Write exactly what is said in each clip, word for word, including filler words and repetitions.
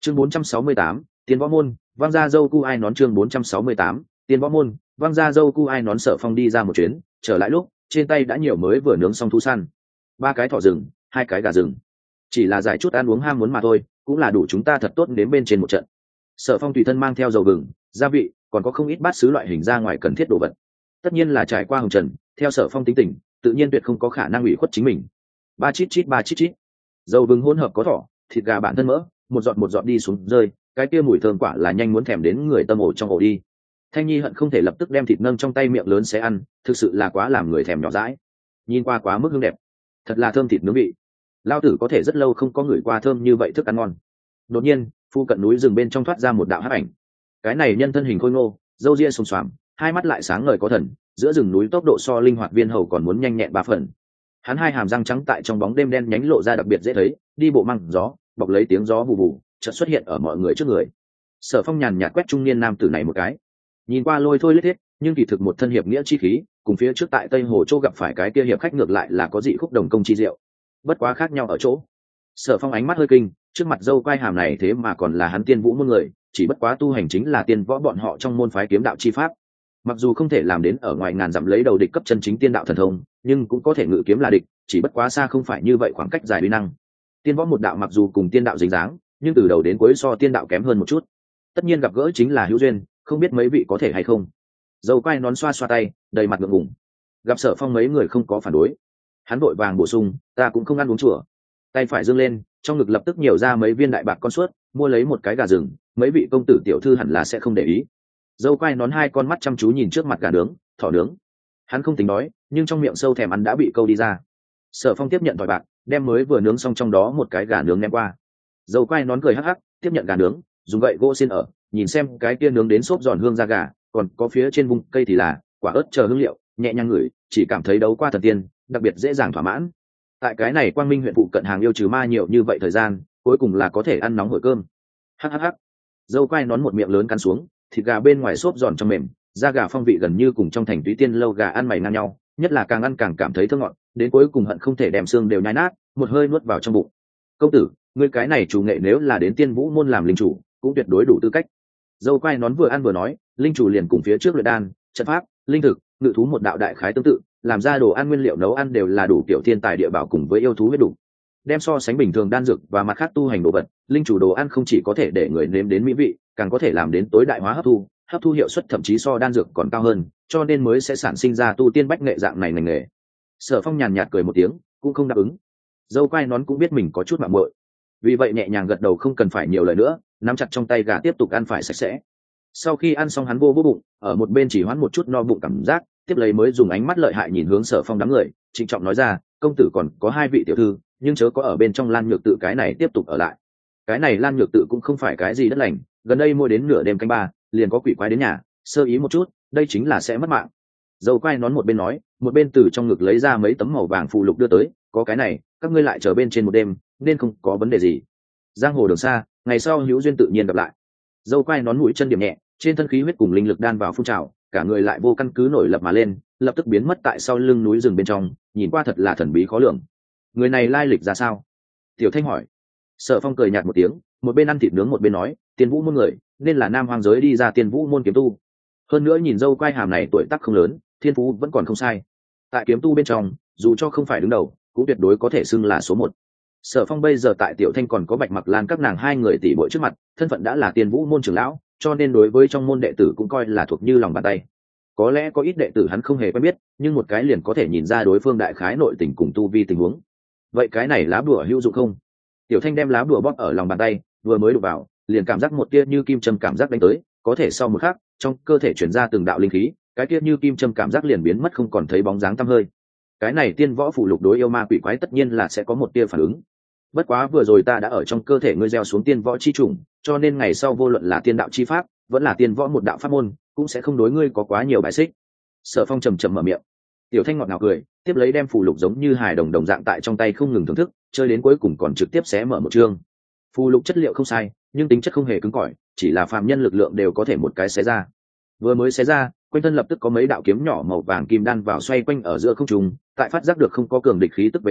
chương bốn trăm sáu mươi tám, Tiên Võ Môn, vang ra dâu cu ai nón. Chương bốn trăm sáu mươi tám, Tiên Võ Môn, vang ra dâu cu ai nón. Sở Phong đi ra một chuyến, trở lại lúc trên tay đã nhiều mới vừa nướng xong thú săn, ba cái thỏ rừng, hai cái gà rừng, chỉ là giải chút ăn uống ham muốn mà thôi, cũng là đủ chúng ta thật tốt đến bên trên một trận. Sở Phong tùy thân mang theo dầu gừng, gia vị, còn có không ít bát sứ loại hình ra ngoài cần thiết đồ vật. Tất nhiên là trải qua hồng trần, theo Sở Phong tính tình, tự nhiên tuyệt không có khả năng ủy khuất chính mình. Ba chít chít ba chít chít, dầu gừng hỗn hợp có thỏ, thịt gà bản thân mỡ, một giọt một giọt đi xuống rơi, cái kia mùi thơm quả là nhanh muốn thèm đến người tâm ổ trong ổ đi. Thanh Nhi hận không thể lập tức đem thịt nâng trong tay miệng lớn xé ăn, thực sự là quá làm người thèm nhỏ dãi. Nhìn qua quá mức hương đẹp, thật là thơm thịt nướng vị. Lao tử có thể rất lâu không có người qua thơm như vậy thức ăn ngon. Đột nhiên, phu cận núi rừng bên trong thoát ra một đạo hắc ảnh. Cái này nhân thân hình khôi ngô, râu ria xồm xoàm, hai mắt lại sáng ngời có thần, giữa rừng núi tốc độ so linh hoạt viên hầu còn muốn nhanh nhẹn ba phần. Hắn hai hàm răng trắng tại trong bóng đêm đen nhánh lộ ra đặc biệt dễ thấy, đi bộ măng gió, bọc lấy tiếng gió vù vù, chợt xuất hiện ở mọi người trước người. Sở Phong nhàn nhạt quét trung niên nam tử này một cái, nhìn qua lôi thôi lết hết, nhưng kỳ thực một thân hiệp nghĩa chi khí, cùng phía trước tại Tây Hồ Châu gặp phải cái kia hiệp khách ngược lại là có dị khúc đồng công chi diệu. Bất quá khác nhau ở chỗ, Sở Phong ánh mắt hơi kinh, trước mặt dâu quai hàm này thế mà còn là hắn Tiên Vũ môn người, chỉ bất quá tu hành chính là tiên võ bọn họ trong môn phái kiếm đạo chi pháp. Mặc dù không thể làm đến ở ngoài ngàn dặm lấy đầu địch cấp chân chính tiên đạo thần thông, nhưng cũng có thể ngự kiếm là địch, chỉ bất quá xa không phải như vậy khoảng cách dài uy năng. Tiên võ một đạo mặc dù cùng tiên đạo dính dáng, nhưng từ đầu đến cuối so tiên đạo kém hơn một chút. Tất nhiên gặp gỡ chính là hữu duyên, không biết mấy vị có thể hay không. Dâu quai nón xoa xoa tay, đầy mặt ngượng ngùng. Gặp Sở Phong mấy người không có phản đối, hắn vội vàng bổ sung, ta cũng không ăn uống chùa. Tay phải giương lên, trong ngực lập tức nhiều ra mấy viên đại bạc con suốt, mua lấy một cái gà rừng, mấy vị công tử tiểu thư hẳn là sẽ không để ý. Dâu quai nón hai con mắt chăm chú nhìn trước mặt gà nướng, thỏ nướng. Hắn không tính đói, nhưng trong miệng sâu thèm ăn đã bị câu đi ra. Sở Phong tiếp nhận thỏi bạc, đem mới vừa nướng xong trong đó một cái gà nướng ném qua. Dâu quai nón cười hắc hắc, tiếp nhận gà nướng, dùng gậy gỗ xiên ở, nhìn xem cái kia nướng đến xốp giòn hương da gà, còn có phía trên vùng cây thì là quả ớt chờ hương liệu, nhẹ nhàng ngửi, chỉ cảm thấy đấu qua thần tiên, đặc biệt dễ dàng thỏa mãn. Tại cái này Quang Minh huyện phụ cận hàng yêu trừ ma nhiều như vậy thời gian, cuối cùng là có thể ăn nóng hổi cơm. Hắc hắc hắc. Dâu quai nón một miệng lớn cắn xuống, thịt gà bên ngoài xốp giòn trong mềm, da gà phong vị gần như cùng trong thành túy tiên lâu gà ăn mày ngang nhau, nhất là càng ăn càng cảm thấy thơm ngọt, đến cuối cùng hận không thể đem xương đều nhai nát, một hơi nuốt vào trong bụng. Công tử, ngươi cái này chủ nghệ nếu là đến Tiên Vũ môn làm linh chủ, cũng tuyệt đối đủ tư cách. Dâu quai nón vừa ăn vừa nói, linh chủ liền cùng phía trước luyện đan, trận pháp, linh thực, ngự thú một đạo đại khái tương tự, làm ra đồ ăn nguyên liệu nấu ăn đều là đủ kiểu thiên tài địa bảo cùng với yêu thú huyết đủ. Đem so sánh bình thường đan dược và mặt khác tu hành đồ vật, linh chủ đồ ăn không chỉ có thể để người nếm đến mỹ vị, càng có thể làm đến tối đại hóa hấp thu, hấp thu hiệu suất thậm chí so đan dược còn cao hơn, cho nên mới sẽ sản sinh ra tu tiên bách nghệ dạng này ngành nghề. Sở Phong nhàn nhạt cười một tiếng, cũng không đáp ứng. Dâu quai nón cũng biết mình có chút mạo muội, vì vậy nhẹ nhàng gật đầu không cần phải nhiều lời nữa, nắm chặt trong tay gà tiếp tục ăn phải sạch sẽ. Sau khi ăn xong hắn vô vô bụng, ở một bên chỉ hoãn một chút no bụng cảm giác, tiếp lấy mới dùng ánh mắt lợi hại nhìn hướng Sở Phong đám người, trịnh trọng nói ra, công tử còn có hai vị tiểu thư, nhưng chớ có ở bên trong Lan Nhược tự cái này tiếp tục ở lại. Cái này Lan Nhược tự cũng không phải cái gì đất lành, gần đây mỗi đến nửa đêm canh ba, liền có quỷ quái đến nhà, sơ ý một chút, đây chính là sẽ mất mạng. Dâu quai nón một bên nói, một bên từ trong ngực lấy ra mấy tấm màu vàng phù lục đưa tới, có cái này, các ngươi lại chờ bên trên một đêm, nên không có vấn đề gì. Giang hồ đường xa, ngày sau hữu duyên tự nhiên gặp lại. Dâu quai nón mũi chân điểm nhẹ, trên thân khí huyết cùng linh lực đan vào phun trào, cả người lại vô căn cứ nổi lập mà lên, lập tức biến mất tại sau lưng núi rừng bên trong, nhìn qua thật là thần bí khó lường. Người này lai lịch ra sao? Tiểu Thanh hỏi. Sở Phong cười nhạt một tiếng, một bên ăn thịt nướng một bên nói, Tiên Vũ môn người, nên là nam hoang giới đi ra Tiên Vũ môn kiếm tu. Hơn nữa nhìn dâu quai hàm này tuổi tác không lớn, thiên phú vẫn còn không sai. Tại kiếm tu bên trong, dù cho không phải đứng đầu, cũng tuyệt đối có thể xưng là số một. Sở Phong bây giờ tại Tiểu Thanh còn có Bạch Mặc Lan các nàng hai người tỷ muội trước mặt, thân phận đã là Tiên Vũ môn trưởng lão, cho nên đối với trong môn đệ tử cũng coi là thuộc như lòng bàn tay. Có lẽ có ít đệ tử hắn không hề quen biết, nhưng một cái liền có thể nhìn ra đối phương đại khái nội tình cùng tu vi tình huống. Vậy cái này lá bùa hữu dụng không? Tiểu Thanh đem lá bùa bóp ở lòng bàn tay, vừa mới đụng vào, liền cảm giác một tia như kim châm cảm giác đánh tới, có thể sau một khắc, trong cơ thể chuyển ra từng đạo linh khí, cái tia như kim châm cảm giác liền biến mất không còn thấy bóng dáng tăm hơi. Cái này tiên võ phụ lục đối yêu ma quỷ quái tất nhiên là sẽ có một tia phản ứng. Bất quá vừa rồi ta đã ở trong cơ thể ngươi gieo xuống tiên võ chi trùng, cho nên ngày sau vô luận là tiên đạo chi pháp, vẫn là tiên võ một đạo pháp môn, cũng sẽ không đối ngươi có quá nhiều bài xích. Sở Phong trầm trầm mở miệng. Tiểu Thanh ngọt ngào cười, tiếp lấy đem phù lục giống như hài đồng đồng dạng tại trong tay không ngừng thưởng thức, chơi đến cuối cùng còn trực tiếp xé mở một chương. Phù lục chất liệu không sai, nhưng tính chất không hề cứng cỏi, chỉ là phàm nhân lực lượng đều có thể một cái xé ra. Vừa mới xé ra, quanh thân lập tức có mấy đạo kiếm nhỏ màu vàng kim đan vào xoay quanh ở giữa không trung, tại phát giác được không có cường địch khí tức về sau,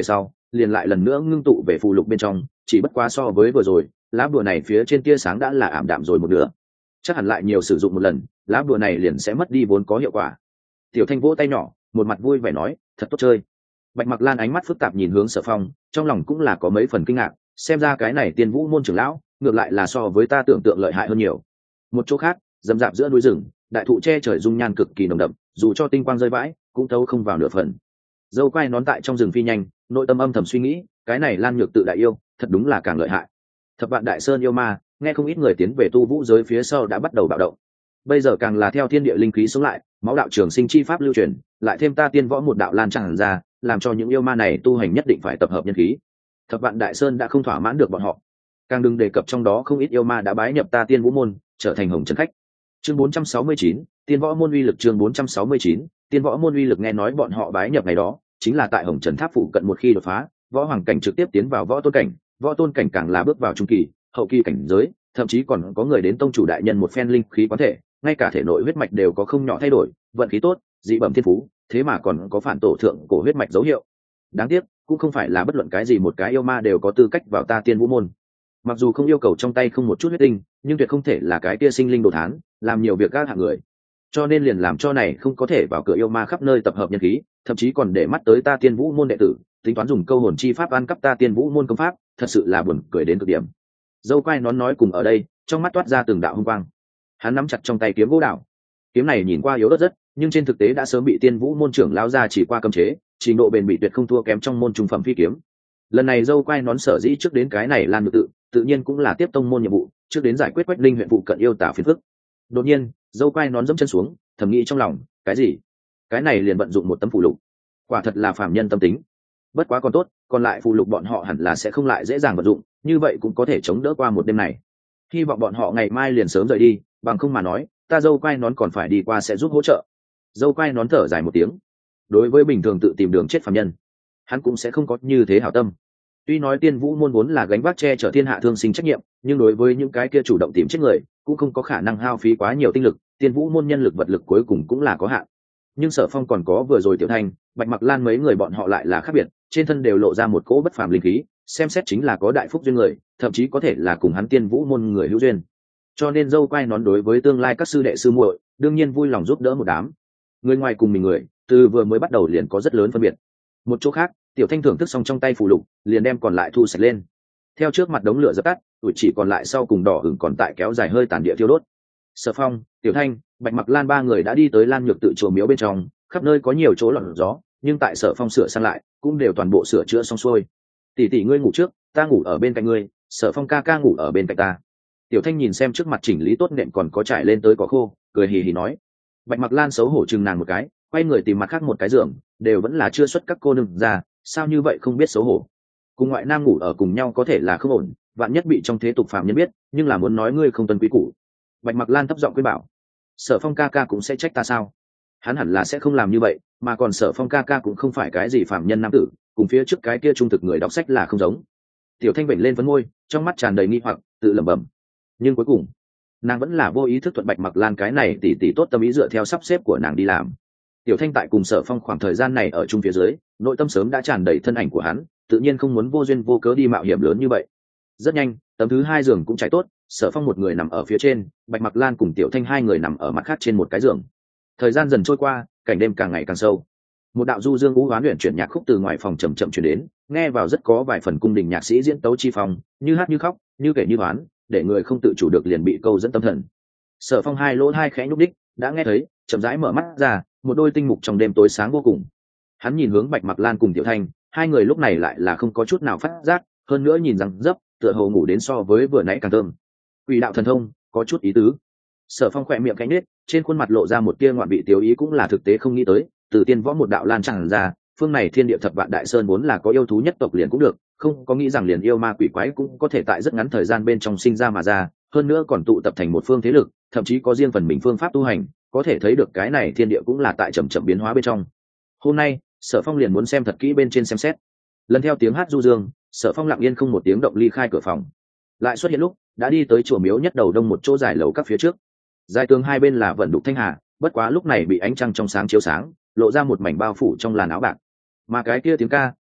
liền lại lần nữa ngưng tụ về phù lục bên trong, chỉ bất quá so với vừa rồi, lá bùa này phía trên tia sáng đã là ảm đạm rồi một nửa. Chắc hẳn lại nhiều sử dụng một lần, lá bùa này liền sẽ mất đi vốn có hiệu quả. Tiểu Thanh vỗ tay nhỏ, một mặt vui vẻ nói, thật tốt chơi. Bạch Mặc Lan ánh mắt phức tạp nhìn hướng Sở Phong, trong lòng cũng là có mấy phần kinh ngạc, xem ra cái này Tiên Vũ môn trưởng lão, ngược lại là so với ta tưởng tượng lợi hại hơn nhiều. Một chỗ khác, rậm rạp giữa núi rừng, đại thụ che trời dung nhan cực kỳ nồng đậm, dù cho tinh quang rơi vãi, cũng thấu không vào nửa phần. Dâu quai nón tại trong rừng phi nhanh, nội tâm âm thầm suy nghĩ, cái này Lan Nhược tự đại yêu, thật đúng là càng lợi hại. Thập Vạn Đại Sơn yêu ma, nghe không ít người tiến về tu vũ giới phía sau đã bắt đầu bạo động. Bây giờ càng là theo thiên địa linh khí sống lại, máu đạo trường sinh chi pháp lưu truyền, lại thêm ta tiên võ một đạo lan tràn ra, làm cho những yêu ma này tu hành nhất định phải tập hợp nhân khí. Thập Vạn Đại Sơn đã không thỏa mãn được bọn họ, càng đừng đề cập trong đó không ít yêu ma đã bái nhập ta tiên vũ môn, trở thành hồng trần khách. Chương bốn trăm sáu mươi chín, tiên võ môn uy lực. Chương bốn trăm sáu mươi chín, tiên võ môn uy lực. Nghe nói bọn họ bái nhập ngày đó chính là tại hồng trần tháp phụ cận, một khi đột phá võ hoàng cảnh trực tiếp tiến vào võ tôn cảnh, võ tôn cảnh càng là bước vào trung kỳ, hậu kỳ cảnh giới, thậm chí còn có người đến tông chủ đại nhân một phen linh khí quán thể, ngay cả thể nội huyết mạch đều có không nhỏ thay đổi, vận khí tốt, dị bẩm thiên phú, thế mà còn có phản tổ thượng cổ huyết mạch dấu hiệu. Đáng tiếc, cũng không phải là bất luận cái gì một cái yêu ma đều có tư cách vào ta tiên vũ môn. Mặc dù không yêu cầu trong tay không một chút huyết tinh, nhưng tuyệt không thể là cái kia sinh linh đồ thán, làm nhiều việc các hạng người. Cho nên liền làm cho này không có thể vào cửa yêu ma khắp nơi tập hợp nhân khí, thậm chí còn để mắt tới ta tiên vũ môn đệ tử, tính toán dùng câu hồn chi pháp ăn cắp ta tiên vũ môn công pháp, thật sự là buồn cười đến cực điểm. Dâu quai nón nói cùng ở đây, trong mắt toát ra từng đạo hung quang. Hắn nắm chặt trong tay kiếm gỗ đào, kiếm này nhìn qua yếu ớt rất, nhưng trên thực tế đã sớm bị tiên vũ môn trưởng lão ra chỉ qua cấm chế, trình độ bền bỉ tuyệt không thua kém trong môn trung phẩm phi kiếm. Lần này dâu quai nón sở dĩ trước đến cái này Lan Nhược tự, tự nhiên cũng là tiếp tông môn nhiệm vụ, trước đến giải quyết Quách Linh huyện phụ cận yêu tả phiền phức. Đột nhiên, dâu quai nón dẫm chân xuống, thầm nghĩ trong lòng, cái gì? Cái này liền vận dụng một tấm phù lục, quả thật là phàm nhân tâm tính. Bất quá còn tốt, còn lại phù lục bọn họ hẳn là sẽ không lại dễ dàng vận dụng, như vậy cũng có thể chống đỡ qua một đêm này. Hy vọng bọn họ ngày mai liền sớm rời đi, bằng không mà nói, ta dâu quai nón còn phải đi qua sẽ giúp hỗ trợ. Dâu quai nón thở dài một tiếng. Đối với bình thường tự tìm đường chết phàm nhân, hắn cũng sẽ không có như thế hảo tâm. Tuy nói tiên vũ môn vốn là gánh vác che chở thiên hạ thương sinh trách nhiệm, nhưng đối với những cái kia chủ động tìm chết người, cũng không có khả năng hao phí quá nhiều tinh lực. Tiên vũ môn nhân lực vật lực cuối cùng cũng là có hạn. Nhưng Sở Phong còn có vừa rồi Tiểu Thanh, Bạch Mặc Lan mấy người bọn họ lại là khác biệt, trên thân đều lộ ra một cỗ bất phàm linh khí, xem xét chính là có đại phúc duyên người, thậm chí có thể là cùng hắn tiên vũ môn người hữu duyên. Cho nên dâu quai nón đối với tương lai các sư đệ sư muội, đương nhiên vui lòng giúp đỡ một đám. Người ngoài cùng mình người, từ vừa mới bắt đầu liền có rất lớn phân biệt. Một chỗ khác, Tiểu Thanh thưởng thức xong trong tay phù lục, liền đem còn lại thu sạch lên. Theo trước mặt đống lửa dập tắt, tuổi chỉ còn lại sau cùng đỏ ửng còn tại kéo dài hơi tàn địa thiêu đốt. Sở Phong, Tiểu Thanh, Bạch Mặc Lan ba người đã đi tới Lan Nhược tự chùa miếu bên trong, khắp nơi có nhiều chỗ lọt gió, nhưng tại Sở Phong sửa sang lại, cũng đều toàn bộ sửa chữa xong xuôi. Tỷ tỷ ngươi ngủ trước, ta ngủ ở bên cạnh ngươi, Sở Phong ca ca ngủ ở bên cạnh ta. Tiểu Thanh nhìn xem trước mặt chỉnh lý tốt nệm còn có trải lên tới cỏ khô, cười hì hì nói. Bạch Mặc Lan xấu hổ chừng nàng một cái, quay người tìm mặt khác một cái giường, đều vẫn là chưa xuất các cô nương ra, sao như vậy không biết xấu hổ. Cùng ngoại nam ngủ ở cùng nhau có thể là không ổn, vạn nhất bị trong thế tục phạm nhân biết, nhưng là muốn nói ngươi không tuân quý củ. Bạch Mặc Lan thấp giọng khuyên bảo. Sở Phong ca ca cũng sẽ trách ta sao? Hắn hẳn là sẽ không làm như vậy, mà còn Sở Phong ca ca cũng không phải cái gì phạm nhân nam tử, cùng phía trước cái kia trung thực người đọc sách là không giống. Tiểu Thanh vểnh lên phấn môi, trong mắt tràn đầy nghi hoặc, tự lẩm bẩm. Nhưng cuối cùng, nàng vẫn là vô ý thức thuận Bạch Mặc Lan cái này tỉ tỉ tốt tâm ý dựa theo sắp xếp của nàng đi làm. Tiểu Thanh tại cùng Sở Phong khoảng thời gian này ở chung phía dưới, nội tâm sớm đã tràn đầy thân ảnh của hắn, tự nhiên không muốn vô duyên vô cớ đi mạo hiểm lớn như vậy. Rất nhanh, tấm thứ hai giường cũng trải tốt, Sở Phong một người nằm ở phía trên, Bạch Mặc Lan cùng Tiểu Thanh hai người nằm ở mặt khác trên một cái giường. Thời gian dần trôi qua, cảnh đêm càng ngày càng sâu. Một đạo du dương u hoán luyện chuyển nhạc khúc từ ngoài phòng chậm chậm truyền đến, nghe vào rất có vài phần cung đình nhạc sĩ diễn tấu chi phong, như hát như khóc, như kể như đoán, để người không tự chủ được liền bị câu dẫn tâm thần. Sở Phong hai lỗ hai khẽ nhúc đích, đã nghe thấy, chậm rãi mở mắt ra, một đôi tinh mục trong đêm tối sáng vô cùng. Hắn nhìn hướng Bạch Mặc Lan cùng Tiểu Thanh, hai người lúc này lại là không có chút nào phát giác, hơn nữa nhìn rằng dấp, tựa hồ ngủ đến so với vừa nãy càng thơm. Quỷ đạo thần thông, có chút ý tứ. Sở Phong khỏe miệng cánh nết, trên khuôn mặt lộ ra một tia ngoạn vị tiểu ý, cũng là thực tế không nghĩ tới, từ tiên võ một đạo lan tràn ra, phương này thiên địa thập vạn đại sơn vốn là có yêu thú nhất tộc liền cũng được, không có nghĩ rằng liền yêu ma quỷ quái cũng có thể tại rất ngắn thời gian bên trong sinh ra mà ra, hơn nữa còn tụ tập thành một phương thế lực, thậm chí có riêng phần mình phương pháp tu hành, có thể thấy được cái này thiên địa cũng là tại chậm chậm biến hóa bên trong. Hôm nay, Sở Phong liền muốn xem thật kỹ bên trên xem xét. Lần theo tiếng hát du dương, Sở Phong lặng yên không một tiếng động ly khai cửa phòng, lại xuất hiện lúc đã đi tới chùa miếu nhất đầu đông một chỗ dài lầu các phía trước. Dài tường hai bên là vận đục thanh hà, bất quá lúc này bị ánh trăng trong sáng chiếu sáng, lộ ra một mảnh bao phủ trong làn áo bạc. Mà cái kia tiếng ca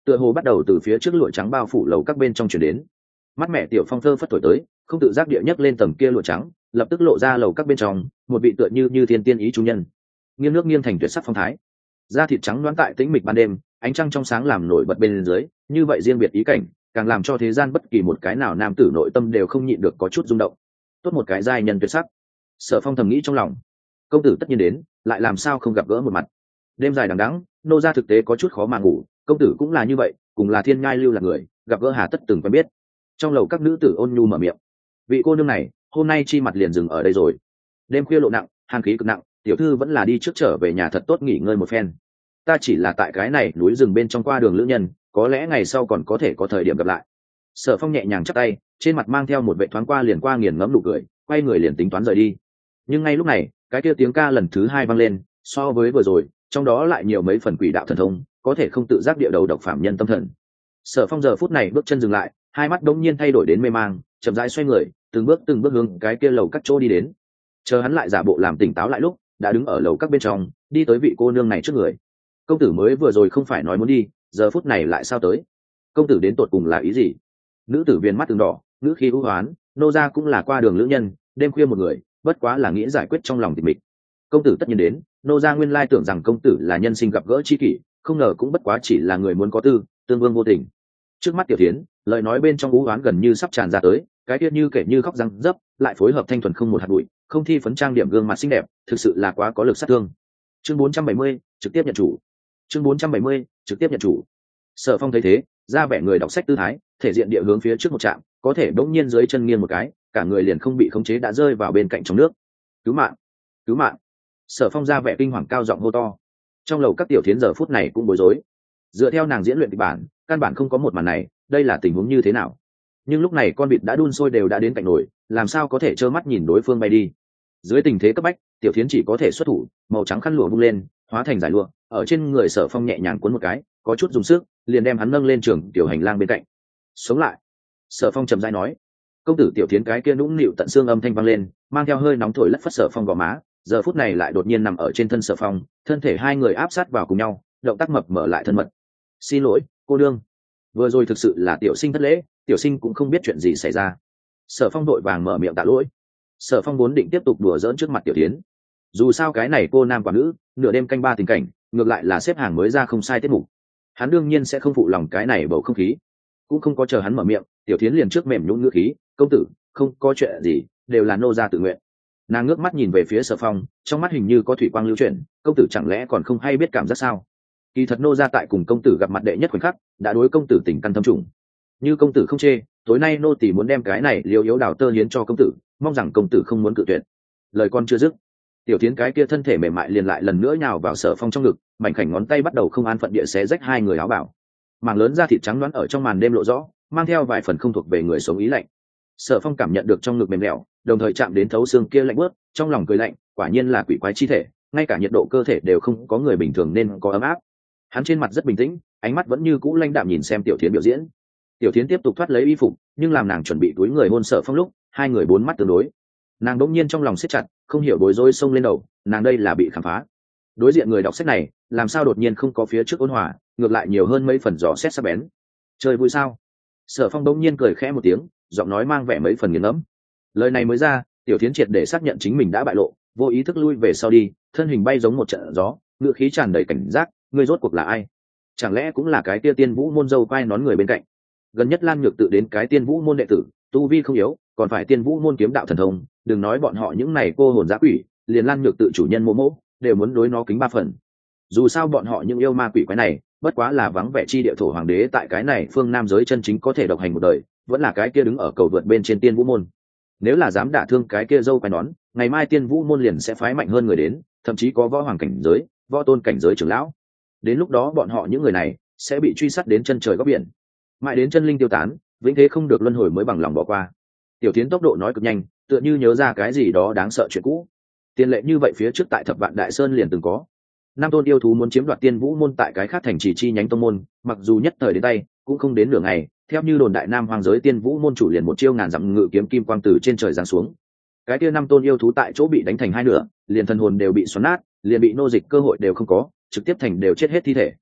tựa hồ bắt đầu từ phía trước lụa trắng bao phủ lầu các bên trong chuyển đến. Mắt mẹ tiểu phong thơ phất thổi tới, không tự giác địa nhấc lên tầm kia lụa trắng, lập tức lộ ra lầu các bên trong một vị tựa như như thiên tiên ý chủ nhân, nghiêng nước nghiêng thành tuyệt sắc phong thái, da thịt trắng đoán tại tĩnh mịch ban đêm, ánh trăng trong sáng làm nổi bật bên dưới, như vậy riêng biệt ý cảnh, càng làm cho thế gian bất kỳ một cái nào nam tử nội tâm đều không nhịn được có chút rung động. Tốt một cái giai nhân tuyệt sắc. Sở Phong thầm nghĩ trong lòng, công tử tất nhiên đến, lại làm sao không gặp gỡ một mặt. Đêm dài đằng đẵng, nô gia thực tế có chút khó mà ngủ, công tử cũng là như vậy, cùng là thiên nhai lưu là người, gặp gỡ hà tất từng quen biết. Trong lầu các nữ tử ôn nhu mở miệng, vị cô nương này, hôm nay chi mặt liền dừng ở đây rồi. Đêm khuya lộ nặng, hàn khí cực nặng, tiểu thư vẫn là đi trước trở về nhà thật tốt nghỉ ngơi một phen. Ta chỉ là tại cái này núi rừng bên trong qua đường lữ nhân, có lẽ ngày sau còn có thể có thời điểm gặp lại. Sở Phong nhẹ nhàng chắp tay, trên mặt mang theo một vệ thoáng qua liền qua nghiền ngẫm nụ cười, quay người liền tính toán rời đi. Nhưng ngay lúc này, cái kia tiếng ca lần thứ hai vang lên, so với vừa rồi, trong đó lại nhiều mấy phần quỷ đạo thần thông, có thể không tự giác địa đầu độc phạm nhân tâm thần. Sở Phong giờ phút này bước chân dừng lại, hai mắt đống nhiên thay đổi đến mê mang, chậm rãi xoay người, từng bước từng bước hướng cái kia lầu các chỗ đi đến. Chờ hắn lại giả bộ làm tỉnh táo lại lúc, đã đứng ở lầu các bên trong, đi tới vị cô nương này trước người. Công tử mới vừa rồi không phải nói muốn đi, giờ phút này lại sao tới? Công tử đến tột cùng là ý gì? Nữ tử viên mắt từng đỏ, nữ khí u hoán, nô gia cũng là qua đường lữ nhân, đêm khuya một người, bất quá là nghĩ giải quyết trong lòng tịch mịch. Công tử tất nhiên đến, nô gia nguyên lai tưởng rằng công tử là nhân sinh gặp gỡ chi kỷ, không ngờ cũng bất quá chỉ là người muốn có tư, tương vương vô tình. Trước mắt Tiểu Thiến, lời nói bên trong u hoán gần như sắp tràn ra tới, cái kia như kể như khóc răng dấp, lại phối hợp thanh thuần không một hạt bụi, không thi phấn trang điểm gương mặt xinh đẹp, thực sự là quá có lực sát thương. Chương bốn trăm bảy mươi, trực tiếp nhận chủ. Chương bốn trăm bảy mươi, trực tiếp nhận chủ. Sở Phong thấy thế, ra vẻ người đọc sách tư thái, thể diện địa hướng phía trước một trạm, có thể bỗng nhiên dưới chân nghiêng một cái, cả người liền không bị khống chế đã rơi vào bên cạnh trong nước. Cứu mạng, cứu mạng! Sở Phong ra vẻ kinh hoàng cao giọng hô to. Trong lầu các tiểu thiến giờ phút này cũng bối rối. Dựa theo nàng diễn luyện kịch bản, căn bản không có một màn này, đây là tình huống như thế nào? Nhưng lúc này con vịt đã đun sôi đều đã đến cạnh nồi, làm sao có thể trơ mắt nhìn đối phương bay đi? Dưới tình thế cấp bách, tiểu thiến chỉ có thể xuất thủ, màu trắng khăn lụa vung lên, hóa thành giải lụa, ở trên người Sở Phong nhẹ nhàng cuốn một cái, có chút dùng sức, liền đem hắn nâng lên trường tiểu hành lang bên cạnh. Sống lại! Sở Phong trầm rãi nói. Công tử tiểu thiến cái kia nũng nịu tận xương âm thanh vang lên, mang theo hơi nóng thổi lất phất Sở Phong gò má, giờ phút này lại đột nhiên nằm ở trên thân Sở Phong, thân thể hai người áp sát vào cùng nhau, động tác mập mở lại thân mật. Xin lỗi, cô đương, vừa rồi thực sự là tiểu sinh thất lễ, tiểu sinh cũng không biết chuyện gì xảy ra. Sở Phong đội vàng mở miệng tạ lỗi. Sở Phong vốn định tiếp tục đùa giỡn trước mặt tiểu thiến, dù sao cái này cô nam quả nữ, nửa đêm canh ba tình cảnh, ngược lại là xếp hàng mới ra không sai tiết mục, hắn đương nhiên sẽ không phụ lòng cái này bầu không khí. Cũng không có chờ hắn mở miệng, tiểu thiến liền trước mềm nhũn ngữ khí, công tử, không có chuyện gì, đều là nô gia tự nguyện. Nàng ngước mắt nhìn về phía Sở Phong, trong mắt hình như có thủy quang lưu chuyển, công tử chẳng lẽ còn không hay biết cảm giác sao? Kỳ thật nô gia tại cùng công tử gặp mặt đệ nhất khoảnh khắc, đã đối công tử tình căn thâm trùng. Như công tử không chê, tối nay nô tỳ muốn đem cái này liều yếu đào tơ hiến cho công tử, mong rằng công tử không muốn cự tuyệt. Lời con chưa dứt, tiểu thiến cái kia thân thể mềm mại liền lại lần nữa nhào vào Sở Phong trong ngực, mảnh khảnh ngón tay bắt đầu không an phận địa xé rách hai người áo bảo. Mảng lớn da thịt trắng đoán ở trong màn đêm lộ rõ, mang theo vài phần không thuộc về người sống ý lạnh. Sở Phong cảm nhận được trong ngực mềm lẻo, đồng thời chạm đến thấu xương kia lạnh bớt, trong lòng cười lạnh, quả nhiên là quỷ quái chi thể, ngay cả nhiệt độ cơ thể đều không có người bình thường nên có ấm áp. Hắn trên mặt rất bình tĩnh, ánh mắt vẫn như cũ lãnh đạm nhìn xem tiểu thiến biểu diễn. Tiểu thiến tiếp tục thoát lấy y phục, nhưng làm nàng chuẩn bị túi người hôn Sở Phong lúc, hai người bốn mắt tương đối. Nàng đỗng nhiên trong lòng siết chặt, không hiểu bối rối xông lên đầu, nàng đây là bị khám phá. Đối diện người đọc sách này, làm sao đột nhiên không có phía trước ôn hòa, ngược lại nhiều hơn mấy phần dò xét sắc bén. Chơi vui sao? Sở Phong đống nhiên cười khẽ một tiếng, giọng nói mang vẻ mấy phần nghiền ngẫm. Lời này mới ra, tiểu thiến triệt để xác nhận chính mình đã bại lộ, vô ý thức lui về sau đi, thân hình bay giống một trận gió, ngựa khí tràn đầy cảnh giác, ngươi rốt cuộc là ai? Chẳng lẽ cũng là cái tia Tiên Vũ môn dâu quai nón người bên cạnh? Gần nhất Lan Nhược tự đến cái Tiên Vũ môn đệ tử, tu vi không yếu, còn phải Tiên Vũ môn kiếm đạo thần thông, đừng nói bọn họ những này cô hồn dã quỷ, liền Lan Nhược tự chủ nhân Mộ Mộ đều muốn đối nó kính ba phần. Dù sao bọn họ những yêu ma quỷ quái này, bất quá là vắng vẻ chi địa thổ hoàng đế tại cái này phương nam giới chân chính có thể độc hành một đời, vẫn là cái kia đứng ở cầu vượt bên trên Tiên Vũ môn. Nếu là dám đả thương cái kia dâu quai nón, ngày mai Tiên Vũ môn liền sẽ phái mạnh hơn người đến, thậm chí có võ hoàng cảnh giới, võ tôn cảnh giới trưởng lão. Đến lúc đó bọn họ những người này sẽ bị truy sát đến chân trời góc biển, mãi đến chân linh tiêu tán, vĩnh thế không được luân hồi mới bằng lòng bỏ qua. Tiểu Thiến tốc độ nói cực nhanh, tựa như nhớ ra cái gì đó đáng sợ chuyện cũ. Tiền lệ như vậy phía trước tại Thập Vạn Đại Sơn liền từng có. Nam tôn yêu thú muốn chiếm đoạt Tiên Vũ môn tại cái khác thành trì chi nhánh tông môn, mặc dù nhất thời đến tay, cũng không đến nửa ngày, theo như đồn đại Nam Hoang giới Tiên Vũ môn chủ liền một chiêu ngàn dặm ngự kiếm kim quang từ trên trời giáng xuống. Cái kia năm tôn yêu thú tại chỗ bị đánh thành hai nửa, liền thần hồn đều bị xoắn nát, liền bị nô dịch cơ hội đều không có, trực tiếp thành đều chết hết thi thể.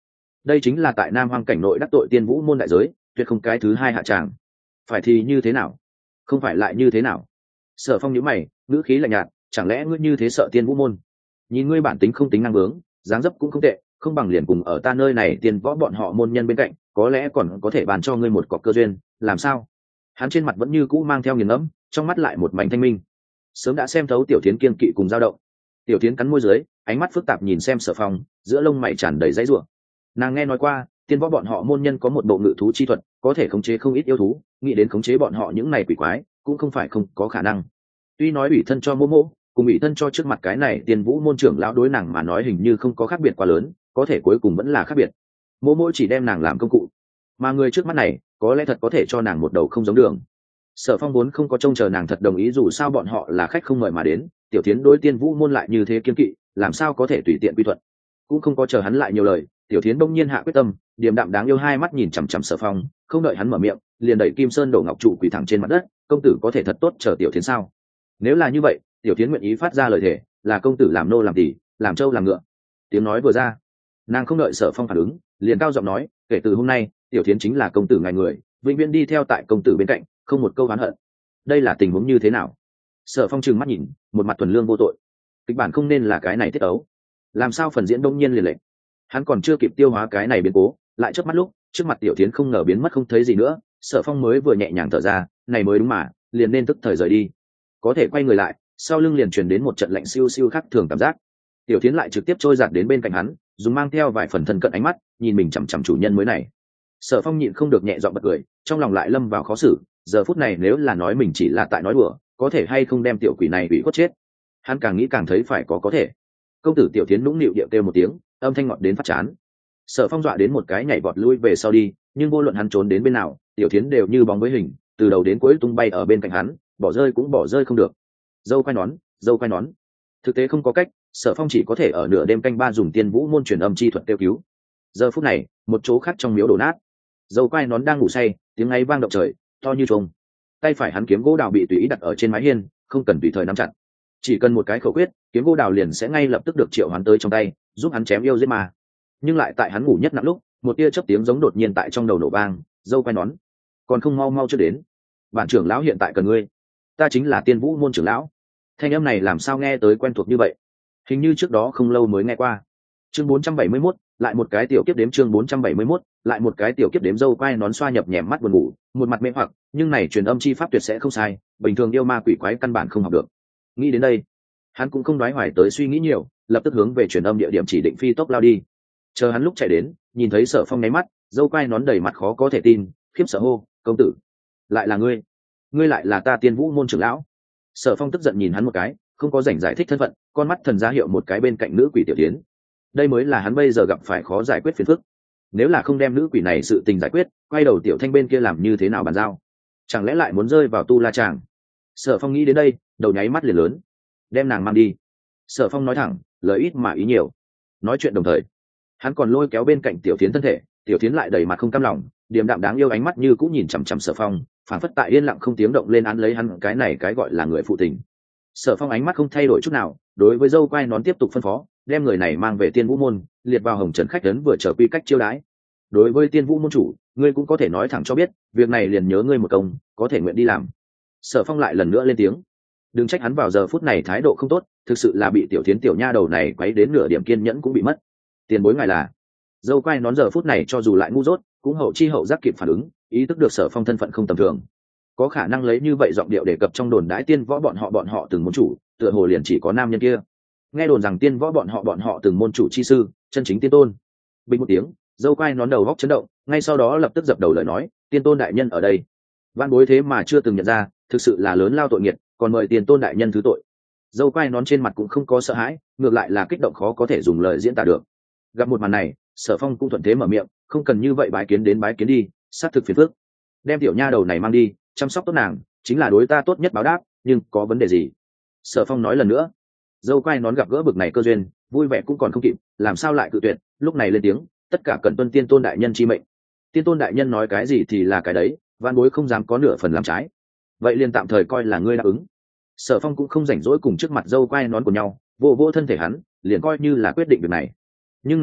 đây chính là tại nam hoang cảnh nội đắc tội tiên vũ môn đại giới, tuyệt không cái thứ hai hạ tràng. Phải thì như thế nào? Không phải lại như thế nào? Sở Phong nhíu mày, ngữ khí lạnh nhạt, chẳng lẽ ngươi như thế sợ tiên vũ môn? Nhìn ngươi bản tính không tính năng bướng, dáng dấp cũng không tệ, không bằng liền cùng ở ta nơi này tiên võ bọn họ môn nhân bên cạnh, có lẽ còn có thể bàn cho ngươi một cọc cơ duyên, làm sao? Hắn trên mặt vẫn như cũ mang theo nghiền ngẫm, trong mắt lại một mảnh thanh minh. Sớm đã xem thấu Tiểu Thiến kiên kỵ cùng dao động. Tiểu Thiến cắn môi dưới, ánh mắt phức tạp nhìn xem Sở Phong, giữa lông mày tràn đầy dãy rủa. Nàng nghe nói qua, tiên võ bọn họ môn nhân có một bộ ngự thú chi thuật, có thể khống chế không ít yêu thú, nghĩ đến khống chế bọn họ những này quỷ quái, cũng không phải không có khả năng. Tuy nói ủy thân cho Mô Mô, cùng ủy thân cho trước mặt cái này tiên vũ môn trưởng lão đối nàng mà nói hình như không có khác biệt quá lớn, có thể cuối cùng vẫn là khác biệt. Mô Mô chỉ đem nàng làm công cụ, mà người trước mắt này có lẽ thật có thể cho nàng một đầu không giống đường. Sở Phong vốn không có trông chờ nàng thật đồng ý, dù sao bọn họ là khách không mời mà đến, Tiểu Thiến đối tiên vũ môn lại như thế kiên kỵ, làm sao có thể tùy tiện quy thuận. Cũng không có chờ hắn lại nhiều lời, Tiểu Thiến bỗng nhiên hạ quyết tâm, điềm đạm đáng yêu hai mắt nhìn chằm chằm Sở Phong, không đợi hắn mở miệng, liền đẩy Kim Sơn đổ ngọc trụ quỳ thẳng trên mặt đất. Công tử có thể thật tốt chờ Tiểu Thiến sao? Nếu là như vậy, Tiểu Thiến nguyện ý phát ra lời thề, là công tử làm nô làm tỳ, làm trâu làm ngựa. Tiếng nói vừa ra, nàng không đợi Sở Phong phản ứng, liền cao giọng nói, kể từ hôm nay, Tiểu Thiến chính là công tử ngài người, vĩnh viễn đi theo tại công tử bên cạnh, không một câu oán hận. Đây là tình huống như thế nào? Sở Phong trừng mắt nhìn, một mặt thuần lương vô tội. Kịch bản không nên là cái này tiết ấu, làm sao phần diễn đông nhiên liền lệnh. Hắn còn chưa kịp tiêu hóa cái này biến cố, lại chớp mắt lúc, trước mặt Tiểu Thiến không ngờ biến mất không thấy gì nữa. Sở Phong mới vừa nhẹ nhàng thở ra, này mới đúng mà, liền nên tức thời rời đi. Có thể quay người lại, sau lưng liền truyền đến một trận lạnh siêu siêu khác thường cảm giác. Tiểu Thiến lại trực tiếp trôi giạt đến bên cạnh hắn, dùng mang theo vài phần thân cận ánh mắt nhìn mình chằm chằm chủ nhân mới này. Sở Phong nhịn không được nhẹ giọng bật cười, trong lòng lại lâm vào khó xử. Giờ phút này nếu là nói mình chỉ là tại nói đùa, có thể hay không đem tiểu quỷ này bị cốt chết. Hắn càng nghĩ càng thấy phải có có thể. Công tử. Tiểu Thiến nũng nịu điệu kêu một tiếng, âm thanh ngọt đến phát chán. Sở Phong dọa đến một cái nhảy vọt lui về sau đi, nhưng vô luận hắn trốn đến bên nào, Tiểu Thiến đều như bóng với hình, từ đầu đến cuối tung bay ở bên cạnh hắn, bỏ rơi cũng bỏ rơi không được. Dâu quay nón, dâu quay nón. Thực tế không có cách, Sở Phong chỉ có thể ở nửa đêm canh ba dùng tiên vũ môn truyền âm chi thuật kêu cứu. Giờ phút này, một chỗ khác trong miếu đổ nát, dâu quay nón đang ngủ say, tiếng ngáy vang động trời, to như trống. Tay phải hắn kiếm gỗ đào bị tùy ý đặt ở trên mái hiên, không cần tùy thời nắm chặt, chỉ cần một cái khẩu quyết, kiếm gỗ đào liền sẽ ngay lập tức được triệu hoán tới trong tay, giúp hắn chém yêu giết ma. Nhưng lại tại hắn ngủ nhất nặng lúc, một tia chớp tiếng giống đột nhiên tại trong đầu nổ vang, dâu quay nón, còn không mau mau chưa đến. Bản trưởng lão hiện tại cần ngươi. Ta chính là tiên vũ môn trưởng lão. Thanh âm này làm sao nghe tới quen thuộc như vậy, hình như trước đó không lâu mới nghe qua. Chương bốn trăm bảy mươi mốt, lại một cái tiểu kiếp đếm. Chương bốn trăm bảy mươi mốt, lại một cái tiểu kiếp đếm. Dâu quay nón xoa nhập nhèm mắt buồn ngủ, một mặt mê hoặc, nhưng này truyền âm chi pháp tuyệt sẽ không sai, bình thường yêu ma quỷ quái căn bản không học được. Nghĩ đến đây, hắn cũng không đoái hoài tới suy nghĩ nhiều, lập tức hướng về truyền âm địa điểm chỉ định phi tốc lao đi. Chờ hắn lúc chạy đến, nhìn thấy Sở Phong nháy mắt, dâu quay nón đầy mặt khó có thể tin, khiếp sợ hô, công tử, lại là ngươi, ngươi lại là ta tiên vũ môn trưởng lão. Sở Phong tức giận nhìn hắn một cái, không có rảnh giải thích thân phận, con mắt thần ra hiệu một cái bên cạnh nữ quỷ Tiểu Thiến. Đây mới là hắn bây giờ gặp phải khó giải quyết phiền phức. Nếu là không đem nữ quỷ này sự tình giải quyết, quay đầu Tiểu Thanh bên kia làm như thế nào bàn giao? Chẳng lẽ lại muốn rơi vào tu la tràng? Sở Phong nghĩ đến đây, đầu nháy mắt liền lớn. Đem nàng mang đi. Sở Phong nói thẳng, lời ít mà ý nhiều. Nói chuyện đồng thời, hắn còn lôi kéo bên cạnh Tiểu Thiến thân thể. Tiểu Thiến lại đầy mặt không cam lòng, điềm đạm đáng yêu ánh mắt như cũng nhìn chằm chằm Sở Phong, phản phất tại yên lặng không tiếng động lên án lấy hắn cái này cái gọi là người phụ tình. Sở Phong ánh mắt không thay đổi chút nào, đối với dâu quai nón tiếp tục phân phó, đem người này mang về tiên vũ môn, liệt vào hồng trần khách đến vừa chờ quy cách chiêu đãi. Đối với tiên vũ môn chủ, ngươi cũng có thể nói thẳng cho biết, việc này liền nhớ ngươi một công, có thể nguyện đi làm. Sở Phong lại lần nữa lên tiếng, đừng trách hắn vào giờ phút này thái độ không tốt, thực sự là bị Tiểu Thiến tiểu nha đầu này quấy đến nửa điểm kiên nhẫn cũng bị mất. Tiền bối ngài là? Dâu quai nón giờ phút này cho dù lại ngu dốt, cũng hậu chi hậu giác kịp phản ứng, ý thức được Sở Phong thân phận không tầm thường, có khả năng lấy như vậy giọng điệu đề cập trong đồn đãi tiên võ bọn họ bọn họ từng môn chủ, tựa hồ liền chỉ có nam nhân kia. Nghe đồn rằng tiên võ bọn họ bọn họ từng môn chủ chi sư, chân chính tiên tôn. Bình một tiếng, dâu quai nón đầu góc chấn động, ngay sau đó lập tức dập đầu lời nói, tiên tôn đại nhân ở đây. Văn bối thế mà chưa từng nhận ra, thực sự là lớn lao tội nghiệt, còn mời tiên tôn đại nhân thứ tội. Dâu quai nón trên mặt cũng không có sợ hãi, ngược lại là kích động khó có thể dùng lời diễn tả được. Gặp một màn này, Sở Phong cũng thuận thế mở miệng, không cần như vậy bái kiến đến bái kiến đi, sát thực phiền phức. Đem tiểu nha đầu này mang đi, chăm sóc tốt nàng, chính là đối ta tốt nhất báo đáp, nhưng có vấn đề gì? Sở Phong nói lần nữa. Dâu quai nón gặp gỡ bực này cơ duyên, vui vẻ cũng còn không kịp, làm sao lại cự tuyệt, lúc này lên tiếng, tất cả cần tuân tiên tôn đại nhân chi mệnh. Tiên tôn đại nhân nói cái gì thì là cái đấy, van bối không dám có nửa phần làm trái. Vậy liền tạm thời coi là ngươi đáp ứng. Sở Phong cũng không rảnh rỗi cùng trước mặt dâu quai nón của nhau, vô vô thân thể hắn, liền coi như là quyết định việc này. Nhưng này lúc,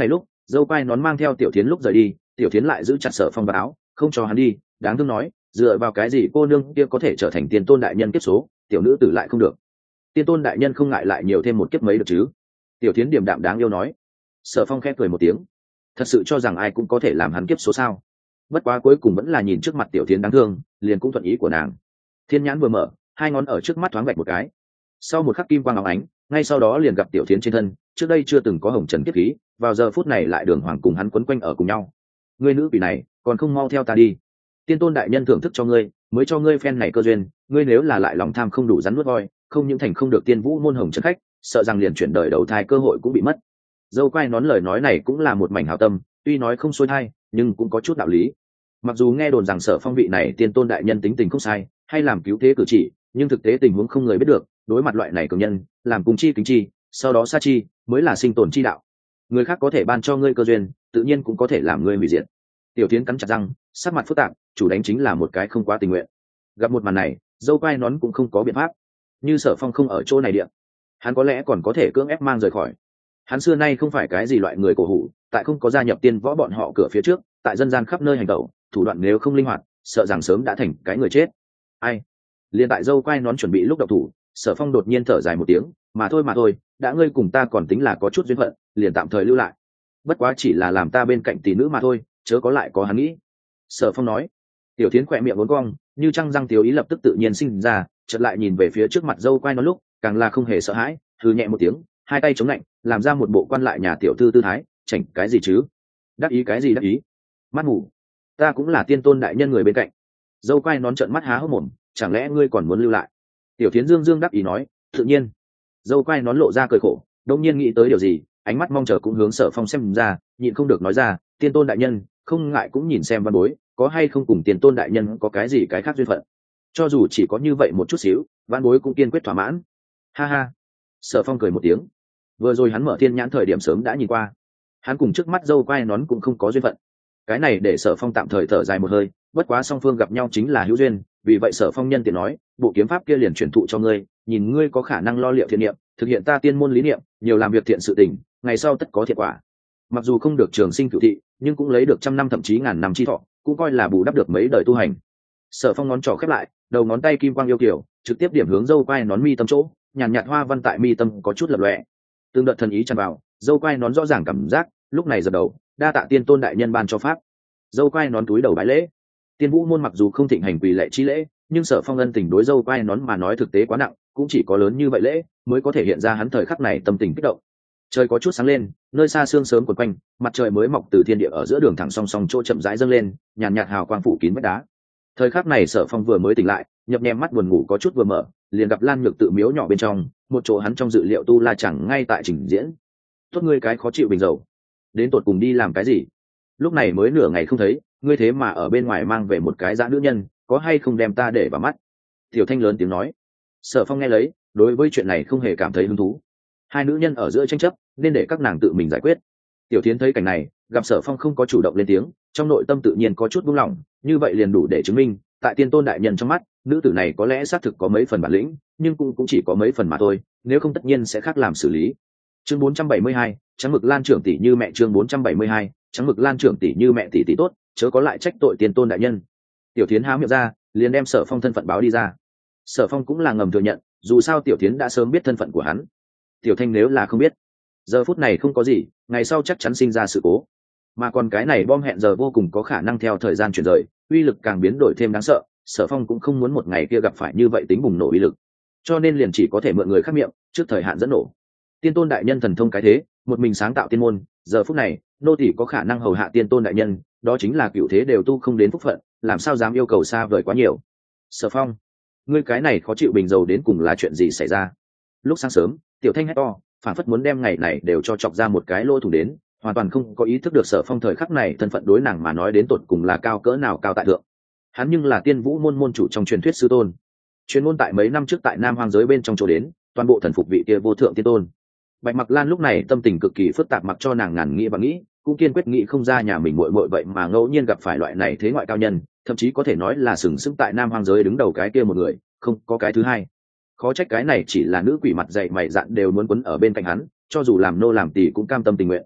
Dâu quai nón mang theo Tiểu Thiến lúc rời đi, Tiểu Thiến lại giữ chặt Sở Phong vào áo, không cho hắn đi, đáng thương nói, dựa vào cái gì cô nương kia có thể trở thành tiên tôn đại nhân kiếp số, tiểu nữ tử lại không được. Tiên tôn đại nhân không ngại lại nhiều thêm một kiếp mấy được chứ? Tiểu Thiến điềm đạm đáng yêu nói. Sở Phong khẽ cười một tiếng, thật sự cho rằng ai cũng có thể làm hắn kiếp số sao? Bất quá cuối cùng vẫn là nhìn trước mặt Tiểu Thiến đáng thương, liền cũng thuận ý của nàng. Thiên nhãn vừa mở, hai ngón ở trước mắt thoáng vạch một cái, sau một khắc kim quang óng ánh, ngay sau đó liền gặp Tiểu Thiến trên thân trước đây chưa từng có hồng trần kiếp khí, vào giờ phút này lại đường hoàng cùng hắn quấn quanh ở cùng nhau. Ngươi nữ quỷ này, còn không mau theo ta đi. Tiên tôn đại nhân thưởng thức cho ngươi, mới cho ngươi phen này cơ duyên, ngươi nếu là lại lòng tham không đủ rắn nuốt voi, không những thành không được tiên vũ môn hồng chân khách, sợ rằng liền chuyển đời đầu thai cơ hội cũng bị mất. Dâu quai nón lời nói này cũng là một mảnh hảo tâm, tuy nói không xuôi thai, nhưng cũng có chút đạo lý. Mặc dù nghe đồn rằng Sở Phong vị này tiên tôn đại nhân tính tình không sai, hay làm cứu thế cử chỉ, nhưng thực tế tình huống không người biết được, đối mặt loại này cường nhân, làm cùng chi kính chi, sau đó sa chi, mới là sinh tồn chi đạo. Người khác có thể ban cho ngươi cơ duyên, tự nhiên cũng có thể làm ngươi hủy diệt. Tiểu Thiến cắn chặt răng, sắc mặt phức tạp, chủ đánh chính là một cái không quá tình nguyện. Gặp một màn này, dâu quai nón cũng không có biện pháp. Như Sở Phong không ở chỗ này điện, hắn có lẽ còn có thể cưỡng ép mang rời khỏi. Hắn xưa nay không phải cái gì loại người cổ hủ, tại không có gia nhập tiên võ bọn họ cửa phía trước, tại dân gian khắp nơi hành tẩu, thủ đoạn nếu không linh hoạt, sợ rằng sớm đã thành cái người chết. Ai? Liên tại dâu quai nón chuẩn bị lúc độc thủ, Sở Phong đột nhiên thở dài một tiếng, mà thôi mà thôi, đã ngươi cùng ta còn tính là có chút duyên phận, liền tạm thời lưu lại. Bất quá chỉ là làm ta bên cạnh tỷ nữ mà thôi, chớ có lại có hắn nghĩ. Sở Phong nói. Tiểu Thiến khỏe miệng uốn cong, như trăng răng tiểu ý lập tức tự nhiên sinh ra, chợt lại nhìn về phía trước mặt dâu quai nón lúc, càng là không hề sợ hãi, hừ nhẹ một tiếng, hai tay chống lạnh, làm ra một bộ quan lại nhà tiểu thư tư thái, chảnh cái gì chứ? Đắc ý cái gì đắc ý? Mắt ngủ. Ta cũng là tiên tôn đại nhân người bên cạnh. Dâu quai nón trợn mắt há hốc mồm, chẳng lẽ ngươi còn muốn lưu lại? Tiểu Thiến dương dương đắc ý nói, tự nhiên. Dâu quai nón lộ ra cười khổ, đột nhiên nghĩ tới điều gì, ánh mắt mong chờ cũng hướng Sở Phong xem ra, nhịn không được nói ra, tiên tôn đại nhân, không ngại cũng nhìn xem văn bối, có hay không cùng tiên tôn đại nhân có cái gì cái khác duyên phận. Cho dù chỉ có như vậy một chút xíu, văn bối cũng kiên quyết thỏa mãn. Ha ha. Sở Phong cười một tiếng. Vừa rồi hắn mở thiên nhãn thời điểm sớm đã nhìn qua, hắn cùng trước mắt dâu quai nón cũng không có duyên phận. Cái này để Sở Phong tạm thời thở dài một hơi, bất quá song phương gặp nhau chính là hữu duyên, vì vậy Sở Phong nhân tiện nói, bộ kiếm pháp kia liền truyền thụ cho ngươi, nhìn ngươi có khả năng lo liệu thiện niệm, thực hiện ta tiên môn lý niệm, nhiều làm việc thiện sự tình, ngày sau tất có thiện quả. Mặc dù không được trường sinh cửu thị, nhưng cũng lấy được trăm năm thậm chí ngàn năm chi thọ, cũng coi là bù đắp được mấy đời tu hành. Sở Phong ngón trỏ khép lại, đầu ngón tay kim quang yêu kiều, trực tiếp điểm hướng dâu quai nón mi tâm chỗ, nhàn nhạt, nhạt hoa văn tại mi tâm có chút lập lòe. Tương đợt thần ý tràn vào, dâu quai nón rõ ràng cảm giác, lúc này giật đầu, đa tạ tiên tôn đại nhân ban cho pháp. Dâu quai nón túi đầu bái lễ. Tiên vũ môn mặc dù không thịnh hành quỳ lệ chi lễ, nhưng Sở Phong ân tình đối dâu quai nón mà nói thực tế quá nặng, cũng chỉ có lớn như vậy lễ mới có thể hiện ra hắn thời khắc này tâm tình kích động. Trời có chút sáng lên, nơi xa sương sớm quấn quanh, mặt trời mới mọc từ thiên địa ở giữa đường thẳng song song chỗ chậm rãi dâng lên, nhàn nhạt, nhạt hào quang phủ kín vách đá. Thời khắc này Sở Phong vừa mới tỉnh lại, nhập nhèm mắt buồn ngủ có chút vừa mở, liền gặp Lan Nhược tự miếu nhỏ bên trong, một chỗ hắn trong dự liệu tu la chẳng ngay tại trình diễn. Tốt ngươi cái khó chịu bình dầu, đến tột cùng đi làm cái gì? Lúc này mới nửa ngày không thấy, ngươi thế mà ở bên ngoài mang về một cái dã nữ nhân, có hay không đem ta để vào mắt? Tiểu Thanh lớn tiếng nói. Sở Phong nghe lấy, đối với chuyện này không hề cảm thấy hứng thú. Hai nữ nhân ở giữa tranh chấp, nên để các nàng tự mình giải quyết. Tiểu Thiến thấy cảnh này, gặp Sở Phong không có chủ động lên tiếng, trong nội tâm tự nhiên có chút buông lỏng, như vậy liền đủ để chứng minh, tại tiên tôn đại nhân trong mắt, nữ tử này có lẽ xác thực có mấy phần bản lĩnh, nhưng cũng cũng chỉ có mấy phần mà thôi, nếu không tất nhiên sẽ khác làm xử lý. Chương bốn trăm bảy mươi hai, trắng mực Lan trưởng tỷ như mẹ chương bốn trăm bảy mươi hai, trắng mực Lan trưởng tỷ như mẹ tỷ tỷ tốt, chớ có lại trách tội tiên tôn đại nhân. Tiểu Thiến há miệng ra, liền đem Sở Phong thân phận báo đi ra. Sở Phong cũng là ngầm thừa nhận, dù sao Tiểu Thiến đã sớm biết thân phận của hắn. Tiểu Thanh nếu là không biết, giờ phút này không có gì, ngày sau chắc chắn sinh ra sự cố. Mà còn cái này bom hẹn giờ vô cùng có khả năng theo thời gian chuyển rời, uy lực càng biến đổi thêm đáng sợ. Sở Phong cũng không muốn một ngày kia gặp phải như vậy tính bùng nổ uy lực, cho nên liền chỉ có thể mượn người khác miệng, trước thời hạn dẫn nổ. Tiên tôn đại nhân thần thông cái thế, một mình sáng tạo tiên môn, giờ phút này nô tỳ có khả năng hầu hạ tiên tôn đại nhân, đó chính là cửu thế đều tu không đến phúc phận, làm sao dám yêu cầu xa vời quá nhiều. Sở Phong, ngươi cái này khó chịu bình dầu đến cùng là chuyện gì xảy ra? Lúc sáng sớm, Tiểu Thanh hét to, phản phất muốn đem ngày này đều cho chọc ra một cái lỗ thủng đến, hoàn toàn không có ý thức được Sở Phong thời khắc này thân phận đối nàng mà nói đến tột cùng là cao cỡ nào cao tại thượng. Hắn nhưng là tiên vũ môn môn chủ trong truyền thuyết sư tôn, chuyên môn tại mấy năm trước tại Nam Hoang giới bên trong chỗ đến, toàn bộ thần phục vị kia vô thượng tiên tôn. Bạch Mặc Lan lúc này tâm tình cực kỳ phức tạp, mặc cho nàng ngàn nghĩ và nghĩ, cũng kiên quyết nghĩ không ra nhà mình muội muội vậy mà ngẫu nhiên gặp phải loại này thế ngoại cao nhân, thậm chí có thể nói là sừng sững tại Nam Hoang giới đứng đầu cái kia một người, không có cái thứ hai. Khó trách cái này chỉ là nữ quỷ mặt dày mày dạn đều muốn quấn ở bên cạnh hắn, cho dù làm nô làm tỳ cũng cam tâm tình nguyện.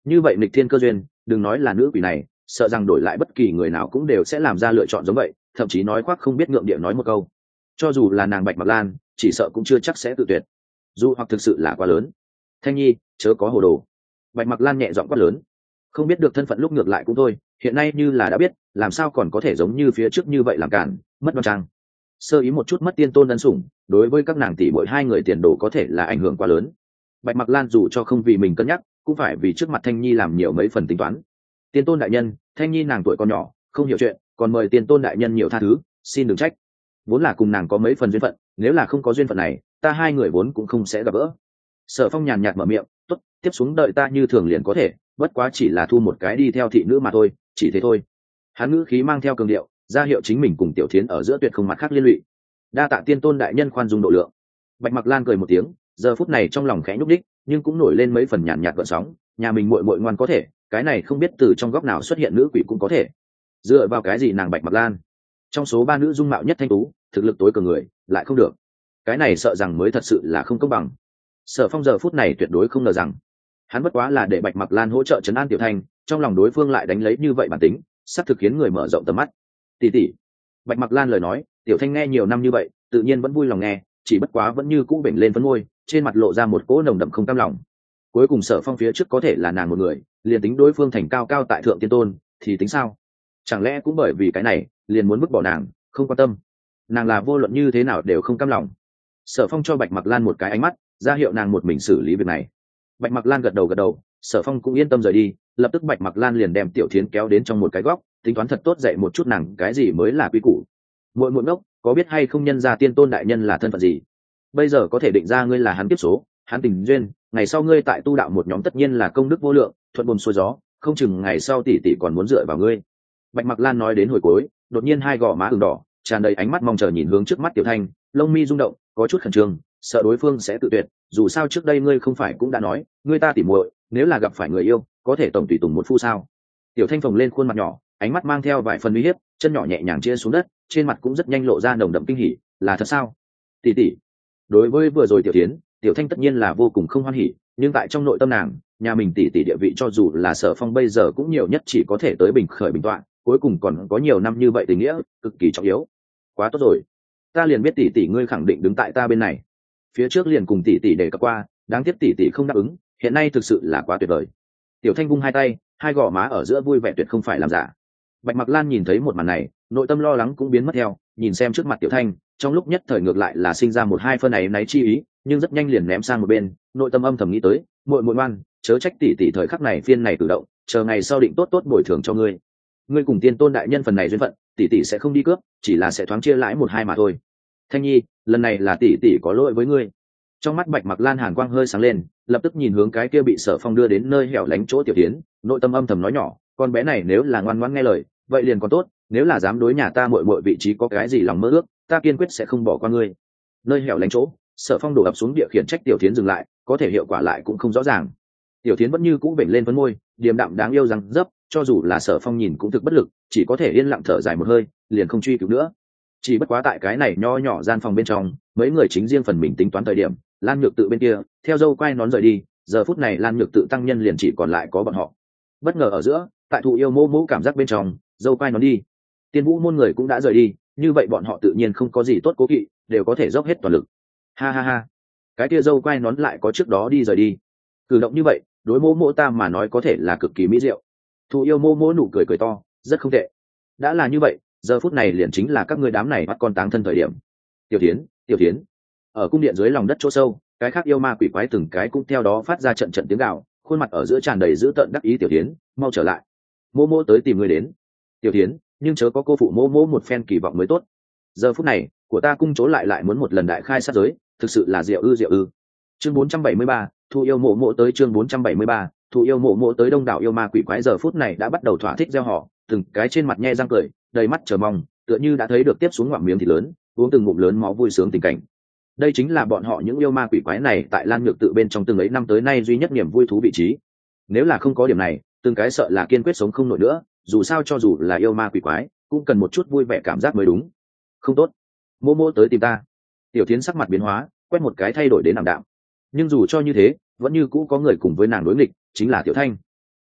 như vậy nghịch thiên cơ duyên, đừng nói là nữ quỷ này, sợ rằng đổi lại bất kỳ người nào cũng đều sẽ làm ra lựa chọn giống vậy, thậm chí nói khoác không biết ngượng địa nói một câu. Cho dù là nàng Bạch Mặc Lan, chỉ sợ cũng chưa chắc sẽ tự tuyệt. Dù hoặc thực sự là quá lớn. Thanh Nhi, chớ có hồ đồ. Bạch Mặc Lan nhẹ giọng quát lớn. Không biết được thân phận lúc ngược lại cũng thôi, hiện nay như là đã biết, làm sao còn có thể giống như phía trước như vậy làm cản, mất đoan trang. Sơ ý một chút mất tiên tôn ân sủng, đối với các nàng tỷ muội hai người tiền đồ có thể là ảnh hưởng quá lớn. Bạch Mặc Lan dù cho không vì mình cân nhắc, cũng phải vì trước mặt Thanh Nhi làm nhiều mấy phần tính toán. Tiên tôn đại nhân, Thanh Nhi nàng tuổi còn nhỏ, không hiểu chuyện, còn mời tiên tôn đại nhân nhiều tha thứ, xin đừng trách. Vốn là cùng nàng có mấy phần duyên phận, nếu là không có duyên phận này, ta hai người vốn cũng không sẽ gặp gỡ. Sở Phong nhàn nhạt mở miệng, tốt, tiếp xuống đợi ta như thường liền có thể, bất quá chỉ là thu một cái đi theo thị nữ mà thôi, chỉ thế thôi. Hắn ngữ khí mang theo cường điệu, ra hiệu chính mình cùng Tiểu Thiến ở giữa tuyệt không mặt khác liên lụy. Đa tạ tiên tôn đại nhân khoan dung độ lượng. Bạch Mặc Lan cười một tiếng, giờ phút này trong lòng khẽ nhúc đích, nhưng cũng nổi lên mấy phần nhàn nhạt gợn sóng, nhà mình muội muội ngoan có thể, cái này không biết từ trong góc nào xuất hiện nữ quỷ cũng có thể. Dựa vào cái gì nàng Bạch Mặc Lan? Trong số ba nữ dung mạo nhất thanh tú, thực lực tối cường người, lại không được. Cái này sợ rằng mới thật sự là không công bằng. Sở Phong giờ phút này tuyệt đối không ngờ rằng, hắn bất quá là để Bạch Mặc Lan hỗ trợ trấn an Tiểu Thanh, trong lòng đối phương lại đánh lấy như vậy bản tính, sắp thực khiến người mở rộng tầm mắt. Tỷ tỷ. Bạch Mặc Lan lời nói, Tiểu Thanh nghe nhiều năm như vậy, tự nhiên vẫn vui lòng nghe, chỉ bất quá vẫn như cũ bệnh lên phấn môi, trên mặt lộ ra một cỗ nồng đậm không cam lòng. Cuối cùng Sở Phong phía trước có thể là nàng một người, liền tính đối phương thành cao cao tại thượng tiên tôn, thì tính sao? Chẳng lẽ cũng bởi vì cái này, liền muốn vứt bỏ nàng, không quan tâm? Nàng là vô luận như thế nào đều không cam lòng. Sở Phong cho Bạch Mặc Lan một cái ánh mắt, ra hiệu nàng một mình xử lý việc này. Bạch Mặc Lan gật đầu gật đầu, Sở Phong cũng yên tâm rời đi, lập tức Bạch Mặc Lan liền đem Tiểu Thiến kéo đến trong một cái góc, tính toán thật tốt dạy một chút nàng cái gì mới là quy củ. Muội muội ngốc, có biết hay không nhân gia tiên tôn đại nhân là thân phận gì? Bây giờ có thể định ra ngươi là hắn tiếp số, hắn tình duyên, ngày sau ngươi tại tu đạo một nhóm tất nhiên là công đức vô lượng, thuận buồm xuôi gió, không chừng ngày sau tỷ tỷ còn muốn dựa vào ngươi. Bạch Mặc Lan nói đến hồi cuối, đột nhiên hai gò má ửng đỏ, tràn đầy ánh mắt mong chờ nhìn hướng trước mắt Tiểu Thanh, lông mi rung động, có chút khẩn trương, sợ đối phương sẽ tự tuyệt, dù sao trước đây ngươi không phải cũng đã nói, ngươi ta tỉ muội, nếu là gặp phải người yêu, có thể tổng tùy tùng một phu sao? Tiểu Thanh phồng lên khuôn mặt nhỏ, ánh mắt mang theo vài phần uy hiếp, chân nhỏ nhẹ nhàng chia xuống đất, trên mặt cũng rất nhanh lộ ra nồng đậm kinh hỉ, là thật sao? Tỷ tỷ. Đối với vừa rồi Tiểu Thiến, Tiểu Thanh tất nhiên là vô cùng không hoan hỉ, nhưng tại trong nội tâm nàng, nhà mình tỷ tỷ địa vị cho dù là Sở Phong bây giờ cũng nhiều nhất chỉ có thể tới bình khởi bình tọa, cuối cùng còn có nhiều năm như vậy tình nghĩa, cực kỳ trọng yếu. Quá tốt rồi, ta liền biết tỷ tỷ ngươi khẳng định đứng tại ta bên này. Phía trước liền cùng tỷ tỷ đề cập qua, đáng tiếc tỷ tỷ không đáp ứng, hiện nay thực sự là quá tuyệt vời. Tiểu Thanh vung hai tay, hai gò má ở giữa vui vẻ tuyệt không phải làm giả. Bạch Mặc Lan nhìn thấy một màn này, nội tâm lo lắng cũng biến mất theo, nhìn xem trước mặt Tiểu Thanh, trong lúc nhất thời ngược lại là sinh ra một hai phân này náy chi ý, nhưng rất nhanh liền ném sang một bên, nội tâm âm thầm nghĩ tới, muội muội ngoan, chớ trách tỷ tỷ thời khắc này phiên này cử động, chờ ngày sau định tốt tốt bồi thường cho ngươi. Ngươi cùng tiên tôn đại nhân phần này duyên phận, tỷ tỷ sẽ không đi cướp, chỉ là sẽ thoáng chia lãi một hai mà thôi. Thanh Nhi, lần này là tỷ tỷ có lỗi với ngươi. Trong mắt Bạch Mặc Lan hàn quang hơi sáng lên, lập tức nhìn hướng cái kia bị Sở Phong đưa đến nơi hẻo lánh chỗ Tiểu Thiến, nội tâm âm thầm nói nhỏ, con bé này nếu là ngoan ngoãn nghe lời, vậy liền còn tốt, nếu là dám đối nhà ta muội muội vị trí có cái gì lòng mơ ước, ta kiên quyết sẽ không bỏ qua ngươi. Nơi hẻo lánh chỗ, Sở Phong đổ ập xuống địa khiển trách Tiểu Thiến dừng lại, có thể hiệu quả lại cũng không rõ ràng. Tiểu Thiến vẫn như cũ vểnh lên phấn môi, điềm đạm đáng yêu răng dấp, cho dù là Sở Phong nhìn cũng thực bất lực, chỉ có thể yên lặng thở dài một hơi, liền không truy cứu nữa. Chỉ bất quá tại cái này nho nhỏ gian phòng bên trong, mấy người chính riêng phần mình tính toán thời điểm, Lan Nhược Tự bên kia, theo dâu quay nón rời đi, giờ phút này Lan Nhược Tự tăng nhân liền chỉ còn lại có bọn họ. Bất ngờ ở giữa, tại Thụ Yêu Mô Mô cảm giác bên trong, dâu quay nón đi, Tiên Vũ môn người cũng đã rời đi, như vậy bọn họ tự nhiên không có gì tốt cố kỵ, đều có thể dốc hết toàn lực. Ha ha ha, cái kia dâu quay nón lại có trước đó đi rời đi. Cử động như vậy, đối Mô Mô ta mà nói có thể là cực kỳ mỹ diệu. Thụ Yêu Mô Mô nụ cười cười to, rất không tệ. Đã là như vậy, giờ phút này liền chính là các ngươi đám này bắt con táng thân thời điểm. Tiểu Thiến, Tiểu Thiến. Ở cung điện dưới lòng đất chỗ sâu, cái khác yêu ma quỷ quái từng cái cũng theo đó phát ra trận trận tiếng gào, khuôn mặt ở giữa tràn đầy dữ tợn đắc ý. Tiểu Thiến, mau trở lại. Mô Mô tới tìm ngươi đến. Tiểu Thiến, nhưng chớ có cô phụ Mô Mô một phen kỳ vọng mới tốt. Giờ phút này, của ta cung chỗ lại lại muốn một lần đại khai sát giới, thực sự là diệu ư diệu ư. Chương bốn trăm bảy mươi ba, Thu Yêu Mộ Mộ tới. Chương bốn trăm bảy mươi ba, Thu Yêu Mộ Mộ tới. Đông đảo yêu ma quỷ quái giờ phút này đã bắt đầu thỏa thích gieo họ, từng cái trên mặt nhe răng cười, đầy mắt chờ mong, tựa như đã thấy được tiếp xuống ngoạm miếng thịt lớn, uống từng ngụm lớn máu vui sướng tình cảnh. Đây chính là bọn họ những yêu ma quỷ quái này tại Lan Nhược Tự bên trong từng ấy năm tới nay duy nhất niềm vui thú vị trí. Nếu là không có điểm này, từng cái sợ là kiên quyết sống không nổi nữa, dù sao cho dù là yêu ma quỷ quái, cũng cần một chút vui vẻ cảm giác mới đúng. Không tốt, Mô Mô tới tìm ta. Tiểu Thiến sắc mặt biến hóa, quét một cái thay đổi đến ảm đạm. Nhưng dù cho như thế, vẫn như cũ có người cùng với nàng đối nghịch, chính là Tiểu Thanh.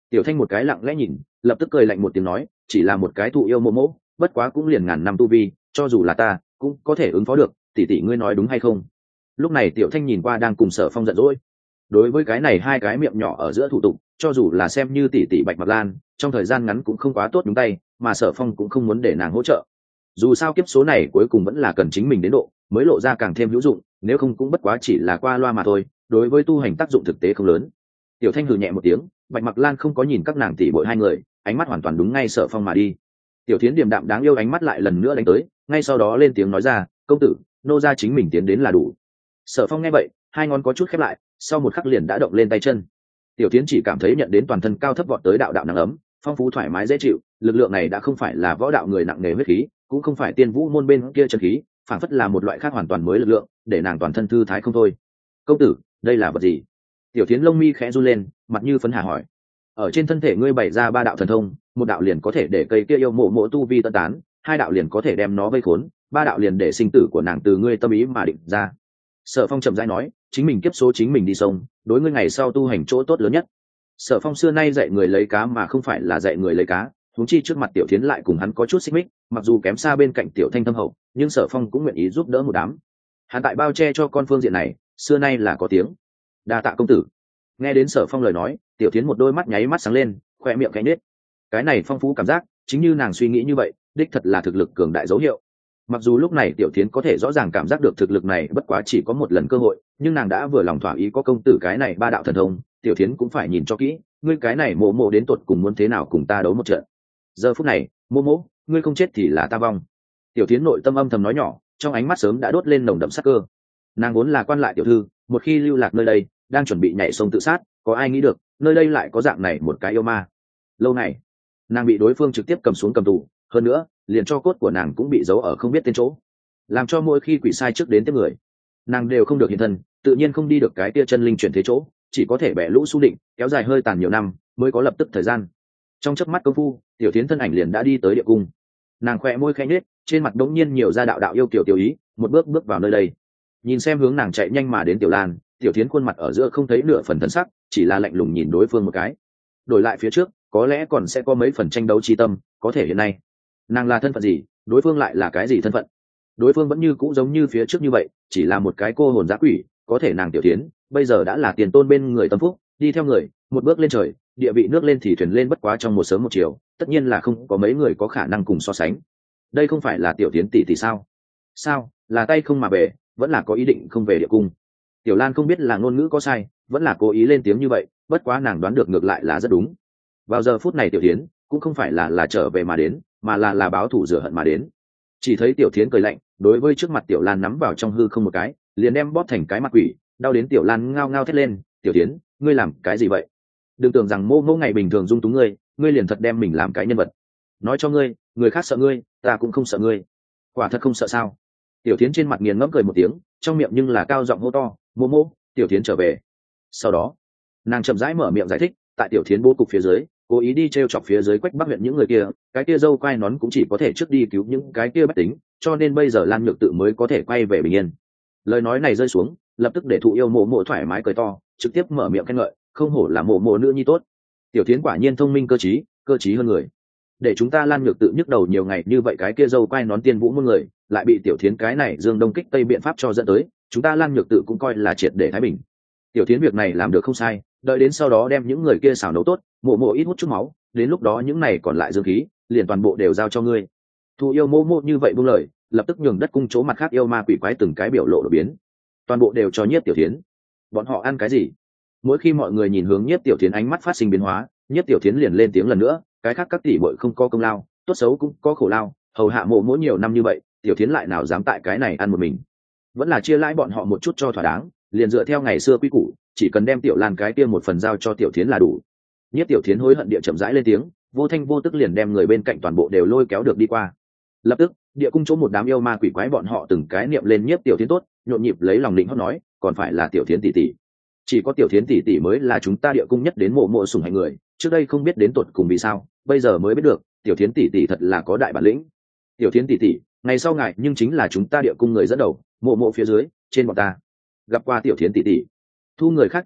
Tiểu Thanh một cái lặng lẽ nhìn, lập tức cười lạnh một tiếng nói, chỉ là một cái thụ yêu mộ mộ, bất quá cũng liền ngàn năm tu vi, cho dù là ta cũng có thể ứng phó được, tỷ tỷ ngươi nói đúng hay không? Lúc này Tiểu Thanh nhìn qua đang cùng Sở Phong giận dỗi. Đối với cái này hai cái miệng nhỏ ở giữa thủ tục, cho dù là xem như tỷ tỷ Bạch Mặc Lan, trong thời gian ngắn cũng không quá tốt đúng tay, mà Sở Phong cũng không muốn để nàng hỗ trợ. Dù sao kiếp số này cuối cùng vẫn là cần chính mình đến độ, mới lộ ra càng thêm hữu dụng, nếu không cũng bất quá chỉ là qua loa mà thôi, đối với tu hành tác dụng thực tế không lớn. Tiểu Thanh hừ nhẹ một tiếng, Bạch Mặc Lan không có nhìn các nàng tỷ bội hai người, ánh mắt hoàn toàn đúng ngay Sở Phong mà đi. Tiểu Thiến điềm đạm đáng yêu ánh mắt lại lần nữa đánh tới, ngay sau đó lên tiếng nói ra, công tử, nô gia chính mình tiến đến là đủ. Sở Phong nghe vậy, hai ngón có chút khép lại, sau một khắc liền đã động lên tay chân. Tiểu Thiến chỉ cảm thấy nhận đến toàn thân cao thấp vọt tới đạo đạo nắng ấm, phong phú thoải mái dễ chịu, lực lượng này đã không phải là võ đạo người nặng nề huyết khí, cũng không phải tiên vũ môn bên kia chân khí, phản phất là một loại khác hoàn toàn mới lực lượng, để nàng toàn thân thư thái không thôi. Công tử, đây là vật gì? Tiểu Thiến lông mi khẽ run lên, mặt như phấn hà hỏi. Ở trên thân thể ngươi bày ra ba đạo thần thông, một đạo liền có thể để cây kia yêu mộ mộ tu vi tân tán, hai đạo liền có thể đem nó vây khốn, ba đạo liền để sinh tử của nàng từ ngươi tâm ý mà định ra. Sở Phong chậm rãi nói, chính mình kiếp số chính mình đi sông, đối ngươi ngày sau tu hành chỗ tốt lớn nhất. Sở Phong xưa nay dạy người lấy cá mà không phải là dạy người lấy cá, huống chi trước mặt Tiểu Thiến lại cùng hắn có chút xích mích, mặc dù kém xa bên cạnh Tiểu Thanh thâm hậu, nhưng Sở Phong cũng nguyện ý giúp đỡ một đám. Hắn tại bao che cho con phương diện này, xưa nay là có tiếng. Đa tạ công tử. Nghe đến Sở Phong lời nói, Tiểu Thiến một đôi mắt nháy mắt sáng lên, khoe miệng cánh nết. Cái này phong phú cảm giác, chính như nàng suy nghĩ như vậy, đích thật là thực lực cường đại dấu hiệu. Mặc dù lúc này Tiểu Thiến có thể rõ ràng cảm giác được thực lực này bất quá chỉ có một lần cơ hội, nhưng nàng đã vừa lòng thỏa ý có công tử cái này ba đạo thần thông, Tiểu Thiến cũng phải nhìn cho kỹ, ngươi cái này mộ mộ đến tột cùng muốn thế nào cùng ta đấu một trận. Giờ phút này, mộ mộ, ngươi không chết thì là ta vong. Tiểu Thiến nội tâm âm thầm nói nhỏ, trong ánh mắt sớm đã đốt lên nồng đậm sắc cơ. Nàng vốn là quan lại tiểu thư, một khi lưu lạc nơi đây, đang chuẩn bị nhảy sông tự sát, có ai nghĩ được, nơi đây lại có dạng này một cái yêu ma. Lâu này, nàng bị đối phương trực tiếp cầm xuống cầm tù, hơn nữa, liền cho cốt của nàng cũng bị giấu ở không biết tên chỗ, làm cho mỗi khi quỷ sai trước đến tiếp người, nàng đều không được hiện thân, tự nhiên không đi được cái tia chân linh chuyển thế chỗ, chỉ có thể bẻ lũ xu định, kéo dài hơi tàn nhiều năm, mới có lập tức thời gian. Trong chớp mắt công phu, Tiểu Thiến thân ảnh liền đã đi tới địa cung. Nàng khẽ môi khẽ nhếch, trên mặt đống nhiên nhiều ra đạo đạo yêu kiều tiểu ý, một bước bước vào nơi đây. Nhìn xem hướng nàng chạy nhanh mà đến Tiểu Lan, Tiểu Thiến khuôn mặt ở giữa không thấy nửa phần thân sắc, chỉ là lạnh lùng nhìn đối phương một cái. Đổi lại phía trước, có lẽ còn sẽ có mấy phần tranh đấu chi tâm, có thể hiện nay, nàng là thân phận gì, đối phương lại là cái gì thân phận? Đối phương vẫn như cũ giống như phía trước như vậy, chỉ là một cái cô hồn dã quỷ, có thể nàng Tiểu Thiến bây giờ đã là tiền tôn bên người tâm phúc, đi theo người, một bước lên trời, địa vị nước lên thì thuyền lên bất quá trong một sớm một chiều, tất nhiên là không có mấy người có khả năng cùng so sánh. Đây không phải là Tiểu Thiến tỷ tỷ sao? Sao, là tay không mà về, vẫn là có ý định không về địa cung? Tiểu Lan không biết là ngôn ngữ có sai, vẫn là cố ý lên tiếng như vậy, bất quá nàng đoán được ngược lại là rất đúng. Vào giờ phút này Tiểu Thiến cũng không phải là là trở về mà đến, mà là là báo thù rửa hận mà đến. Chỉ thấy Tiểu Thiến cười lạnh, đối với trước mặt Tiểu Lan nắm vào trong hư không một cái, liền đem bóp thành cái mặt quỷ, đau đến Tiểu Lan ngao ngao thét lên, "Tiểu Thiến, ngươi làm cái gì vậy? Đừng tưởng rằng mô mô ngày bình thường dung túng ngươi, ngươi liền thật đem mình làm cái nhân vật. Nói cho ngươi, người khác sợ ngươi, ta cũng không sợ ngươi. Quả thật không sợ sao?" Tiểu Thiến trên mặt nghiền ngẫm cười một tiếng, trong miệng nhưng là cao giọng hô to, "Mô mô, Tiểu Thiến trở về." Sau đó, nàng chậm rãi mở miệng giải thích, tại Tiểu Thiến bố cục phía dưới, cố ý đi t r e o chọc phía dưới Quách Bắc huyện những người kia, cái kia dâu quai nón cũng chỉ có thể trước đi cứu những cái kia bách tính, cho nên bây giờ Lan Nhược Tự mới có thể quay về bình yên. Lời nói này rơi xuống, lập tức để thụ yêu mộ mộ thoải mái cười to, trực tiếp mở miệng khen ngợi, không hổ là mộ mộ nữ nhi tốt. Tiểu Thiến quả nhiên thông minh cơ trí, cơ trí hơn người. Để chúng ta Lan Nhược Tự nhức đầu nhiều ngày như vậy, cái kia dâu quai nón tiên vũ muôn người, lại bị Tiểu Thiến cái này dương đông kích tây biện pháp cho dẫn tới, chúng ta Lan Nhược Tự cũng coi là triệt để thái bình. Tiểu Thiến việc này làm được không sai, đợi đến sau đó đem những người kia xào nấu tốt, mộ mộ ít hút chút máu, đến lúc đó những này còn lại dương khí liền toàn bộ đều giao cho ngươi. Thụ yêu mộ mộ như vậy buông lời, lập tức nhường đất cung chỗ mặt khác yêu ma quỷ quái từng cái biểu lộ đổi biến, toàn bộ đều cho Nhiếp Tiểu Thiến. Bọn họ ăn cái gì? Mỗi khi mọi người nhìn hướng Nhiếp Tiểu Thiến, ánh mắt phát sinh biến hóa, Nhiếp Tiểu Thiến liền lên tiếng lần nữa, cái khác các tỷ muội không có công lao, tốt xấu cũng có khổ lao, hầu hạ mộ mỗi nhiều năm như vậy, Tiểu Thiến lại nào dám tại cái này ăn một mình. Vẫn là chia lãi bọn họ một chút cho thỏa đáng, liền dựa theo ngày xưa quy củ, chỉ cần đem Tiểu Lan cái kia một phần giao cho Tiểu Thiến là đủ. Nhiếp Tiểu Thiến hối hận địa chậm rãi lên tiếng, vô thanh vô tức liền đem người bên cạnh toàn bộ đều lôi kéo được đi qua. Lập tức, địa cung chỗ một đám yêu ma quỷ quái bọn họ từng cái niệm lên Nhiếp Tiểu Thiến tốt, nhộn nhịp lấy lòng định hót nói, còn phải là Tiểu Thiến tỷ tỷ. Chỉ có Tiểu Thiến tỷ tỷ mới là chúng ta địa cung nhất đến mộ mộ sủng hạnh người, trước đây không biết đến tột cùng vì sao, bây giờ mới biết được, Tiểu Thiến tỷ tỷ thật là có đại bản lĩnh. Tiểu Thiến tỷ tỷ, ngày sau ngài nhưng chính là chúng ta địa cung người dẫn đầu, mộ mộ phía dưới, trên bọn ta. Gặp qua Tiểu Thiến tỷ tỷ, thu người khác chỗ tốt,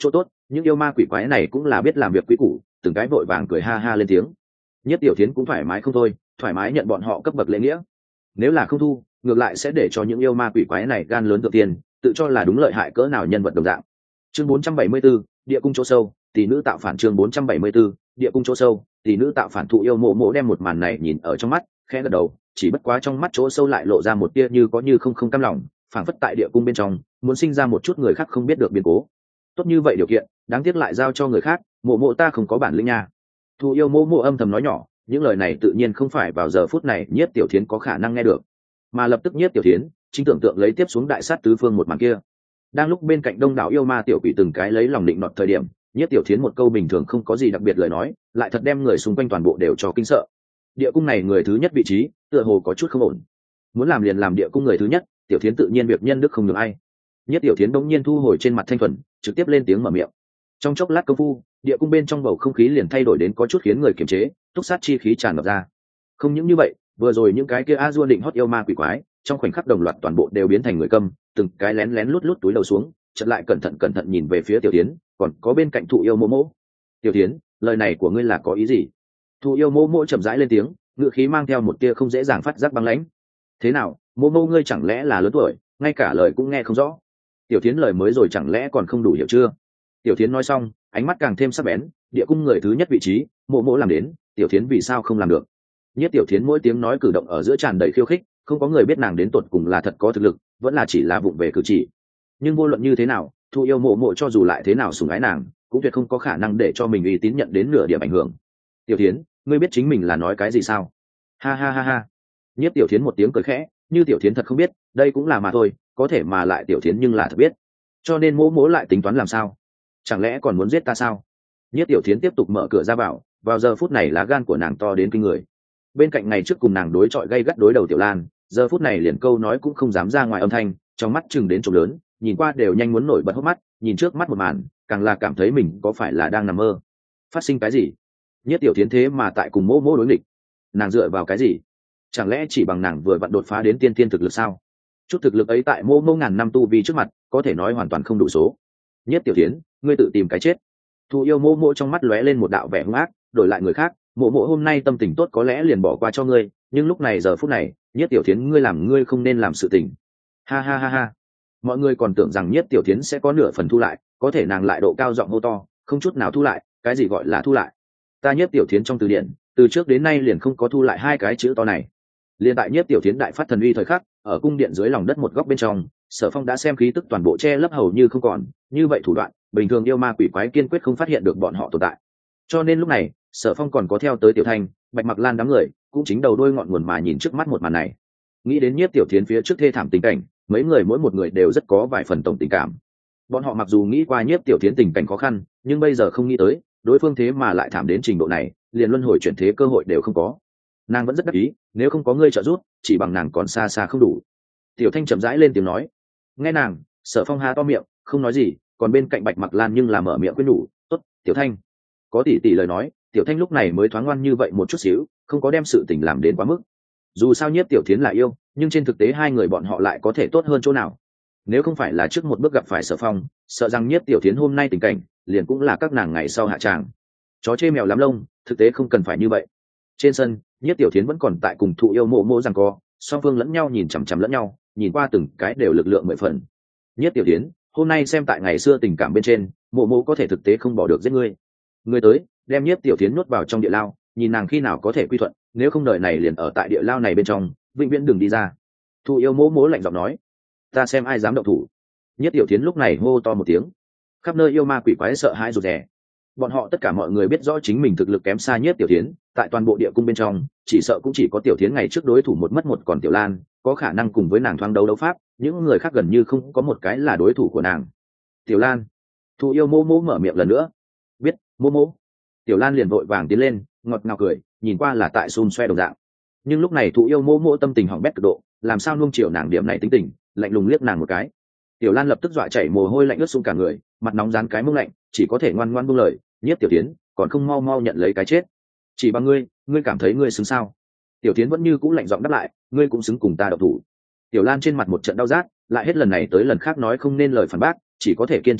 những yêu ma quỷ quái này cũng là biết làm việc quý củ, từng cái vội vàng cười ha ha lên tiếng. Nhất Tiểu Thiến cũng thoải mái không thôi, thoải mái nhận bọn họ cấp bậc lễ nghĩa. Nếu là không thu, ngược lại sẽ để cho những yêu ma quỷ quái này gan lớn tự tiền, tự cho là đúng lợi hại cỡ nào nhân vật đồng dạng. Chương bốn trăm bảy mươi 4, địa cung chỗ sâu, tỷ nữ tạo phản. Chương bốn trăm bảy mươi 4, địa cung chỗ sâu, tỷ nữ tạo phản. Thụ yêu mộ mộ đem một màn này nhìn ở trong mắt, khẽ gật đầu, chỉ bất quá trong mắt chỗ sâu lại lộ ra một tia như có như không không cam lòng, phảng phất tại địa cung bên trong muốn sinh ra một chút người khác không biết được biến cố. Tốt như vậy điều kiện, đáng tiếc lại giao cho người khác, mộ mộ ta không có bản lĩnh nha. Thụ yêu mộ mộ âm thầm nói nhỏ, những lời này tự nhiên không phải vào giờ phút này Nhiếp Tiểu Thiến có khả năng nghe được, mà lập tức Nhiếp Tiểu Thiến chính tưởng tượng lấy tiếp xuống đại sát tứ phương một màn kia. Đang lúc bên cạnh đông đảo yêu ma tiểu quỷ từng cái lấy lòng định nọt thời điểm, Nhiếp Tiểu Thiến một câu bình thường không có gì đặc biệt lời nói, lại thật đem người xung quanh toàn bộ đều cho kinh sợ. Địa cung này người thứ nhất vị trí, tựa hồ có chút không ổn. Muốn làm liền làm địa cung người thứ nhất, Tiểu Thiến tự nhiên việc nhân đức không được ai. Nhiếp Tiểu Thiến đống nhiên thu hồi trên mặt thanh thuần, trực tiếp lên tiếng mở miệng. Trong chốc lát công phu, địa cung bên trong bầu không khí liền thay đổi đến có chút khiến người kiềm chế, túc sát chi khí tràn ngập ra. Không những như vậy, vừa rồi những cái kia a dua định hót yêu ma quỷ quái, trong khoảnh khắc đồng loạt toàn bộ đều biến thành người câm, từng cái lén lén lút lút túi đầu xuống, chợt lại cẩn thận cẩn thận nhìn về phía Tiểu Thiến, còn có bên cạnh Thụ yêu mộ mộ. Tiểu Thiến, lời này của ngươi là có ý gì? Thụ yêu mộ mộ chậm rãi lên tiếng, ngữ khí mang theo một tia không dễ dàng phát giác băng lãnh. Thế nào, mộ mộ ngươi chẳng lẽ là lớn tuổi, ngay cả lời cũng nghe không rõ? Tiểu Thiến lời mới rồi chẳng lẽ còn không đủ hiểu chưa? Tiểu Thiến nói xong, ánh mắt càng thêm sắc bén, địa cung người thứ nhất vị trí, mộ mộ làm đến, Tiểu Thiến vì sao không làm được? Nhất Tiểu Thiến mỗi tiếng nói cử động ở giữa tràn đầy khiêu khích, không có người biết nàng đến tột cùng là thật có thực lực, vẫn là chỉ là vụng về cử chỉ. Nhưng vô luận như thế nào, Thụ yêu mộ mộ cho dù lại thế nào sủng ái nàng, cũng tuyệt không có khả năng để cho mình uy tín nhận đến nửa điểm ảnh hưởng. Tiểu Thiến, ngươi biết chính mình là nói cái gì sao? Ha ha ha ha. Nhất Tiểu Thiến một tiếng cười khẽ, như Tiểu Thiến thật không biết, đây cũng là mà thôi, có thể mà lại Tiểu Thiến nhưng là thật biết. Cho nên mỗ mỗ lại tính toán làm sao? Chẳng lẽ còn muốn giết ta sao? Nhất Tiểu Thiến tiếp tục mở cửa ra vào, vào giờ phút này lá gan của nàng to đến kinh người. Bên cạnh ngày trước cùng nàng đối chọi gay gắt đối đầu Tiểu Lan, giờ phút này liền câu nói cũng không dám ra ngoài âm thanh, trong mắt chừng đến trống lớn, nhìn qua đều nhanh muốn nổi bật hốc mắt, nhìn trước mắt một màn, càng là cảm thấy mình có phải là đang nằm mơ. Phát sinh cái gì? Nhất Tiểu Thiến thế mà tại cùng mỗ mỗ đối nghịch, nàng dựa vào cái gì? Chẳng lẽ chỉ bằng nàng vừa vặn đột phá đến tiên tiên thực lực sao? Chút thực lực ấy tại mô mô ngàn năm tu vi trước mặt, có thể nói hoàn toàn không đủ số. Nhất Tiểu Thiến, ngươi tự tìm cái chết. Thụ yêu mô mô trong mắt lóe lên một đạo vẻ hung ác, đổi lại người khác, mộ mộ hôm nay tâm tình tốt có lẽ liền bỏ qua cho ngươi, nhưng lúc này giờ phút này, Nhất Tiểu Thiến ngươi làm ngươi không nên làm sự tình. Ha ha ha ha. Mọi người còn tưởng rằng Nhất Tiểu Thiến sẽ có nửa phần thu lại, có thể nàng lại độ cao giọng hô to, không chút nào thu lại, cái gì gọi là thu lại? Ta Nhất Tiểu Thiến trong từ điển, từ trước đến nay liền không có thu lại hai cái chữ to này. Liên tại Nhất Tiểu Thiến đại phát thần uy thời khắc, ở cung điện dưới lòng đất một góc bên trong, Sở Phong đã xem khí tức toàn bộ che lấp hầu như không còn, như vậy thủ đoạn, bình thường yêu ma quỷ quái kiên quyết không phát hiện được bọn họ tồn tại. Cho nên lúc này, Sở Phong còn có theo tới Tiểu Thanh, Bạch Mặc Lan đám người, cũng chính đầu đuôi ngọn nguồn mà nhìn trước mắt một màn này. Nghĩ đến Nhiếp Tiểu Thiến phía trước thê thảm tình cảnh, mấy người mỗi một người đều rất có vài phần tổng tình cảm. Bọn họ mặc dù nghĩ qua Nhiếp Tiểu Thiến tình cảnh khó khăn, nhưng bây giờ không nghĩ tới, đối phương thế mà lại thảm đến trình độ này, liền luân hồi chuyển thế cơ hội đều không có. Nàng vẫn rất đắc ý, nếu không có ngươi trợ giúp, chỉ bằng nàng còn xa xa không đủ. Tiểu Thanh chậm rãi lên tiếng nói. Nghe nàng, Sở Phong há to miệng, không nói gì, còn bên cạnh Bạch Mặc Lan nhưng là mở miệng khuyên nhủ, "Tốt, Tiểu Thanh." Có tỷ tỷ lời nói, Tiểu Thanh lúc này mới thoáng ngoan như vậy một chút xíu, không có đem sự tình làm đến quá mức. Dù sao Nhiếp Tiểu Thiến là yêu, nhưng trên thực tế hai người bọn họ lại có thể tốt hơn chỗ nào? Nếu không phải là trước một bước gặp phải Sở Phong, sợ rằng Nhiếp Tiểu Thiến hôm nay tình cảnh, liền cũng là các nàng ngày sau hạ tràng. Chó chê mèo lắm lông, thực tế không cần phải như vậy. Trên sân, Nhiếp Tiểu Thiến vẫn còn tại cùng Thụ yêu mộ mộ giằng co, song phương lẫn nhau nhìn chằm chằm lẫn nhau, nhìn qua từng cái đều lực lượng mười phần. Nhiếp Tiểu Thiến, hôm nay xem tại ngày xưa tình cảm bên trên, mộ mộ có thể thực tế không bỏ được giết ngươi. Ngươi tới, đem Nhiếp Tiểu Thiến nuốt vào trong địa lao, nhìn nàng khi nào có thể quy thuận, nếu không đời này liền ở tại địa lao này bên trong, vĩnh viễn đừng đi ra. Thụ yêu mộ mộ lạnh giọng nói. Ta xem ai dám động thủ. Nhiếp Tiểu Thiến lúc này hô to một tiếng, khắp nơi yêu ma quỷ quái sợ hãi rụt rè. Bọn họ tất cả mọi người biết rõ chính mình thực lực kém xa Nhiếp Tiểu Thiến, tại toàn bộ địa cung bên trong, chỉ sợ cũng chỉ có Tiểu Thiến ngày trước đối thủ một mất một còn Tiểu Lan, có khả năng cùng với nàng thoáng đấu đấu pháp, những người khác gần như không có một cái là đối thủ của nàng. Tiểu Lan. Thụ yêu mô mô mở miệng lần nữa. Biết, mô mô. Tiểu Lan liền vội vàng tiến lên, ngọt ngào cười, nhìn qua là tại xun xoe đồng dạng. Nhưng lúc này Thụ yêu mô mô tâm tình hỏng bét cực độ, làm sao nuông chiều nàng điểm này tính tình, lạnh lùng liếc nàng một cái. Tiểu Lan lập tức dọa chảy mồ hôi lạnh ướt sũng cả người, mặt nóng rán cái mông lạnh, chỉ có thể ngoan ngoan buông lời, Nhiếp Tiểu Thiến, còn không mau mau nhận lấy cái chết. Chỉ bằng ngươi, ngươi cảm thấy ngươi xứng sao? Tiểu Thiến vẫn như cũng lạnh giọng đáp lại, ngươi cũng xứng cùng ta độc thủ. Tiểu Lan trên mặt một trận đau rát, lại hết lần này tới lần khác nói không nên lời phản bác, chỉ có thể kiên trì hô,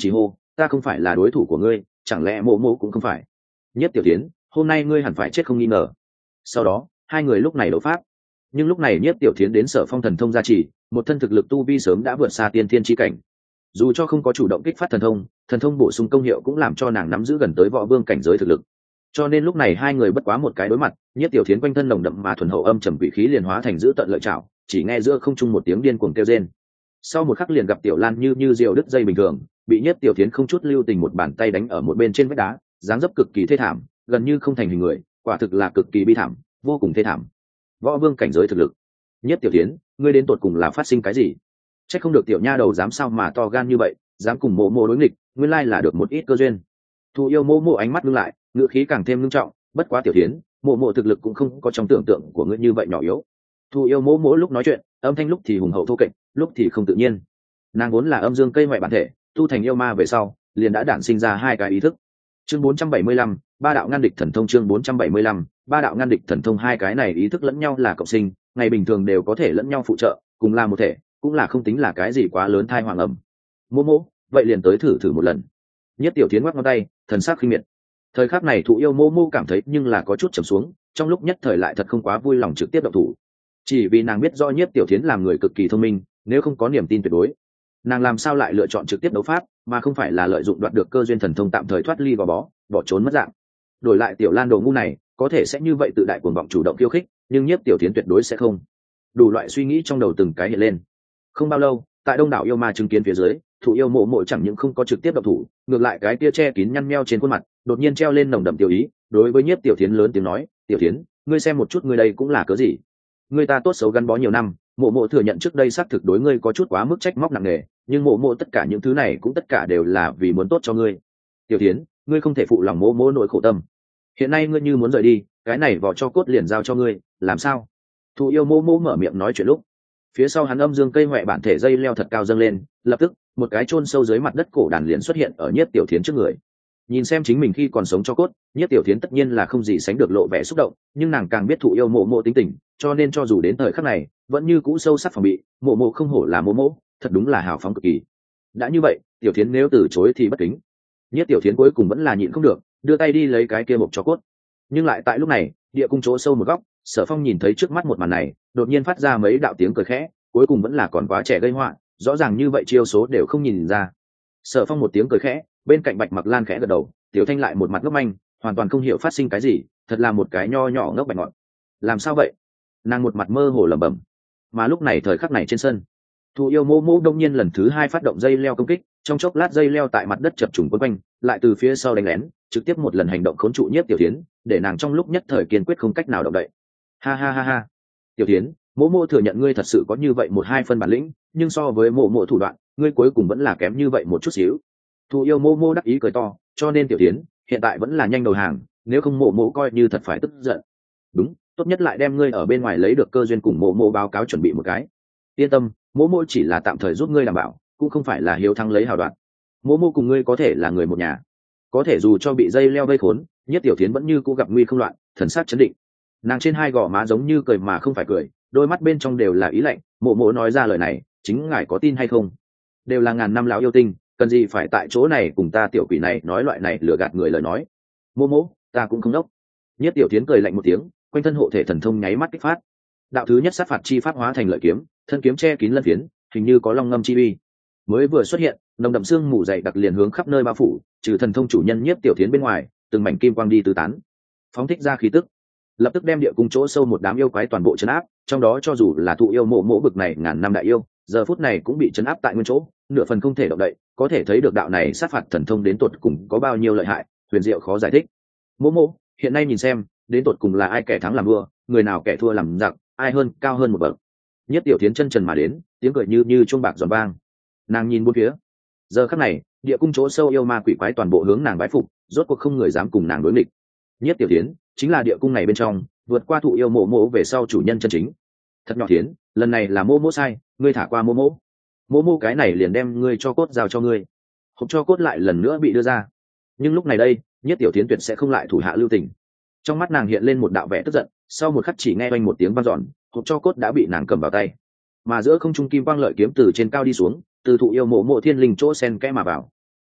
ta không phải là đối thủ của ngươi, chẳng lẽ mộ mộ cũng không phải? Nhất tiểu tiến, hôm nay ngươi hẳn phải chết không nghi ngờ. Sau đó hai người lúc này đấu pháp, nhưng lúc này Nhất tiểu tiến đến Sở Phong thần thông gia trì, một thân thực lực tu vi sớm đã vượt xa tiên thiên chi cảnh. Dù cho không có chủ động kích phát thần thông, thần thông bổ sung công hiệu cũng làm cho nàng nắm giữ gần tới võ vương cảnh giới thực lực. Cho nên lúc này hai người bất quá một cái đối mặt, Nhất tiểu thiến quanh thân nồng đậm mà thuần hậu âm trầm quỷ khí liền hóa thành giữ tận lợi chảo, chỉ nghe giữa không trung một tiếng điên cuồng kêu rên. Sau một khắc liền gặp Tiểu Lan như như diều đứt dây bình thường, bị Nhất tiểu thiến không chút lưu tình một bàn tay đánh ở một bên trên vách đá, dáng dấp cực kỳ thê thảm, gần như không thành hình người, quả thực là cực kỳ bi thảm, vô cùng thê thảm. Võ vương cảnh giới thực lực. Nhất tiểu thiến, ngươi đến tột cùng là phát sinh cái gì? Chắc không được tiểu nha đầu dám sao mà to gan như vậy, dám cùng mộ mộ đối nghịch, nguyên lai là được một ít cơ duyên. Thụ yêu mộ mộ ánh mắt ngưng lại, ngữ khí càng thêm ngưng trọng, bất quá tiểu thiến, mộ mộ thực lực cũng không có trong tưởng tượng của ngươi như vậy nhỏ yếu. Thụ yêu mộ mộ lúc nói chuyện, âm thanh lúc thì hùng hậu thô kệch, lúc thì không tự nhiên. Nàng vốn là âm dương cây ngoại bản thể, tu thành yêu ma về sau, liền đã đản sinh ra hai cái ý thức. Chương bốn trăm bảy mươi lăm, ba đạo ngăn địch thần thông. Chương bốn trăm bảy mươi lăm, ba đạo ngăn địch thần thông. Hai cái này ý thức lẫn nhau là cộng sinh, ngày bình thường đều có thể lẫn nhau phụ trợ, cùng là một thể, cũng là không tính là cái gì quá lớn thai hoàng ẩm. Mộ mộ, vậy liền tới thử thử một lần. Nhất tiểu thiến ngoắc ngón tay, thần sắc khinh miệt. Thời khắc này Thụ yêu mô mô cảm thấy nhưng là có chút trầm xuống, trong lúc nhất thời lại thật không quá vui lòng trực tiếp động thủ, chỉ vì nàng biết do Nhất tiểu thiến làm người cực kỳ thông minh, nếu không có niềm tin tuyệt đối, nàng làm sao lại lựa chọn trực tiếp đấu pháp, mà không phải là lợi dụng đoạt được cơ duyên thần thông tạm thời thoát ly gò bó, bỏ trốn mất dạng. Đổi lại Tiểu Lan đồ ngu này, có thể sẽ như vậy tự đại cuồng vọng chủ động khiêu khích, nhưng Nhất tiểu thiến tuyệt đối sẽ không. Đủ loại suy nghĩ trong đầu từng cái hiện lên. Không bao lâu, tại đông đảo yêu ma chứng kiến phía dưới, Thụ yêu mộ mộ chẳng những không có trực tiếp động thủ, ngược lại cái tia che kín nhăn meo trên khuôn mặt đột nhiên treo lên nồng đậm tiểu ý, đối với Nhiếp tiểu thiến lớn tiếng nói, tiểu thiến, ngươi xem một chút ngươi đây cũng là cớ gì? Ngươi ta tốt xấu gắn bó nhiều năm, mộ mộ thừa nhận trước đây xác thực đối ngươi có chút quá mức trách móc nặng nề, nhưng mộ mộ tất cả những thứ này cũng tất cả đều là vì muốn tốt cho ngươi. Tiểu thiến, ngươi không thể phụ lòng mộ mộ nỗi khổ tâm. Hiện nay ngươi như muốn rời đi, cái này vỏ cho cốt liền giao cho ngươi, làm sao? Thụ yêu mộ mộ mở miệng nói chuyện lúc, phía sau hắn âm dương cây hoẹ bản thể dây leo thật cao dâng lên, lập tức một cái chôn sâu dưới mặt đất cổ đàn liền xuất hiện ở Nhiếp tiểu thiến trước người. Nhìn xem chính mình khi còn sống cho cốt, Nhiếp tiểu thiến tất nhiên là không gì sánh được lộ vẻ xúc động, nhưng nàng càng biết Thụ yêu mộ mộ tính tình, cho nên cho dù đến thời khắc này vẫn như cũ sâu sắc phòng bị. Mộ mộ không hổ là mộ mộ, thật đúng là hào phóng cực kỳ. Đã như vậy, tiểu thiến nếu từ chối thì bất kính. Nhiếp tiểu thiến cuối cùng vẫn là nhịn không được, đưa tay đi lấy cái kia hộp cho cốt. Nhưng lại tại lúc này, địa cung chỗ sâu một góc, Sở Phong nhìn thấy trước mắt một màn này, đột nhiên phát ra mấy đạo tiếng cười khẽ, cuối cùng vẫn là còn quá trẻ gây họa, rõ ràng như vậy chiêu số đều không nhìn ra. Sở Phong một tiếng cười khẽ, bên cạnh Bạch Mặc Lan khẽ gật đầu, Tiểu Thanh lại một mặt ngốc manh, hoàn toàn không hiểu phát sinh cái gì, thật là một cái nho nhỏ ngốc bạch ngọn. Làm sao vậy? Nàng một mặt mơ hồ lẩm bẩm. Mà lúc này thời khắc này trên sân, Thụ yêu mô mô đông nhiên lần thứ hai phát động dây leo công kích, trong chốc lát dây leo tại mặt đất chập trùng quấn quanh, lại từ phía sau đánh lén, trực tiếp một lần hành động khốn trụ Nhiếp tiểu thiến, để nàng trong lúc nhất thời kiên quyết không cách nào động đậy. Ha ha ha ha. Tiểu thiến, mô mô thừa nhận ngươi thật sự có như vậy một hai phân bản lĩnh, nhưng so với mộ mộ thủ đoạn, ngươi cuối cùng vẫn là kém như vậy một chút xíu. Thụ yêu mô mô đắc ý cười to, cho nên tiểu thiến hiện tại vẫn là nhanh đầu hàng, nếu không mộ mộ coi như thật phải tức giận. Đúng, tốt nhất lại đem ngươi ở bên ngoài lấy được cơ duyên cùng mộ mộ báo cáo chuẩn bị một cái. Yên tâm, mộ mộ chỉ là tạm thời giúp ngươi đảm bảo, cũng không phải là hiếu thắng lấy hào đoạn. Mộ mộ cùng ngươi có thể là người một nhà, có thể dù cho bị dây leo vây khốn, Nhất tiểu thiến vẫn như cũ gặp nguy không loạn, thần sắc chấn định. Nàng trên hai gò má giống như cười mà không phải cười, đôi mắt bên trong đều là ý lạnh. Mộ mộ nói ra lời này, chính ngài có tin hay không? Đều là ngàn năm lão yêu tinh, cần gì phải tại chỗ này cùng ta tiểu quỷ này nói loại này lừa gạt người lời nói. Mộ mộ, ta cũng không đốc. Nhất tiểu thiến cười lạnh một tiếng, quanh thân hộ thể thần thông nháy mắt kích phát. Đạo thứ nhất sát phạt chi pháp hóa thành lợi kiếm, thân kiếm che kín lân phiến, hình như có long ngâm chi uy. Mới vừa xuất hiện, nồng đậm xương mù dày đặc liền hướng khắp nơi bao phủ, trừ thần thông chủ nhân Nhiếp tiểu thiến bên ngoài, từng mảnh kim quang đi tứ tán, phóng thích ra khí tức, lập tức đem địa cung chỗ sâu một đám yêu quái toàn bộ chấn áp. Trong đó cho dù là Thụ yêu mộ mộ bực này ngàn năm đại yêu, giờ phút này cũng bị chấn áp tại nguyên chỗ, nửa phần không thể động đậy. Có thể thấy được đạo này sát phạt thần thông đến tột cùng có bao nhiêu lợi hại, huyền diệu khó giải thích. Mộ mộ, hiện nay nhìn xem, đến tột cùng là ai kẻ thắng làm vua, người nào kẻ thua làm giặc, ai hơn cao hơn một bậc. Nhất tiểu thiến chân trần mà đến, tiếng cười như như chuông bạc giòn vang. Nàng nhìn bốn phía, giờ khắc này địa cung chỗ sâu yêu ma quỷ quái toàn bộ hướng nàng bái phục, rốt cuộc không người dám cùng nàng đối nghịch. Nhất tiểu thiến chính là địa cung này bên trong vượt qua Thụ yêu mộ mộ về sau chủ nhân chân chính. Thật nhỏ thiến, lần này là mô mô sai, ngươi thả qua mô mô. Mô mô cái này liền đem ngươi cho cốt giao cho ngươi. Hộp cho cốt lại lần nữa bị đưa ra, nhưng lúc này đây Nhất tiểu thiến tuyệt sẽ không lại thủ hạ lưu tình. Trong mắt nàng hiện lên một đạo vẻ tức giận, sau một khắc chỉ nghe oanh một tiếng vang dọn, hộp cho cốt đã bị nàng cầm vào tay, mà giữa không trung kim quang lợi kiếm từ trên cao đi xuống, từ Thụ yêu mộ mộ thiên linh chỗ sen kẽ mà vào.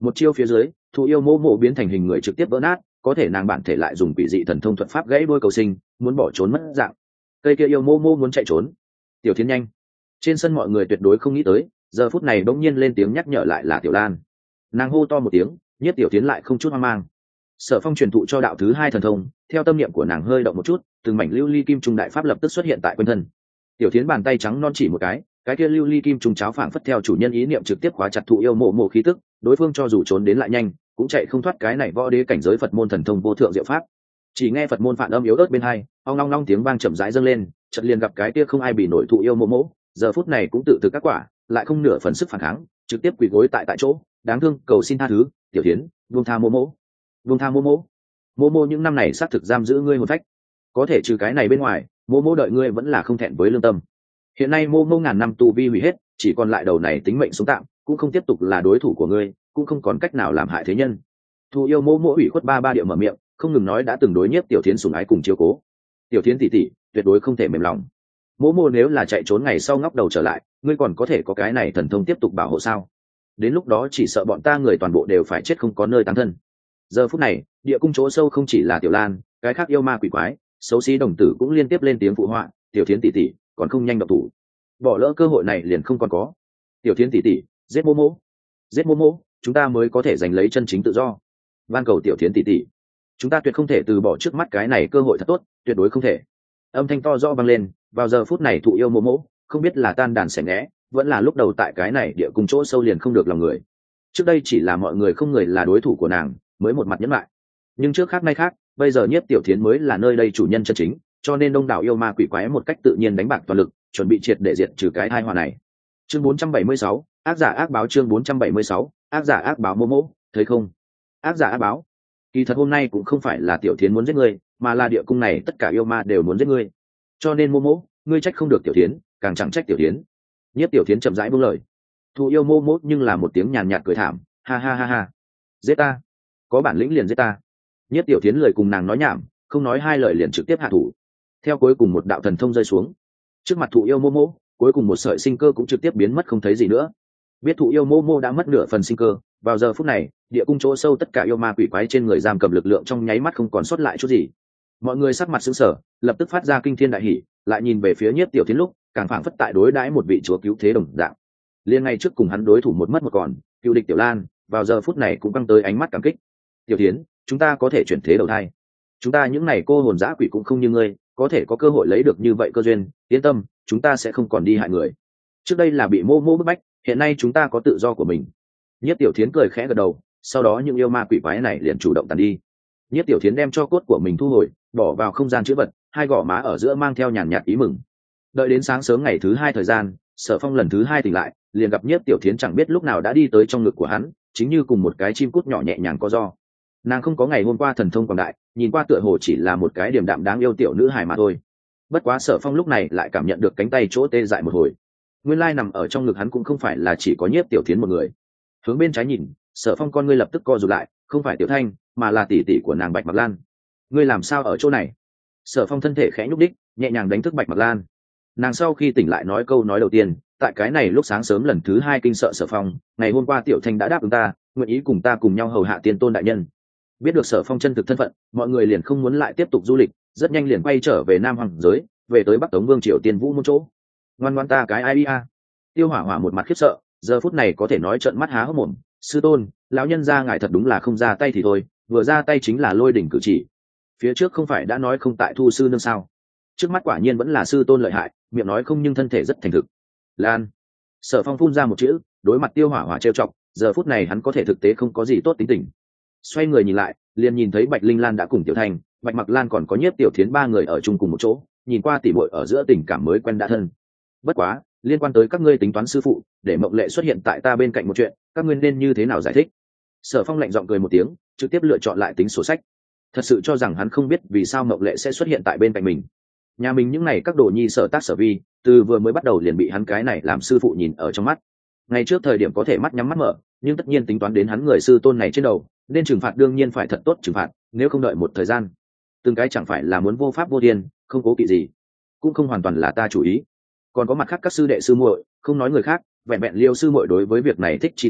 Một chiêu phía dưới, thụ yêu mô mô biến thành hình người trực tiếp vỡ nát, có thể nàng bản thể lại dùng quỷ dị thần thông thuật pháp gãy đôi cầu sinh, muốn bỏ trốn mất dạng. Cây kia yêu mô mô muốn chạy trốn. Tiểu Thiến nhanh. Trên sân mọi người tuyệt đối không nghĩ tới, giờ phút này bỗng nhiên lên tiếng nhắc nhở lại là Tiểu Lan. Nàng hô to một tiếng, nhất Tiểu Thiến lại không chút hoang mang. Sở Phong truyền thụ cho đạo thứ hai thần thông, theo tâm niệm của nàng hơi động một chút, từng mảnh lưu ly kim trung đại pháp lập tức xuất hiện tại quanh thân. Tiểu Thiến bàn tay trắng non chỉ một cái, cái kia lưu ly kim trung cháo phảng phất theo chủ nhân ý niệm trực tiếp khóa chặt thụ yêu mộ mộ khí tức, đối phương cho dù trốn đến lại nhanh, cũng chạy không thoát cái này võ đế cảnh giới Phật môn thần thông vô thượng diệu pháp. Chỉ nghe Phật môn phản âm yếu ớt bên hai, ong long long tiếng vang chậm rãi dâng lên, chợt liền gặp cái kia không ai bị nổi thụ yêu mộ mộ, giờ phút này cũng tự thực các quả, lại không nửa phần sức phản kháng, trực tiếp quỳ gối tại tại chỗ, đáng thương cầu xin tha thứ, Tiểu Thiến, buông tha mộ mộ, buông tha mộ mộ. Mộ mộ những năm này xác thực giam giữ ngươi hồn phách, có thể trừ cái này bên ngoài, mộ mộ đợi ngươi vẫn là không thẹn với lương tâm. Hiện nay mộ mộ ngàn năm tu vi hủy hết, chỉ còn lại đầu này tính mệnh sống tạm, cũng không tiếp tục là đối thủ của ngươi, cũng không còn cách nào làm hại thế nhân. Thụ yêu mộ mộ ủy khuất ba ba địa mở miệng, không ngừng nói đã từng đối nhiếp Tiểu Thiến sủng ái cùng chiếu cố. Tiểu Thiến tỷ tỷ, tuyệt đối không thể mềm lòng. Mộ mộ nếu là chạy trốn ngày sau ngóc đầu trở lại, ngươi còn có thể có cái này thần thông tiếp tục bảo hộ sao? Đến lúc đó chỉ sợ bọn ta người toàn bộ đều phải chết không có nơi táng thân. Giờ phút này, địa cung chỗ sâu không chỉ là Tiểu Lan, cái khác yêu ma quỷ quái, xấu xí đồng tử cũng liên tiếp lên tiếng phụ họa, Tiểu Thiến tỷ tỷ, còn không nhanh động thủ. Bỏ lỡ cơ hội này liền không còn có. Tiểu Thiến tỷ tỷ, giết mô mô, giết mô mô, chúng ta mới có thể giành lấy chân chính tự do. Van cầu Tiểu Thiến tỷ tỷ, chúng ta tuyệt không thể từ bỏ trước mắt cái này cơ hội thật tốt, tuyệt đối không thể. Âm thanh to rõ vang lên, vào giờ phút này thụ yêu mô mô, không biết là tan đàn xẻ nghé, vẫn là lúc đầu tại cái này địa cung chỗ sâu liền không được lòng người. Trước đây chỉ là mọi người không người là đối thủ của nàng, mới một mặt nhẫn lại. Nhưng trước khác nay khác, bây giờ nhiếp Tiểu Thiến mới là nơi đây chủ nhân chân chính, cho nên đông đảo yêu ma quỷ quái một cách tự nhiên đánh bạc toàn lực, chuẩn bị triệt để diệt trừ cái tai họa này. Chương bốn trăm bảy mươi sáu, ác giả ác báo. Chương bốn trăm bảy mươi sáu, ác giả ác báo. Mô mô, thấy không? Ác giả ác báo. Kỳ thật hôm nay cũng không phải là Tiểu Thiến muốn giết ngươi, mà là địa cung này tất cả yêu ma đều muốn giết ngươi. Cho nên mô mô, ngươi trách không được Tiểu Thiến, càng chẳng trách Tiểu Thiến. Nhiếp Tiểu Thiến chậm rãi buông lời. Thụ yêu mô mô nhưng là một tiếng nhàn nhạt cười thảm, ha ha ha ha. Giết ta, có bản lĩnh liền giết ta. Nhiếp Tiểu Thiến lời cùng nàng nói nhảm, không nói hai lời liền trực tiếp hạ thủ. Theo cuối cùng một đạo thần thông rơi xuống, trước mặt thụ yêu mô mô, cuối cùng một sợi sinh cơ cũng trực tiếp biến mất không thấy gì nữa. Biết thụ yêu mô mô đã mất nửa phần sinh cơ, vào giờ phút này, địa cung chỗ sâu tất cả yêu ma quỷ quái trên người giam cầm lực lượng trong nháy mắt không còn sót lại chút gì. Mọi người sắc mặt sững sờ, lập tức phát ra kinh thiên đại hỉ, lại nhìn về phía Nhiếp Tiểu Thiến lúc, càng phảng phất tại đối đãi một vị chúa cứu thế đồng dạng. Liên ngay trước cùng hắn đối thủ một mất một còn, cựu địch Tiểu Lan, vào giờ phút này cũng căng tới ánh mắt cảm kích. Tiểu Thiến, chúng ta có thể chuyển thế đầu thai. Chúng ta những này cô hồn dã quỷ cũng không như ngươi, có thể có cơ hội lấy được như vậy cơ duyên, yên tâm, chúng ta sẽ không còn đi hại người. Trước đây là bị mô mô bức bách, hiện nay chúng ta có tự do của mình. Nhất Tiểu Thiến cười khẽ gật đầu, sau đó những yêu ma quỷ quái này liền chủ động tàn đi. Nhất Tiểu Thiến đem cho cốt của mình thu hồi, bỏ vào không gian chữ vật, hai gò má ở giữa mang theo nhàn nhạt ý mừng. Đợi đến sáng sớm ngày thứ hai thời gian, Sở Phong lần thứ hai tỉnh lại, liền gặp Nhất Tiểu Thiến chẳng biết lúc nào đã đi tới trong ngực của hắn, chính như cùng một cái chim cút nhỏ nhẹ nhàng co ro. Nàng không có ngày hôm qua thần thông quảng đại, nhìn qua tựa hồ chỉ là một cái điềm đạm đáng yêu tiểu nữ hài mà thôi. Bất quá Sở Phong lúc này lại cảm nhận được cánh tay chỗ tê dại một hồi. Nguyên lai nằm ở trong ngực hắn cũng không phải là chỉ có Nhiếp Tiểu Thiến một người. Hướng bên trái nhìn, Sở Phong con ngươi lập tức co rụt lại, không phải Tiểu Thanh, mà là tỷ tỷ của nàng Bạch Mặc Lan. Ngươi làm sao ở chỗ này? Sở Phong thân thể khẽ nhúc đích, nhẹ nhàng đánh thức Bạch Mặc Lan. Nàng sau khi tỉnh lại nói câu nói đầu tiên, tại cái này lúc sáng sớm lần thứ hai kinh sợ Sở Phong, ngày hôm qua Tiểu Thanh đã đáp ứng ta, nguyện ý cùng ta cùng nhau hầu hạ tiên tôn đại nhân. Biết được Sở Phong chân thực thân phận, mọi người liền không muốn lại tiếp tục du lịch, rất nhanh liền quay trở về Nam Hoàng giới, về tới Bắc Tống Vương triều Tiên Vũ môn chỗ. Ngoan ngoan ta cái ai bia. Tiêu Hỏa Hỏa một mặt khiếp sợ, giờ phút này có thể nói trợn mắt há hốc mồm, sư tôn, lão nhân gia ngài thật đúng là không ra tay thì thôi, vừa ra tay chính là lôi đỉnh cử chỉ. Phía trước không phải đã nói không tại thu sư nương sao? Trước mắt quả nhiên vẫn là sư tôn lợi hại, miệng nói không nhưng thân thể rất thành thực. Lan. Sở Phong phun ra một chữ, đối mặt Tiêu Hỏa Hỏa trêu chọc, giờ phút này hắn có thể thực tế không có gì tốt tính tình. Xoay người nhìn lại, liền nhìn thấy Bạch Linh Lan đã cùng Tiểu Thanh, Bạch Mặc Lan còn có Nhiếp Tiểu Thiến ba người ở chung cùng một chỗ, nhìn qua tỉ muội ở giữa tình cảm mới quen đã thân. Bất quá, liên quan tới các ngươi tính toán sư phụ, để Mộng Lệ xuất hiện tại ta bên cạnh một chuyện, các ngươi nên như thế nào giải thích? Sở Phong lạnh giọng cười một tiếng, trực tiếp lựa chọn lại tính sổ sách. Thật sự cho rằng hắn không biết vì sao Mộng Lệ sẽ xuất hiện tại bên cạnh mình. Nhà mình những này các đồ nhi sở tác sở vi, từ vừa mới bắt đầu liền bị hắn cái này làm sư phụ nhìn ở trong mắt. Ngay trước thời điểm có thể mắt nhắm mắt mở, nhưng tất nhiên tính toán đến hắn người sư tôn này trên đầu, nên trừng phạt đương nhiên phải thật tốt trừng phạt, nếu không đợi một thời gian, từng cái chẳng phải là muốn vô pháp vô thiên, không cố kỵ gì. Cũng không hoàn toàn là ta chủ ý, còn có mặt khác các sư đệ sư muội, không nói người khác, vẹn vẹn Liêu sư muội đối với việc này thích chi tâm,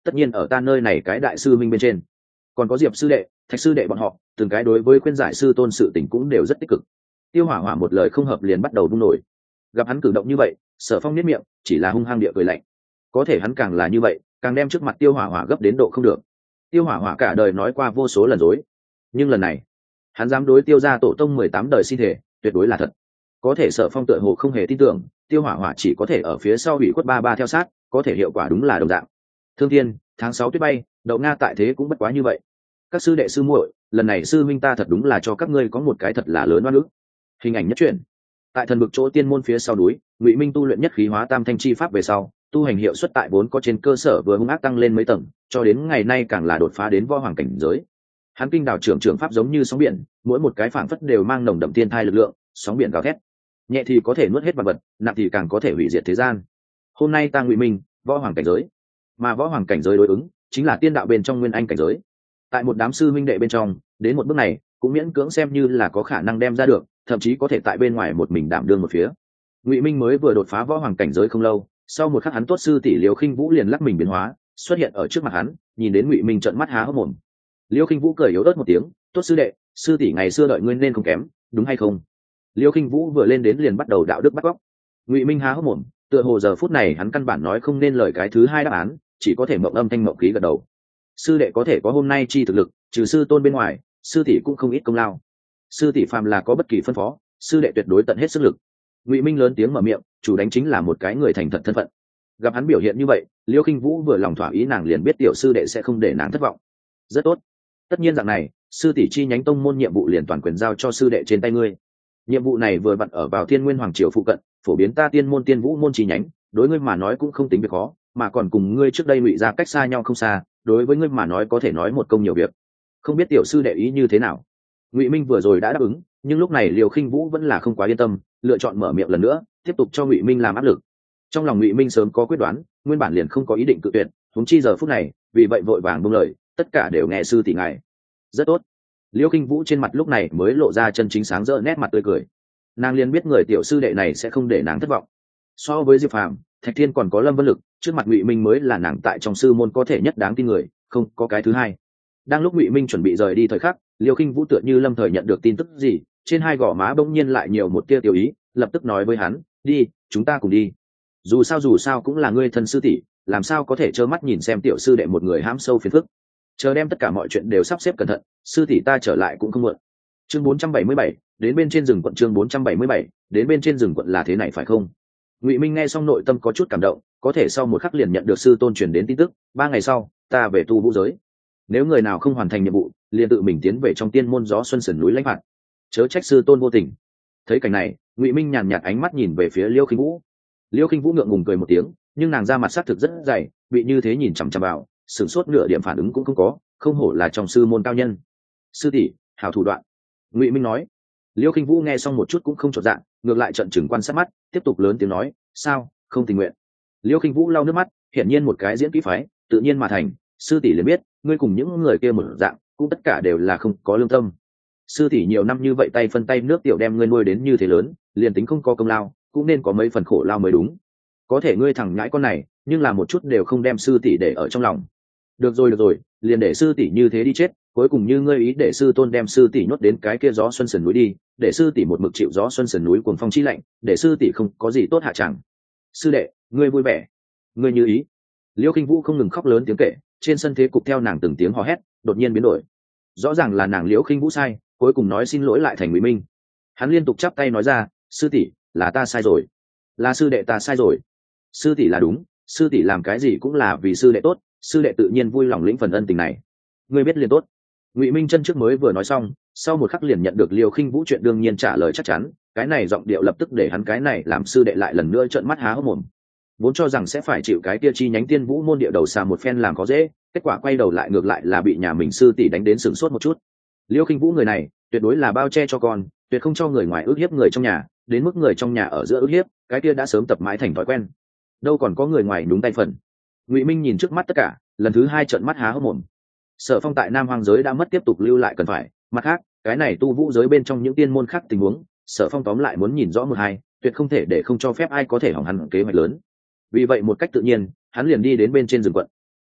tất nhiên ở ta nơi này cái đại sư minh bên trên. Còn có Diệp sư đệ, Thạch sư đệ bọn họ, từng cái đối với khuyên giải sư tôn sự tình cũng đều rất tích cực. Tiêu Hỏa Hỏa một lời không hợp liền bắt đầu bung nổi. Gặp hắn cử động như vậy, Sở Phong nhếch miệng, chỉ là hung hăng địa cười lạnh. Có thể hắn càng là như vậy, càng đem trước mặt Tiêu Hỏa Hỏa gấp đến độ không được. Tiêu Hỏa Hỏa cả đời nói qua vô số lần dối, nhưng lần này, hắn dám đối Tiêu gia tổ tông mười tám đời xin thể, tuyệt đối là thật. Có thể Sở Phong tựa hồ không hề tin tưởng, Tiêu Hỏa Hỏa chỉ có thể ở phía sau bị quất ba ba theo sát, có thể hiệu quả đúng là đồng dạng. Thương Thiên, tháng sáu tuyết bay, đậu nga tại thế cũng bất quá như vậy. Các sư đệ sư muội, lần này sư minh ta thật đúng là cho các ngươi có một cái thật là lớn oan ức. Hình ảnh nhất truyện. Tại thần vực chỗ tiên môn phía sau núi, Ngụy Minh tu luyện nhất khí hóa tam thanh chi pháp về sau, tu hành hiệu suất tại vốn có trên cơ sở vừa hung ác tăng lên mấy tầng, cho đến ngày nay càng là đột phá đến võ hoàng cảnh giới. Hắn kinh đảo trưởng trưởng pháp giống như sóng biển, mỗi một cái phảng phất đều mang nồng đậm thiên thai lực lượng, sóng biển gào thét. Nhẹ thì có thể nuốt hết vật vật, nặng thì càng có thể hủy diệt thế gian. Hôm nay ta Ngụy Minh, võ hoàng cảnh giới, mà võ hoàng cảnh giới đối ứng chính là tiên đạo bên trong nguyên anh cảnh giới. Tại một đám sư minh đệ bên trong, đến một bước này cũng miễn cưỡng xem như là có khả năng đem ra được, thậm chí có thể tại bên ngoài một mình đảm đương một phía. Ngụy Minh mới vừa đột phá võ hoàng cảnh giới không lâu, sau một khắc hắn tốt sư tỷ Liêu Khinh Vũ liền lắc mình biến hóa, xuất hiện ở trước mặt hắn, nhìn đến Ngụy Minh trợn mắt há hốc mồm. Liêu Khinh Vũ cười yếu ớt một tiếng, "Tốt sư đệ, sư tỷ ngày xưa đợi ngươi nên không kém, đúng hay không?" Liêu Khinh Vũ vừa lên đến liền bắt đầu đạo đức bắt góc. Ngụy Minh há hốc mồm, tựa hồ giờ phút này hắn căn bản nói không nên lời cái thứ hai đáp án, chỉ có thể mộng âm thanh mộng khí gật đầu. Sư đệ có thể có hôm nay chi thực lực, trừ sư tôn bên ngoài, sư tỷ cũng không ít công lao. Sư tỷ phàm là có bất kỳ phân phó, sư đệ tuyệt đối tận hết sức lực. Ngụy Minh lớn tiếng mở miệng, chủ đánh chính là một cái người thành thật thân phận. Gặp hắn biểu hiện như vậy, Liêu Khinh Vũ vừa lòng thỏa ý, nàng liền biết tiểu sư đệ sẽ không để nàng thất vọng. Rất tốt. Tất nhiên dạng này, sư tỷ chi nhánh tông môn nhiệm vụ liền toàn quyền giao cho sư đệ trên tay ngươi. Nhiệm vụ này vừa vặn ở vào Thiên Nguyên Hoàng triều phụ cận, phổ biến ta Tiên môn Tiên Vũ môn chi nhánh, đối ngươi mà nói cũng không tính việc khó, mà còn cùng ngươi trước đây Ngụy gia cách xa nhau không xa, đối với ngươi mà nói có thể nói một công nhiều việc. Không biết tiểu sư đệ ý như thế nào? Ngụy Minh vừa rồi đã đáp ứng, nhưng lúc này Liêu Khinh Vũ vẫn là không quá yên tâm, lựa chọn mở miệng lần nữa, tiếp tục cho Ngụy Minh làm áp lực. Trong lòng Ngụy Minh sớm có quyết đoán, nguyên bản liền không có ý định cự tuyệt, huống chi giờ phút này, vì vậy vội vàng buông lời, tất cả đều nghe sư tỷ ngài. Rất tốt. Liêu Khinh Vũ trên mặt lúc này mới lộ ra chân chính sáng rỡ nét mặt tươi cười. Nàng liền biết người tiểu sư đệ này sẽ không để nàng thất vọng. So với Diệp Phàm, Thạch Thiên còn có Lâm Vân Lực, trước mặt Ngụy Minh mới là nàng tại trong sư môn có thể nhất đáng tin người, không có cái thứ hai. Đang lúc Ngụy Minh chuẩn bị rời đi thời khắc, Liêu Khinh Vũ tựa như lâm thời nhận được tin tức gì, trên hai gò má bỗng nhiên lại nhiều một tia tiểu ý, lập tức nói với hắn, "Đi, chúng ta cùng đi. Dù sao dù sao cũng là ngươi thân sư tỷ, làm sao có thể trơ mắt nhìn xem tiểu sư đệ một người hãm sâu phiền phức. Chờ đem tất cả mọi chuyện đều sắp xếp cẩn thận, sư tỷ ta trở lại cũng không muộn." Chương bốn trăm bảy mươi bảy, đến bên trên rừng quận. Chương bốn trăm bảy mươi bảy, đến bên trên rừng quận là thế này phải không? Ngụy Minh nghe xong nội tâm có chút cảm động, có thể sau một khắc liền nhận được sư tôn truyền đến tin tức, ba ngày sau, ta về tu vũ giới. Nếu người nào không hoàn thành nhiệm vụ, liền tự mình tiến về trong tiên môn gió xuân sườn núi lãnh phạt. Chớ trách sư tôn vô tình. Thấy cảnh này, Ngụy Minh nhàn nhạt ánh mắt nhìn về phía Liêu Khinh Vũ. Liêu Khinh Vũ ngượng ngùng cười một tiếng, nhưng nàng ra mặt sắc thực rất dày, bị như thế nhìn chằm chằm vào, sửng sốt nửa điểm phản ứng cũng không có, không hổ là trong sư môn cao nhân. Sư tỷ, hảo thủ đoạn. Ngụy Minh nói. Liêu Khinh Vũ nghe xong một chút cũng không chột dạ, ngược lại trợn trừng quan sát mắt, tiếp tục lớn tiếng nói, sao, không tình nguyện? Liêu Khinh Vũ lau nước mắt, hiển nhiên một cái diễn kỹ phái, tự nhiên mà thành. Sư tỷ liền biết, ngươi cùng những người kia một dạng, cũng tất cả đều là không có lương tâm. Sư tỷ nhiều năm như vậy tay phân tay nước tiểu đem ngươi nuôi đến như thế lớn, liền tính không có công lao, cũng nên có mấy phần khổ lao mới đúng. Có thể ngươi thằng nhãi con này, nhưng là một chút đều không đem sư tỷ để ở trong lòng. Được rồi được rồi, liền để sư tỷ như thế đi chết, cuối cùng như ngươi ý để sư tôn đem sư tỷ nhốt đến cái kia gió xuân sườn núi đi, để sư tỷ một mực chịu gió xuân sườn núi cuồng phong chi lạnh, để sư tỷ không có gì tốt hạ chẳng. Sư đệ, ngươi vui vẻ, ngươi như ý. Liêu Khinh Vũ không ngừng khóc lớn tiếng kể, trên sân thế cục theo nàng từng tiếng hò hét, đột nhiên biến đổi. Rõ ràng là nàng Liêu Khinh Vũ sai, cuối cùng nói xin lỗi lại thành Ngụy Minh. Hắn liên tục chắp tay nói ra, sư tỷ, là ta sai rồi, là sư đệ ta sai rồi. Sư tỷ là đúng, sư tỷ làm cái gì cũng là vì sư đệ tốt, sư đệ tự nhiên vui lòng lĩnh phần ân tình này. Ngươi biết liền tốt. Ngụy Minh chân trước mới vừa nói xong, sau một khắc liền nhận được Liêu Khinh Vũ chuyện đương nhiên trả lời chắc chắn, cái này giọng điệu lập tức để hắn cái này làm sư đệ lại lần nữa trợn mắt há hốc mồm. Vốn cho rằng sẽ phải chịu cái kia chi nhánh Tiên Vũ môn địa đầu xa một phen làm có dễ, kết quả quay đầu lại ngược lại là bị nhà mình sư tỷ đánh đến sửng sốt một chút. Liêu Khinh Vũ người này, tuyệt đối là bao che cho con, tuyệt không cho người ngoài ước hiếp người trong nhà, đến mức người trong nhà ở giữa ước hiếp, cái kia đã sớm tập mãi thành thói quen. Đâu còn có người ngoài đúng tay phần. Ngụy Minh nhìn trước mắt tất cả, lần thứ hai trợn mắt há hốc mồm. Sở Phong tại Nam Hoang giới đã mất tiếp tục lưu lại cần phải, mặt khác, cái này tu vũ giới bên trong những tiên môn khác tình huống, Sở Phong tóm lại muốn nhìn rõ một hai, tuyệt không thể để không cho phép ai có thể hỏng hắn kế hoạch lớn. Vì vậy một cách tự nhiên, hắn liền đi đến bên trên rừng quận.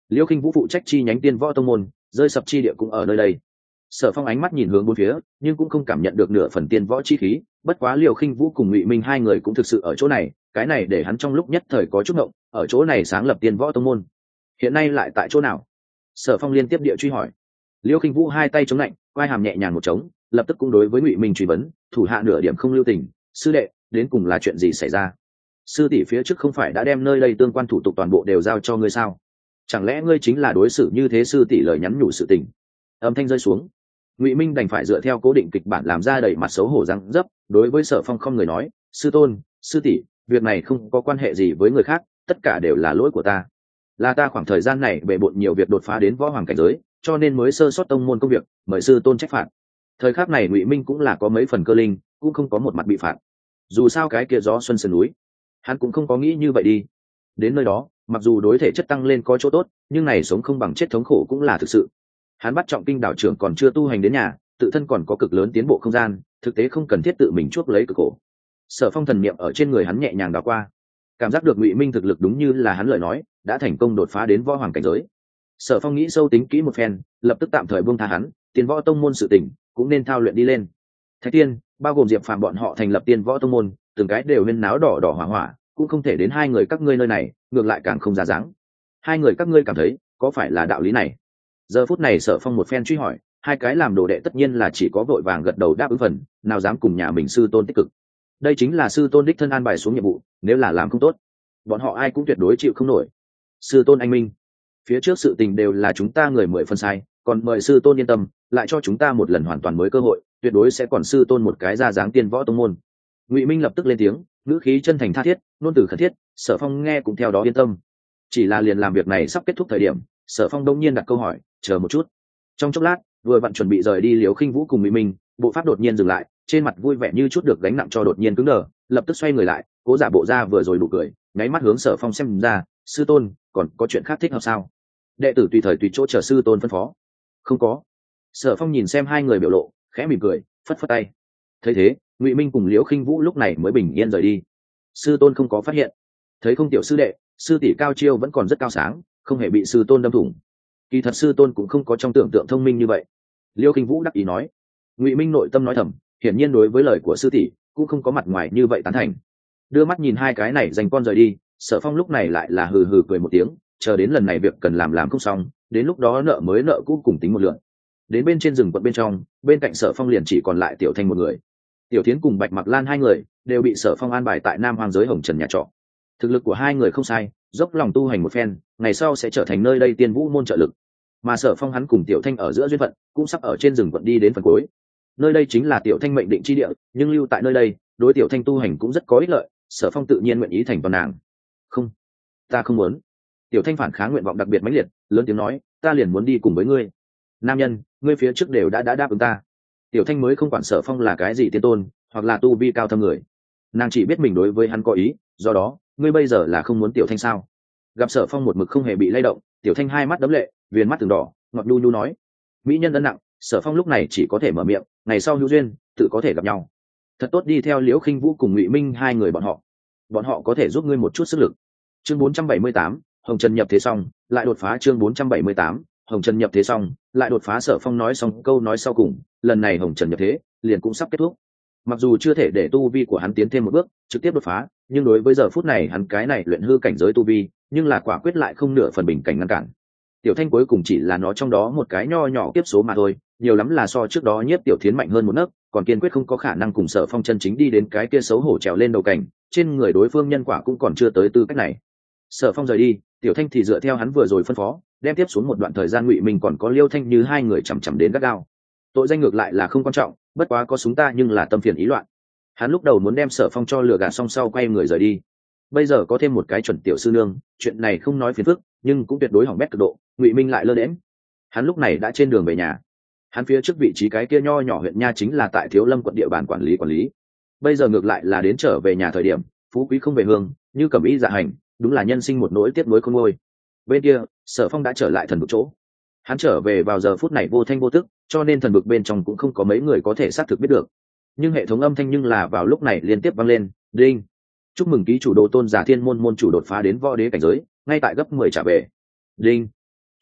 Liêu Khinh Vũ phụ trách chi nhánh Tiên Võ Tông môn, rơi sập chi địa cũng ở nơi đây. Sở Phong ánh mắt nhìn hướng bốn phía, nhưng cũng không cảm nhận được nửa phần tiên võ chi khí, bất quá Liêu Khinh Vũ cùng Ngụy Minh hai người cũng thực sự ở chỗ này, cái này để hắn trong lúc nhất thời có chút ngộng, ở chỗ này sáng lập Tiên Võ Tông môn, hiện nay lại tại chỗ nào? Sở Phong liên tiếp địa truy hỏi. Liêu Khinh Vũ hai tay chống lạnh, quai hàm nhẹ nhàng một trống, lập tức cũng đối với Ngụy Minh truy vấn, thủ hạ nửa điểm không lưu tình, sư đệ, đến cùng là chuyện gì xảy ra? Sư tỷ phía trước không phải đã đem nơi đây tương quan thủ tục toàn bộ đều giao cho ngươi sao? Chẳng lẽ ngươi chính là đối xử như thế sư tỷ lời nhắn nhủ sự tình? Âm thanh rơi xuống, Ngụy Minh đành phải dựa theo cố định kịch bản làm ra đầy mặt xấu hổ răng dấp, đối với Sở Phong không người nói, sư tôn, sư tỷ, việc này không có quan hệ gì với người khác, tất cả đều là lỗi của ta. Là ta khoảng thời gian này bề bộn nhiều việc đột phá đến võ hoàng cảnh giới, cho nên mới sơ sót tông môn công việc, mời sư tôn trách phạt. Thời khắc này Ngụy Minh cũng là có mấy phần cơ linh, cũng không có một mặt bị phạt. Dù sao cái kia gió xuân sườn núi, hắn cũng không có nghĩ như vậy đi. Đến nơi đó, mặc dù đối thể chất tăng lên có chỗ tốt, nhưng này sống không bằng chết thống khổ cũng là thực sự. Hắn bắt trọng kinh đạo trưởng còn chưa tu hành đến nhà, tự thân còn có cực lớn tiến bộ không gian, thực tế không cần thiết tự mình chuốc lấy cực khổ. Sở Phong thần niệm ở trên người hắn nhẹ nhàng đảo qua, cảm giác được Ngụy Minh thực lực đúng như là hắn lời nói, đã thành công đột phá đến võ hoàng cảnh giới. Sở Phong nghĩ sâu tính kỹ một phen, lập tức tạm thời buông tha hắn, Tiên Võ Tông môn sự tình cũng nên thao luyện đi lên. Thạch Tiên, bao gồm Diệp Phàm bọn họ thành lập Tiên Võ Tông môn, từng cái đều huyên náo đỏ đỏ hỏa hỏa, cũng không thể đến hai người các ngươi nơi này, ngược lại càng không ra dáng. Hai người các ngươi cảm thấy, có phải là đạo lý này? Giờ phút này Sở Phong một phen truy hỏi, hai cái làm đồ đệ tất nhiên là chỉ có vội vàng gật đầu đáp ứng phần, nào dám cùng nhà mình sư tôn tích cực. Đây chính là sư tôn đích thân an bài xuống nhiệm vụ, nếu là làm không tốt, bọn họ ai cũng tuyệt đối chịu không nổi. Sư tôn anh minh, phía trước sự tình đều là chúng ta người mười phân sai, còn mời sư tôn yên tâm, lại cho chúng ta một lần hoàn toàn mới cơ hội, tuyệt đối sẽ còn sư tôn một cái ra dáng Tiên Võ Tông môn. Ngụy Minh lập tức lên tiếng, ngữ khí chân thành tha thiết, ngôn từ khẩn thiết. Sở Phong nghe cũng theo đó yên tâm. Chỉ là liền làm việc này sắp kết thúc thời điểm, Sở Phong đông nhiên đặt câu hỏi, chờ một chút. Trong chốc lát, vừa vặn chuẩn bị rời đi, Liễu Khinh Vũ cùng Ngụy Minh, bộ pháp đột nhiên dừng lại, trên mặt vui vẻ như chút được gánh nặng cho đột nhiên cứng đờ, lập tức xoay người lại, cố giả bộ ra vừa rồi đủ cười, nháy mắt hướng Sở Phong xem ra, sư tôn, còn có chuyện khác thích hợp sao? Đệ tử tùy thời tùy chỗ chờ sư tôn phân phó. Không có. Sở Phong nhìn xem hai người biểu lộ, khẽ mỉm cười, phất phất tay. Thấy thế, Ngụy Minh cùng Liễu Khinh Vũ lúc này mới bình yên rời đi. Sư tôn không có phát hiện, thấy không tiểu sư đệ, sư tỷ cao chiêu vẫn còn rất cao sáng, không hề bị sư tôn đâm thủng. Kỳ thật sư tôn cũng không có trong tưởng tượng thông minh như vậy. Liễu Khinh Vũ đắc ý nói. Ngụy Minh nội tâm nói thầm, hiển nhiên đối với lời của sư tỷ cũng không có mặt ngoài như vậy tán thành. Đưa mắt nhìn hai cái này dành con rời đi, Sở Phong lúc này lại là hừ hừ cười một tiếng, chờ đến lần này việc cần làm làm không xong, đến lúc đó nợ mới nợ cũ cùng tính một lượt. Đến bên trên rừng quận bên trong, bên cạnh Sở Phong liền chỉ còn lại Tiểu Thanh một người. Tiểu Thiến cùng Bạch Mặc Lan hai người đều bị Sở Phong an bài tại Nam Hoang giới Hồng Trần nhà trọ. Thực lực của hai người không sai, dốc lòng tu hành một phen, ngày sau sẽ trở thành nơi đây Tiên Vũ môn trợ lực. Mà Sở Phong hắn cùng Tiểu Thanh ở giữa duyên phận, cũng sắp ở trên rừng quận đi đến phần cuối. Nơi đây chính là Tiểu Thanh mệnh định chi địa, nhưng lưu tại nơi đây, đối Tiểu Thanh tu hành cũng rất có ích lợi, Sở Phong tự nhiên nguyện ý thành toàn nàng. Không, ta không muốn. Tiểu Thanh phản kháng nguyện vọng đặc biệt mãnh liệt, lớn tiếng nói, ta liền muốn đi cùng với ngươi. Nam nhân, ngươi phía trước đều đã đã đáp ứng ta. Tiểu Thanh mới không quản Sở Phong là cái gì tiên tôn, hoặc là tu vi cao thâm người, nàng chỉ biết mình đối với hắn có ý, do đó ngươi bây giờ là không muốn Tiểu Thanh sao? Gặp Sở Phong một mực không hề bị lay động, Tiểu Thanh hai mắt đấm lệ, viền mắt từng đỏ, ngọt nhu nhu nói, mỹ nhân ân nặng. Sở Phong lúc này chỉ có thể mở miệng, ngày sau hữu duyên tự có thể gặp nhau, thật tốt đi theo Liễu Khinh Vũ cùng Ngụy Minh hai người bọn họ, bọn họ có thể giúp ngươi một chút sức lực. Chương bốn trăm bảy mươi tám, Hồng Trần nhập thế xong lại đột phá. Chương bốn trăm bảy mươi tám, Hồng Trần nhập thế xong lại đột phá. Sở Phong nói xong câu nói sau cùng, lần này Hồng Trần nhập thế liền cũng sắp kết thúc. Mặc dù chưa thể để tu vi của hắn tiến thêm một bước trực tiếp đột phá, nhưng đối với giờ phút này hắn cái này luyện hư cảnh giới tu vi, nhưng là quả quyết lại không nửa phần bình cảnh ngăn cản. Tiểu Thanh cuối cùng chỉ là nó trong đó một cái nho nhỏ tiếp số mà thôi, nhiều lắm là so trước đó Nhiếp Tiểu Thiến mạnh hơn một nấc, còn kiên quyết không có khả năng cùng Sở Phong chân chính đi đến cái kia xấu hổ trèo lên đầu cảnh, trên người đối phương nhân quả cũng còn chưa tới tư cách này. Sở Phong rời đi, Tiểu Thanh thì dựa theo hắn vừa rồi phân phó, đem tiếp xuống một đoạn thời gian Ngụy Minh còn có Liêu Thanh Như hai người chằm chằm đến gắt gao. Tội danh ngược lại là không quan trọng, bất quá có súng ta nhưng là tâm phiền ý loạn. Hắn lúc đầu muốn đem Sở Phong cho lừa gạt xong sau quay người rời đi. Bây giờ có thêm một cái chuẩn tiểu sư nương, chuyện này không nói phiền phức, nhưng cũng tuyệt đối hỏng bét cực độ. Ngụy Minh lại lơ đễnh. Hắn lúc này đã trên đường về nhà. Hắn phía trước vị trí cái kia nho nhỏ huyện nha chính là tại Thiếu Lâm quận địa bàn quản lý quản lý. Bây giờ ngược lại là đến trở về nhà thời điểm, phú quý không về hương, như cẩm y dạ hành, đúng là nhân sinh một nỗi tiếc nuối khôn nguôi. Bên kia, Sở Phong đã trở lại thần vực chỗ. Hắn trở về vào giờ phút này vô thanh vô tức, cho nên thần vực bên trong cũng không có mấy người có thể xác thực biết được. Nhưng hệ thống âm thanh nhưng là vào lúc này liên tiếp vang lên, đinh. Chúc mừng ký chủ Đồ Tôn Giả Thiên môn môn chủ đột phá đến võ đế cảnh giới, ngay tại gấp mười trả về. Đinh.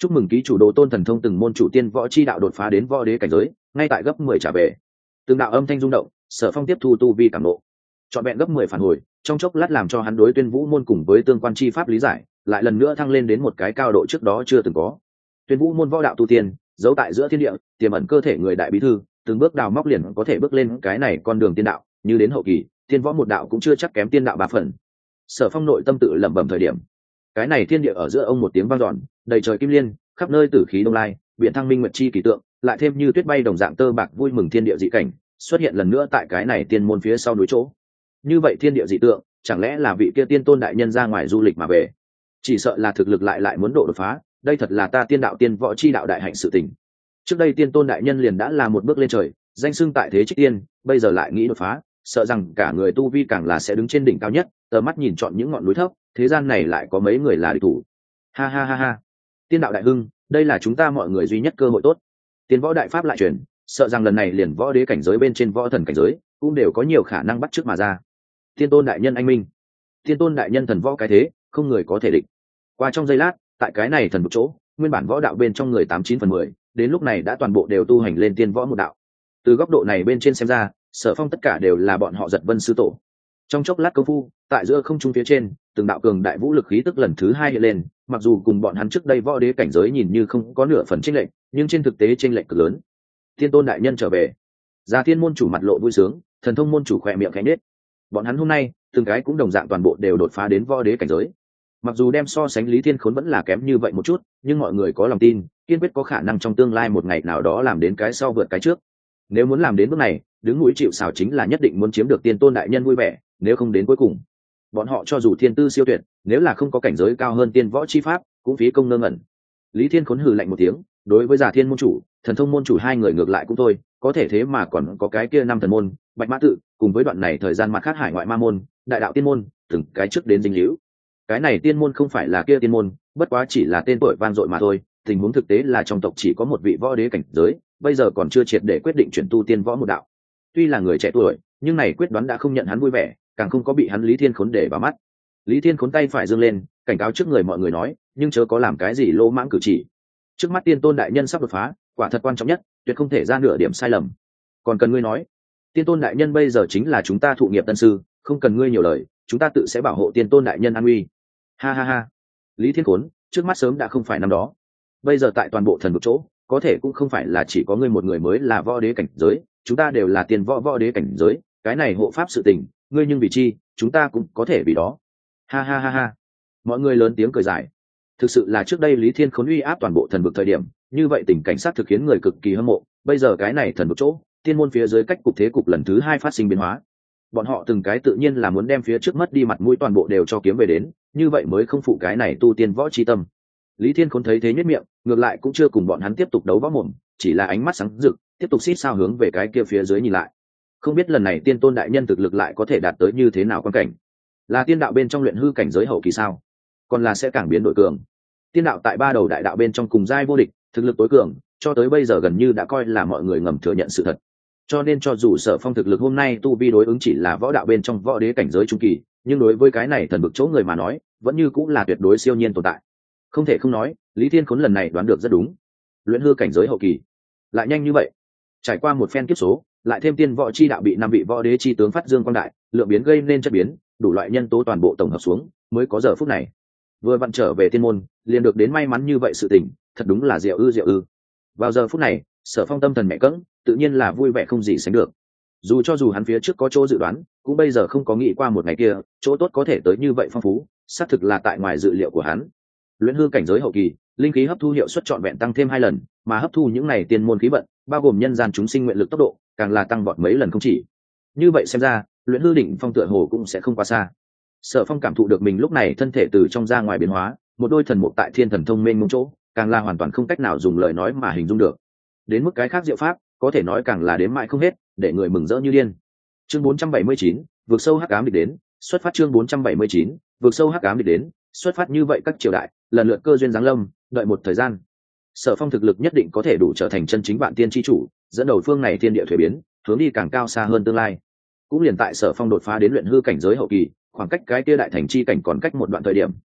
chúc mừng ký chủ đồ tôn thần thông từng môn chủ tiên võ chi đạo đột phá đến võ đế cảnh giới, ngay tại gấp mười trả về. Từng đạo âm thanh rung động, Sở Phong tiếp thu tu vi cảm nộ, chọn vẹn gấp mười phản hồi, trong chốc lát làm cho hắn đối tuyên vũ môn cùng với tương quan chi pháp lý giải lại lần nữa thăng lên đến một cái cao độ trước đó chưa từng có. Tuyên vũ môn võ đạo tu tiên, giấu tại giữa thiên địa, tiềm ẩn cơ thể người đại bí thư, từng bước đào móc liền có thể bước lên cái này con đường tiên đạo, như đến hậu kỳ, tiên võ một đạo cũng chưa chắc kém tiên đạo ba phần. Sở Phong nội tâm tự lẩm bẩm thời điểm, cái này thiên địa ở giữa ông một tiếng vang dọn, đầy trời kim liên, khắp nơi tử khí đông lai, biển thăng minh nguyệt chi kỳ tượng, lại thêm như tuyết bay đồng dạng tơ bạc vui mừng thiên địa dị cảnh, xuất hiện lần nữa tại cái này tiên môn phía sau núi chỗ. Như vậy thiên địa dị tượng, chẳng lẽ là vị kia tiên tôn đại nhân ra ngoài du lịch mà về? Chỉ sợ là thực lực lại lại muốn độ đột phá, đây thật là ta tiên đạo tiên võ chi đạo đại hạnh sự tình. Trước đây tiên tôn đại nhân liền đã là một bước lên trời, danh xưng tại thế trích tiên, bây giờ lại nghĩ đột phá, sợ rằng cả người tu vi càng là sẽ đứng trên đỉnh cao nhất, tờ mắt nhìn chọn những ngọn núi thấp, thế gian này lại có mấy người là địch thủ. Ha ha ha ha. Tiên đạo đại hưng, đây là chúng ta mọi người duy nhất cơ hội tốt. Tiên võ đại pháp lại truyền, sợ rằng lần này liền võ đế cảnh giới bên trên võ thần cảnh giới, cũng đều có nhiều khả năng bắt chước mà ra. Tiên tôn đại nhân anh minh, tiên tôn đại nhân thần võ cái thế, không người có thể địch. Qua trong giây lát, tại cái này thần một chỗ, nguyên bản võ đạo bên trong người tám chín phần mười, đến lúc này đã toàn bộ đều tu hành lên tiên võ một đạo. Từ góc độ này bên trên xem ra, Sở Phong tất cả đều là bọn họ giật vân sư tổ. Trong chốc lát công phu, tại giữa không trung phía trên, từng đạo cường đại vũ lực khí tức lần thứ hai hiện lên, mặc dù cùng bọn hắn trước đây võ đế cảnh giới nhìn như không có nửa phần chênh lệch, nhưng trên thực tế chênh lệch cực lớn. Tiên tôn đại nhân trở về. Gia Thiên môn chủ mặt lộ vui sướng, Thần thông môn chủ khỏe miệng khẽ nhếch. Bọn hắn hôm nay, từng cái cũng đồng dạng toàn bộ đều đột phá đến võ đế cảnh giới. Mặc dù đem so sánh Lý Thiên Khốn vẫn là kém như vậy một chút, nhưng mọi người có lòng tin, kiên quyết có khả năng trong tương lai một ngày nào đó làm đến cái sau vượt cái trước. Nếu muốn làm đến bước này, đứng núi chịu sào chính là nhất định muốn chiếm được tiên tôn đại nhân vui vẻ, nếu không đến cuối cùng, bọn họ cho dù thiên tư siêu tuyệt, nếu là không có cảnh giới cao hơn tiên võ chi pháp, cũng phí công ngơ ngẩn. Lý Thiên Khốn hừ lạnh một tiếng, đối với Giả Thiên môn chủ, Thần thông môn chủ hai người ngược lại cũng thôi, có thể thế mà còn có cái kia năm thần môn, Bạch Mã tự, cùng với đoạn này thời gian mặt khác hải ngoại ma môn, đại đạo tiên môn, từng cái trước đến dính líu. Cái này tiên môn không phải là kia tiên môn, bất quá chỉ là tên tuổi vang dội mà thôi, tình huống thực tế là trong tộc chỉ có một vị võ đế cảnh giới, bây giờ còn chưa triệt để quyết định chuyển tu tiên võ một đạo. Tuy là người trẻ tuổi, nhưng này quyết đoán đã không nhận hắn vui vẻ, càng không có bị hắn Lý Thiên Khốn để vào mắt. Lý Thiên Khốn tay phải giương lên, cảnh cáo trước người mọi người nói, nhưng chớ có làm cái gì lỗ mãng cử chỉ. Trước mắt tiên tôn đại nhân sắp đột phá, quả thật quan trọng nhất, tuyệt không thể ra nửa điểm sai lầm. Còn cần ngươi nói, tiên tôn đại nhân bây giờ chính là chúng ta thụ nghiệp tân sư, không cần ngươi nhiều lời, chúng ta tự sẽ bảo hộ tiên tôn đại nhân an uy. Ha ha ha. Lý Thiên Khốn, trước mắt sớm đã không phải năm đó. Bây giờ tại toàn bộ thần vực chỗ, có thể cũng không phải là chỉ có ngươi một người mới là võ đế cảnh giới, chúng ta đều là tiền võ võ đế cảnh giới, cái này hộ pháp sự tình, ngươi nhưng vì chi, chúng ta cũng có thể vì đó. Ha ha ha ha. Mọi người lớn tiếng cười dài. Thực sự là trước đây Lý Thiên Khốn uy áp toàn bộ thần vực thời điểm, như vậy tình cảnh sát thực khiến người cực kỳ hâm mộ, bây giờ cái này thần vực chỗ, tiên môn phía dưới cách cục thế cục lần thứ hai phát sinh biến hóa. Bọn họ từng cái tự nhiên là muốn đem phía trước mất đi mặt mũi toàn bộ đều cho kiếm về đến, như vậy mới không phụ cái này tu tiên võ chi tâm. Lý Thiên Khốn thấy thế nhếch miệng, ngược lại cũng chưa cùng bọn hắn tiếp tục đấu võ mồm, chỉ là ánh mắt sáng rực, tiếp tục xít sao hướng về cái kia phía dưới nhìn lại. Không biết lần này tiên tôn đại nhân thực lực lại có thể đạt tới như thế nào quan cảnh? Là tiên đạo bên trong luyện hư cảnh giới hậu kỳ sao? Còn là sẽ càng biến đổi cường? Tiên đạo tại ba đầu đại đạo bên trong cùng giai vô địch, thực lực tối cường, cho tới bây giờ gần như đã coi là mọi người ngầm thừa nhận sự thật. Cho nên cho dù Sở Phong thực lực hôm nay tu vi đối ứng chỉ là võ đạo bên trong võ đế cảnh giới trung kỳ, nhưng đối với cái này thần vực chỗ người mà nói, vẫn như cũng là tuyệt đối siêu nhiên tồn tại. Không thể không nói, Lý Thiên Khốn lần này đoán được rất đúng. Luyện hư cảnh giới hậu kỳ, lại nhanh như vậy. Trải qua một phen kiếp số, lại thêm tiên võ chi đạo bị năm vị võ đế chi tướng phát dương quang đại, lượng biến gây nên chất biến, đủ loại nhân tố toàn bộ tổng hợp xuống, mới có giờ phút này. Vừa vặn trở về tiên môn, liền được đến may mắn như vậy sự tình, thật đúng là diệu ư diệu ư. Vào giờ phút này, Sở Phong tâm thần mẹ cẫng, tự nhiên là vui vẻ không gì sánh được. Dù cho dù hắn phía trước có chỗ dự đoán, cũng bây giờ không có nghĩ qua một ngày kia, chỗ tốt có thể tới như vậy phong phú, xác thực là tại ngoài dự liệu của hắn. Luyện hư cảnh giới hậu kỳ, linh khí hấp thu hiệu suất trọn vẹn tăng thêm hai lần, mà hấp thu những này tiên môn khí vận, bao gồm nhân gian chúng sinh nguyện lực tốc độ, càng là tăng vọt mấy lần không chỉ. Như vậy xem ra, luyện hư đỉnh phong tựa hồ cũng sẽ không quá xa. Sở Phong cảm thụ được mình lúc này thân thể từ trong ra ngoài biến hóa, một đôi thần mục tại thiên thần thông mênh mông chỗ, càng là hoàn toàn không cách nào dùng lời nói mà hình dung được. Đến mức cái khác diệu pháp, có thể nói càng là đếm mãi không hết, để người mừng rỡ như điên. Chương bốn trăm bảy mươi chín, vượt sâu hắc ám địch đến, xuất phát chương bốn trăm bảy mươi chín, vượt sâu hắc ám địch đến, xuất phát như vậy các triều đại, lần lượt cơ duyên giáng lâm, đợi một thời gian. Sở Phong thực lực nhất định có thể đủ trở thành chân chính vạn tiên chi chủ, dẫn đầu phương này thiên địa thuế biến, hướng đi càng cao xa hơn tương lai. Cũng liền tại Sở Phong đột phá đến luyện hư cảnh giới hậu kỳ, khoảng cách cái kia đại thành chi cảnh còn cách một đoạn thời điểm,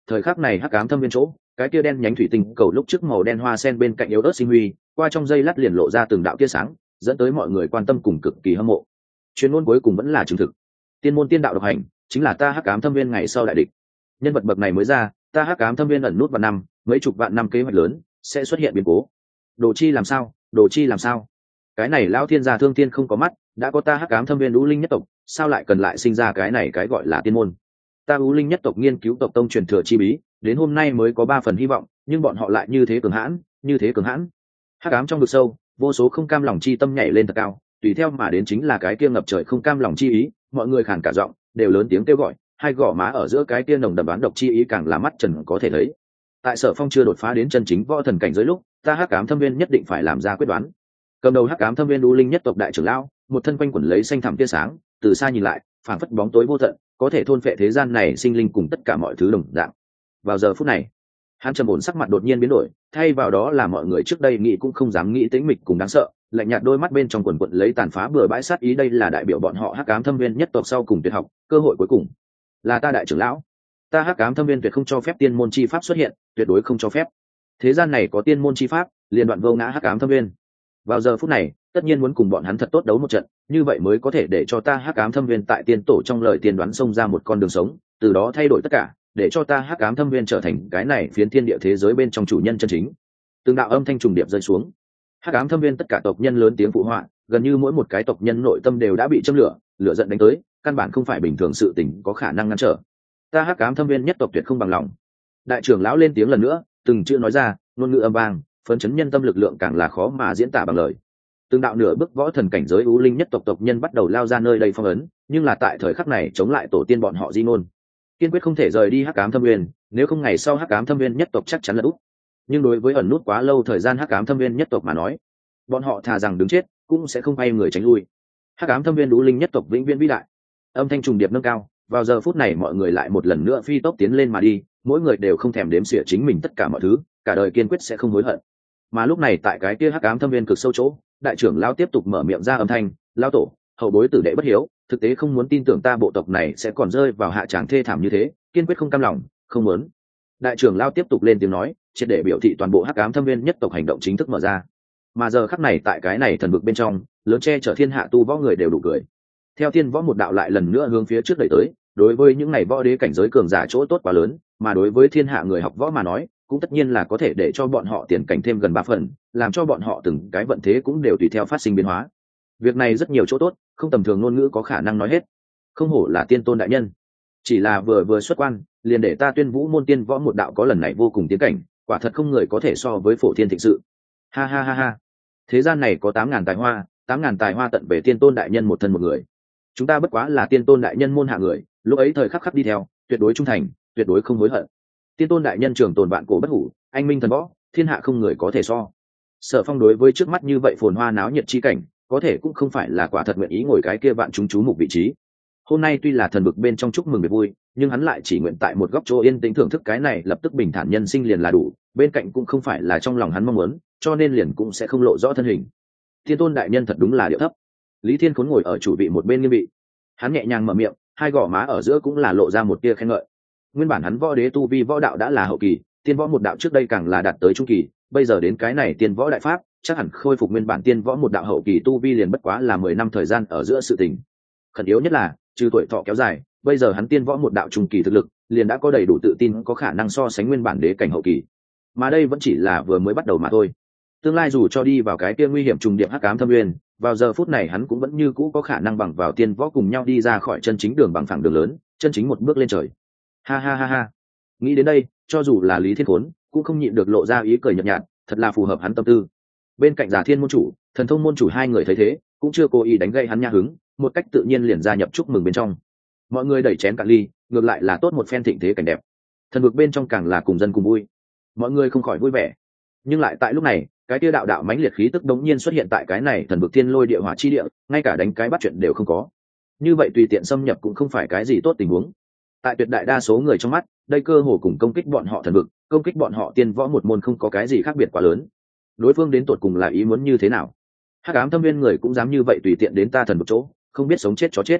thời khắc này hắc ám thâm viên chỗ, cái kia đen nhánh thủy tinh cầu lúc trước màu đen hoa sen bên cạnh yếu ớt sinh huy, qua trong dây lát liền lộ ra từng đạo tia sáng, dẫn tới mọi người quan tâm cùng cực kỳ hâm mộ. Chuyên môn cuối cùng vẫn là chứng thực. Tiên môn tiên đạo độc hành, chính là ta hắc ám thâm viên ngày sau đại địch. Nhân vật bậc này mới ra, ta hắc ám thâm viên ẩn nút vạn năm, mấy chục vạn năm kế hoạch lớn sẽ xuất hiện biến cố. Đồ chi làm sao? Đồ chi làm sao? Cái này lão thiên gia thương tiên không có mắt, đã có ta hắc ám thâm viên lũ linh nhất tộc, sao lại cần lại sinh ra cái này cái gọi là tiên môn? Ta lũ linh nhất tộc nghiên cứu tộc tông truyền thừa chi bí, đến hôm nay mới có ba phần hy vọng, nhưng bọn họ lại như thế cường hãn, như thế cường hãn. Hắc ám trong vực sâu, vô số không cam lòng chi tâm nhảy lên thật cao, tùy theo mà đến chính là cái kia ngập trời không cam lòng chi ý, mọi người khàn cả giọng, đều lớn tiếng kêu gọi, hai gò má ở giữa cái kia nồng đậm đoán độc chi ý càng là mắt trần có thể thấy. Tại Sở Phong chưa đột phá đến chân chính võ thần cảnh giới lúc, ta hắc ám thâm viên nhất định phải làm ra quyết đoán. Cầm đầu hắc ám thâm viên u linh nhất tộc đại trưởng lão, một thân quanh quẩn lấy xanh thẳm tia sáng, từ xa nhìn lại, phảng phất bóng tối vô tận, có thể thôn phệ thế gian này sinh linh cùng tất cả mọi thứ đồng dạng. Vào giờ phút này, hắn trầm ổn sắc mặt đột nhiên biến đổi, thay vào đó là mọi người trước đây nghĩ cũng không dám nghĩ tĩnh mịch cùng đáng sợ, lạnh nhạt đôi mắt bên trong quần quận lấy tàn phá bừa bãi sát ý, đây là đại biểu bọn họ hắc ám thâm viên nhất tộc sau cùng tuyệt học, cơ hội cuối cùng. Là ta đại trưởng lão, ta hắc ám thâm viên tuyệt không cho phép tiên môn chi pháp xuất hiện, tuyệt đối không cho phép. Thế gian này có tiên môn chi pháp, liền đoạn vô ngã hắc ám thâm viên. Vào giờ phút này, tất nhiên muốn cùng bọn hắn thật tốt đấu một trận, như vậy mới có thể để cho ta hắc ám thâm viên tại tiên tổ trong lời tiên đoán xông ra một con đường sống, từ đó thay đổi tất cả, để cho ta hắc ám thâm viên trở thành cái này phiến thiên địa thế giới bên trong chủ nhân chân chính. Từng đạo âm thanh trùng điệp rơi xuống, hắc ám thâm viên tất cả tộc nhân lớn tiếng phụ họa, gần như mỗi một cái tộc nhân nội tâm đều đã bị châm lửa, lửa giận đánh tới, căn bản không phải bình thường sự tình có khả năng ngăn trở. Ta hắc ám thâm viên nhất tộc tuyệt không bằng lòng. Đại trưởng lão lên tiếng lần nữa, từng chữ nói ra, ngôn ngữ âm vang, phấn chấn nhân tâm lực lượng càng là khó mà diễn tả bằng lời. Từng đạo nửa bước võ thần cảnh giới u linh nhất tộc tộc nhân bắt đầu lao ra nơi đây phong ấn, nhưng là tại thời khắc này chống lại tổ tiên bọn họ di ngôn, kiên quyết không thể rời đi hắc ám thâm viên, nếu không ngày sau hắc ám thâm viên nhất tộc chắc chắn là úp. Nhưng đối với ẩn nút quá lâu thời gian hắc ám thâm viên nhất tộc mà nói, bọn họ thà rằng đứng chết cũng sẽ không bay người tránh lui. Hắc ám thâm viên u linh nhất tộc vĩnh viễn vĩ đại. Âm thanh trùng điệp nâng cao, vào giờ phút này mọi người lại một lần nữa phi tốc tiến lên mà đi, mỗi người đều không thèm đếm xỉa chính mình tất cả mọi thứ, cả đời kiên quyết sẽ không hối hận. Mà lúc này tại cái kia hắc ám thâm viên cực sâu chỗ, đại trưởng lão tiếp tục mở miệng ra âm thanh, lão tổ, hậu bối tử đệ bất hiếu, thực tế không muốn tin tưởng ta bộ tộc này sẽ còn rơi vào hạ tràng thê thảm như thế, kiên quyết không cam lòng, không muốn. Đại trưởng lão tiếp tục lên tiếng nói, triệt để biểu thị toàn bộ hắc ám thâm viên nhất tộc hành động chính thức mở ra. Mà giờ khắc này tại cái này thần vực bên trong, lớn che chở thiên hạ tu võ người đều đủ cười. Theo thiên võ một đạo lại lần nữa hướng phía trước đẩy tới, đối với những ngày võ đế cảnh giới cường giả chỗ tốt quá lớn, mà đối với thiên hạ người học võ mà nói, cũng tất nhiên là có thể để cho bọn họ tiền cảnh thêm gần ba phần, làm cho bọn họ từng cái vận thế cũng đều tùy theo phát sinh biến hóa. Việc này rất nhiều chỗ tốt, không tầm thường ngôn ngữ có khả năng nói hết. Không hổ là tiên tôn đại nhân, chỉ là vừa vừa xuất quan, liền để ta tuyên vũ môn tiên võ một đạo có lần này vô cùng tiến cảnh, quả thật không người có thể so với phổ thiên thịnh sự. Ha ha ha ha. Thế gian này có tám ngàn tài hoa, tám ngàn tài hoa tận về tiên tôn đại nhân một thân một người. Chúng ta bất quá là tiên tôn đại nhân môn hạ người, lúc ấy thời khắc khắc đi theo, tuyệt đối trung thành, tuyệt đối không hối hận. Tiên tôn đại nhân trường tồn vạn cổ bất hủ, anh minh thần võ, thiên hạ không người có thể so. Sở Phong đối với trước mắt như vậy phồn hoa náo nhiệt chi cảnh, có thể cũng không phải là quả thật nguyện ý ngồi cái kia vạn chúng chú mục vị trí. Hôm nay tuy là thần vực bên trong chúc mừng việc vui, nhưng hắn lại chỉ nguyện tại một góc chỗ yên tĩnh thưởng thức cái này lập tức bình thản nhân sinh liền là đủ, bên cạnh cũng không phải là trong lòng hắn mong muốn, cho nên liền cũng sẽ không lộ rõ thân hình. Tiên tôn đại nhân thật đúng là điệu thấp. Lý Thiên Khốn ngồi ở chủ vị một bên nghiêm vị, hắn nhẹ nhàng mở miệng, hai gò má ở giữa cũng là lộ ra một tia khen ngợi. Nguyên bản hắn võ đế tu vi võ đạo đã là hậu kỳ, tiên võ một đạo trước đây càng là đạt tới trung kỳ, bây giờ đến cái này tiên võ đại pháp, chắc hẳn khôi phục nguyên bản tiên võ một đạo hậu kỳ tu vi liền bất quá là mười năm thời gian ở giữa sự tình. Khẩn yếu nhất là, trừ tuổi thọ kéo dài, bây giờ hắn tiên võ một đạo trung kỳ thực lực, liền đã có đầy đủ tự tin có khả năng so sánh nguyên bản đế cảnh hậu kỳ. Mà đây vẫn chỉ là vừa mới bắt đầu mà thôi. Tương lai dù cho đi vào cái kia nguy hiểm trùng điệp hắc ám thâm nguyên, vào giờ phút này hắn cũng vẫn như cũ có khả năng bằng vào tiên võ cùng nhau đi ra khỏi chân chính đường bằng phẳng đường lớn, chân chính một bước lên trời. Ha ha ha ha. Nghĩ đến đây, cho dù là Lý Thiên Khốn, cũng không nhịn được lộ ra ý cười nhợt nhạt, thật là phù hợp hắn tâm tư. Bên cạnh Giả Thiên môn chủ, Thần Thông môn chủ hai người thấy thế, cũng chưa cố ý đánh gây hắn nha hứng, một cách tự nhiên liền gia nhập chúc mừng bên trong. Mọi người đẩy chén cạn ly, ngược lại là tốt một phen thịnh thế cảnh đẹp. Thần vực bên trong càng là cùng dân cùng vui. Mọi người không khỏi vui vẻ. Nhưng lại tại lúc này, cái tia đạo đạo mãnh liệt khí tức đống nhiên xuất hiện tại cái này thần vực thiên lôi địa hỏa chi địa, ngay cả đánh cái bắt chuyện đều không có. Như vậy tùy tiện xâm nhập cũng không phải cái gì tốt tình huống. Tại tuyệt đại đa số người trong mắt, đây cơ hồ cùng công kích bọn họ thần vực, công kích bọn họ tiên võ một môn không có cái gì khác biệt quá lớn. Đối phương đến tột cùng là ý muốn như thế nào? Hắc ám thâm viên người cũng dám như vậy tùy tiện đến ta thần vực chỗ, không biết sống chết chó chết.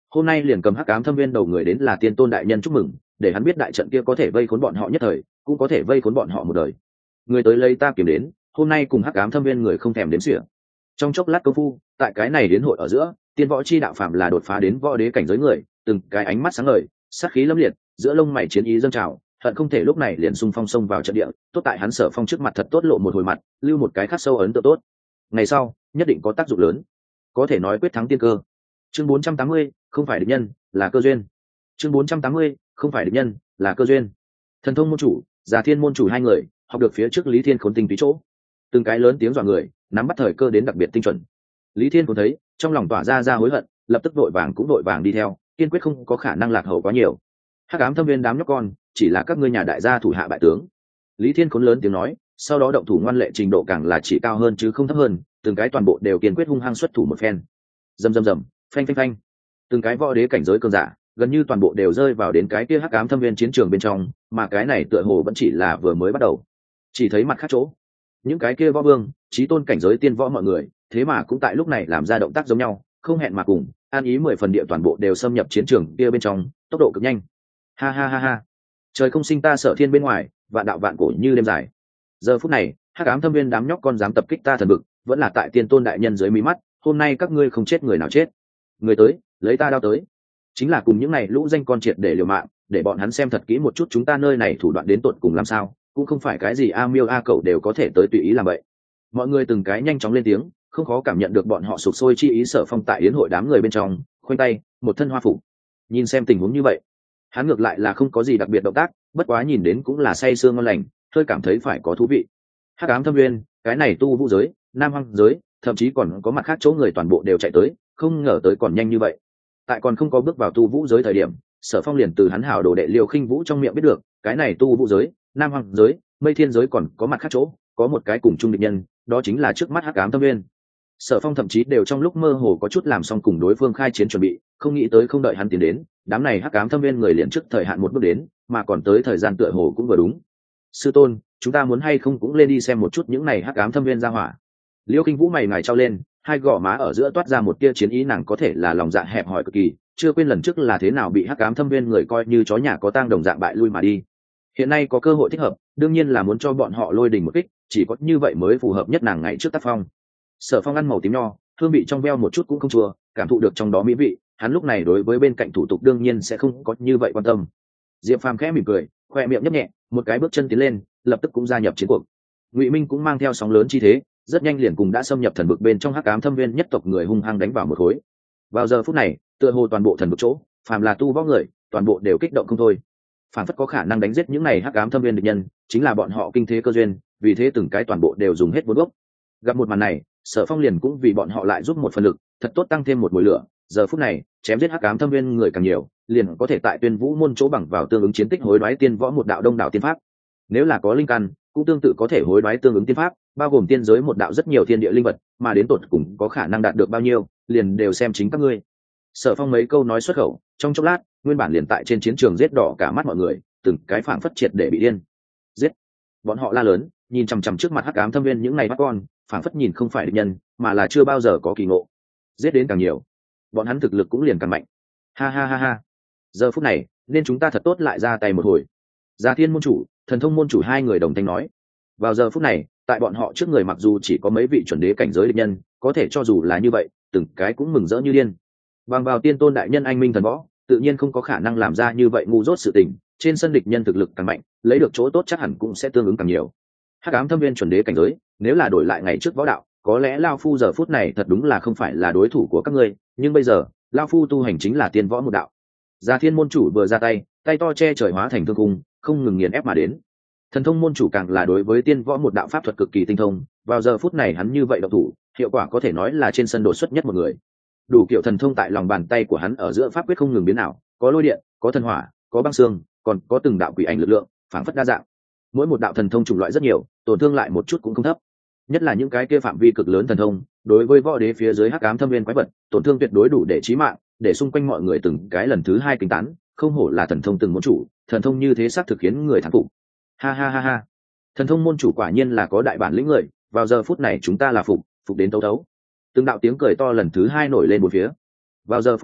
hôm nay liền cầm hắc ám thâm viên đầu người đến là tiên tôn đại nhân chúc mừng, để hắn biết đại trận kia có thể vây khốn bọn họ nhất thời, cũng có thể vây khốn bọn họ một đời. Người tới lấy ta kiểm đến, hôm nay cùng hắc ám thâm viên người không thèm đếm xỉa. Trong chốc lát công phu, tại cái này đến hội ở giữa, tiên võ chi đạo phạm là đột phá đến võ đế cảnh giới người, từng cái ánh mắt sáng ngời, sát khí lâm liệt, giữa lông mày chiến ý dâng trào, hận không thể lúc này liền xung phong xông vào trận địa. Tốt tại hắn Sở Phong trước mặt thật tốt lộ một hồi mặt, lưu một cái khắc sâu ấn tượng tốt. Ngày sau nhất định có tác dụng lớn, có thể nói quyết thắng tiên cơ. Chương bốn trăm tám mươi, không phải địch nhân, là cơ duyên. Chương bốn trăm tám mươi, không phải địch nhân, là cơ duyên. Thần thông môn chủ, Già Thiên môn chủ hai người, học được phía trước Lý Thiên khốn tinh túy chỗ, từng cái lớn tiếng dọa người, nắm bắt thời cơ đến đặc biệt tinh chuẩn. Lý Thiên cũng thấy, trong lòng tỏa ra ra hối hận, lập tức đội vàng cũng đội vàng đi theo, kiên quyết không có khả năng lạc hậu quá nhiều. Hắc ám thâm viên đám nhóc con, chỉ là các ngươi nhà đại gia thủ hạ bại tướng. Lý Thiên khốn lớn tiếng nói, sau đó động thủ ngoan lệ trình độ càng là chỉ cao hơn chứ không thấp hơn, từng cái toàn bộ đều kiên quyết hung hăng xuất thủ một phen. Rầm rầm rầm, phanh phanh phanh, từng cái võ đế cảnh giới cường giả, gần như toàn bộ đều rơi vào đến cái kia hắc ám thâm viên chiến trường bên trong, mà cái này tựa hồ vẫn chỉ là vừa mới bắt đầu. Chỉ thấy mặt khác chỗ, những cái kia võ vương, chí tôn cảnh giới tiên võ mọi người, thế mà cũng tại lúc này làm ra động tác giống nhau, không hẹn mà cùng, an ý mười phần địa toàn bộ đều xâm nhập chiến trường kia bên trong, tốc độ cực nhanh. Ha ha ha ha, trời không sinh ta sợ thiên bên ngoài, vạn đạo vạn cổ như đêm dài. Giờ phút này, hắc ám thâm viên đám nhóc con dám tập kích ta thần bực, vẫn là tại tiên tôn đại nhân dưới mí mắt, hôm nay các ngươi không chết người nào chết. Người tới, lấy ta đao tới. Chính là cùng những này lũ danh con triệt để liều mạng, để bọn hắn xem thật kỹ một chút chúng ta nơi này thủ đoạn đến tận cùng làm sao, cũng không phải cái gì a miêu a cẩu đều có thể tới tùy ý làm vậy. Mọi người từng cái nhanh chóng lên tiếng, không khó cảm nhận được bọn họ sục sôi chi ý. Sở Phong tại yến hội đám người bên trong, khoanh tay, một thân hoa phục. Nhìn xem tình huống như vậy, hắn ngược lại là không có gì đặc biệt động tác, bất quá nhìn đến cũng là say sương ngon lành, hơi cảm thấy phải có thú vị. Hắc ám thâm viên, cái này tu vũ giới, nam hoang giới, thậm chí còn có mặt khác chỗ người toàn bộ đều chạy tới, không ngờ tới còn nhanh như vậy. Tại còn không có bước vào tu vũ giới thời điểm, Sở Phong liền từ hắn hào đồ đệ Liêu Khinh Vũ trong miệng biết được, cái này tu vũ giới, nam hoang giới, mây thiên giới còn có mặt khác chỗ, có một cái cùng chung địch nhân, đó chính là trước mắt hắc ám thâm viên. Sở Phong thậm chí đều trong lúc mơ hồ có chút làm xong cùng đối phương khai chiến chuẩn bị, không nghĩ tới không đợi hắn tiến đến, đám này hắc ám thâm viên người liền trước thời hạn một bước đến, mà còn tới thời gian tựa hồ cũng vừa đúng. Sư tôn, chúng ta muốn hay không cũng lên đi xem một chút những này hắc ám thâm viên ra hỏa. Liêu Kinh Vũ mày ngài trao lên, hai gò má ở giữa toát ra một tia chiến ý, nàng có thể là lòng dạ hẹp hòi cực kỳ, chưa quên lần trước là thế nào bị hắc ám thâm viên người coi như chó nhà có tang đồng dạng bại lui mà đi. Hiện nay có cơ hội thích hợp, đương nhiên là muốn cho bọn họ lôi đình một kích, chỉ có như vậy mới phù hợp nhất nàng ngày trước tác phong. Sở Phong ăn màu tím nho, hương vị trong veo một chút cũng không chua, cảm thụ được trong đó mỹ vị, hắn lúc này đối với bên cạnh thủ tục đương nhiên sẽ không có như vậy quan tâm. Diệp Phàm khẽ mỉm cười, khoe miệng nhấp nhẹ, một cái bước chân tiến lên, lập tức cũng gia nhập chiến cuộc. Ngụy Minh cũng mang theo sóng lớn chi thế, rất nhanh liền cùng đã xâm nhập thần vực bên trong hắc ám thâm viên nhất tộc người hung hăng đánh vào một khối. Vào giờ phút này, tựa hồ toàn bộ thần vực chỗ, phàm là tu võ người, toàn bộ đều kích động không thôi. Phản phất có khả năng đánh giết những này hắc ám thâm viên địch nhân, chính là bọn họ kinh thế cơ duyên, vì thế từng cái toàn bộ đều dùng hết vốn gốc. Gặp một màn này, Sở Phong liền cũng vì bọn họ lại giúp một phần lực, thật tốt tăng thêm một mùi lửa. Giờ phút này, chém giết hắc ám thâm viên người càng nhiều, liền có thể tại Tuyên Vũ môn chỗ bằng vào tương ứng chiến tích hối đoái tiên võ một đạo đông đạo tiên pháp. Nếu là có linh căn, cũng tương tự có thể hối đoái tương ứng tiên pháp, bao gồm tiên giới một đạo rất nhiều thiên địa linh vật, mà đến tột cùng có khả năng đạt được bao nhiêu, liền đều xem chính các ngươi. Sở Phong mấy câu nói xuất khẩu, trong chốc lát, nguyên bản liền tại trên chiến trường giết đỏ cả mắt mọi người, từng cái phảng phất triệt để bị điên. Giết! Bọn họ la lớn, nhìn chằm chằm trước mặt hắc ám thâm viên những này bắt con, phảng phất nhìn không phải địch nhân, mà là chưa bao giờ có kỳ ngộ. Giết đến càng nhiều, bọn hắn thực lực cũng liền càng mạnh. Ha ha ha ha. Giờ phút này, nên chúng ta thật tốt lại ra tay một hồi. Già Thiên môn chủ, Thần Thông môn chủ hai người đồng thanh nói. Vào giờ phút này, tại bọn họ trước người mặc dù chỉ có mấy vị chuẩn đế cảnh giới địch nhân, có thể cho dù là như vậy, từng cái cũng mừng rỡ như điên. Bằng vào tiên tôn đại nhân anh minh thần võ, tự nhiên không có khả năng làm ra như vậy ngu dốt sự tình. Trên sân địch nhân thực lực càng mạnh, lấy được chỗ tốt chắc hẳn cũng sẽ tương ứng càng nhiều. Hắc ám thâm viên chuẩn đế cảnh giới, nếu là đổi lại ngày trước võ đạo, có lẽ lao phu giờ phút này thật đúng là không phải là đối thủ của các ngươi, nhưng bây giờ, lao phu tu hành chính là tiên võ một đạo. Già Thiên môn chủ vừa ra tay, tay to che trời hóa thành thương cung, không ngừng nghiền ép mà đến. Thần Thông môn chủ càng là đối với tiên võ một đạo pháp thuật cực kỳ tinh thông, vào giờ phút này hắn như vậy động thủ, hiệu quả có thể nói là trên sân đột xuất nhất một người. Đủ kiểu thần thông tại lòng bàn tay của hắn ở giữa pháp quyết không ngừng biến ảo, có lôi điện, có thần hỏa, có băng xương, còn có từng đạo quỷ ảnh lực lượng, phảng phất đa dạng. Mỗi một đạo thần thông chủng loại rất nhiều, tổn thương lại một chút cũng không thấp. Nhất là những cái kia phạm vi cực lớn thần thông, đối với võ đế phía dưới hắc ám thâm viên quái vật, tổn thương tuyệt đối đủ để chí mạng, để xung quanh mọi người từng cái lần thứ hai kinh tán, không hổ là thần thông từng môn chủ, thần thông như thế xác thực khiến người thán phục. Ha ha ha ha. Thần thông môn chủ quả nhiên là có đại bản lĩnh người, vào giờ phút này chúng ta là phục, phục đến tấu tấu. Từng đạo tiếng cười to lần thứ hai nổi lên một phía. Vào giờ phút này,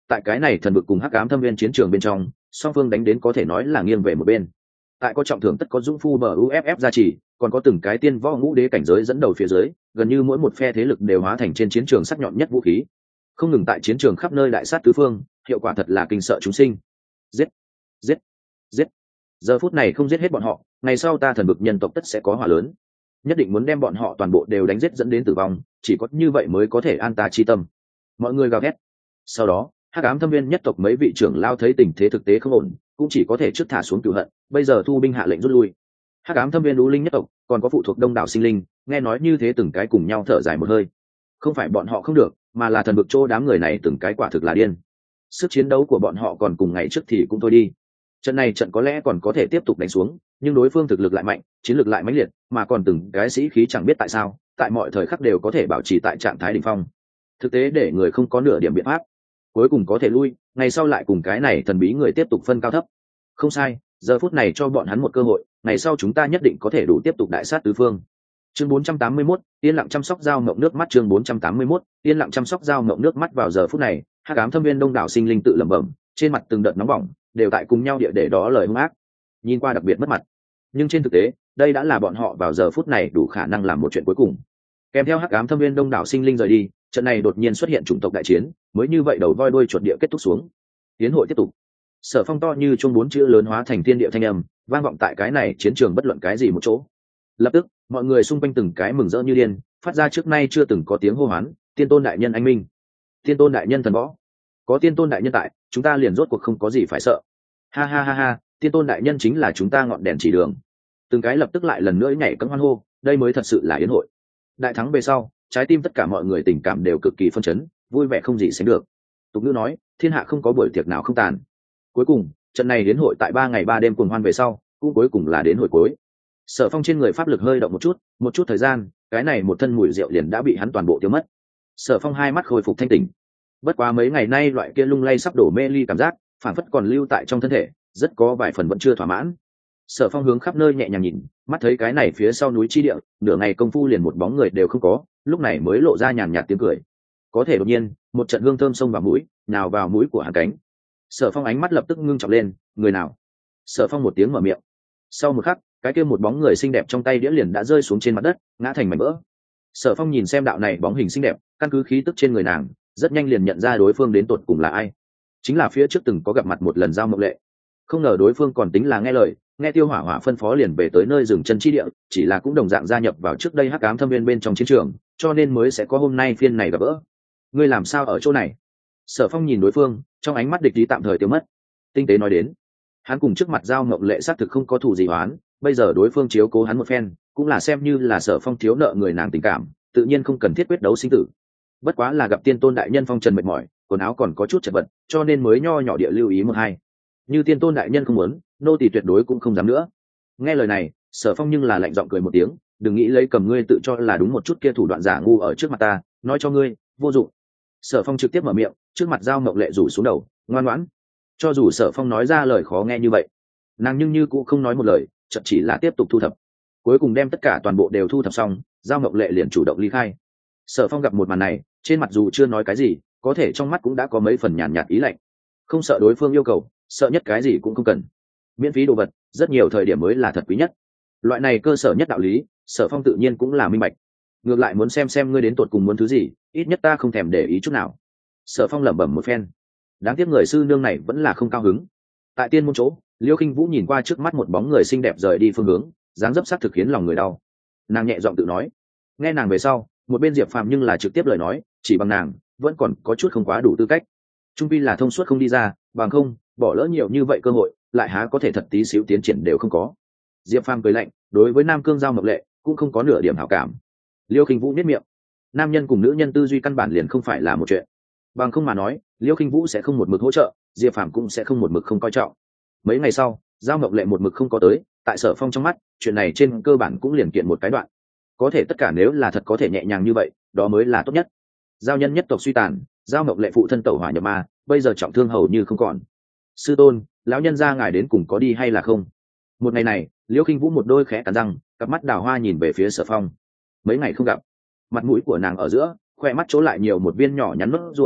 tại cái này thần vực cùng hắc ám thâm viên chiến trường bên trong, song phương đánh đến có thể nói là nghiêng về một bên. Tại có trọng thưởng tất có dũng phu bờ u ép ép gia trì, còn có từng cái tiên võ ngũ đế cảnh giới dẫn đầu phía dưới, gần như mỗi một phe thế lực đều hóa thành trên chiến trường sắc nhọn nhất vũ khí, không ngừng tại chiến trường khắp nơi đại sát tứ phương, hiệu quả thật là kinh sợ chúng sinh. Giết, giết, giết. Giờ phút này không giết hết bọn họ, ngày sau ta thần vực nhân tộc tất sẽ có hỏa lớn, nhất định muốn đem bọn họ toàn bộ đều đánh giết dẫn đến tử vong, chỉ có như vậy mới có thể an ta chi tâm. Mọi người gào thét. Sau đó, hắc ám thâm viên nhất tộc mấy vị trưởng lao thấy tình thế thực tế không ổn, cũng chỉ có thể trước thả xuống cửu hận, bây giờ thu binh hạ lệnh rút lui. Hắc ám thâm viên lũ linh nhất tộc còn có phụ thuộc đông đảo sinh linh, nghe nói như thế từng cái cùng nhau thở dài một hơi. Không phải bọn họ không được, mà là thần vực chỗ đám người này từng cái quả thực là điên. Sức chiến đấu của bọn họ còn cùng ngày trước thì cũng thôi đi. Trận này trận có lẽ còn có thể tiếp tục đánh xuống, nhưng đối phương thực lực lại mạnh, chiến lược lại mãnh liệt, mà còn từng cái sĩ khí chẳng biết tại sao, tại mọi thời khắc đều có thể bảo trì tại trạng thái đỉnh phong. Thực tế để người không có nửa điểm biện pháp, cuối cùng có thể lui, ngày sau lại cùng cái này thần bí người tiếp tục phân cao thấp. Không sai, giờ phút này cho bọn hắn một cơ hội, ngày sau chúng ta nhất định có thể đủ tiếp tục đại sát tứ phương. Chương bốn trăm tám mươi mốt, yên lặng chăm sóc dao mộng nước mắt. Chương bốn trăm tám mươi mốt, yên lặng chăm sóc dao mộng nước mắt. Vào giờ phút này, hắc ám thâm viên đông đảo sinh linh tự lẩm bẩm, trên mặt từng đợt nóng bỏng, đều tại cùng nhau địa để đó lời hung ác, nhìn qua đặc biệt mất mặt. Nhưng trên thực tế, đây đã là bọn họ vào giờ phút này đủ khả năng làm một chuyện cuối cùng. Kèm theo hắc ám thâm viên đông đảo sinh linh rời đi, trận này đột nhiên xuất hiện chủng tộc đại chiến, mới như vậy đầu voi đuôi chuột địa kết thúc xuống. Tiến hội tiếp tục. Sở Phong to như chuông bốn chữ lớn hóa thành thiên địa thanh âm, vang vọng tại cái này chiến trường bất luận cái gì một chỗ. Lập tức, mọi người xung quanh từng cái mừng rỡ như điên, phát ra trước nay chưa từng có tiếng hô hoán, tiên tôn đại nhân anh minh, tiên tôn đại nhân thần võ, có tiên tôn đại nhân tại, chúng ta liền rốt cuộc không có gì phải sợ. Ha ha ha ha, tiên tôn đại nhân chính là chúng ta ngọn đèn chỉ đường. Từng cái lập tức lại lần nữa nhảy cẫng hoan hô, đây mới thật sự là yến hội. Đại thắng về sau, trái tim tất cả mọi người tình cảm đều cực kỳ phân chấn, vui vẻ không gì sánh được. Tục ngữ nói, thiên hạ không có buổi tiệc nào không tàn. Cuối cùng, trận này đến hội tại ba ngày ba đêm cuồng hoan về sau, cũng cuối cùng là đến hội cuối. Sở Phong trên người pháp lực hơi động một chút, một chút thời gian, cái này một thân mùi rượu liền đã bị hắn toàn bộ tiêu mất. Sở Phong hai mắt khôi phục thanh tỉnh. Bất quá mấy ngày nay loại kia lung lay sắp đổ mê ly cảm giác, phản phất còn lưu tại trong thân thể, rất có vài phần vẫn chưa thỏa mãn. Sở Phong hướng khắp nơi nhẹ nhàng nhìn, mắt thấy cái này phía sau núi chi địa, nửa ngày công phu liền một bóng người đều không có, lúc này mới lộ ra nhàn nhạt tiếng cười. Có thể đột nhiên, một trận hương thơm xông vào mũi, nào vào mũi của hắn cánh. Sở Phong ánh mắt lập tức ngưng trọng lên, người nào? Sở Phong một tiếng mở miệng. Sau một khắc, cái kia một bóng người xinh đẹp trong tay đĩa liền đã rơi xuống trên mặt đất, ngã thành mảnh vỡ. Sở Phong nhìn xem đạo này bóng hình xinh đẹp, căn cứ khí tức trên người nàng, rất nhanh liền nhận ra đối phương đến tột cùng là ai. Chính là phía trước từng có gặp mặt một lần Giao Mộng Lệ. Không ngờ đối phương còn tính là nghe lời, nghe Tiêu Hỏa Hỏa phân phó liền về tới nơi dừng chân chi địa, chỉ là cũng đồng dạng gia nhập vào trước đây hắc ám thâm viên bên trong chiến trường, cho nên mới sẽ có hôm nay phiên này gặp gỡ. Ngươi làm sao ở chỗ này? Sở Phong nhìn đối phương, trong ánh mắt địch ý tạm thời tiêu mất. Tinh tế nói đến, hắn cùng trước mặt Giao Mộng Lệ xác thực không có thù gì oán, bây giờ đối phương chiếu cố hắn một phen, cũng là xem như là Sở Phong thiếu nợ người nàng tình cảm, tự nhiên không cần thiết quyết đấu sinh tử. Bất quá là gặp tiên tôn đại nhân phong trần mệt mỏi, quần áo còn có chút chật vật, cho nên mới nho nhỏ địa lưu ý một hai. Như tiên tôn đại nhân không muốn, nô tỳ tuyệt đối cũng không dám nữa. Nghe lời này, Sở Phong nhưng là lạnh giọng cười một tiếng, đừng nghĩ lấy cầm ngươi tự cho là đúng một chút kia thủ đoạn giả ngu ở trước mặt ta, nói cho ngươi, vô dụng. Sở Phong trực tiếp mở miệng, trước mặt Giao Mộng Lệ rủ xuống đầu, ngoan ngoãn. Cho dù Sở Phong nói ra lời khó nghe như vậy, nàng nhưng như cũng không nói một lời, chợt chỉ là tiếp tục thu thập. Cuối cùng đem tất cả toàn bộ đều thu thập xong, Giao Mộng Lệ liền chủ động ly khai. Sở Phong gặp một màn này, trên mặt dù chưa nói cái gì, có thể trong mắt cũng đã có mấy phần nhàn nhạt ý lạnh. Không sợ đối phương yêu cầu, sợ nhất cái gì cũng không cần. Miễn phí đồ vật, rất nhiều thời điểm mới là thật quý nhất. Loại này cơ sở nhất đạo lý, Sở Phong tự nhiên cũng là minh bạch. Ngược lại muốn xem xem ngươi đến tột cùng muốn thứ gì, ít nhất ta không thèm để ý chút nào. Sở Phong lẩm bẩm một phen. Đáng tiếc người sư nương này vẫn là không cao hứng. Tại tiên môn chỗ, Liêu Khinh Vũ nhìn qua trước mắt một bóng người xinh đẹp rời đi phương hướng, dáng dấp sắc thực khiến lòng người đau. Nàng nhẹ giọng tự nói. Nghe nàng về sau, một bên Diệp Phàm nhưng là trực tiếp lời nói, chỉ bằng nàng, vẫn còn có chút không quá đủ tư cách. Trung pi là thông suốt không đi ra, bằng không, bỏ lỡ nhiều như vậy cơ hội, lại há có thể thật tí xíu tiến triển đều không có. Diệp Phàm cười lạnh, đối với Nam Cương Giao Mộng Lệ, cũng không có nửa điểm hảo cảm. Liêu Khinh Vũ nhếch miệng. Nam nhân cùng nữ nhân tư duy căn bản liền không phải là một chuyện. Bằng không mà nói, Liêu Khinh Vũ sẽ không một mực hỗ trợ, Diệp Phàm cũng sẽ không một mực không coi trọng. Mấy ngày sau, Giao Mộng Lệ một mực không có tới, tại Sở Phong trong mắt, chuyện này trên cơ bản cũng liền kiện một cái đoạn. Có thể tất cả nếu là thật có thể nhẹ nhàng như vậy, đó mới là tốt nhất. Giao nhân nhất tộc suy tàn, Giao Mộng Lệ phụ thân tẩu hỏa nhập ma, bây giờ trọng thương hầu như không còn. Sư tôn, lão nhân gia ngài đến cùng có đi hay là không? Một ngày này, Liêu Khinh Vũ một đôi khẽ cắn răng, cặp mắt đào hoa nhìn về phía Sở Phong. Mấy ngày không gặp, mặt mũi của nàng ở giữa, khoe mắt chỗ lại nhiều một viên nhỏ nhắn nốt rồi,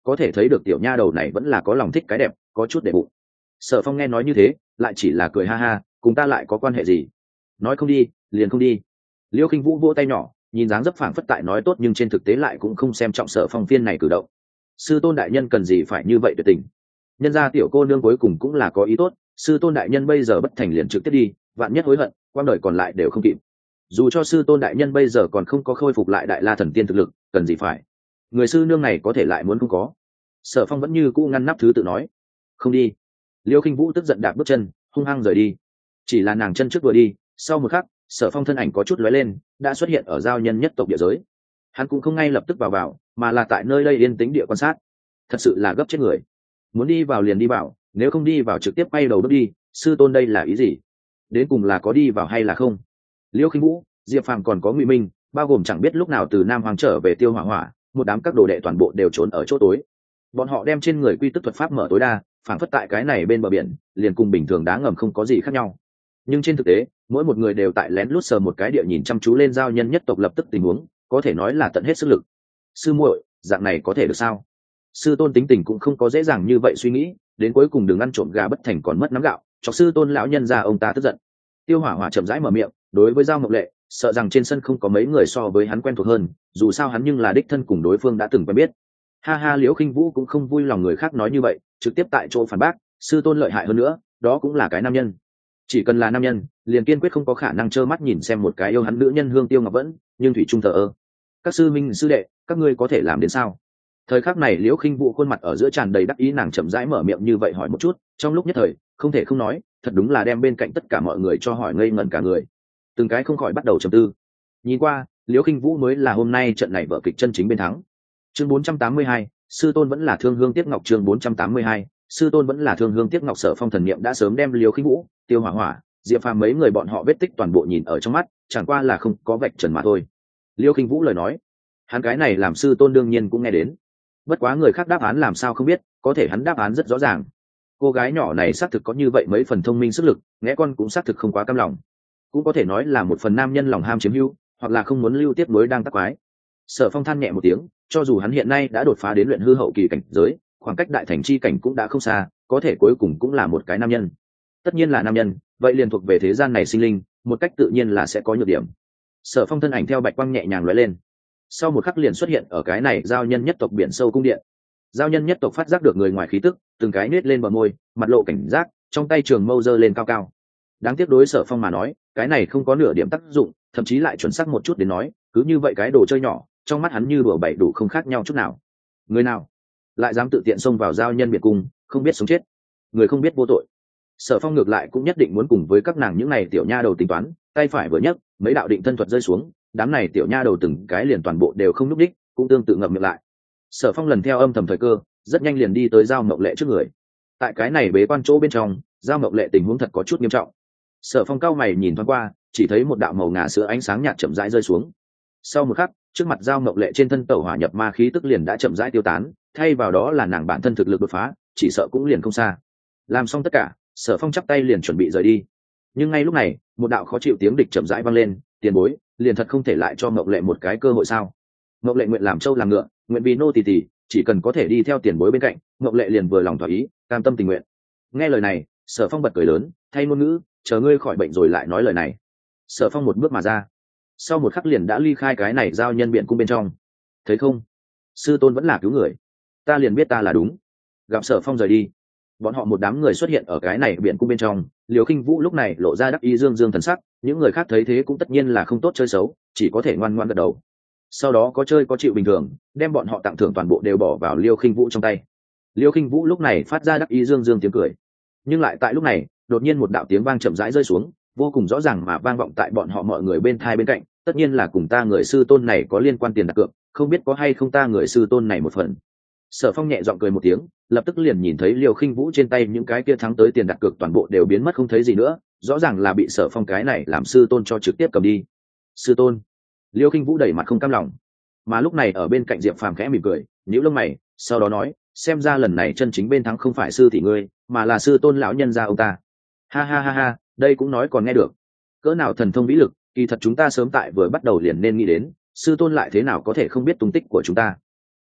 có thể thấy được tiểu nha đầu này vẫn là có lòng thích cái đẹp, có chút để bụng. Sở Phong nghe nói như thế lại chỉ là cười ha ha, cùng ta lại có quan hệ gì? Nói không đi liền không đi. Liêu Khinh Vũ vỗ tay nhỏ, nhìn dáng dấp phảng phất tại nói tốt nhưng trên thực tế lại cũng không xem trọng Sở Phong phiên này cử động. Sư tôn đại nhân cần gì phải như vậy tuyệt tình? Nhân ra tiểu cô nương cuối cùng cũng là có ý tốt, sư tôn đại nhân bây giờ bất thành liền trực tiếp đi, vạn nhất hối hận, quang đời còn lại đều không kịp. Dù cho sư tôn đại nhân bây giờ còn không có khôi phục lại đại la thần tiên thực lực, cần gì phải? Người sư nương này có thể lại muốn không có. Sở Phong vẫn như cũ ngăn nắp thứ tự nói, không đi. Liêu Khinh Vũ tức giận đạp bước chân, hung hăng rời đi. Chỉ là nàng chân trước vừa đi, sau một khắc, Sở Phong thân ảnh có chút lóe lên, đã xuất hiện ở giao nhân nhất tộc địa giới. Hắn cũng không ngay lập tức vào vào, mà là tại nơi đây yên tĩnh địa quan sát. Thật sự là gấp chết người. Muốn đi vào liền đi vào, nếu không đi vào trực tiếp quay đầu bước đi, sư tôn đây là ý gì? Đến cùng là có đi vào hay là không? Liêu Khinh Vũ, Diệp Phàm còn có Ngụy Minh, bao gồm chẳng biết lúc nào từ Nam Hoàng trở về Tiêu Hỏa Hỏa, một đám các đồ đệ toàn bộ đều trốn ở chỗ tối. Bọn họ đem trên người quy tức thuật pháp mở tối đa, phản phất tại cái này bên bờ biển, liền cùng bình thường đá ngầm không có gì khác nhau. Nhưng trên thực tế, mỗi một người đều tại lén lút sờ một cái địa nhìn chăm chú lên giao nhân nhất tộc lập tức tình huống, có thể nói là tận hết sức lực. Sư muội, dạng này có thể được sao? Sư tôn tính tình cũng không có dễ dàng như vậy suy nghĩ, đến cuối cùng đừng ăn trộm gà bất thành còn mất nắm gạo, cho sư tôn lão nhân ra ông ta tức giận. Tiêu Hỏa Hỏa chậm rãi mở miệng, đối với Giao Mộng Lệ, sợ rằng trên sân không có mấy người so với hắn quen thuộc hơn, dù sao hắn nhưng là đích thân cùng đối phương đã từng quen biết. Ha ha, Liễu Khinh Vũ cũng không vui lòng người khác nói như vậy, trực tiếp tại chỗ phản bác, sư tôn lợi hại hơn nữa, đó cũng là cái nam nhân. Chỉ cần là nam nhân, liền kiên quyết không có khả năng trơ mắt nhìn xem một cái yêu hắn nữ nhân Hương Tiêu Ngọc Vẫn, nhưng thủy trung thờ ơ. Các sư minh sư đệ, các ngươi có thể làm đến sao? Thời khắc này Liễu Khinh Vũ khuôn mặt ở giữa tràn đầy đắc ý, nàng chậm rãi mở miệng như vậy hỏi một chút, trong lúc nhất thời, không thể không nói, thật đúng là đem bên cạnh tất cả mọi người cho hỏi ngây ngẩn cả người. Từng cái không khỏi bắt đầu trầm tư. Nhìn qua, Liễu Khinh Vũ mới là hôm nay trận này vở kịch chân chính bên thắng. Chương bốn trăm tám mươi hai, sư tôn vẫn là Thương Hương Tiếc Ngọc. Chương bốn trăm tám mươi hai, sư tôn vẫn là Thương Hương Tiếc Ngọc. Sở Phong thần niệm đã sớm đem Liễu Khinh Vũ, Tiêu Hỏa Hỏa, Diệp Phàm mấy người bọn họ vết tích toàn bộ nhìn ở trong mắt, chẳng qua là không có vạch trần mà thôi. Liễu Khinh Vũ lời nói, hắn cái này làm sư tôn đương nhiên cũng nghe đến. Bất quá người khác đáp án làm sao không biết, có thể hắn đáp án rất rõ ràng. Cô gái nhỏ này xác thực có như vậy mấy phần thông minh sức lực, nghe con cũng xác thực không quá cam lòng. Cũng có thể nói là một phần nam nhân lòng ham chiếm hữu, hoặc là không muốn lưu tiếp nối đang tắc quái. Sở Phong than nhẹ một tiếng, cho dù hắn hiện nay đã đột phá đến luyện hư hậu kỳ cảnh giới, khoảng cách đại thành chi cảnh cũng đã không xa, có thể cuối cùng cũng là một cái nam nhân. Tất nhiên là nam nhân, vậy liền thuộc về thế gian này sinh linh, một cách tự nhiên là sẽ có nhược điểm. Sở Phong thân ảnh theo bạch quang nhẹ nhàng lóe lên, sau một khắc liền xuất hiện ở cái này giao nhân nhất tộc biển sâu cung điện. Giao nhân nhất tộc phát giác được người ngoài khí tức, từng cái nết lên bờ môi, mặt lộ cảnh giác, trong tay trường mâu giơ lên cao cao. Đáng tiếc đối Sở Phong mà nói, cái này không có nửa điểm tác dụng, thậm chí lại chuẩn xác một chút đến nói, cứ như vậy cái đồ chơi nhỏ, trong mắt hắn như đùa bậy đủ không khác nhau chút nào. Người nào lại dám tự tiện xông vào giao nhân biệt cung, không biết sống chết, người không biết vô tội. Sở Phong ngược lại cũng nhất định muốn cùng với các nàng những này tiểu nha đầu tính toán, tay phải vừa nhấc, mấy đạo định thân thuật rơi xuống, đám này tiểu nha đầu từng cái liền toàn bộ đều không núp đích, cũng tương tự ngậm miệng lại. Sở Phong lần theo âm thầm thời cơ, rất nhanh liền đi tới Giao Mộng Lệ trước người. Tại cái này bế quan chỗ bên trong, Giao Mộng Lệ tình huống thật có chút nghiêm trọng. Sở Phong cao mày nhìn thoáng qua, chỉ thấy một đạo màu ngà sữa ánh sáng nhạt chậm rãi rơi xuống. Sau một khắc, trước mặt Giao Mộng Lệ trên thân tẩu hỏa nhập ma khí tức liền đã chậm rãi tiêu tán, thay vào đó là nàng bản thân thực lực đột phá, chỉ sợ cũng liền không xa. Làm xong tất cả, Sở Phong chắp tay liền chuẩn bị rời đi. Nhưng ngay lúc này, một đạo khó chịu tiếng địch chậm rãi vang lên, tiền bối, liền thật không thể lại cho Mộng Lệ một cái cơ hội sao? Mộng Lệ nguyện làm trâu làm ngựa, nguyện vì nô tỳ tỳ, chỉ cần có thể đi theo tiền bối bên cạnh, Mộng Lệ liền vừa lòng thỏa ý, cam tâm tình nguyện. Nghe lời này, Sở Phong bật cười lớn, thay ngôn ngữ, chờ ngươi khỏi bệnh rồi lại nói lời này. Sở Phong một bước mà ra, sau một khắc liền đã ly khai cái này giao nhân biện cung bên trong. Thấy không, sư tôn vẫn là cứu người, ta liền biết ta là đúng. Gặp Sở Phong rời đi, bọn họ một đám người xuất hiện ở cái này biện cung bên trong. Liều Khinh Vũ lúc này lộ ra đắc ý dương dương thần sắc, những người khác thấy thế cũng tất nhiên là không tốt chơi xấu, chỉ có thể ngoan ngoãn gật đầu. Sau đó có chơi có chịu bình thường, đem bọn họ tặng thưởng toàn bộ đều bỏ vào Liêu Khinh Vũ trong tay. Liêu Khinh Vũ lúc này phát ra đắc ý dương dương tiếng cười, nhưng lại tại lúc này, đột nhiên một đạo tiếng vang chậm rãi rơi xuống, vô cùng rõ ràng mà vang vọng tại bọn họ mọi người bên thai bên cạnh. Tất nhiên là cùng ta người sư tôn này có liên quan tiền đặt cược, không biết có hay không ta người sư tôn này một phần. Sở Phong nhẹ giọng cười một tiếng, lập tức liền nhìn thấy Liêu Khinh Vũ trên tay những cái kia thắng tới tiền đặt cược toàn bộ đều biến mất không thấy gì nữa, rõ ràng là bị Sở Phong cái này làm sư tôn cho trực tiếp cầm đi. Sư tôn. Liêu Khinh Vũ đẩy mặt không cam lòng, mà lúc này ở bên cạnh Diệp Phàm khẽ mỉm cười, nhíu lông mày, sau đó nói, xem ra lần này chân chính bên thắng không phải sư tỷ ngươi, mà là sư tôn lão nhân gia ông ta. Ha ha ha ha, đây cũng nói còn nghe được. Cỡ nào thần thông vĩ lực, kỳ thật chúng ta sớm tại vừa bắt đầu liền nên nghĩ đến, sư tôn lại thế nào có thể không biết tung tích của chúng ta.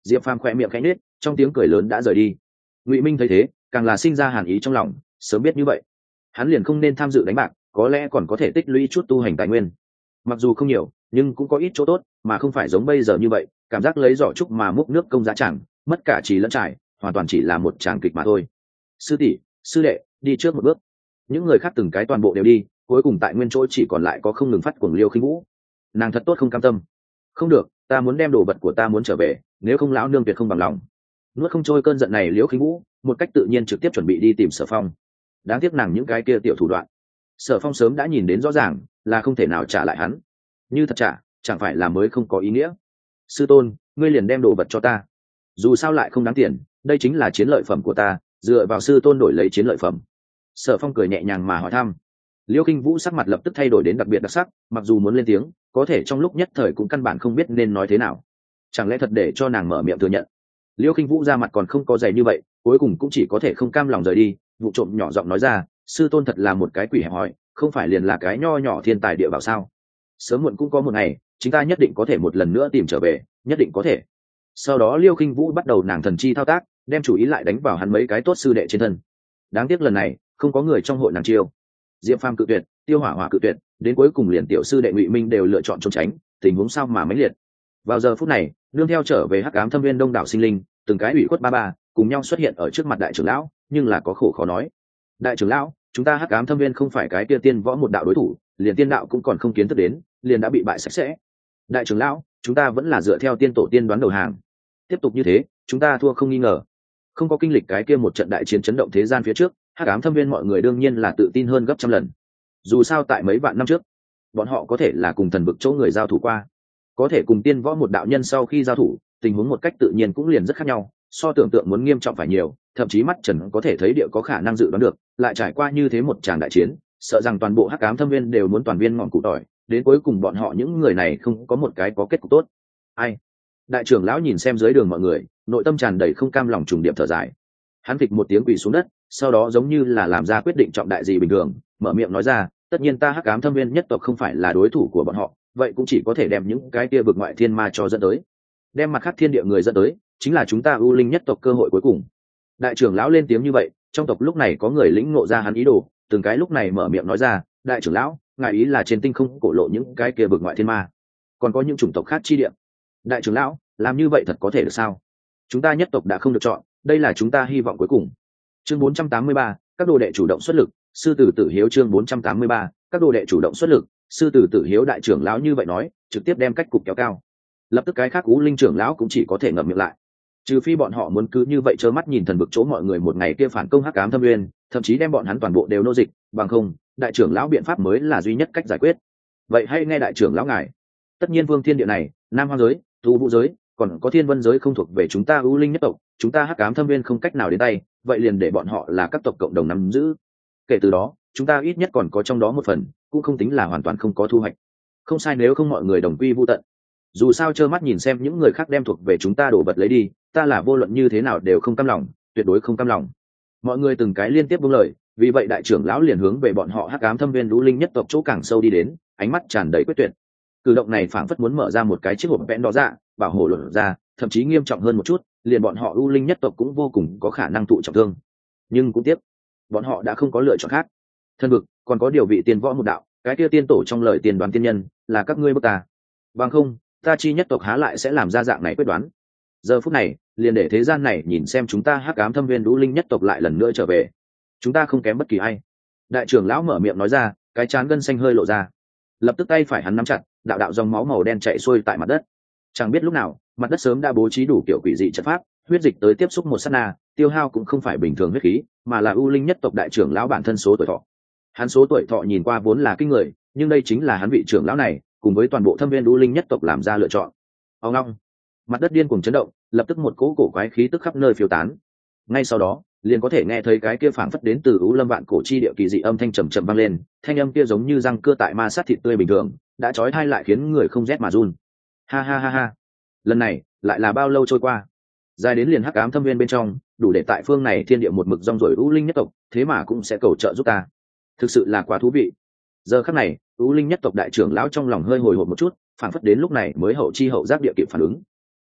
Diệp Phàm khỏe miệng khẽ nhếch, trong tiếng cười lớn đã rời đi. Ngụy Minh thấy thế, càng là sinh ra hàn ý trong lòng, sớm biết như vậy, hắn liền không nên tham dự đánh bạc, có lẽ còn có thể tích lũy chút tu hành tài nguyên. Mặc dù không nhiều, nhưng cũng có ít chỗ tốt, mà không phải giống bây giờ như vậy, cảm giác lấy giỏ trúc mà múc nước công giá chẳng, mất cả trí lẫn trải, hoàn toàn chỉ là một tràng kịch mà thôi. Sư tỷ, sư đệ, đi trước một bước. Những người khác từng cái toàn bộ đều đi, cuối cùng tại nguyên chỗ chỉ còn lại có không ngừng phát cuồng Liêu Khinh Vũ. Nàng thật tốt không cam tâm. Không được, ta muốn đem đồ vật của ta muốn trở về, nếu không lão nương tuyệt không bằng lòng. Nuốt không trôi cơn giận này, Liêu Khinh Vũ một cách tự nhiên trực tiếp chuẩn bị đi tìm Sở Phong. Đáng tiếc nàng những cái kia tiểu thủ đoạn, Sở Phong sớm đã nhìn đến rõ ràng, là không thể nào trả lại hắn. Như thật trả, chẳng phải là mới không có ý nghĩa. Sư tôn, ngươi liền đem đồ vật cho ta. Dù sao lại không đáng tiền, đây chính là chiến lợi phẩm của ta, dựa vào sư tôn đổi lấy chiến lợi phẩm. Sở Phong cười nhẹ nhàng mà hỏi thăm. Liêu Kinh Vũ sắc mặt lập tức thay đổi đến đặc biệt đặc sắc, mặc dù muốn lên tiếng, có thể trong lúc nhất thời cũng căn bản không biết nên nói thế nào. Chẳng lẽ thật để cho nàng mở miệng thừa nhận? Liêu Kinh Vũ ra mặt còn không có dày như vậy, cuối cùng cũng chỉ có thể không cam lòng rời đi, vụ trộm nhỏ giọng nói ra, sư tôn thật là một cái quỷ hẹp hòi, không phải liền là cái nho nhỏ thiên tài địa bảo sao? Sớm muộn cũng có một ngày, chúng ta nhất định có thể một lần nữa tìm trở về, nhất định có thể. Sau đó Liêu Kinh Vũ bắt đầu nàng thần chi thao tác, đem chủ ý lại đánh vào hắn mấy cái tốt sư đệ trên thân. Đáng tiếc lần này không có người trong hội nàng chiêu. Diệp Phàm cự tuyệt, Tiêu Hỏa Hỏa cự tuyệt, đến cuối cùng liền tiểu sư đệ Ngụy Minh đều lựa chọn trốn tránh, tình huống sao mà mãnh liệt. Vào giờ phút này, nương theo trở về Hắc Ám Thâm Viên đông đảo sinh linh, từng cái ủy khuất ba ba cùng nhau xuất hiện ở trước mặt đại trưởng lão, nhưng là có khổ khó nói. Đại trưởng lão, chúng ta Hắc Ám Thâm Viên không phải cái kia tiên võ một đạo đối thủ, liền tiên đạo cũng còn không kiến thức đến, liền đã bị bại sạch sẽ. Đại trưởng lão, chúng ta vẫn là dựa theo tiên tổ tiên đoán đầu hàng. Tiếp tục như thế, chúng ta thua không nghi ngờ. Không có kinh lịch cái kia một trận đại chiến chấn động thế gian phía trước, Hắc Ám Thâm Viên mọi người đương nhiên là tự tin hơn gấp trăm lần. Dù sao tại mấy vạn năm trước, bọn họ có thể là cùng thần vực chỗ người giao thủ qua, có thể cùng tiên võ một đạo nhân sau khi giao thủ, tình huống một cách tự nhiên cũng liền rất khác nhau, so tưởng tượng muốn nghiêm trọng phải nhiều, thậm chí mắt trần có thể thấy địa có khả năng dự đoán được, lại trải qua như thế một tràng đại chiến, sợ rằng toàn bộ Hắc Ám Thâm Viên đều muốn toàn viên ngọn cụ tỏi, đến cuối cùng bọn họ những người này không có một cái có kết cục tốt. Ai? Đại trưởng lão nhìn xem dưới đường mọi người, nội tâm tràn đầy không cam lòng trùng điệp thở dài. Hắn phịch một tiếng quỳ xuống đất, sau đó giống như là làm ra quyết định trọng đại gì bình thường, mở miệng nói ra, tất nhiên ta Hắc Ám Thâm Viên nhất tộc không phải là đối thủ của bọn họ, vậy cũng chỉ có thể đem những cái kia vực ngoại thiên ma cho dẫn tới, đem mặt khác thiên địa người dẫn tới, chính là chúng ta U Linh nhất tộc cơ hội cuối cùng. Đại trưởng lão lên tiếng như vậy, trong tộc lúc này có người lĩnh ngộ ra hắn ý đồ, từng cái lúc này mở miệng nói ra, đại trưởng lão, ngài ý là trên tinh không cổ lộ những cái kia vực ngoại thiên ma, còn có những chủng tộc khác chi địa. Đại trưởng lão, làm như vậy thật có thể được sao? Chúng ta nhất tộc đã không được chọn, đây là chúng ta hy vọng cuối cùng. Chương bốn trăm tám mươi ba, các đồ đệ chủ động xuất lực, sư tử Tử Hiếu. Chương bốn trăm tám mươi ba, các đồ đệ chủ động xuất lực, sư tử Tử Hiếu. Đại trưởng lão như vậy nói, trực tiếp đem cách cục kéo cao. Lập tức cái khác Ú Linh trưởng lão cũng chỉ có thể ngậm miệng lại, trừ phi bọn họ muốn cứ như vậy trơ mắt nhìn thần vực chỗ mọi người một ngày kia phản công Hắc Ám Thâm Nguyên, thậm chí đem bọn hắn toàn bộ đều nô dịch, bằng không, đại trưởng lão biện pháp mới là duy nhất cách giải quyết. Vậy hãy nghe đại trưởng lão ngài. Tất nhiên vương thiên địa này, nam hoang giới, tu vũ giới, còn có thiên vân giới không thuộc về chúng ta U Linh nhất tộc, chúng ta Hắc Ám Thâm Viên không cách nào đến tay, vậy liền để bọn họ là các tộc cộng đồng nắm giữ. Kể từ đó, chúng ta ít nhất còn có trong đó một phần, cũng không tính là hoàn toàn không có thu hoạch. Không sai, nếu không mọi người đồng quy vu tận. Dù sao trơ mắt nhìn xem những người khác đem thuộc về chúng ta đổ vật lấy đi, ta là vô luận như thế nào đều không cam lòng, tuyệt đối không cam lòng. Mọi người từng cái liên tiếp buông lời, vì vậy đại trưởng lão liền hướng về bọn họ Hắc Ám Thâm Viên U Linh nhất tộc chỗ càng sâu đi đến, ánh mắt tràn đầy quyết tuyệt. Cử động này phảng phất muốn mở ra một cái chiếc hộp vẽn đỏ ra, bảo hộ luận ra, thậm chí nghiêm trọng hơn một chút, liền bọn họ U Linh nhất tộc cũng vô cùng có khả năng thụ trọng thương. Nhưng cũng tiếc, bọn họ đã không có lựa chọn khác. Thân vực, còn có điều vị tiên võ một đạo, cái kia tiên tổ trong lời tiên đoán tiên nhân, là các ngươi bức ta. Bằng không, ta chi nhất tộc há lại sẽ làm ra dạng này quyết đoán. Giờ phút này, liền để thế gian này nhìn xem chúng ta Hắc Ám Thâm Viên U Linh nhất tộc lại lần nữa trở về. Chúng ta không kém bất kỳ ai. Đại trưởng lão mở miệng nói ra, cái trán gân xanh hơi lộ ra. Lập tức tay phải hắn nắm chặt, đạo đạo dòng máu màu đen chạy xuôi tại mặt đất. Chẳng biết lúc nào, mặt đất sớm đã bố trí đủ kiểu quỷ dị trận pháp, huyết dịch tới tiếp xúc một sát na, tiêu hao cũng không phải bình thường huyết khí, mà là U Linh nhất tộc đại trưởng lão bản thân số tuổi thọ. Hắn số tuổi thọ nhìn qua vốn là kinh người, nhưng đây chính là hắn vị trưởng lão này, cùng với toàn bộ Thâm Viên U Linh nhất tộc làm ra lựa chọn. Ông long, mặt đất điên cuồng chấn động, lập tức một cỗ cổ quái khí tức khắp nơi phiêu tán. Ngay sau đó, liền có thể nghe thấy cái kia phảng phất đến từ U Lâm vạn cổ chi địa kỳ dị âm thanh trầm trầm vang lên, thanh âm kia giống như răng cưa tại ma sát thịt tươi bình thường, đã chói tai lại khiến người không rét mà run. Ha ha ha ha. Lần này, lại là bao lâu trôi qua? Dài đến liền Hắc Ám Thâm Viên bên trong, đủ để tại phương này thiên địa một mực rong ruổi U Linh nhất tộc, thế mà cũng sẽ cầu trợ giúp ta. Thực sự là quá thú vị. Giờ khắc này, U Linh nhất tộc đại trưởng lão trong lòng hơi hồi hộp một chút, phảng phất đến lúc này mới hậu chi hậu giác địa kịp phản ứng.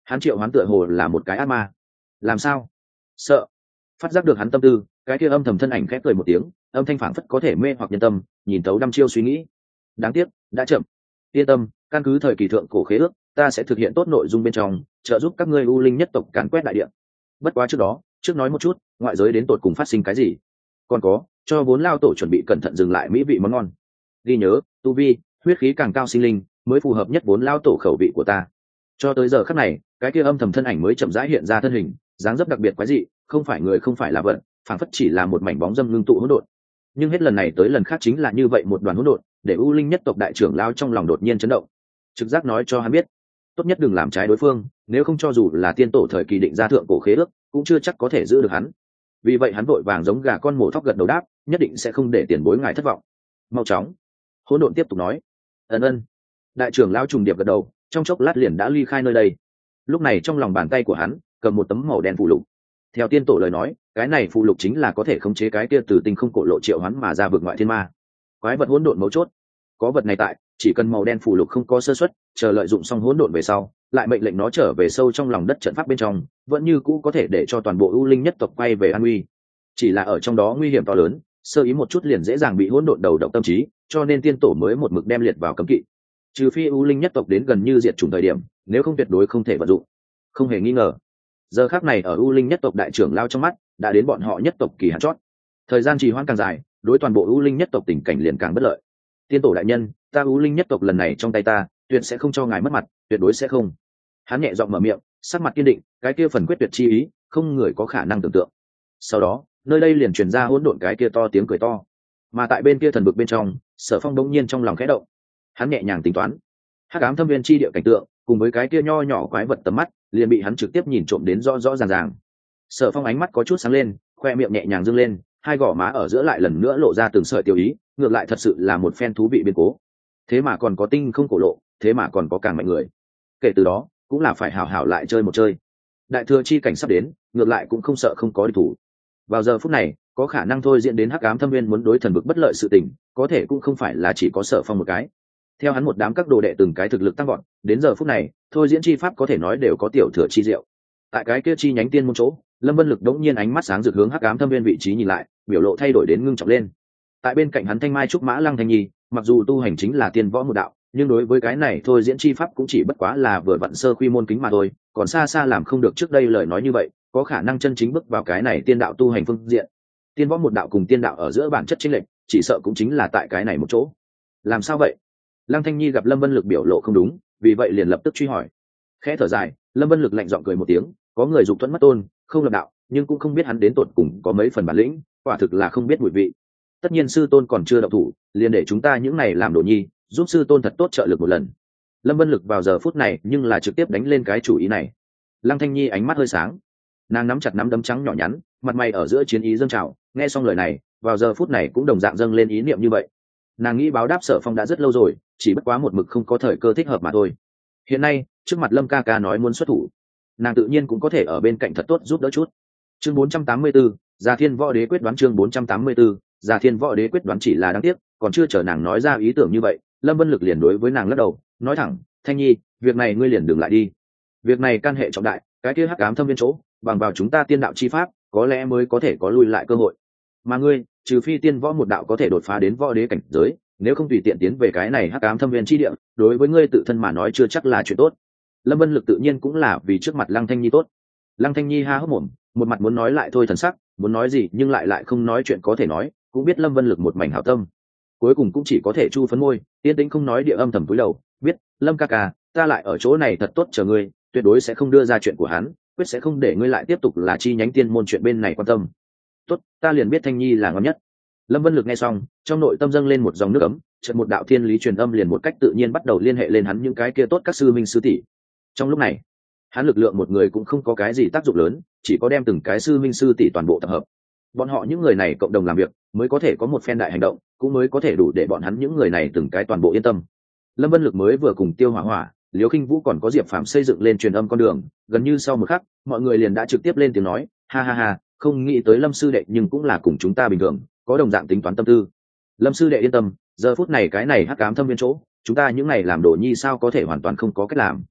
hắn triệu hoán tựa hồ là một cái ác ma. Làm sao? Sợ. Phát giác được hắn tâm tư, cái kia âm thầm thân ảnh khẽ cười một tiếng, âm thanh phảng phất có thể mê hoặc nhân tâm, nhìn tấu đăm chiêu suy nghĩ. Đáng tiếc đã chậm. Yên tâm, căn cứ thời kỳ thượng cổ khế ước, ta sẽ thực hiện tốt nội dung bên trong, trợ giúp các ngươi u linh nhất tộc càn quét đại địa. Bất quá trước đó, trước nói một chút ngoại giới đến tột cùng phát sinh cái gì. Còn có, cho vốn lao tổ chuẩn bị cẩn thận dừng lại mỹ vị món ngon. Ghi nhớ, tu vi, huyết khí càng cao sinh linh mới phù hợp nhất vốn lao tổ khẩu vị của ta. Cho tới giờ khắc này, cái kia âm thầm thân ảnh mới chậm rãi hiện ra thân hình, dáng dấp đặc biệt quái dị, không phải người không phải là vật, phảng phất chỉ là một mảnh bóng dâm ngưng tụ hỗn độn. Nhưng hết lần này tới lần khác chính là như vậy một đoàn hỗn độn, để u linh nhất tộc đại trưởng lao trong lòng đột nhiên chấn động. Trực giác nói cho hắn biết, tốt nhất đừng làm trái đối phương, nếu không cho dù là tiên tổ thời kỳ định ra thượng cổ khế ước, cũng chưa chắc có thể giữ được hắn. Vì vậy hắn vội vàng giống gà con mổ thóc gật đầu đáp, nhất định sẽ không để tiền bối ngài thất vọng. Mau chóng. Hỗn độn tiếp tục nói. Ân ân. Đại trưởng lao trùng điệp gật đầu, trong chốc lát liền đã ly khai nơi đây. Lúc này trong lòng bàn tay của hắn cầm một tấm màu đen phù lục. Theo tiên tổ lời nói, cái này phù lục chính là có thể khống chế cái kia từ tinh không cổ lộ triệu hắn mà ra vực ngoại thiên ma. Quái vật hỗn độn mấu chốt. Có vật này tại, chỉ cần màu đen phù lục không có sơ suất, chờ lợi dụng xong hỗn độn về sau, lại mệnh lệnh nó trở về sâu trong lòng đất trận pháp bên trong, vẫn như cũ có thể để cho toàn bộ u linh nhất tộc quay về an nguy. Chỉ là ở trong đó nguy hiểm to lớn, sơ ý một chút liền dễ dàng bị hỗn độn đầu độc tâm trí, cho nên tiên tổ mới một mực đem liệt vào cấm kỵ. Trừ phi u linh nhất tộc đến gần như diệt chủng thời điểm, nếu không tuyệt đối không thể vận dụng. Không hề nghi ngờ, giờ khắc này ở u linh nhất tộc đại trưởng lao trong mắt, đã đến bọn họ nhất tộc kỳ hạn chót. Thời gian trì hoãn càng dài, đối toàn bộ u linh nhất tộc tình cảnh liền càng bất lợi. Tiên tổ đại nhân, ta u linh nhất tộc lần này trong tay ta, tuyệt sẽ không cho ngài mất mặt, tuyệt đối sẽ không. Hắn nhẹ giọng mở miệng, sắc mặt kiên định, cái kia phần quyết tuyệt chi ý, không người có khả năng tưởng tượng. Sau đó, nơi đây liền truyền ra hỗn độn cái kia to tiếng cười to. Mà tại bên kia thần vực bên trong, Sở Phong đống nhiên trong lòng khẽ động. Hắn nhẹ nhàng tính toán, hắc ám thâm viên chi địa cảnh tượng, cùng với cái kia nho nhỏ quái vật tầm mắt, liền bị hắn trực tiếp nhìn trộm đến rõ rõ ràng ràng. Sở Phong ánh mắt có chút sáng lên, khoe miệng nhẹ nhàng dương lên, hai gò má ở giữa lại lần nữa lộ ra từng sợi tiêu ý, ngược lại thật sự là một phen thú vị biến cố. Thế mà còn có tinh không cổ lộ, thế mà còn có càng mạnh người. Kể từ đó, cũng là phải hảo hảo lại chơi một chơi. Đại thừa chi cảnh sắp đến, ngược lại cũng không sợ không có địch thủ. Vào giờ phút này, có khả năng thôi diễn đến hắc ám thâm viên muốn đối thần vực bất lợi sự tình, có thể cũng không phải là chỉ có Sở Phong một cái. Theo hắn một đám các đồ đệ từng cái thực lực tăng gọn, đến giờ phút này, thôi diễn chi pháp có thể nói đều có tiểu thừa chi diệu. Tại cái kia chi nhánh tiên môn chỗ, Lâm Vân Lực đống nhiên ánh mắt sáng rực hướng hắc ám thâm viên vị trí nhìn lại, biểu lộ thay đổi đến ngưng trọng lên. Tại bên cạnh hắn Thanh Mai trúc mã Lăng Thanh Nhi, mặc dù tu hành chính là tiên võ một đạo, nhưng đối với cái này thôi diễn chi pháp cũng chỉ bất quá là vừa vặn sơ quy môn kính mà thôi, còn xa xa làm không được trước đây lời nói như vậy, có khả năng chân chính bước vào cái này tiên đạo tu hành phương diện. Tiên võ một đạo cùng tiên đạo ở giữa bản chất chênh lệch, chỉ sợ cũng chính là tại cái này một chỗ. Làm sao vậy? Lăng Thanh Nhi gặp Lâm Vân Lực biểu lộ không đúng, vì vậy liền lập tức truy hỏi. Khẽ thở dài, Lâm Vân Lực lạnh giọng cười một tiếng, có người dục thuẫn mất tôn, không lập đạo, nhưng cũng không biết hắn đến tột cùng có mấy phần bản lĩnh, quả thực là không biết mùi vị. Tất nhiên sư tôn còn chưa động thủ, liền để chúng ta những này làm đồ nhi, giúp sư tôn thật tốt trợ lực một lần. Lâm Vân Lực vào giờ phút này nhưng là trực tiếp đánh lên cái chủ ý này. Lăng Thanh Nhi ánh mắt hơi sáng, nàng nắm chặt nắm đấm trắng nhỏ nhắn, mặt mày ở giữa chiến ý dâng trào, nghe xong lời này, vào giờ phút này cũng đồng dạng dâng lên ý niệm như vậy. Nàng nghĩ báo đáp Sở Phong đã rất lâu rồi, chỉ bất quá một mực không có thời cơ thích hợp mà thôi. Hiện nay, trước mặt Lâm ca ca nói muốn xuất thủ, nàng tự nhiên cũng có thể ở bên cạnh thật tốt giúp đỡ chút. Chương bốn trăm tám mươi 4, Già Thiên Võ Đế quyết đoán. Chương bốn trăm tám mươi 4, Già Thiên Võ Đế quyết đoán. Chỉ là đáng tiếc, còn chưa chờ nàng nói ra ý tưởng như vậy, Lâm Vân Lực liền đối với nàng lắc đầu, nói thẳng, Thanh Nhi, việc này ngươi liền đừng lại đi. Việc này can hệ trọng đại, cái kia hắc ám thâm viên chỗ, bằng vào chúng ta tiên đạo chi pháp, có lẽ mới có thể có lui lại cơ hội. Mà ngươi, trừ phi tiên võ một đạo có thể đột phá đến võ đế cảnh giới, nếu không tùy tiện tiến về cái này hắc ám thâm viên chi địa, đối với ngươi tự thân mà nói chưa chắc là chuyện tốt. Lâm Vân Lực tự nhiên cũng là vì trước mặt Lăng Thanh Nhi tốt. Lăng Thanh Nhi ha hốc mồm, một mặt muốn nói lại thôi thần sắc, muốn nói gì nhưng lại lại không nói chuyện có thể nói, cũng biết Lâm Vân Lực một mảnh hảo tâm, cuối cùng cũng chỉ có thể chu phấn môi, yên tĩnh không nói, địa âm thầm cúi đầu, biết, Lâm ca ca, ta lại ở chỗ này thật tốt chờ ngươi, tuyệt đối sẽ không đưa ra chuyện của hắn, quyết sẽ không để ngươi lại tiếp tục là chi nhánh tiên môn chuyện bên này quan tâm. Tốt, ta liền biết Thanh Nhi là ngon nhất. Lâm Vân Lực nghe xong, trong nội tâm dâng lên một dòng nước ấm, chợt một đạo thiên lý truyền âm liền một cách tự nhiên bắt đầu liên hệ lên hắn những cái kia tốt các sư minh sư tỷ. Trong lúc này, hắn lực lượng một người cũng không có cái gì tác dụng lớn, chỉ có đem từng cái sư minh sư tỷ toàn bộ tập hợp. Bọn họ những người này cộng đồng làm việc, mới có thể có một phen đại hành động, cũng mới có thể đủ để bọn hắn những người này từng cái toàn bộ yên tâm. Lâm Vân Lực mới vừa cùng Tiêu Hỏa Hỏa, Liễu Khinh Vũ còn có Diệp Phàm xây dựng lên truyền âm con đường, gần như sau một khắc, mọi người liền đã trực tiếp lên tiếng nói, ha ha ha, không nghĩ tới Lâm sư đệ nhưng cũng là cùng chúng ta bình thường, có đồng dạng tính toán tâm tư. Lâm sư đệ yên tâm, giờ phút này cái này hắc ám thâm viên chỗ, chúng ta những này làm đồ nhi sao có thể hoàn toàn không có cách làm.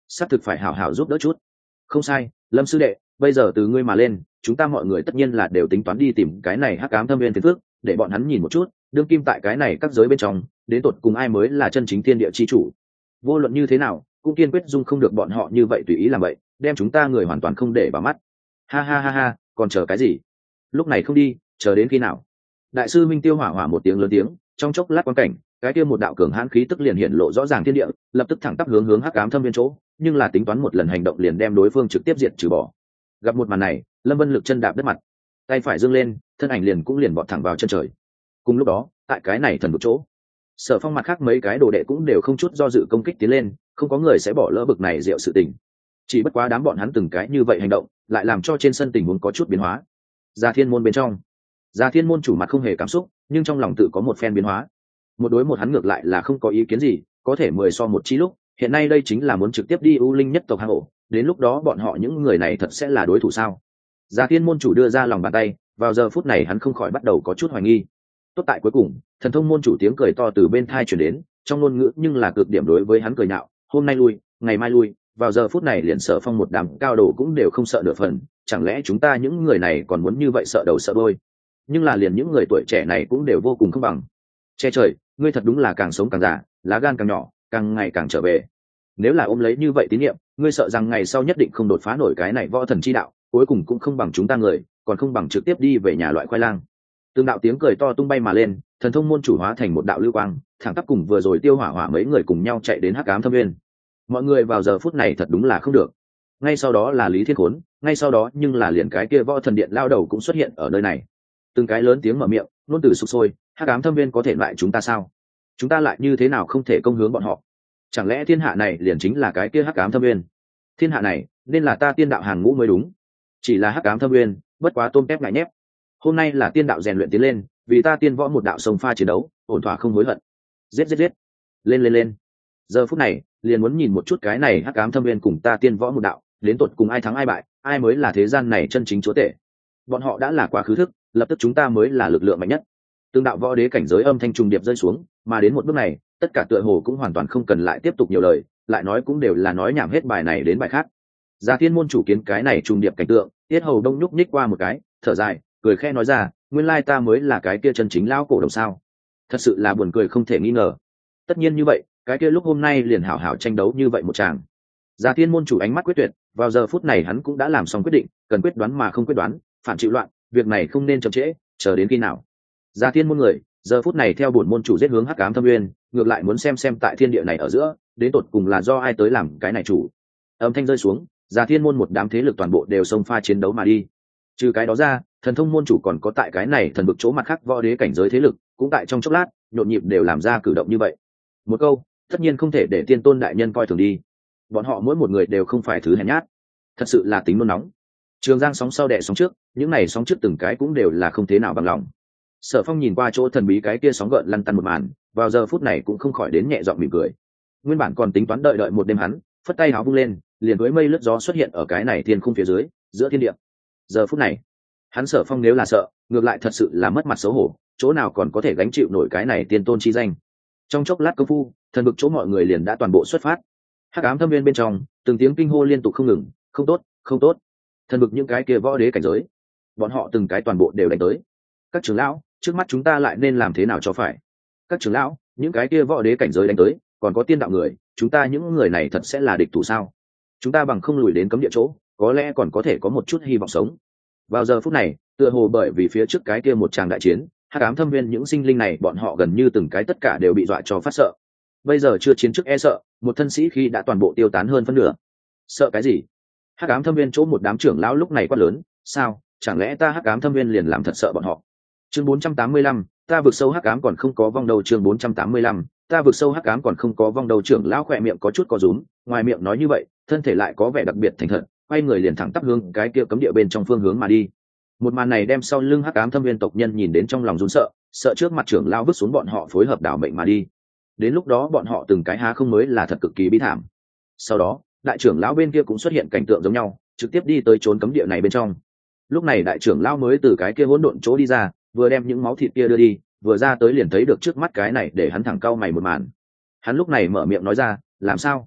xác thực phải hảo hảo giúp đỡ chút. Không sai, Lâm sư đệ, bây giờ từ ngươi mà lên, chúng ta mọi người tất nhiên là đều tính toán đi tìm cái này hắc ám thâm viên phiền phước, để bọn hắn nhìn một chút đương kim tại cái này các giới bên trong đến tột cùng ai mới là chân chính thiên địa chi chủ. Vô luận như thế nào cũng kiên quyết dung không được bọn họ như vậy tùy ý làm vậy, đem chúng ta người hoàn toàn không để vào mắt. Ha ha ha ha, còn chờ cái gì? Lúc này không đi, chờ đến khi nào? Đại sư Minh Tiêu hỏa hỏa một tiếng lớn tiếng, trong chốc lát quan cảnh, cái kia một đạo cường hãn khí tức liền hiện lộ rõ ràng thiên địa, lập tức thẳng tắp hướng hướng hắc ám thâm viên chỗ, nhưng là tính toán một lần hành động liền đem đối phương trực tiếp diệt trừ bỏ. Gặp một màn này, Lâm Vân lực chân đạp đất mặt, tay phải giương lên, thân ảnh liền cũng liền vọt thẳng vào chân trời. Cùng lúc đó, tại cái này thần vực chỗ, Sở Phong mặt khác mấy cái đồ đệ cũng đều không chút do dự công kích tiến lên, không có người sẽ bỏ lỡ bực này diệu sự tình. Chỉ bất quá đám bọn hắn từng cái như vậy hành động, lại làm cho trên sân tình huống có chút biến hóa. Gia Thiên môn bên trong, Gia Thiên môn chủ mặt không hề cảm xúc, nhưng trong lòng tự có một phen biến hóa. Một đối một hắn ngược lại là không có ý kiến gì, có thể mười so một chi lúc, hiện nay đây chính là muốn trực tiếp đi U Linh nhất tộc hang ổ, đến lúc đó bọn họ những người này thật sẽ là đối thủ sao? Gia Thiên môn chủ đưa ra lòng bàn tay, vào giờ phút này hắn không khỏi bắt đầu có chút hoài nghi. Tốt tại cuối cùng, Thần Thông môn chủ tiếng cười to từ bên thai truyền đến, trong ngôn ngữ nhưng là cực điểm đối với hắn cười nhạo, hôm nay lui, ngày mai lui, vào giờ phút này liền Sở Phong một đám cao đồ cũng đều không sợ nửa phần, chẳng lẽ chúng ta những người này còn muốn như vậy sợ đầu sợ đuôi? Nhưng là liền những người tuổi trẻ này cũng đều vô cùng không bằng. Che trời, ngươi thật đúng là càng sống càng già, lá gan càng nhỏ, càng ngày càng trở về. Nếu là ôm lấy như vậy tín nhiệm, ngươi sợ rằng ngày sau nhất định không đột phá nổi cái này võ thần chi đạo, cuối cùng cũng không bằng chúng ta người, còn không bằng trực tiếp đi về nhà loại khoai lang. Tương đạo tiếng cười to tung bay mà lên, Thần Thông môn chủ hóa thành một đạo lưu quang, thẳng tắp cùng vừa rồi Tiêu Hỏa Hỏa mấy người cùng nhau chạy đến hắc ám thâm viên. Mọi người vào giờ phút này thật đúng là không được. Ngay sau đó là Lý Thiên Khốn, ngay sau đó nhưng là liền cái kia võ thần điện lao đầu cũng xuất hiện ở nơi này. Từng cái lớn tiếng mở miệng, ngôn từ sục sôi, hắc ám thâm viên có thể loại chúng ta sao? Chúng ta lại như thế nào không thể công hướng bọn họ? Chẳng lẽ thiên hạ này liền chính là cái kia hắc ám thâm viên? Thiên hạ này nên là ta tiên đạo hàng ngũ mới đúng. Chỉ là hắc ám thâm viên, bất quá tôm tép ngại nhép. Hôm nay là tiên đạo rèn luyện tiến lên, vì ta tiên võ một đạo sông pha chiến đấu, ổn thỏa không hối hận. Giết giết giết, lên lên lên. Giờ phút này, liền muốn nhìn một chút cái này hắc ám thâm viên cùng ta tiên võ một đạo, đến tột cùng ai thắng ai bại, ai mới là thế gian này chân chính chúa tể. Bọn họ đã là quá khứ thức, lập tức chúng ta mới là lực lượng mạnh nhất. Tương đạo võ đế cảnh giới âm thanh trùng điệp rơi xuống, mà đến một bước này, tất cả tựa hồ cũng hoàn toàn không cần lại tiếp tục nhiều lời, lại nói cũng đều là nói nhảm hết bài này đến bài khác. Gia Thiên môn chủ kiến cái này trùng điệp cảnh tượng, tiết hầu đông nhúc nhích qua một cái, thở dài, cười khẽ nói ra, nguyên lai ta mới là cái kia chân chính lão cổ đồng sao? Thật sự là buồn cười không thể nghi ngờ. Tất nhiên như vậy, cái kia lúc hôm nay liền hảo hảo tranh đấu như vậy một tràng. Gia Thiên môn chủ ánh mắt quyết tuyệt, vào giờ phút này hắn cũng đã làm xong quyết định, cần quyết đoán mà không quyết đoán, phản chịu loạn, việc này không nên chậm trễ, chờ đến khi nào? Gia Thiên môn người, giờ phút này theo bổn môn chủ giết hướng hắc ám thâm nguyên, ngược lại muốn xem xem tại thiên địa này ở giữa, đến tột cùng là do ai tới làm cái này chủ. Âm thanh rơi xuống, Gia Thiên môn một đám thế lực toàn bộ đều xông pha chiến đấu mà đi. Trừ cái đó ra, Thần Thông môn chủ còn có tại cái này thần vực chỗ mặt khác võ đế cảnh giới thế lực, cũng tại trong chốc lát, nhộn nhịp đều làm ra cử động như vậy. Một câu, tất nhiên không thể để tiên tôn đại nhân coi thường đi. Bọn họ mỗi một người đều không phải thứ hèn nhát, thật sự là tính nôn nóng. Trường Giang sóng sau đẻ sóng trước, những này sóng trước từng cái cũng đều là không thế nào bằng lòng. Sở Phong nhìn qua chỗ thần bí cái kia sóng gợn lăn tăn một màn, vào giờ phút này cũng không khỏi đến nhẹ giọng mỉm cười. Nguyên bản còn tính toán đợi đợi một đêm hắn, phất tay áo vung lên, liền với mây lướt gió xuất hiện ở cái này thiên khung phía dưới, giữa thiên địa. Giờ phút này, hắn Sở Phong nếu là sợ, ngược lại thật sự là mất mặt xấu hổ, chỗ nào còn có thể gánh chịu nổi cái này tiên tôn chi danh. Trong chốc lát công phu, thần vực chỗ mọi người liền đã toàn bộ xuất phát. Hắc ám thâm viên bên trong, từng tiếng kinh hô liên tục không ngừng, không tốt, không tốt. Thần vực những cái kia võ đế cảnh giới, bọn họ từng cái toàn bộ đều đánh tới. Các trưởng lão, trước mắt chúng ta lại nên làm thế nào cho phải? Các trưởng lão, những cái kia võ đế cảnh giới đánh tới, còn có tiên đạo người, chúng ta những người này thật sẽ là địch thủ sao? Chúng ta bằng không lùi đến cấm địa chỗ, có lẽ còn có thể có một chút hy vọng sống. Vào giờ phút này, tựa hồ bởi vì phía trước cái kia một tràng đại chiến, hắc ám thâm viên những sinh linh này bọn họ gần như từng cái tất cả đều bị dọa cho phát sợ. Bây giờ chưa chiến trước e sợ, một thân sĩ khi đã toàn bộ tiêu tán hơn phân nửa. Sợ cái gì? Hắc ám thâm viên chỗ một đám trưởng lão lúc này quát lớn, sao? Chẳng lẽ ta hắc ám thâm viên liền làm thật sợ bọn họ? Chương bốn trăm tám mươi lăm, ta vượt sâu hắc ám còn không có vong đầu. Chương bốn trăm tám mươi lăm, ta vượt sâu hắc ám còn không có vong đầu. Trưởng lão khỏe miệng có chút có rúm, ngoài miệng nói như vậy, thân thể lại có vẻ đặc biệt thành thật, quay người liền thẳng tắp hướng cái kia cấm địa bên trong phương hướng mà đi. Một màn này đem sau lưng hắc ám thâm viên tộc nhân nhìn đến trong lòng run sợ, sợ trước mặt trưởng lão vứt xuống bọn họ phối hợp đảo mệnh mà đi. Đến lúc đó bọn họ từng cái há không mới là thật cực kỳ bi thảm. Sau đó, đại trưởng lão bên kia cũng xuất hiện cảnh tượng giống nhau, trực tiếp đi tới trốn cấm địa này bên trong. Lúc này đại trưởng lão mới từ cái kia hỗn độn chỗ đi ra, vừa đem những máu thịt kia đưa đi, vừa ra tới liền thấy được trước mắt cái này để hắn thẳng cau mày một màn. Hắn lúc này mở miệng nói ra, làm sao?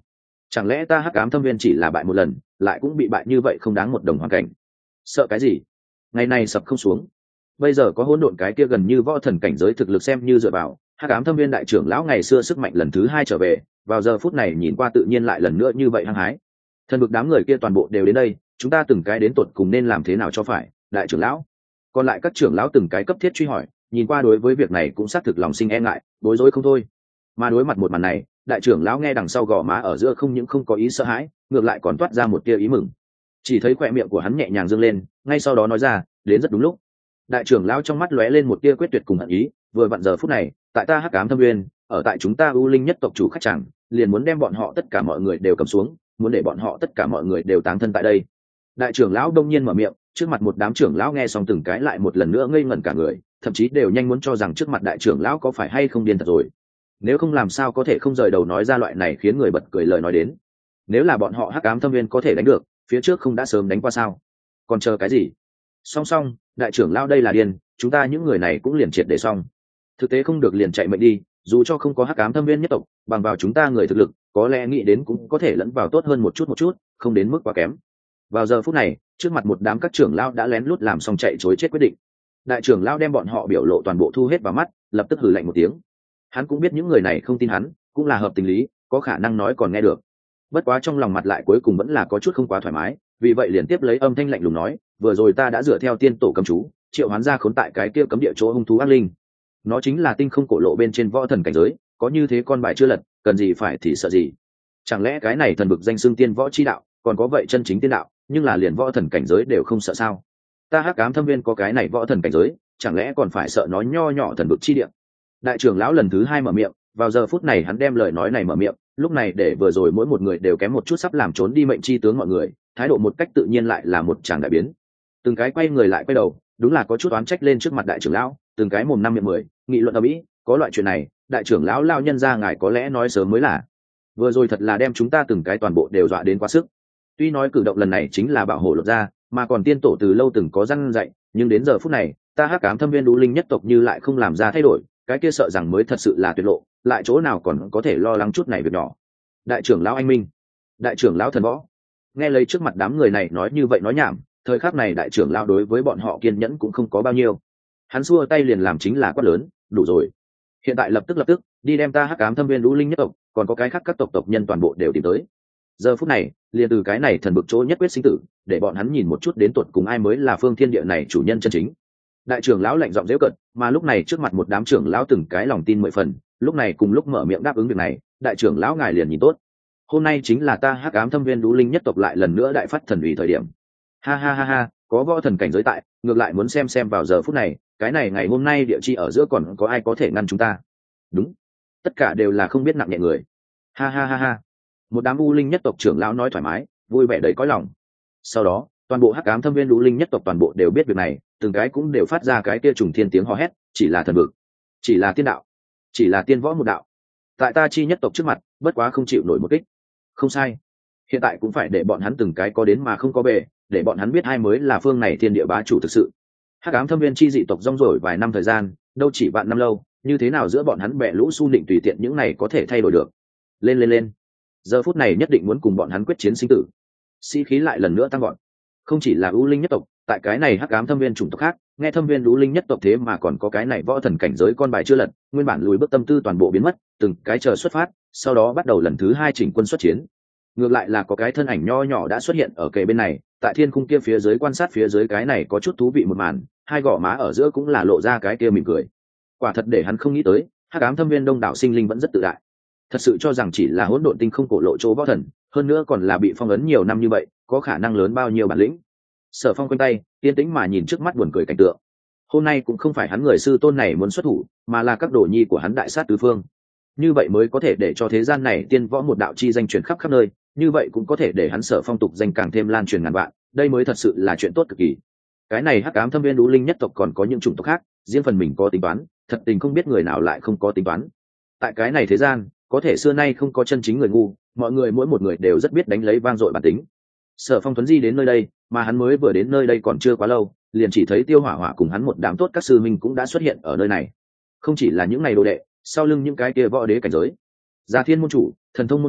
Chẳng lẽ ta hắc ám thâm viên chỉ là bại một lần lại cũng bị bại như vậy không đáng một đồng hoàn cảnh? Sợ cái gì? Ngày này sập không xuống. Bây giờ có hỗn độn cái kia gần như võ thần cảnh giới thực lực xem như dựa vào, hắc ám thâm viên đại trưởng lão ngày xưa sức mạnh lần thứ hai trở về, vào giờ phút này nhìn qua tự nhiên lại lần nữa như vậy hăng hái. Thần vực đám người kia toàn bộ đều đến đây, chúng ta từng cái đến tột cùng nên làm thế nào cho phải, đại trưởng lão? Còn lại các trưởng lão từng cái cấp thiết truy hỏi, nhìn qua đối với việc này cũng xác thực lòng sinh e ngại, bối rối không thôi. Mà đối mặt một màn này, đại trưởng lão nghe đằng sau gò má ở giữa không những không có ý sợ hãi, ngược lại còn toát ra một tia ý mừng. Chỉ thấy khóe miệng của hắn nhẹ nhàng dương lên, ngay sau đó nói ra, đến rất đúng lúc. Đại trưởng lão trong mắt lóe lên một tia quyết tuyệt cùng hận ý, vừa vặn giờ phút này, tại ta hắc ám thâm nguyên, ở tại chúng ta u linh nhất tộc chủ khách chẳng, liền muốn đem bọn họ tất cả mọi người đều cầm xuống, muốn để bọn họ tất cả mọi người đều táng thân tại đây. Đại trưởng lão đông nhiên mở miệng, trước mặt một đám trưởng lão nghe xong từng cái lại một lần nữa ngây ngẩn cả người, thậm chí đều nhanh muốn cho rằng trước mặt đại trưởng lão có phải hay không điên thật rồi. Nếu không làm sao có thể không rời đầu nói ra loại này khiến người bật cười lời nói đến. Nếu là bọn họ hắc ám thâm viên có thể đánh được, phía trước không đã sớm đánh qua sao? Còn chờ cái gì? Song song, đại trưởng lão đây là điên, chúng ta những người này cũng liền triệt để xong. Thực tế không được liền chạy mệnh đi, dù cho không có hắc ám thâm viên nhất tộc, bằng vào chúng ta người thực lực, có lẽ nghĩ đến cũng có thể lẫn vào tốt hơn một chút một chút, không đến mức quá kém. Vào giờ phút này, trước mặt một đám các trưởng lão đã lén lút làm xong chạy chối chết quyết định. Đại trưởng lão đem bọn họ biểu lộ toàn bộ thu hết vào mắt, lập tức hừ lạnh một tiếng. Hắn cũng biết những người này không tin hắn, cũng là hợp tình lý, có khả năng nói còn nghe được. Bất quá trong lòng mặt lại cuối cùng vẫn là có chút không quá thoải mái, vì vậy liền tiếp lấy âm thanh lạnh lùng nói, vừa rồi ta đã dựa theo tiên tổ cấm chú, triệu hoán ra khốn tại cái kia cấm địa chỗ hung thú ác linh. Nó chính là tinh không cổ lộ bên trên võ thần cảnh giới, có như thế con bài chưa lật, cần gì phải thì sợ gì? Chẳng lẽ cái này thần vực danh xưng tiên võ chi đạo, còn có vậy chân chính tiên đạo, nhưng là liền võ thần cảnh giới đều không sợ sao? Ta hắc ám thâm viên có cái này võ thần cảnh giới, chẳng lẽ còn phải sợ nó nho nhỏ thần vực chi địa? Đại trưởng lão lần thứ hai mở miệng, vào giờ phút này hắn đem lời nói này mở miệng, lúc này để vừa rồi mỗi một người đều kém một chút sắp làm trốn đi mệnh chi tướng mọi người, thái độ một cách tự nhiên lại là một tràng đại biến. Từng cái quay người lại quay đầu, đúng là có chút oán trách lên trước mặt đại trưởng lão, từng cái mồm năm miệng mười, nghị luận ở mỹ, có loại chuyện này, đại trưởng lão lao nhân ra ngài có lẽ nói sớm mới là. Vừa rồi thật là đem chúng ta từng cái toàn bộ đều dọa đến quá sức. Tuy nói cử động lần này chính là bảo hộ lột ra, mà còn tiên tổ từ lâu từng có răn dạy, nhưng đến giờ phút này, ta hắc ám thâm viên đũ linh nhất tộc như lại không làm ra thay đổi, cái kia sợ rằng mới thật sự là tuyệt lộ, lại chỗ nào còn có thể lo lắng chút này việc nhỏ. Đại trưởng lão anh minh, đại trưởng lão thần võ, nghe lấy trước mặt đám người này nói như vậy nói nhảm, thời khắc này đại trưởng lão đối với bọn họ kiên nhẫn cũng không có bao nhiêu. Hắn xua tay liền làm chính là quát lớn, đủ rồi. Hiện tại lập tức lập tức đi đem ta hắc ám thâm viên đũ linh nhất tộc, còn có cái khác các tộc tộc nhân toàn bộ đều tìm tới. Giờ phút này, liền từ cái này thần bực chỗ nhất quyết sinh tử, để bọn hắn nhìn một chút đến tuột cùng ai mới là phương thiên địa này chủ nhân chân chính. Đại trưởng lão lạnh giọng giễu cợt, mà lúc này trước mặt một đám trưởng lão từng cái lòng tin mười phần, lúc này cùng lúc mở miệng đáp ứng việc này, đại trưởng lão ngài liền nhìn tốt. Hôm nay chính là ta hắc ám thâm viên đũ linh nhất tộc lại lần nữa đại phát thần uy thời điểm. Ha ha ha ha, có võ thần cảnh giới tại, ngược lại muốn xem xem vào giờ phút này, cái này ngày hôm nay địa chi ở giữa còn có ai có thể ngăn chúng ta. Đúng, tất cả đều là không biết nặng nhẹ người. Ha ha ha ha. Một đám u linh nhất tộc trưởng lão nói thoải mái, vui vẻ đầy cõi lòng. Sau đó, toàn bộ hắc ám thâm viên u linh nhất tộc toàn bộ đều biết việc này, từng cái cũng đều phát ra cái kia trùng thiên tiếng hò hét, chỉ là thần vực, chỉ là tiên đạo, chỉ là tiên võ một đạo. Tại ta chi nhất tộc trước mặt, bất quá không chịu nổi một kích. Không sai, hiện tại cũng phải để bọn hắn từng cái có đến mà không có bề, để bọn hắn biết ai mới là phương này thiên địa bá chủ thực sự. Hắc ám thâm viên chi dị tộc rong rổi vài năm thời gian, đâu chỉ vạn năm lâu, như thế nào giữa bọn hắn bè lũ su nịnh tùy tiện những này có thể thay đổi được. Lên lên lên, giờ phút này nhất định muốn cùng bọn hắn quyết chiến sinh tử. Sĩ khí lại lần nữa tăng gọn. Không chỉ là u linh nhất tộc, tại cái này hắc ám thâm viên chủng tộc khác, nghe thâm viên u linh nhất tộc thế mà còn có cái này võ thần cảnh giới con bài chưa lật, nguyên bản lùi bước tâm tư toàn bộ biến mất, từng cái chờ xuất phát, sau đó bắt đầu lần thứ hai chỉnh quân xuất chiến. Ngược lại là có cái thân ảnh nho nhỏ đã xuất hiện ở kề bên này, tại thiên khung kia phía dưới quan sát phía dưới cái này có chút thú vị một màn, hai gò má ở giữa cũng là lộ ra cái kia mỉm cười. Quả thật để hắn không nghĩ tới, hắc ám thâm viên đông đảo sinh linh vẫn rất tự đại, thật sự cho rằng chỉ là hỗn độn tinh không cổ lộ chỗ võ thần, hơn nữa còn là bị phong ấn nhiều năm như vậy, có khả năng lớn bao nhiêu bản lĩnh. Sở Phong quanh tay, yên tĩnh mà nhìn trước mắt buồn cười cảnh tượng. Hôm nay cũng không phải hắn người sư tôn này muốn xuất thủ, mà là các đồ nhi của hắn đại sát tứ phương. Như vậy mới có thể để cho thế gian này tiên võ một đạo chi danh truyền khắp khắp nơi, như vậy cũng có thể để hắn Sở Phong tục danh càng thêm lan truyền ngàn vạn, đây mới thật sự là chuyện tốt cực kỳ. Cái này hắc ám thâm viên đũ linh nhất tộc còn có những chủng tộc khác, riêng phần mình có tính toán, thật tình không biết người nào lại không có tính toán. Tại cái này thế gian, có thể xưa nay không có chân chính người ngu, mọi người mỗi một người đều rất biết đánh lấy vang dội bản tính. Sở Phong tuấn di đến nơi đây, mà hắn mới vừa đến nơi đây còn chưa quá lâu, liền chỉ thấy Tiêu Hỏa Hỏa cùng hắn một đám tốt các sư minh cũng đã xuất hiện ở nơi này. Không chỉ là những này đồ đệ, sau lưng những cái kia võ đế cảnh giới, Gia Thiên môn chủ, Thần Thông môn chủ,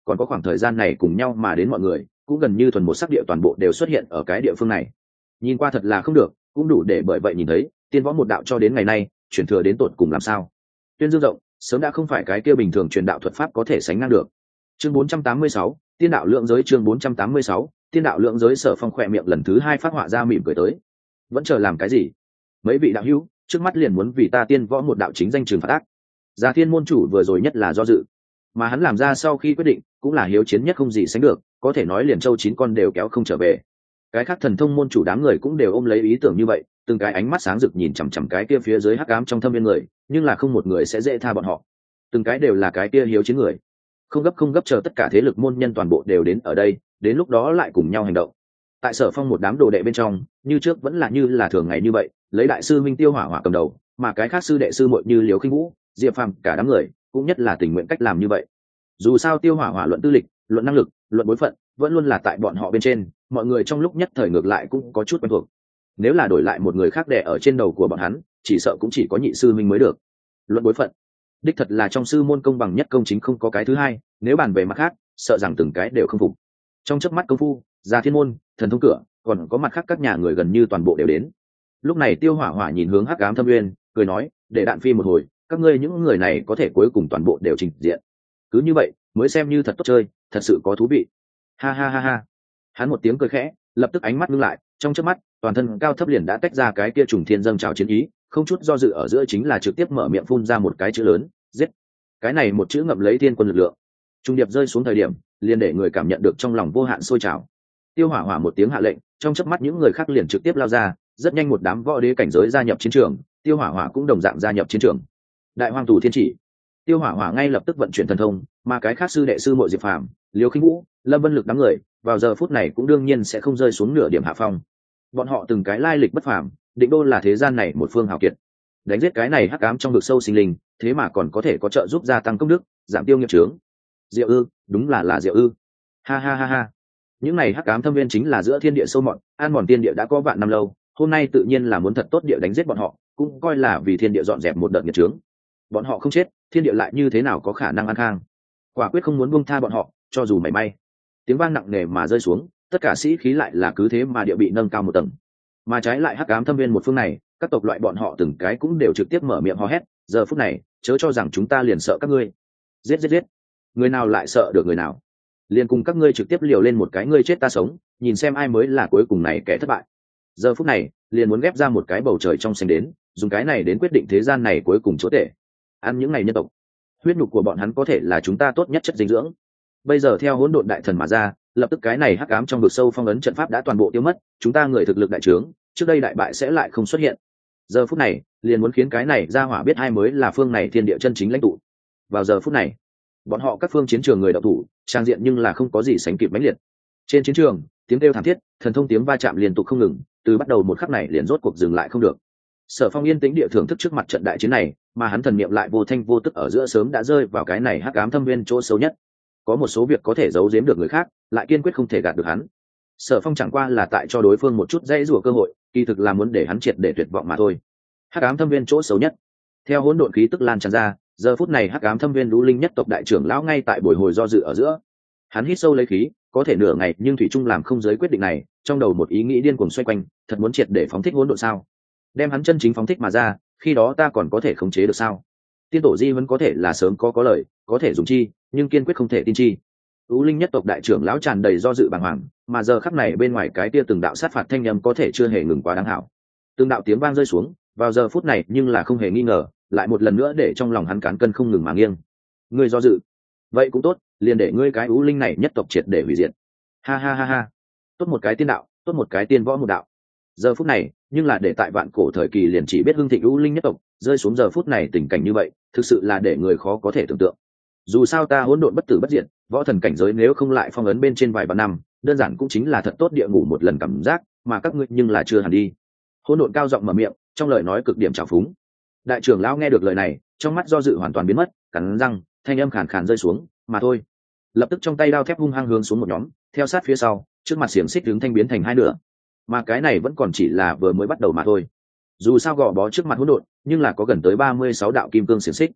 còn có khoảng thời gian này cùng nhau mà đến mọi người cũng gần như thuần một sắc địa toàn bộ đều xuất hiện ở cái địa phương này. Nhìn qua thật là không được, cũng đủ để bởi vậy nhìn thấy tiên võ một đạo cho đến ngày nay chuyển thừa đến tột cùng làm sao. Tuyên dương rộng sớm đã không phải cái kia bình thường truyền đạo thuật pháp có thể sánh ngang được. Chương bốn trăm tám mươi sáu, tiên đạo lượng giới. Chương bốn trăm tám mươi sáu, tiên đạo lượng giới. Sở Phong khỏe miệng lần thứ hai phát họa ra mỉm cười tới. Vẫn chờ làm cái gì? Mấy vị đạo hữu trước mắt liền muốn vì ta tiên võ một đạo chính danh trừng phạt ác. Già Thiên môn chủ vừa rồi nhất là do dự, mà hắn làm ra sau khi quyết định cũng là hiếu chiến nhất không gì sánh được, có thể nói liền châu chín con đều kéo không trở về. Cái khác thần thông môn chủ đám người cũng đều ôm lấy ý tưởng như vậy, từng cái ánh mắt sáng rực nhìn chằm chằm cái kia phía dưới hắc ám trong thâm viên người, nhưng là không một người sẽ dễ tha bọn họ. Từng cái đều là cái kia hiếu chiến người, không gấp không gấp chờ tất cả thế lực môn nhân toàn bộ đều đến ở đây, đến lúc đó lại cùng nhau hành động. Tại Sở Phong một đám đồ đệ bên trong, như trước vẫn là như là thường ngày như vậy, lấy đại sư Minh Tiêu Hỏa Hỏa cầm đầu, mà cái khác sư đệ sư muội như Liễu Khinh Vũ, Diệp Phàm, cả đám người cũng nhất là tình nguyện cách làm như vậy. Dù sao Tiêu Hỏa Hỏa luận tư lịch, luận năng lực, luận bối phận, vẫn luôn là tại bọn họ bên trên, mọi người trong lúc nhất thời ngược lại cũng có chút quen thuộc. Nếu là đổi lại một người khác đè ở trên đầu của bọn hắn, chỉ sợ cũng chỉ có nhị sư Minh mới được. Luận bối phận, đích thật là trong sư môn công bằng nhất công chính không có cái thứ hai, nếu bàn về mặt khác, sợ rằng từng cái đều không phục. Trong chớp mắt công phu, Già Thiên môn, Thần thông cửa, còn có mặt khác các nhà người gần như toàn bộ đều đến. Lúc này Tiêu Hỏa Hỏa nhìn hướng hắc ám thâm nguyên, cười nói, để đạn phi một hồi, các ngươi những người này có thể cuối cùng toàn bộ đều trình diện. Cứ như vậy mới xem như thật tốt chơi, thật sự có thú vị. Ha ha ha ha. Hắn một tiếng cười khẽ, lập tức ánh mắt ngưng lại, trong chớp mắt toàn thân cao thấp liền đã tách ra cái kia trùng thiên dâng trào chiến ý, không chút do dự ở giữa chính là trực tiếp mở miệng phun ra một cái chữ lớn, giết. Cái này một chữ ngậm lấy thiên quân lực lượng, trung điệp rơi xuống thời điểm, liền để người cảm nhận được trong lòng vô hạn sôi trào. Tiêu Hỏa Hỏa một tiếng hạ lệnh, trong chớp mắt những người khác liền trực tiếp lao ra, rất nhanh một đám võ đế cảnh giới gia nhập chiến trường, Tiêu Hỏa Hỏa cũng đồng dạng gia nhập chiến trường. Đại Hoang Tù Thiên Chỉ, Tiêu Hỏa Hỏa ngay lập tức vận chuyển thần thông, mà cái khác sư đệ sư muội Diệp Phàm, Liễu Khinh Vũ, Lâm Vân Lực đám người, vào giờ phút này cũng đương nhiên sẽ không rơi xuống nửa điểm hạ phong. Bọn họ từng cái lai lịch bất phàm, định đô là thế gian này một phương hào kiệt. Đánh giết cái này hắc ám trong vực sâu sinh linh, thế mà còn có thể có trợ giúp gia tăng công đức, giảm tiêu nghiệp chướng. Diệu ư, đúng là là diệu ư. Ha ha ha ha. Những này hắc ám thâm viên chính là giữa thiên địa sâu mọt, an mòn thiên địa đã có vạn năm lâu, hôm nay tự nhiên là muốn thật tốt địa đánh giết bọn họ, cũng coi là vì thiên địa dọn dẹp một đợt nghiệp chướng. Bọn họ không chết, thiên địa lại như thế nào có khả năng an khang? Quả quyết không muốn buông tha bọn họ, cho dù mảy may. Tiếng vang nặng nề mà rơi xuống, tất cả sĩ khí lại là cứ thế mà địa bị nâng cao một tầng. Mà trái lại hắc ám thâm viên một phương này, các tộc loại bọn họ từng cái cũng đều trực tiếp mở miệng hò hét, giờ phút này, chớ cho rằng chúng ta liền sợ các ngươi. Giết giết giết. Người nào lại sợ được người nào? Liền cùng các ngươi trực tiếp liều lên một cái ngươi chết ta sống, nhìn xem ai mới là cuối cùng này kẻ thất bại. Giờ phút này, liền muốn ghép ra một cái bầu trời trong xanh đến, dùng cái này đến quyết định thế gian này cuối cùng chỗ tệ. Ăn những này nhân tộc, huyết nhục của bọn hắn có thể là chúng ta tốt nhất chất dinh dưỡng. Bây giờ theo hỗn độn đại thần mà ra, lập tức cái này hắc ám trong vực sâu phong ấn trận pháp đã toàn bộ tiêu mất, chúng ta người thực lực đại trướng, trước đây đại bại sẽ lại không xuất hiện. Giờ phút này, liền muốn khiến cái này ra hỏa biết ai mới là phương này thiên địa chân chính lãnh tụ. Vào giờ phút này, bọn họ các phương chiến trường người đạo thủ, trang diện nhưng là không có gì sánh kịp mãnh liệt. Trên chiến trường, tiếng kêu thảm thiết, thần thông tiếng va chạm liên tục không ngừng, từ bắt đầu một khắc này liền rốt cuộc dừng lại không được. Sở Phong yên tĩnh địa thưởng thức trước mặt trận đại chiến này, mà hắn thần niệm lại vô thanh vô tức ở giữa sớm đã rơi vào cái này hắc ám thâm viên chỗ sâu nhất. Có một số việc có thể giấu giếm được người khác, lại kiên quyết không thể gạt được hắn. Sở Phong chẳng qua là tại cho đối phương một chút dễ dùa cơ hội, kỳ thực là muốn để hắn triệt để tuyệt vọng mà thôi. Hắc ám thâm viên chỗ sâu nhất, theo hỗn độn khí tức lan tràn ra, giờ phút này hắc ám thâm viên lũ linh nhất tộc đại trưởng lão ngay tại bồi hồi do dự ở giữa. Hắn hít sâu lấy khí, có thể nửa ngày nhưng thủy trung làm không giới quyết định này, trong đầu một ý nghĩ điên cuồng xoay quanh, thật muốn triệt để phóng thích hỗn độn sao? Đem hắn chân chính phóng thích mà ra, khi đó ta còn có thể khống chế được sao? Tiên tổ Di vẫn có thể là sớm có có lời, có thể dùng chi, nhưng kiên quyết không thể tin chi. Ú linh nhất tộc đại trưởng lão tràn đầy do dự bàng hoàng, mà giờ khắc này bên ngoài cái tia từng đạo sát phạt thanh âm có thể chưa hề ngừng quá đáng hảo. Từng đạo tiếng vang rơi xuống, vào giờ phút này nhưng là không hề nghi ngờ, lại một lần nữa để trong lòng hắn cán cân không ngừng mà nghiêng. Ngươi do dự, vậy cũng tốt, liền để ngươi cái Ú linh này nhất tộc triệt để hủy diệt. Ha ha ha ha, tốt một cái tiên đạo, tốt một cái tiên võ một đạo. Giờ phút này, nhưng là để tại vạn cổ thời kỳ liền chỉ biết hưng thịnh Ú linh nhất tộc, rơi xuống giờ phút này tình cảnh như vậy, thực sự là để người khó có thể tưởng tượng. Dù sao ta hỗn độn bất tử bất diệt, võ thần cảnh giới nếu không lại phong ấn bên trên vài vạn năm, đơn giản cũng chính là thật tốt địa ngủ một lần cảm giác, mà các ngươi nhưng là chưa hẳn đi. Hỗn độn cao giọng mở miệng, trong lời nói cực điểm trào phúng. Đại trưởng lão nghe được lời này, trong mắt do dự hoàn toàn biến mất, cắn răng, thanh âm khàn khàn rơi xuống, mà thôi. Lập tức trong tay đao thép hung hăng hướng xuống một nhóm, theo sát phía sau, trước mặt xiềng xích đứng thanh biến thành hai nửa. Mà cái này vẫn còn chỉ là vừa mới bắt đầu mà thôi. Dù sao gò bó trước mặt hỗn độn, nhưng là có gần tới ba mươi sáu đạo kim cương xiềng xích.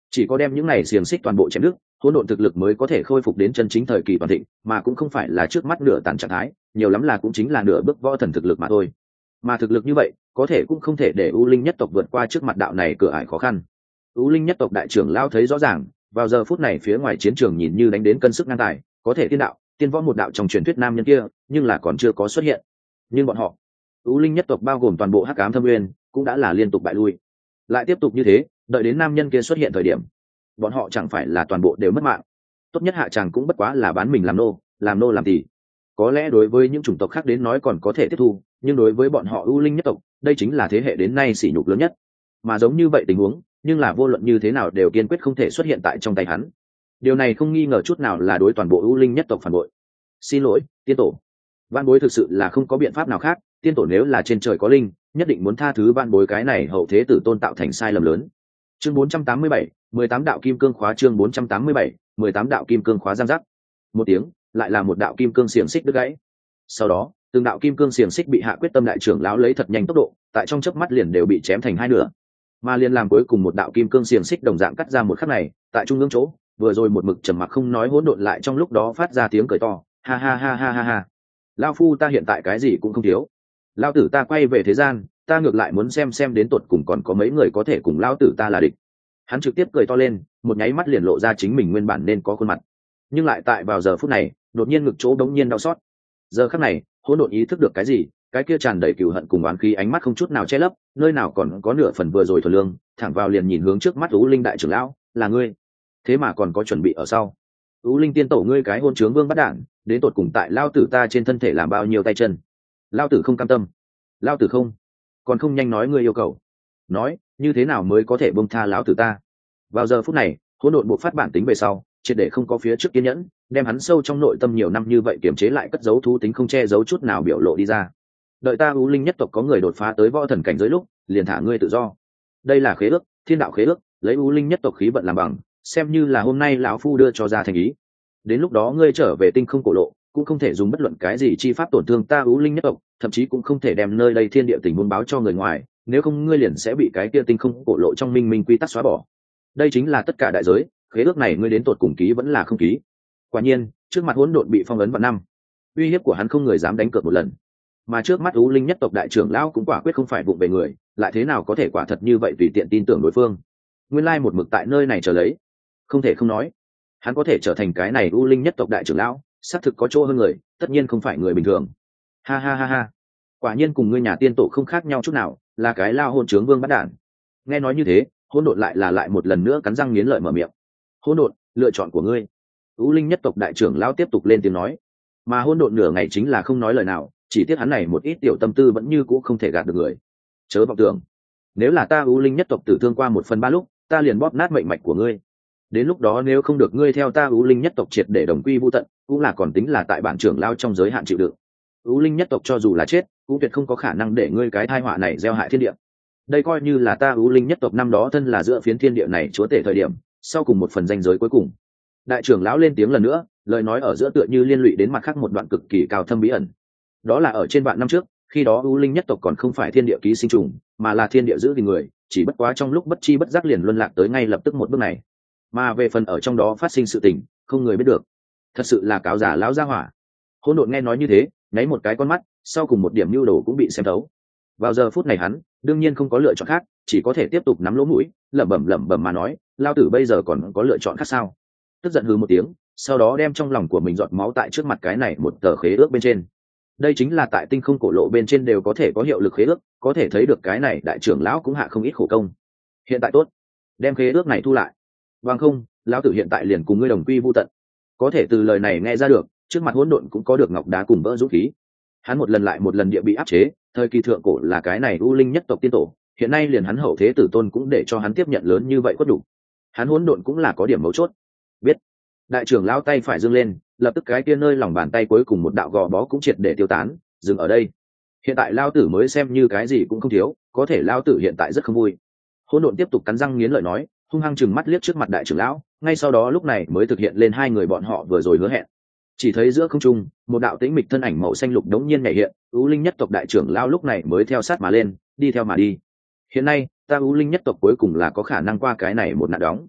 chỉ có đem những này xiềng xích toàn bộ chém đứt, hỗn độn thực lực mới có thể khôi phục đến chân chính thời kỳ toàn thịnh, mà cũng không phải là trước mắt nửa tàn trạng thái, nhiều lắm là cũng chính là nửa bước võ thần thực lực mà thôi. Mà thực lực như vậy, có thể cũng không thể để U Linh nhất tộc vượt qua trước mặt đạo này cửa ải khó khăn. U Linh nhất tộc đại trưởng lao thấy rõ ràng, vào giờ phút này phía ngoài chiến trường nhìn như đánh đến cân sức ngang tài, có thể tiên đạo, tiên võ một đạo trong truyền thuyết nam nhân kia, nhưng là còn chưa có xuất hiện. Nhưng bọn họ, U Linh nhất tộc bao gồm toàn bộ Hắc Ám Thâm Nguyên, cũng đã là liên tục bại lui. Lại tiếp tục như thế, đợi đến nam nhân kia xuất hiện thời điểm, bọn họ chẳng phải là toàn bộ đều mất mạng. Tốt nhất hạ tràng cũng bất quá là bán mình làm nô, làm nô làm tỳ. Có lẽ đối với những chủng tộc khác đến nói còn có thể tiếp thu, nhưng đối với bọn họ U Linh nhất tộc, đây chính là thế hệ đến nay sỉ nhục lớn nhất. Mà giống như vậy tình huống, nhưng là vô luận như thế nào đều kiên quyết không thể xuất hiện tại trong tay hắn. Điều này không nghi ngờ chút nào là đối toàn bộ U Linh nhất tộc phản bội. Xin lỗi, tiên tổ. Vạn bối thực sự là không có biện pháp nào khác, tiên tổ nếu là trên trời có linh, nhất định muốn tha thứ vạn bối cái này hậu thế tử tôn tạo thành sai lầm lớn. Chương bốn trăm tám mươi bảy, mười tám đạo kim cương khóa. Chương bốn trăm tám mươi bảy, mười tám đạo kim cương khóa giang giác. Một tiếng, lại là một đạo kim cương xiềng xích đứt gãy. Sau đó, từng đạo kim cương xiềng xích bị Hạ Quyết Tâm đại trưởng lão lấy thật nhanh tốc độ, tại trong chớp mắt liền đều bị chém thành hai nửa. Mà liền làm cuối cùng một đạo kim cương xiềng xích đồng dạng cắt ra một khắc này, tại trung ương chỗ, vừa rồi một mực trầm mặc không nói hỗn độn lại trong lúc đó phát ra tiếng cười to, ha ha ha ha ha ha. Lão phu ta hiện tại cái gì cũng không thiếu. Lão tử ta quay về thế gian, ta ngược lại muốn xem xem đến tột cùng còn có mấy người có thể cùng lão tử ta là địch. Hắn trực tiếp cười to lên, một nháy mắt liền lộ ra chính mình nguyên bản nên có khuôn mặt. Nhưng lại tại vào giờ phút này, đột nhiên ngực chỗ đống nhiên đau xót. Giờ khắc này, hỗn độn ý thức được cái gì, cái kia tràn đầy cừu hận cùng oán khí ánh mắt không chút nào che lấp, nơi nào còn có nửa phần vừa rồi thuần lương, thẳng vào liền nhìn hướng trước mắt U Linh đại trưởng lão, là ngươi. Thế mà còn có chuẩn bị ở sau. U Linh tiên tổ ngươi cái hôn trướng vương bắt đản, đến tột cùng tại lao tử ta trên thân thể làm bao nhiêu tay chân. Lao tử không cam tâm. Lao tử không. Còn không nhanh nói ngươi yêu cầu. Nói, như thế nào mới có thể buông tha lão tử ta. Vào giờ phút này, hỗn độn buộc phát bản tính về sau, triệt để không có phía trước kiên nhẫn, đem hắn sâu trong nội tâm nhiều năm như vậy kiềm chế lại cất giấu thú tính không che giấu chút nào biểu lộ đi ra. Đợi ta U Linh nhất tộc có người đột phá tới võ thần cảnh giới lúc, liền thả ngươi tự do. Đây là khế ước, thiên đạo khế ước, lấy U Linh nhất tộc khí vận làm bằng, xem như là hôm nay lão phu đưa cho ra thành ý. Đến lúc đó ngươi trở về tinh không cổ lộ, cũng không thể dùng bất luận cái gì chi pháp tổn thương ta U Linh nhất tộc, thậm chí cũng không thể đem nơi đây thiên địa tình muốn báo cho người ngoài, nếu không ngươi liền sẽ bị cái kia tinh không cổ lộ trong minh minh quy tắc xóa bỏ. Đây chính là tất cả đại giới, khế ước này ngươi đến tột cùng ký vẫn là không ký. Quả nhiên, trước mặt hỗn độn bị phong ấn vạn năm, uy hiếp của hắn không người dám đánh cược một lần. Mà trước mắt U Linh nhất tộc đại trưởng lão cũng quả quyết không phải vụng về người, lại thế nào có thể quả thật như vậy tùy tiện tin tưởng đối phương. Nguyên lai một mực tại nơi này chờ lấy, không thể không nói, hắn có thể trở thành cái này U Linh nhất tộc đại trưởng lão, xác thực có chỗ hơn người, tất nhiên không phải người bình thường. Ha ha ha ha, quả nhiên cùng ngươi nhà tiên tổ không khác nhau chút nào, là cái lao hôn trướng vương bắt đản. Nghe nói như thế, hỗn độn lại là lại một lần nữa cắn răng nghiến lợi mở miệng. Hỗn độn, lựa chọn của ngươi. U Linh nhất tộc đại trưởng lão tiếp tục lên tiếng nói, mà hỗn độn nửa ngày chính là không nói lời nào, chỉ tiếc hắn này một ít tiểu tâm tư vẫn như cũ không thể gạt được người. Chớ vọng tưởng, nếu là ta U Linh nhất tộc tử thương qua một phần ba lúc, ta liền bóp nát mệnh mạch của ngươi. Đến lúc đó nếu không được ngươi theo ta U Linh nhất tộc triệt để đồng quy vu tận, cũng là còn tính là tại bản trưởng lao trong giới hạn chịu đựng. U Linh nhất tộc cho dù là chết, cũng tuyệt không có khả năng để ngươi cái tai họa này gieo hại thiên địa. Đây coi như là ta U Linh nhất tộc năm đó thân là giữa phiến thiên địa này chúa tể thời điểm, sau cùng một phần danh giới cuối cùng. Đại trưởng lão lên tiếng lần nữa, lời nói ở giữa tựa như liên lụy đến mặt khác một đoạn cực kỳ cao thâm bí ẩn. Đó là ở trên vạn năm trước, khi đó U Linh nhất tộc còn không phải thiên địa ký sinh trùng, mà là thiên địa giữ gìn người, chỉ bất quá trong lúc bất chi bất giác liền luân lạc tới ngay lập tức một bước này. Mà về phần ở trong đó phát sinh sự tình, không người biết được. Thật sự là cáo giả lão gia hỏa. Hỗn độn nghe nói như thế, nháy một cái con mắt, sau cùng một điểm nhu đồ cũng bị xem thấu. Vào giờ phút này hắn, đương nhiên không có lựa chọn khác, chỉ có thể tiếp tục nắm lỗ mũi, lẩm bẩm lẩm bẩm mà nói, lao tử bây giờ còn có lựa chọn khác sao? Tức giận hừ một tiếng, sau đó đem trong lòng của mình giọt máu tại trước mặt cái này một tờ khế ước bên trên. Đây chính là tại tinh không cổ lộ bên trên đều có thể có hiệu lực khế ước, có thể thấy được cái này đại trưởng lão cũng hạ không ít khổ công. Hiện tại tốt, đem khế ước này thu lại. Vâng không, lão tử hiện tại liền cùng ngươi đồng quy vu tận. Có thể từ lời này nghe ra được, trước mặt hỗn độn cũng có được ngọc đá cùng vỡ dũng khí. Hắn một lần lại một lần địa bị áp chế, thời kỳ thượng cổ là cái này U Linh nhất tộc tiên tổ, hiện nay liền hắn hậu thế tử tôn cũng để cho hắn tiếp nhận lớn như vậy có đủ. Hắn hỗn độn cũng là có điểm mấu chốt. Biết. Đại trưởng lão tay phải giương lên, lập tức cái kia nơi lòng bàn tay cuối cùng một đạo gò bó cũng triệt để tiêu tán, dừng ở đây. Hiện tại lão tử mới xem như cái gì cũng không thiếu, có thể lão tử hiện tại rất không vui. Hỗn độn tiếp tục cắn răng nghiến lợi nói, hung hăng chừng mắt liếc trước mặt đại trưởng lão, ngay sau đó lúc này mới thực hiện lên hai người bọn họ vừa rồi hứa hẹn. Chỉ thấy giữa không trung, một đạo tĩnh mịch thân ảnh màu xanh lục đống nhiên nhảy hiện, U Linh nhất tộc đại trưởng lão lúc này mới theo sát mà lên, đi theo mà đi. Hiện nay, ta U Linh nhất tộc cuối cùng là có khả năng qua cái này một nạn đóng.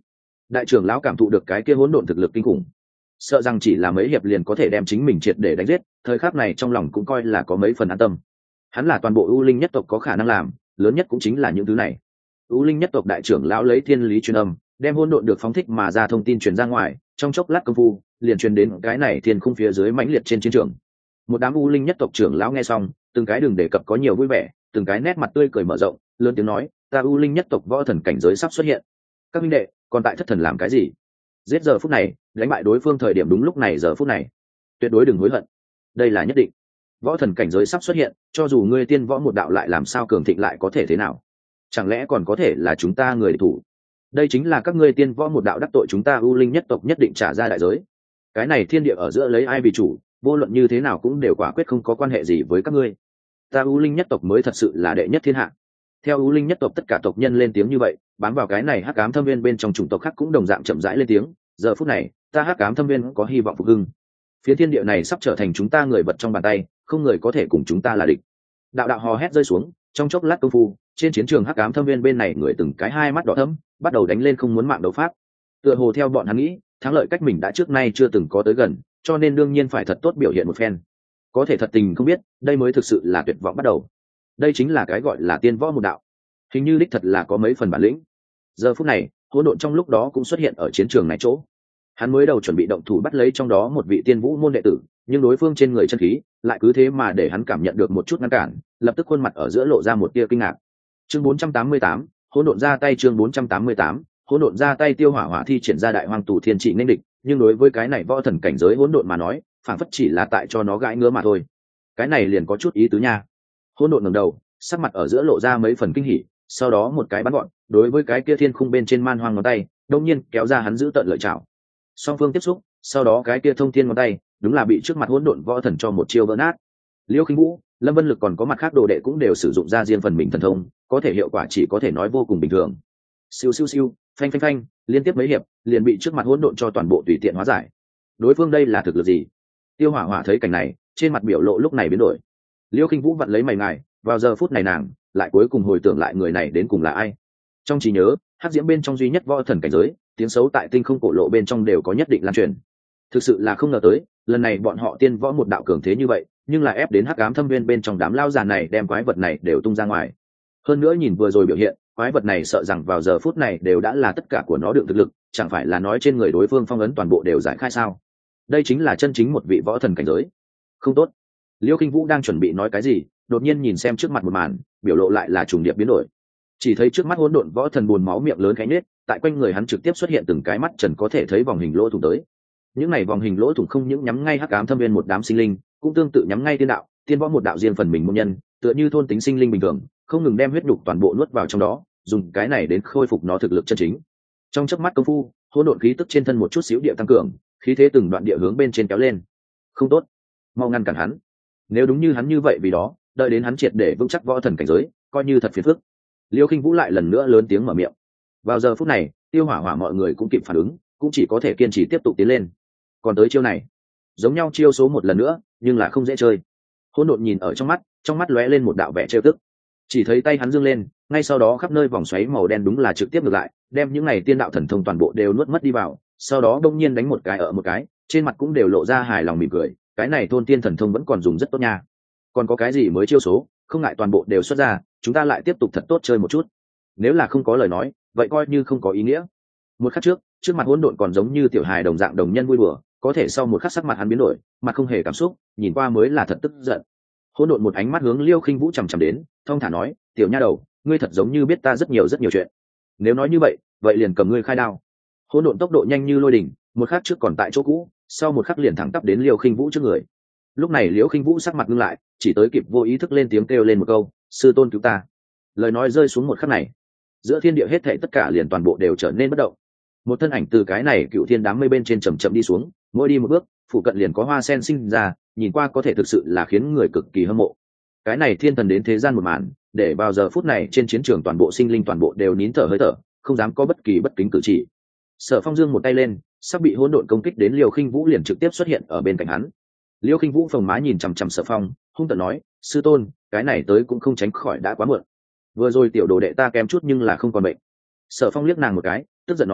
đại trưởng lão cảm thụ được cái kia hỗn độn thực lực kinh khủng, sợ rằng chỉ là mấy hiệp liền có thể đem chính mình triệt để đánh giết, thời khắc này trong lòng cũng coi là có mấy phần an tâm. Hắn là toàn bộ ưu linh nhất tộc có khả năng làm lớn nhất cũng chính là những thứ này. ưu linh nhất tộc đại trưởng lão lấy thiên lý truyền âm, đem hỗn độn được phóng thích mà ra thông tin truyền ra ngoài, trong chốc lát công phu liền truyền đến cái này thiên khung phía dưới mãnh liệt trên chiến trường. Một đám ưu linh nhất tộc trưởng lão nghe xong, từng cái đừng đề cập có nhiều vui vẻ, từng cái nét mặt tươi cười mở rộng, lớn tiếng nói, ta ưu linh nhất tộc võ thần cảnh giới sắp xuất hiện. Các minh đệ còn tại thất thần làm cái gì? Giết giờ phút này, đánh bại đối phương thời điểm đúng lúc này giờ phút này, tuyệt đối đừng hối hận, đây là nhất định. Võ thần cảnh giới sắp xuất hiện, cho dù ngươi tiên võ một đạo lại làm sao cường thịnh lại có thể thế nào? Chẳng lẽ còn có thể là chúng ta người địch thủ? Đây chính là các ngươi tiên võ một đạo đắc tội chúng ta ưu linh nhất tộc nhất định trả ra đại giới. Cái này thiên địa ở giữa lấy ai vì chủ, vô luận như thế nào cũng đều quả quyết không có quan hệ gì với các ngươi. Ta ưu linh nhất tộc mới thật sự là đệ nhất thiên hạ. Theo ưu linh nhất tộc tất cả tộc nhân lên tiếng như vậy, bám vào cái này hắc ám thâm viên bên trong chủng tộc khác cũng đồng dạng chậm rãi lên tiếng. Giờ phút này, ta hắc ám thâm viên có hy vọng phục hưng. Phía thiên địa này sắp trở thành chúng ta người vật trong bàn tay, không người có thể cùng chúng ta là địch. Đạo đạo hò hét rơi xuống, trong chốc lát công phu, trên chiến trường hắc ám thâm viên bên này người từng cái hai mắt đỏ thẫm, bắt đầu đánh lên không muốn mạng đấu pháp. Tựa hồ theo bọn hắn nghĩ, thắng lợi cách mình đã trước nay chưa từng có tới gần, cho nên đương nhiên phải thật tốt biểu hiện một phen. Có thể thật tình không biết, đây mới thực sự là tuyệt vọng bắt đầu. Đây chính là cái gọi là tiên võ một đạo. Hình như đích thật là có mấy phần bản lĩnh. Giờ phút này, hỗn độn trong lúc đó cũng xuất hiện ở chiến trường này chỗ. Hắn mới đầu chuẩn bị động thủ bắt lấy trong đó một vị tiên vũ môn đệ tử, nhưng đối phương trên người chân khí lại cứ thế mà để hắn cảm nhận được một chút ngăn cản, lập tức khuôn mặt ở giữa lộ ra một tia kinh ngạc. Chương bốn trăm tám mươi tám, hỗn độn ra tay. Chương bốn trăm tám mươi tám, hỗn độn ra tay. Tiêu Hỏa Hỏa thi triển ra đại hoang tù thiên trị nên địch, nhưng đối với cái này võ thần cảnh giới hỗn độn mà nói, phản phất chỉ là tại cho nó gãi ngứa mà thôi. Cái này liền có chút ý tứ nha. Hỗn độn ngẩng đầu, sắc mặt ở giữa lộ ra mấy phần kinh hỉ, sau đó một cái bắn gọn, đối với cái kia thiên khung bên trên man hoang ngón tay, đột nhiên kéo ra hắn giữ tận lợi chảo. Song phương tiếp xúc, sau đó cái kia thông thiên ngón tay, đúng là bị trước mặt hỗn độn võ thần cho một chiêu vỡ nát. Liêu Khinh Vũ, Lâm Vân Lực còn có mặt khác đồ đệ cũng đều sử dụng ra riêng phần mình thần thông, có thể hiệu quả chỉ có thể nói vô cùng bình thường. Siêu siêu siêu, phanh phanh phanh, liên tiếp mấy hiệp, liền bị trước mặt hỗn độn cho toàn bộ tùy tiện hóa giải. Đối phương đây là thực lực gì? Tiêu Hỏa Hỏa thấy cảnh này, trên mặt biểu lộ lúc này biến đổi. Liêu Khinh Vũ vặn lấy mày ngài, vào giờ phút này nàng lại cuối cùng hồi tưởng lại người này đến cùng là ai. Trong trí nhớ, hắc diễm bên trong duy nhất võ thần cảnh giới, tiếng xấu tại tinh không cổ lộ bên trong đều có nhất định lan truyền. Thực sự là không ngờ tới, lần này bọn họ tiên võ một đạo cường thế như vậy, nhưng là ép đến hắc ám thâm viên bên trong đám lao già này đem quái vật này đều tung ra ngoài. Hơn nữa nhìn vừa rồi biểu hiện, quái vật này sợ rằng vào giờ phút này đều đã là tất cả của nó đựng thực lực, chẳng phải là nói trên người đối phương phong ấn toàn bộ đều giải khai sao? Đây chính là chân chính một vị võ thần cảnh giới. Không tốt. Liêu Khinh Vũ đang chuẩn bị nói cái gì, đột nhiên nhìn xem trước mặt một màn, biểu lộ lại là trùng điệp biến đổi. Chỉ thấy trước mắt hỗn độn võ thần buồn máu miệng lớn khẽ nhếch, tại quanh người hắn trực tiếp xuất hiện từng cái mắt trần có thể thấy vòng hình lỗ thủng tới. Những này vòng hình lỗ thủng không những nhắm ngay hắc ám thâm viên một đám sinh linh, cũng tương tự nhắm ngay tiên đạo, tiên võ một đạo riêng phần mình môn nhân, tựa như thôn tính sinh linh bình thường, không ngừng đem huyết nhục toàn bộ nuốt vào trong đó, dùng cái này đến khôi phục nó thực lực chân chính. Trong chớp mắt công phu, hỗn độn khí tức trên thân một chút xíu địa tăng cường, khí thế từng đoạn địa hướng bên trên kéo lên. Không tốt, mau ngăn cản hắn. Nếu đúng như hắn như vậy vì đó, đợi đến hắn triệt để vững chắc võ thần cảnh giới, coi như thật phiền phức. Liêu Khinh Vũ lại lần nữa lớn tiếng mở miệng. Vào giờ phút này, Tiêu Hỏa Hỏa mọi người cũng kịp phản ứng, cũng chỉ có thể kiên trì tiếp tục tiến lên. Còn tới chiêu này, giống nhau chiêu số một lần nữa, nhưng là không dễ chơi. Hỗn độn nhìn ở trong mắt, trong mắt lóe lên một đạo vẻ trêu tức. Chỉ thấy tay hắn dương lên, ngay sau đó khắp nơi vòng xoáy màu đen đúng là trực tiếp ngược lại, đem những này tiên đạo thần thông toàn bộ đều nuốt mất đi vào, sau đó đông nhiên đánh một cái ở một cái, trên mặt cũng đều lộ ra hài lòng mỉm cười, cái này thôn tiên thần thông vẫn còn dùng rất tốt nha. Còn có cái gì mới chiêu số, không ngại toàn bộ đều xuất ra, chúng ta lại tiếp tục thật tốt chơi một chút. Nếu là không có lời nói, vậy coi như không có ý nghĩa. Một khắc trước, trước mặt hỗn độn còn giống như tiểu hài đồng dạng đồng nhân vui đùa, có thể sau một khắc sắc mặt hắn biến đổi, mặt không hề cảm xúc, nhìn qua mới là thật tức giận. Hỗn độn một ánh mắt hướng Liêu Khinh Vũ chằm chằm đến, thong thả nói, tiểu nha đầu, ngươi thật giống như biết ta rất nhiều rất nhiều chuyện. Nếu nói như vậy, vậy liền cầm ngươi khai đao. Hỗn độn tốc độ nhanh như lôi đình, một khắc trước còn tại chỗ cũ, sau một khắc liền thẳng tắp đến Liêu Khinh Vũ trước người. Lúc này Liêu Khinh Vũ sắc mặt ngưng lại, chỉ tới kịp vô ý thức lên tiếng kêu lên một câu, sư tôn cứu ta. Lời nói rơi xuống một khắc này, giữa thiên địa hết thảy tất cả liền toàn bộ đều trở nên bất động. Một thân ảnh từ cái này cựu thiên đám mây bên trên chậm chậm đi xuống, mỗi đi một bước, phụ cận liền có hoa sen sinh ra, nhìn qua có thể thực sự là khiến người cực kỳ hâm mộ. Cái này thiên thần đến thế gian một màn, để vào giờ phút này trên chiến trường toàn bộ sinh linh toàn bộ đều nín thở hơi thở, không dám có bất kỳ bất kính cử chỉ. Sở Phong dương một tay lên, sắp bị hỗn độn công kích đến Liêu Khinh Vũ liền trực tiếp xuất hiện ở bên cạnh hắn. Liêu Khinh Vũ phồng má nhìn chằm chằm Sở Phong, hung tợn nói, sư tôn, cái này tới cũng không tránh khỏi đã quá muộn. Vừa rồi tiểu đồ đệ ta kém chút nhưng là không còn bệnh. Sở Phong liếc nàng một cái, tức giận nói,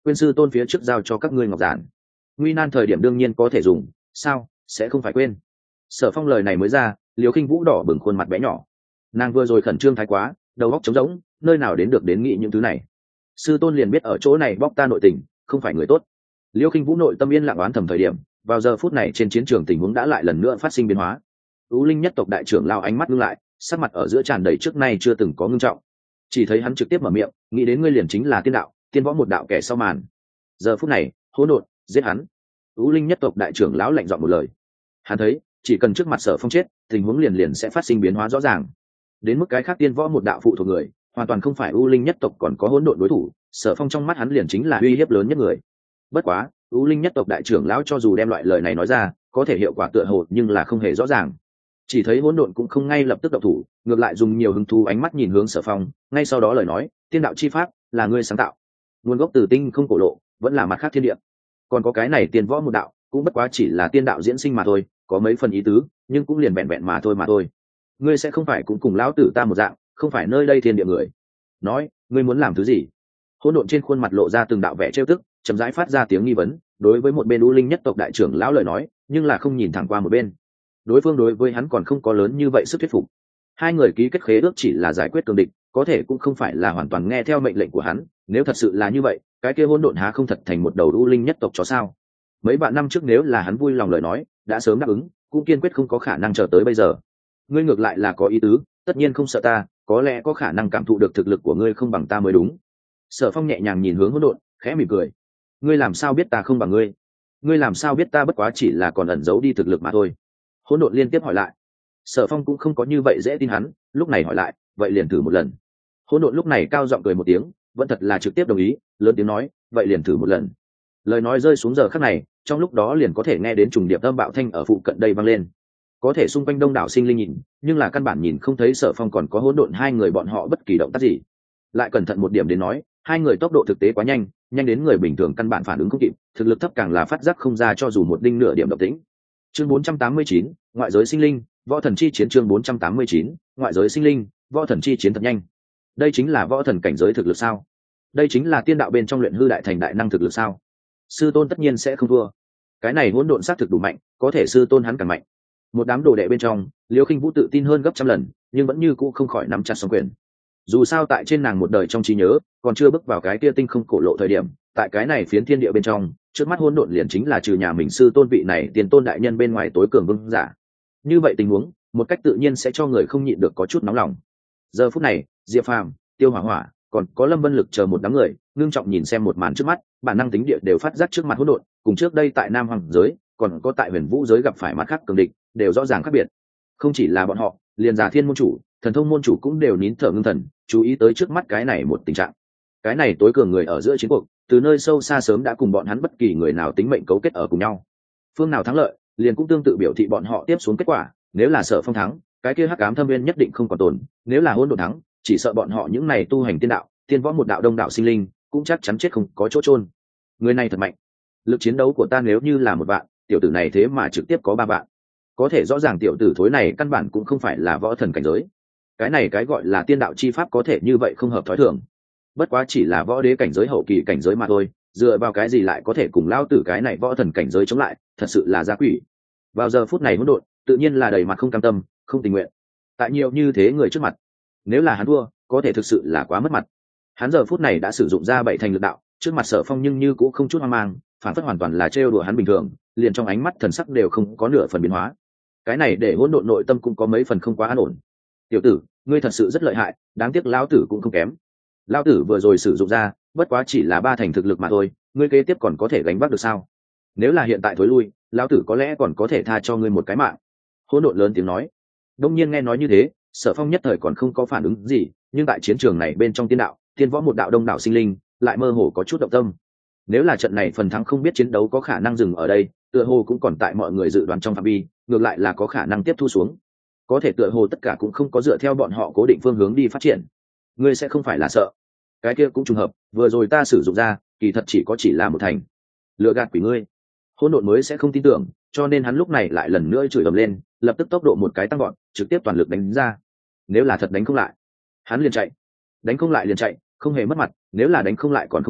quên sư tôn phía trước giao cho các ngươi ngọc giản. Nguy nan thời điểm đương nhiên có thể dùng, sao sẽ không phải quên. Sở Phong lời này mới ra, Liễu Khinh Vũ đỏ bừng khuôn mặt bé nhỏ, nàng vừa rồi khẩn trương thái quá, đầu óc trống rỗng, nơi nào đến được đến nghĩ những thứ này. Sư tôn liền biết ở chỗ này bóc ta nội tình, không phải người tốt. Liễu Khinh Vũ nội tâm yên lặng oán thầm thời điểm, vào giờ phút này trên chiến trường tình huống đã lại lần nữa phát sinh biến hóa. U Linh nhất tộc đại trưởng lao ánh mắt ngưng lại, sắc mặt ở giữa tràn đầy trước nay chưa từng có ngưng trọng. Chỉ thấy hắn trực tiếp mở miệng, nghĩ đến ngươi liền chính là tiên đạo, tiên võ một đạo kẻ sau màn. Giờ phút này, hỗn độn, giết hắn. U Linh nhất tộc đại trưởng lão lạnh giọng một lời. Hắn thấy, chỉ cần trước mặt Sở Phong chết, tình huống liền liền sẽ phát sinh biến hóa rõ ràng. Đến mức cái khác tiên võ một đạo phụ thuộc người, hoàn toàn không phải U Linh nhất tộc còn có hỗn độn đối thủ, Sở Phong trong mắt hắn liền chính là uy hiếp lớn nhất người. Bất quá, U Linh nhất tộc đại trưởng lão cho dù đem loại lời này nói ra, có thể hiệu quả tựa hồ nhưng là không hề rõ ràng. Chỉ thấy hỗn độn cũng không ngay lập tức động thủ, ngược lại dùng nhiều hứng thú ánh mắt nhìn hướng Sở Phong, ngay sau đó lời nói, tiên đạo chi pháp là ngươi sáng tạo, nguồn gốc từ tinh không cổ lộ, vẫn là mặt khác thiên địa. Còn có cái này tiên võ một đạo, cũng bất quá chỉ là tiên đạo diễn sinh mà thôi, có mấy phần ý tứ, nhưng cũng liền vẹn vẹn mà thôi mà thôi. Ngươi sẽ không phải cũng cùng lão tử ta một dạng, không phải nơi đây thiên địa người. Nói, ngươi muốn làm thứ gì? Hỗn độn trên khuôn mặt lộ ra từng đạo vẻ trêu tức, chậm rãi phát ra tiếng nghi vấn, đối với một bên U Linh nhất tộc đại trưởng lão lời nói, nhưng là không nhìn thẳng qua một bên. Đối phương đối với hắn còn không có lớn như vậy sức thuyết phục. Hai người ký kết khế ước chỉ là giải quyết cương địch, có thể cũng không phải là hoàn toàn nghe theo mệnh lệnh của hắn, nếu thật sự là như vậy, cái kia hỗn độn há không thật thành một đầu U Linh nhất tộc chó sao? Mấy bạn năm trước nếu là hắn vui lòng lời nói, đã sớm đáp ứng, cũng kiên quyết không có khả năng chờ tới bây giờ. Ngươi ngược lại là có ý tứ, tất nhiên không sợ ta, có lẽ có khả năng cảm thụ được thực lực của ngươi không bằng ta mới đúng. Sở Phong nhẹ nhàng nhìn hướng hỗn độn, khẽ mỉm cười. Ngươi làm sao biết ta không bằng ngươi? Ngươi làm sao biết ta bất quá chỉ là còn ẩn giấu đi thực lực mà thôi? Hỗn độn liên tiếp hỏi lại. Sở Phong cũng không có như vậy dễ tin hắn, lúc này hỏi lại, vậy liền thử một lần. Hỗn độn lúc này cao giọng cười một tiếng, vẫn thật là trực tiếp đồng ý, lớn tiếng nói, vậy liền thử một lần. Lời nói rơi xuống giờ khắc này, trong lúc đó liền có thể nghe đến trùng điệp âm bạo thanh ở phụ cận đây vang lên. Có thể xung quanh đông đảo sinh linh nhìn, nhưng là căn bản nhìn không thấy Sở Phong còn có hỗn độn hai người bọn họ bất kỳ động tác gì. Lại cẩn thận một điểm đến nói, hai người tốc độ thực tế quá nhanh, nhanh đến người bình thường căn bản phản ứng không kịp, thực lực thấp càng là phát giác không ra cho dù một đinh nửa điểm động tĩnh. Chương bốn trăm tám mươi chín, ngoại giới sinh linh, võ thần chi chiến. Chương bốn trăm tám mươi chín, ngoại giới sinh linh, võ thần chi chiến thật nhanh. Đây chính là võ thần cảnh giới thực lực sao? Đây chính là tiên đạo bên trong luyện hư đại thành đại năng thực lực sao? Sư tôn tất nhiên sẽ không thua. Cái này hỗn độn sát thực đủ mạnh, có thể sư tôn hắn càng mạnh. Một đám đồ đệ bên trong, Liễu Khinh Vũ tự tin hơn gấp trăm lần, nhưng vẫn như cũ không khỏi nắm chặt song quyền. Dù sao tại trên nàng một đời trong trí nhớ, còn chưa bước vào cái kia tinh không cổ lộ thời điểm, tại cái này phiến thiên địa bên trong, trước mắt hỗn độn liền chính là trừ nhà mình sư tôn vị này tiền tôn đại nhân bên ngoài tối cường vương giả. Như vậy tình huống, một cách tự nhiên sẽ cho người không nhịn được có chút nóng lòng. Giờ phút này, Diệp Phàm, Tiêu Hỏa Hỏa, còn có Lâm Vân Lực chờ một đám người, ngưng trọng nhìn xem một màn trước mắt, bản năng tính địa đều phát giác trước mặt hỗn độn, cùng trước đây tại Nam Hoàng giới, còn có tại Huyền Vũ giới gặp phải mặt khác cường địch, đều rõ ràng khác biệt. Không chỉ là bọn họ, liền Già Thiên môn chủ, Thần Thông môn chủ cũng đều nín thở ngưng thần, chú ý tới trước mắt cái này một tình trạng. Cái này tối cường người ở giữa chiến cuộc, từ nơi sâu xa sớm đã cùng bọn hắn bất kỳ người nào tính mệnh cấu kết ở cùng nhau. Phương nào thắng lợi, liền cũng tương tự biểu thị bọn họ tiếp xuống kết quả, nếu là Sở Phong thắng, cái kia hắc ám thâm viên nhất định không còn tồn, nếu là hỗn độn thắng, chỉ sợ bọn họ những này tu hành tiên đạo, tiên võ một đạo đông đạo sinh linh, cũng chắc chắn chết không có chỗ chôn. Người này thật mạnh. Lực chiến đấu của ta nếu như là một vạn, tiểu tử này thế mà trực tiếp có ba vạn. Có thể rõ ràng tiểu tử thối này căn bản cũng không phải là võ thần cảnh giới. Cái này cái gọi là tiên đạo chi pháp có thể như vậy không hợp thói thường. Bất quá chỉ là võ đế cảnh giới hậu kỳ cảnh giới mà thôi, dựa vào cái gì lại có thể cùng lao tử cái này võ thần cảnh giới chống lại, thật sự là gia quỷ. Vào giờ phút này hỗn độn, tự nhiên là đầy mặt không cam tâm, không tình nguyện. Tại nhiều như thế người trước mặt, nếu là hắn thua, có thể thực sự là quá mất mặt. Hắn giờ phút này đã sử dụng ra bảy thành lực đạo, trước mặt Sở Phong nhưng như cũng không chút hoang mang, phản phất hoàn toàn là trêu đùa hắn bình thường, liền trong ánh mắt thần sắc đều không có nửa phần biến hóa. Cái này để hỗn độn nội tâm cũng có mấy phần không quá an ổn. Tiểu tử, ngươi thật sự rất lợi hại, đáng tiếc lão tử cũng không kém. Lão tử vừa rồi sử dụng ra, bất quá chỉ là ba thành thực lực mà thôi, ngươi kế tiếp còn có thể gánh vác được sao? Nếu là hiện tại thối lui, lão tử có lẽ còn có thể tha cho ngươi một cái mạng. Hỗn độn lớn tiếng nói. Đông nhiên nghe nói như thế, Sở Phong nhất thời còn không có phản ứng gì, nhưng tại chiến trường này bên trong tiên đạo, tiên võ một đạo đông đạo sinh linh, lại mơ hồ có chút động tâm. Nếu là trận này phần thắng không biết chiến đấu có khả năng dừng ở đây, tựa hồ cũng còn tại mọi người dự đoán trong phạm vi, ngược lại là có khả năng tiếp thu xuống. Có thể tựa hồ tất cả cũng không có dựa theo bọn họ cố định phương hướng đi phát triển. Ngươi sẽ không phải là sợ? Cái kia cũng trùng hợp, vừa rồi ta sử dụng ra, kỳ thật chỉ có chỉ là một thành. Lừa gạt quỷ ngươi. Hỗn độn mới sẽ không tin tưởng, cho nên hắn lúc này lại lần nữa chửi ầm lên, lập tức tốc độ một cái tăng gọn, trực tiếp toàn lực đánh ra. Nếu là thật đánh không lại, hắn liền chạy. Đánh không lại liền chạy, không hề mất mặt, nếu là đánh không lại còn không chạy,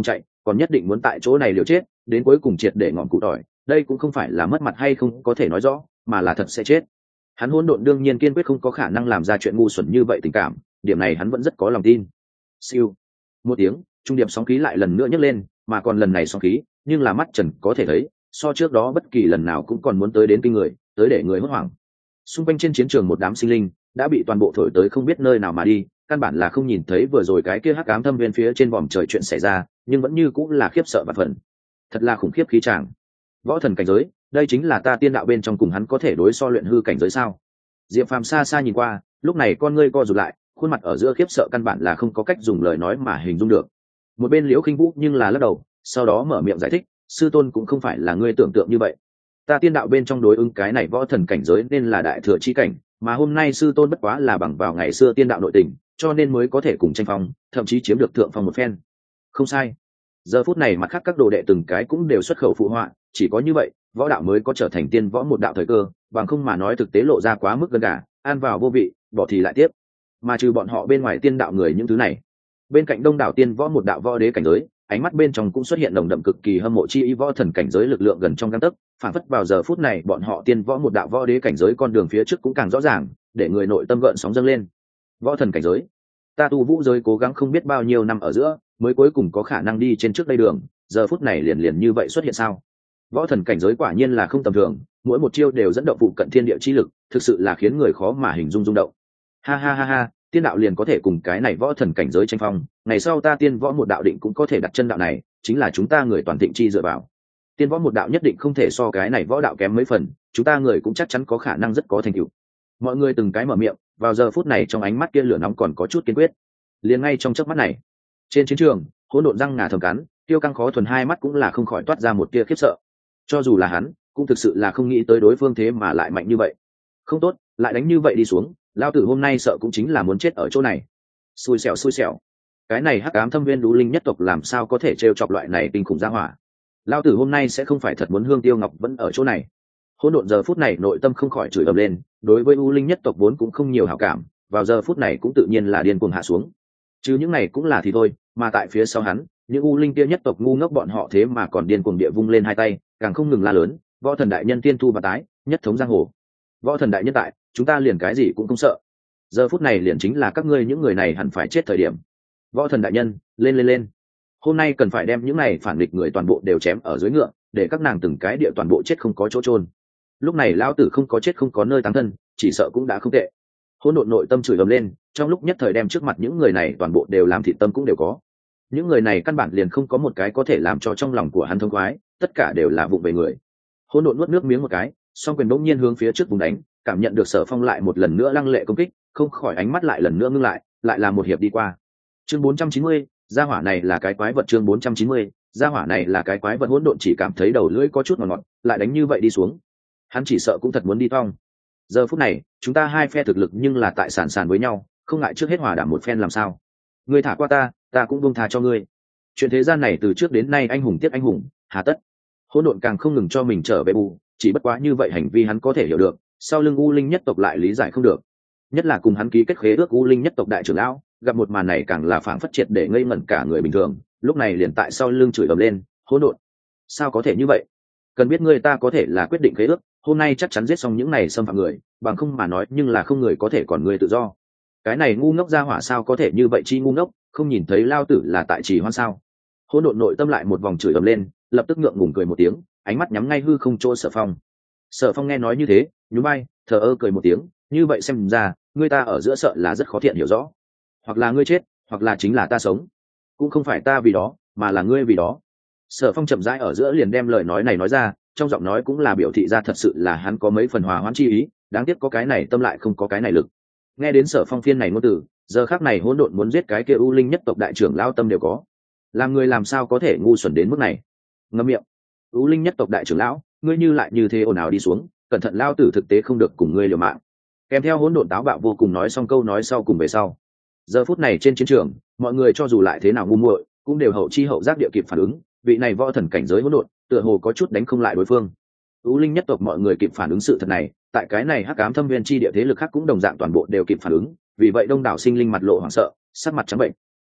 còn nhất định muốn tại chỗ này liều chết đến cuối cùng triệt để ngọn cụ tỏi, đây cũng không phải là mất mặt hay không có thể nói rõ, mà là thật sẽ chết. Hắn hỗn độn đương nhiên kiên quyết không có khả năng làm ra chuyện ngu xuẩn như vậy tình cảm, điểm này hắn vẫn rất có lòng tin. Siêu một tiếng, trung điệp sóng khí lại lần nữa nhấc lên, mà còn lần này sóng khí nhưng là mắt trần có thể thấy, so trước đó bất kỳ lần nào cũng còn muốn tới đến kinh người, tới để người hốt hoảng. Xung quanh trên chiến trường một đám sinh linh đã bị toàn bộ thổi tới không biết nơi nào mà đi, căn bản là không nhìn thấy vừa rồi cái kia hắc ám thâm viên phía trên vòm trời chuyện xảy ra, nhưng vẫn như cũng là khiếp sợ và phần. Thật là khủng khiếp khí tràng. Võ thần cảnh giới, đây chính là ta tiên đạo bên trong cùng hắn có thể đối so luyện hư cảnh giới sao? Diệp Phàm xa xa nhìn qua, lúc này con ngươi co rụt lại, khuôn mặt ở giữa khiếp sợ căn bản là không có cách dùng lời nói mà hình dung được. Một bên Liễu Khinh Vũ nhưng là lắc đầu, sau đó mở miệng giải thích, sư tôn cũng không phải là ngươi tưởng tượng như vậy. Ta tiên đạo bên trong đối ứng cái này võ thần cảnh giới nên là đại thừa chi cảnh, mà hôm nay sư tôn bất quá là bằng vào ngày xưa tiên đạo nội tình, cho nên mới có thể cùng tranh phong, thậm chí chiếm được thượng phong một phen. Không sai. Giờ phút này mặt khác các đồ đệ từng cái cũng đều xuất khẩu phụ họa, chỉ có như vậy, võ đạo mới có trở thành tiên võ một đạo thời cơ, bằng không mà nói thực tế lộ ra quá mức gần cả, ăn vào vô vị, bỏ thì lại tiếp. Mà trừ bọn họ bên ngoài tiên đạo người những thứ này, bên cạnh đông đảo tiên võ một đạo võ đế cảnh giới, ánh mắt bên trong cũng xuất hiện nồng đậm cực kỳ hâm mộ chi ý võ thần cảnh giới lực lượng gần trong gang tấc, phản phất vào giờ phút này bọn họ tiên võ một đạo võ đế cảnh giới con đường phía trước cũng càng rõ ràng, để người nội tâm gợn sóng dâng lên. Võ thần cảnh giới, ta tu vũ giới cố gắng không biết bao nhiêu năm ở giữa, mới cuối cùng có khả năng đi trên trước đây đường, giờ phút này liền liền như vậy xuất hiện sao? Võ thần cảnh giới quả nhiên là không tầm thường, mỗi một chiêu đều dẫn động phụ cận thiên địa chi lực, thực sự là khiến người khó mà hình dung rung động. Ha ha ha ha, tiên đạo liền có thể cùng cái này võ thần cảnh giới tranh phong, ngày sau ta tiên võ một đạo định cũng có thể đặt chân đạo này, chính là chúng ta người toàn thịnh chi dựa vào. Tiên võ một đạo nhất định không thể so cái này võ đạo kém mấy phần, chúng ta người cũng chắc chắn có khả năng rất có thành tựu. Mọi người từng cái mở miệng, vào giờ phút này trong ánh mắt kia lửa nóng còn có chút kiên quyết. Liền ngay trong chớp mắt này, trên chiến trường, hỗn độn răng ngà thầm cắn, tiêu căng khó thuần hai mắt cũng là không khỏi toát ra một tia khiếp sợ. Cho dù là hắn, cũng thực sự là không nghĩ tới đối phương thế mà lại mạnh như vậy. Không tốt, lại đánh như vậy đi xuống, lao tử hôm nay sợ cũng chính là muốn chết ở chỗ này. Xui xẻo xui xẻo, cái này hắc ám thâm viên đú linh nhất tộc làm sao có thể trêu chọc loại này kinh khủng ra hỏa. Lao tử hôm nay sẽ không phải thật muốn hương tiêu ngọc vẫn ở chỗ này. Hỗn độn giờ phút này nội tâm không khỏi chửi ầm lên, đối với u linh nhất tộc vốn cũng không nhiều hảo cảm, vào giờ phút này cũng tự nhiên là điên cuồng hạ xuống. Chứ những này cũng là thì thôi, mà tại phía sau hắn, những u linh kia nhất tộc ngu ngốc bọn họ thế mà còn điên cuồng địa vung lên hai tay, càng không ngừng la lớn, võ thần đại nhân tiên thu và tái, nhất thống giang hồ. Võ thần đại nhân tại, chúng ta liền cái gì cũng không sợ. Giờ phút này liền chính là các ngươi những người này hẳn phải chết thời điểm. Võ thần đại nhân, lên lên lên. Hôm nay cần phải đem những này phản nghịch người toàn bộ đều chém ở dưới ngựa, để các nàng từng cái địa toàn bộ chết không có chỗ chôn. Lúc này lão tử không có chết không có nơi táng thân, chỉ sợ cũng đã không tệ. Hỗn độn nội tâm chửi ầm lên, trong lúc nhất thời đem trước mặt những người này toàn bộ đều làm thịt tâm cũng đều có. Những người này căn bản liền không có một cái có thể làm cho trong lòng của hắn thông khoái, tất cả đều là vụng về người. Hỗn độn nuốt nước miếng một cái, song quyền bỗng nhiên hướng phía trước vùng đánh, cảm nhận được Sở Phong lại một lần nữa lăng lệ công kích, không khỏi ánh mắt lại lần nữa ngưng lại, lại là một hiệp đi qua. Chương bốn trăm chín mươi, gia hỏa này là cái quái vật. Chương bốn trăm chín mươi, gia hỏa này là cái quái vật. Hỗn độn chỉ cảm thấy đầu lưỡi có chút ngọt ngọt, lại đánh như vậy đi xuống, hắn chỉ sợ cũng thật muốn đi thong. Giờ phút này, chúng ta hai phe thực lực nhưng là tại sàn sàn với nhau, không ngại trước hết hòa đàm một phen làm sao? Ngươi thả qua ta, ta cũng buông tha cho ngươi. Chuyện thế gian này từ trước đến nay anh hùng tiếc anh hùng, hà tất? Hỗn độn càng không ngừng cho mình trở về bù, chỉ bất quá như vậy hành vi hắn có thể hiểu được, sau lưng u linh nhất tộc lại lý giải không được. Nhất là cùng hắn ký kết khế ước u linh nhất tộc đại trưởng lão, gặp một màn này càng là phảng phất triệt để ngây ngẩn cả người bình thường, lúc này liền tại sau lưng chửi ầm lên, hỗn độn, sao có thể như vậy? Cần biết ngươi ta có thể là quyết định khế ước, hôm nay chắc chắn giết xong những này xâm phạm người, bằng không mà nói nhưng là không người có thể còn ngươi tự do. Cái này ngu ngốc ra hỏa sao có thể như vậy chi ngu ngốc, không nhìn thấy lao tử là tại trì hoan sao? Hỗn độn nội tâm lại một vòng chửi ầm lên, lập tức ngượng ngùng cười một tiếng, ánh mắt nhắm ngay hư không chỗ Sở Phong. Sở Phong nghe nói như thế, nhún vai, thờ ơ cười một tiếng, như vậy xem ra, ngươi ta ở giữa sợ là rất khó thiện hiểu rõ. Hoặc là ngươi chết, hoặc là chính là ta sống. Cũng không phải ta vì đó, mà là ngươi vì đó. Sở Phong chậm rãi ở giữa liền đem lời nói này nói ra, trong giọng nói cũng là biểu thị ra thật sự là hắn có mấy phần hòa hoãn chi ý, đáng tiếc có cái này tâm lại không có cái này lực. Nghe đến Sở Phong phiên này ngôn từ, giờ khắc này hỗn độn muốn giết cái kia u linh nhất tộc đại trưởng lao tâm đều có. Làm người làm sao có thể ngu xuẩn đến mức này? Ngậm miệng. U linh nhất tộc đại trưởng lão, ngươi như lại như thế ồn ào đi xuống, cẩn thận lao tử thực tế không được cùng ngươi liều mạng. Kèm theo hỗn độn táo bạo vô cùng nói xong câu nói sau cùng về sau. Giờ phút này trên chiến trường, mọi người cho dù lại thế nào ngu muội, cũng đều hậu chi hậu giác địa kịp phản ứng, vị này võ thần cảnh giới hỗn độn, tựa hồ có chút đánh không lại đối phương. U linh nhất tộc mọi người kịp phản ứng sự thật này, tại cái này hắc ám thâm viên chi địa thế lực khác cũng đồng dạng toàn bộ đều kịp phản ứng, vì vậy đông đảo sinh linh mặt lộ hoảng sợ, sắc mặt trắng bệnh.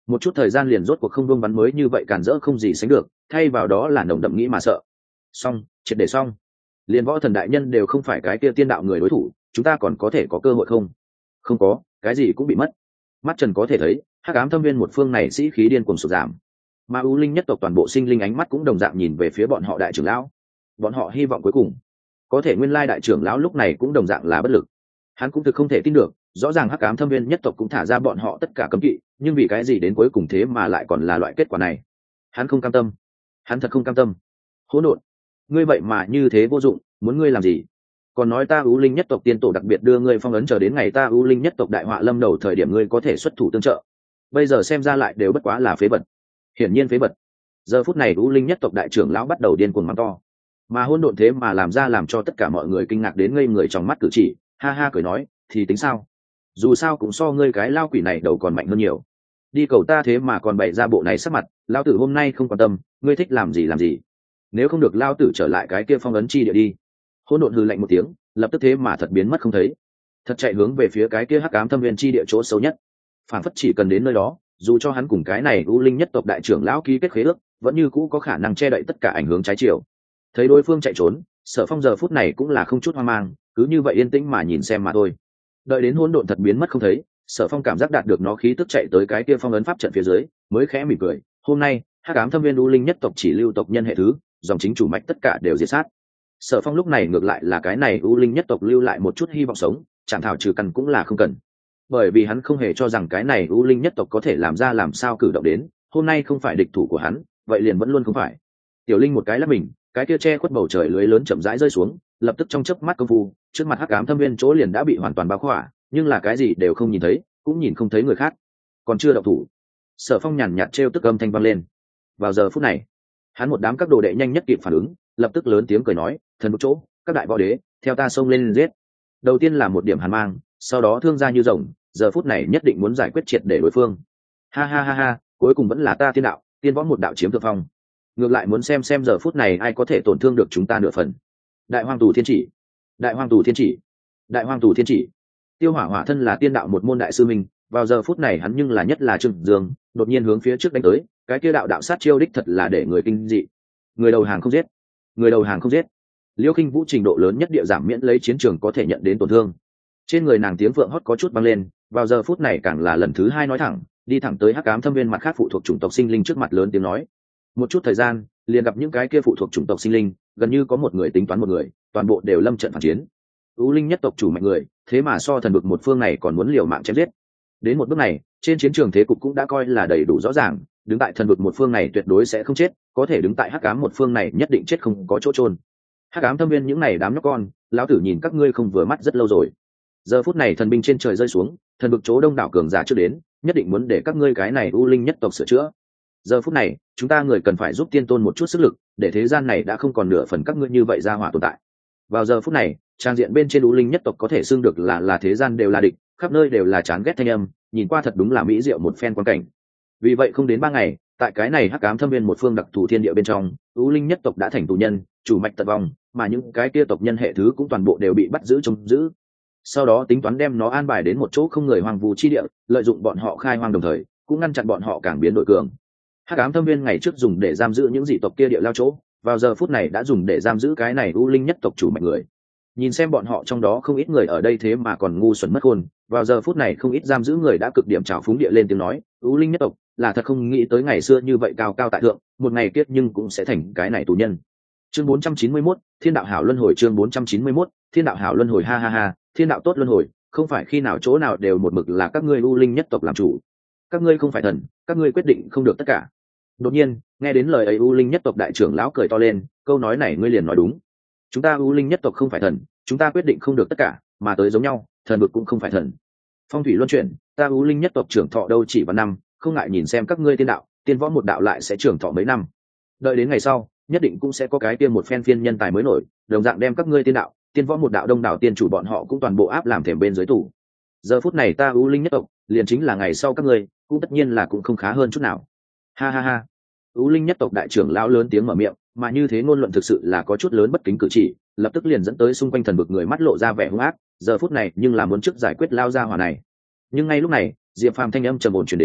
một chút thời gian liền rốt cuộc không buông bắn mới như vậy cản rỡ không gì sánh được, thay vào đó là nồng đậm nghĩ mà sợ. Xong, triệt để xong. Liền võ thần đại nhân đều không phải cái kia tiên đạo người đối thủ, chúng ta còn có thể có cơ hội không? Không có, cái gì cũng bị mất. Mắt Trần có thể thấy, hắc ám thâm viên một phương này sĩ khí điên cuồng sụt giảm, mà ưu linh nhất tộc toàn bộ sinh linh ánh mắt cũng đồng dạng nhìn về phía bọn họ đại trưởng lão. Bọn họ hy vọng cuối cùng có thể nguyên lai đại trưởng lão lúc này cũng đồng dạng là bất lực. Hắn cũng thực không thể tin được, rõ ràng hắc ám thâm viên nhất tộc cũng thả ra bọn họ tất cả cấm kỵ, nhưng vì cái gì đến cuối cùng thế mà lại còn là loại kết quả này? Hắn không cam tâm, hắn thật không cam tâm. Hỗn độn, ngươi vậy mà như thế vô dụng, muốn ngươi làm gì? Còn nói ta ưu linh nhất tộc tiên tổ đặc biệt đưa ngươi phong ấn chờ đến ngày ta ưu linh nhất tộc đại họa lâm đầu thời điểm ngươi có thể xuất thủ tương trợ. Bây giờ xem ra lại đều bất quá là phế vật. Hiển nhiên phế vật. Giờ phút này ưu linh nhất tộc đại trưởng lão bắt đầu điên cuồng mắng to, mà hỗn độn thế mà làm ra làm cho tất cả mọi người kinh ngạc đến ngây người trong mắt cử chỉ, ha ha cười nói, thì tính sao? Dù sao cũng so ngươi cái lao quỷ này đầu còn mạnh hơn nhiều. Đi cầu ta thế mà còn bày ra bộ này sắc mặt, lao tử hôm nay không quan tâm, ngươi thích làm gì làm gì. Nếu không được lao tử trở lại cái kia phong ấn chi địa đi. Hỗn độn hừ lạnh một tiếng, lập tức thế mà thật biến mất không thấy, thật chạy hướng về phía cái kia hắc ám thâm viên chi địa chỗ xấu nhất. Phản phất chỉ cần đến nơi đó, dù cho hắn cùng cái này u linh nhất tộc đại trưởng lão ký kết khế ước, vẫn như cũ có khả năng che đậy tất cả ảnh hướng trái chiều. Thấy đối phương chạy trốn, Sở Phong giờ phút này cũng là không chút hoang mang, cứ như vậy yên tĩnh mà nhìn xem mà thôi. Đợi đến hỗn độn thật biến mất không thấy, Sở Phong cảm giác đạt được nó khí tức chạy tới cái kia phong ấn pháp trận phía dưới, mới khẽ mỉm cười. Hôm nay, hắc ám thâm viên u linh nhất tộc chỉ lưu tộc nhân hệ thứ, dòng chính chủ mạch tất cả đều diệt sát. Sở Phong lúc này ngược lại là cái này u linh nhất tộc lưu lại một chút hy vọng sống, chẳng thảo trừ căn cũng là không cần, bởi vì hắn không hề cho rằng cái này u linh nhất tộc có thể làm ra làm sao cử động đến. Hôm nay không phải địch thủ của hắn, vậy liền vẫn luôn không phải. Tiểu linh một cái là mình, cái kia che khuất bầu trời lưới lớn chậm rãi rơi xuống, lập tức trong chớp mắt công phu, trước mặt hắc ám thâm viên chỗ liền đã bị hoàn toàn bao khỏa, nhưng là cái gì đều không nhìn thấy, cũng nhìn không thấy người khác. Còn chưa động thủ, Sở Phong nhàn nhạt trêu tức âm thanh vang lên. Vào giờ phút này, hắn một đám các đồ đệ nhanh nhất kịp phản ứng, lập tức lớn tiếng cười nói, thần bức chỗ, các đại võ đế, theo ta xông lên giết. Đầu tiên là một điểm hàn mang, sau đó thương ra như rồng, giờ phút này nhất định muốn giải quyết triệt để đối phương. Ha ha ha ha, cuối cùng vẫn là ta tiên đạo, tiên võ một đạo chiếm thượng phong. Ngược lại muốn xem xem giờ phút này ai có thể tổn thương được chúng ta nửa phần. Đại hoang tù thiên chỉ, đại hoang tù thiên chỉ, đại hoang tù thiên chỉ. Tiêu Hỏa Hỏa thân là tiên đạo một môn đại sư minh, vào giờ phút này hắn nhưng là nhất là Trừng Dương, đột nhiên hướng phía trước đánh tới, cái kia đạo đạo sát chiêu đích thật là để người kinh dị. Người đầu hàng không giết, người đầu hàng không giết. Liêu Khinh Vũ trình độ lớn nhất địa giảm miễn lấy chiến trường có thể nhận đến tổn thương. Trên người nàng tiếng vượng hót có chút băng lên, vào giờ phút này càng là lần thứ hai nói thẳng, đi thẳng tới hắc ám thâm viên mặt khác phụ thuộc chủng tộc sinh linh trước mặt lớn tiếng nói. Một chút thời gian, liền gặp những cái kia phụ thuộc chủng tộc sinh linh, gần như có một người tính toán một người, toàn bộ đều lâm trận phản chiến. U linh nhất tộc chủ mạnh người, thế mà so thần vực một phương này còn muốn liều mạng chém giết. Đến một bước này, trên chiến trường thế cục cũng đã coi là đầy đủ rõ ràng, đứng tại thần vực một phương này tuyệt đối sẽ không chết, có thể đứng tại hắc ám một phương này nhất định chết không có chỗ trôn. Hắc ám thâm viên những này đám nhóc con, lão tử nhìn các ngươi không vừa mắt rất lâu rồi. Giờ phút này thần binh trên trời rơi xuống, thần vực chỗ đông đảo cường giả chưa đến, nhất định muốn để các ngươi cái này u linh nhất tộc sửa chữa. Giờ phút này, chúng ta người cần phải giúp tiên tôn một chút sức lực, để thế gian này đã không còn nửa phần các ngươi như vậy ra hỏa tồn tại. Vào giờ phút này, trang diện bên trên u linh nhất tộc có thể xưng được là là thế gian đều là địch, khắp nơi đều là chán ghét thanh âm, nhìn qua thật đúng là mỹ diệu một phen quan cảnh. Vì vậy không đến ba ngày, tại cái này hắc ám thâm viên một phương đặc thù thiên địa bên trong, u linh nhất tộc đã thành tù nhân, chủ mạch tật vong, mà những cái kia tộc nhân hệ thứ cũng toàn bộ đều bị bắt giữ trông giữ. Sau đó tính toán đem nó an bài đến một chỗ không người hoang vu chi địa, lợi dụng bọn họ khai hoang đồng thời cũng ngăn chặn bọn họ càng biến đổi cường. Hắc ám thâm viên ngày trước dùng để giam giữ những dị tộc kia địa lao chỗ, vào giờ phút này đã dùng để giam giữ cái này u linh nhất tộc chủ mạnh người. Nhìn xem bọn họ trong đó không ít người ở đây thế mà còn ngu xuẩn mất khôn, vào giờ phút này không ít giam giữ người đã cực điểm trào phúng địa lên tiếng nói, u linh nhất tộc là thật không nghĩ tới ngày xưa như vậy cao cao tại thượng, một ngày kiết nhưng cũng sẽ thành cái này tù nhân. Chương bốn trăm chín mươi mốt, Thiên đạo hảo luân hồi. Chương bốn trăm chín mươi mốt, Thiên đạo hảo luân hồi. Ha ha ha, thiên đạo tốt luân hồi, không phải khi nào chỗ nào đều một mực là các ngươi u linh nhất tộc làm chủ. Các ngươi không phải thần, các ngươi quyết định không được tất cả. Đột nhiên, nghe đến lời ấy u linh nhất tộc đại trưởng lão cười to lên, câu nói này ngươi liền nói đúng. Chúng ta u linh nhất tộc không phải thần, chúng ta quyết định không được tất cả, mà tới giống nhau, thần vực cũng không phải thần. Phong thủy luân chuyển, ta u linh nhất tộc trưởng thọ đâu chỉ vào năm, không ngại nhìn xem các ngươi tiên đạo, tiên võ một đạo lại sẽ trưởng thọ mấy năm. Đợi đến ngày sau, nhất định cũng sẽ có cái tiên một phen phiên nhân tài mới nổi, đồng dạng đem các ngươi tiên đạo, tiên võ một đạo đông đảo tiên chủ bọn họ cũng toàn bộ áp làm thềm bên dưới tủ. Giờ phút này ta u linh nhất tộc, liền chính là ngày sau các ngươi, cũng tất nhiên là cũng không khá hơn chút nào. Ha ha ha. U linh nhất tộc đại trưởng lão lớn tiếng mở miệng, mà như thế ngôn luận thực sự là có chút lớn bất kính cử chỉ, lập tức liền dẫn tới xung quanh thần vực người mắt lộ ra vẻ hung ác, giờ phút này nhưng là muốn trước giải quyết lao ra hỏa này. Nhưng ngay lúc này, Diệp Phàm thanh âm trầm ổn truyền đến,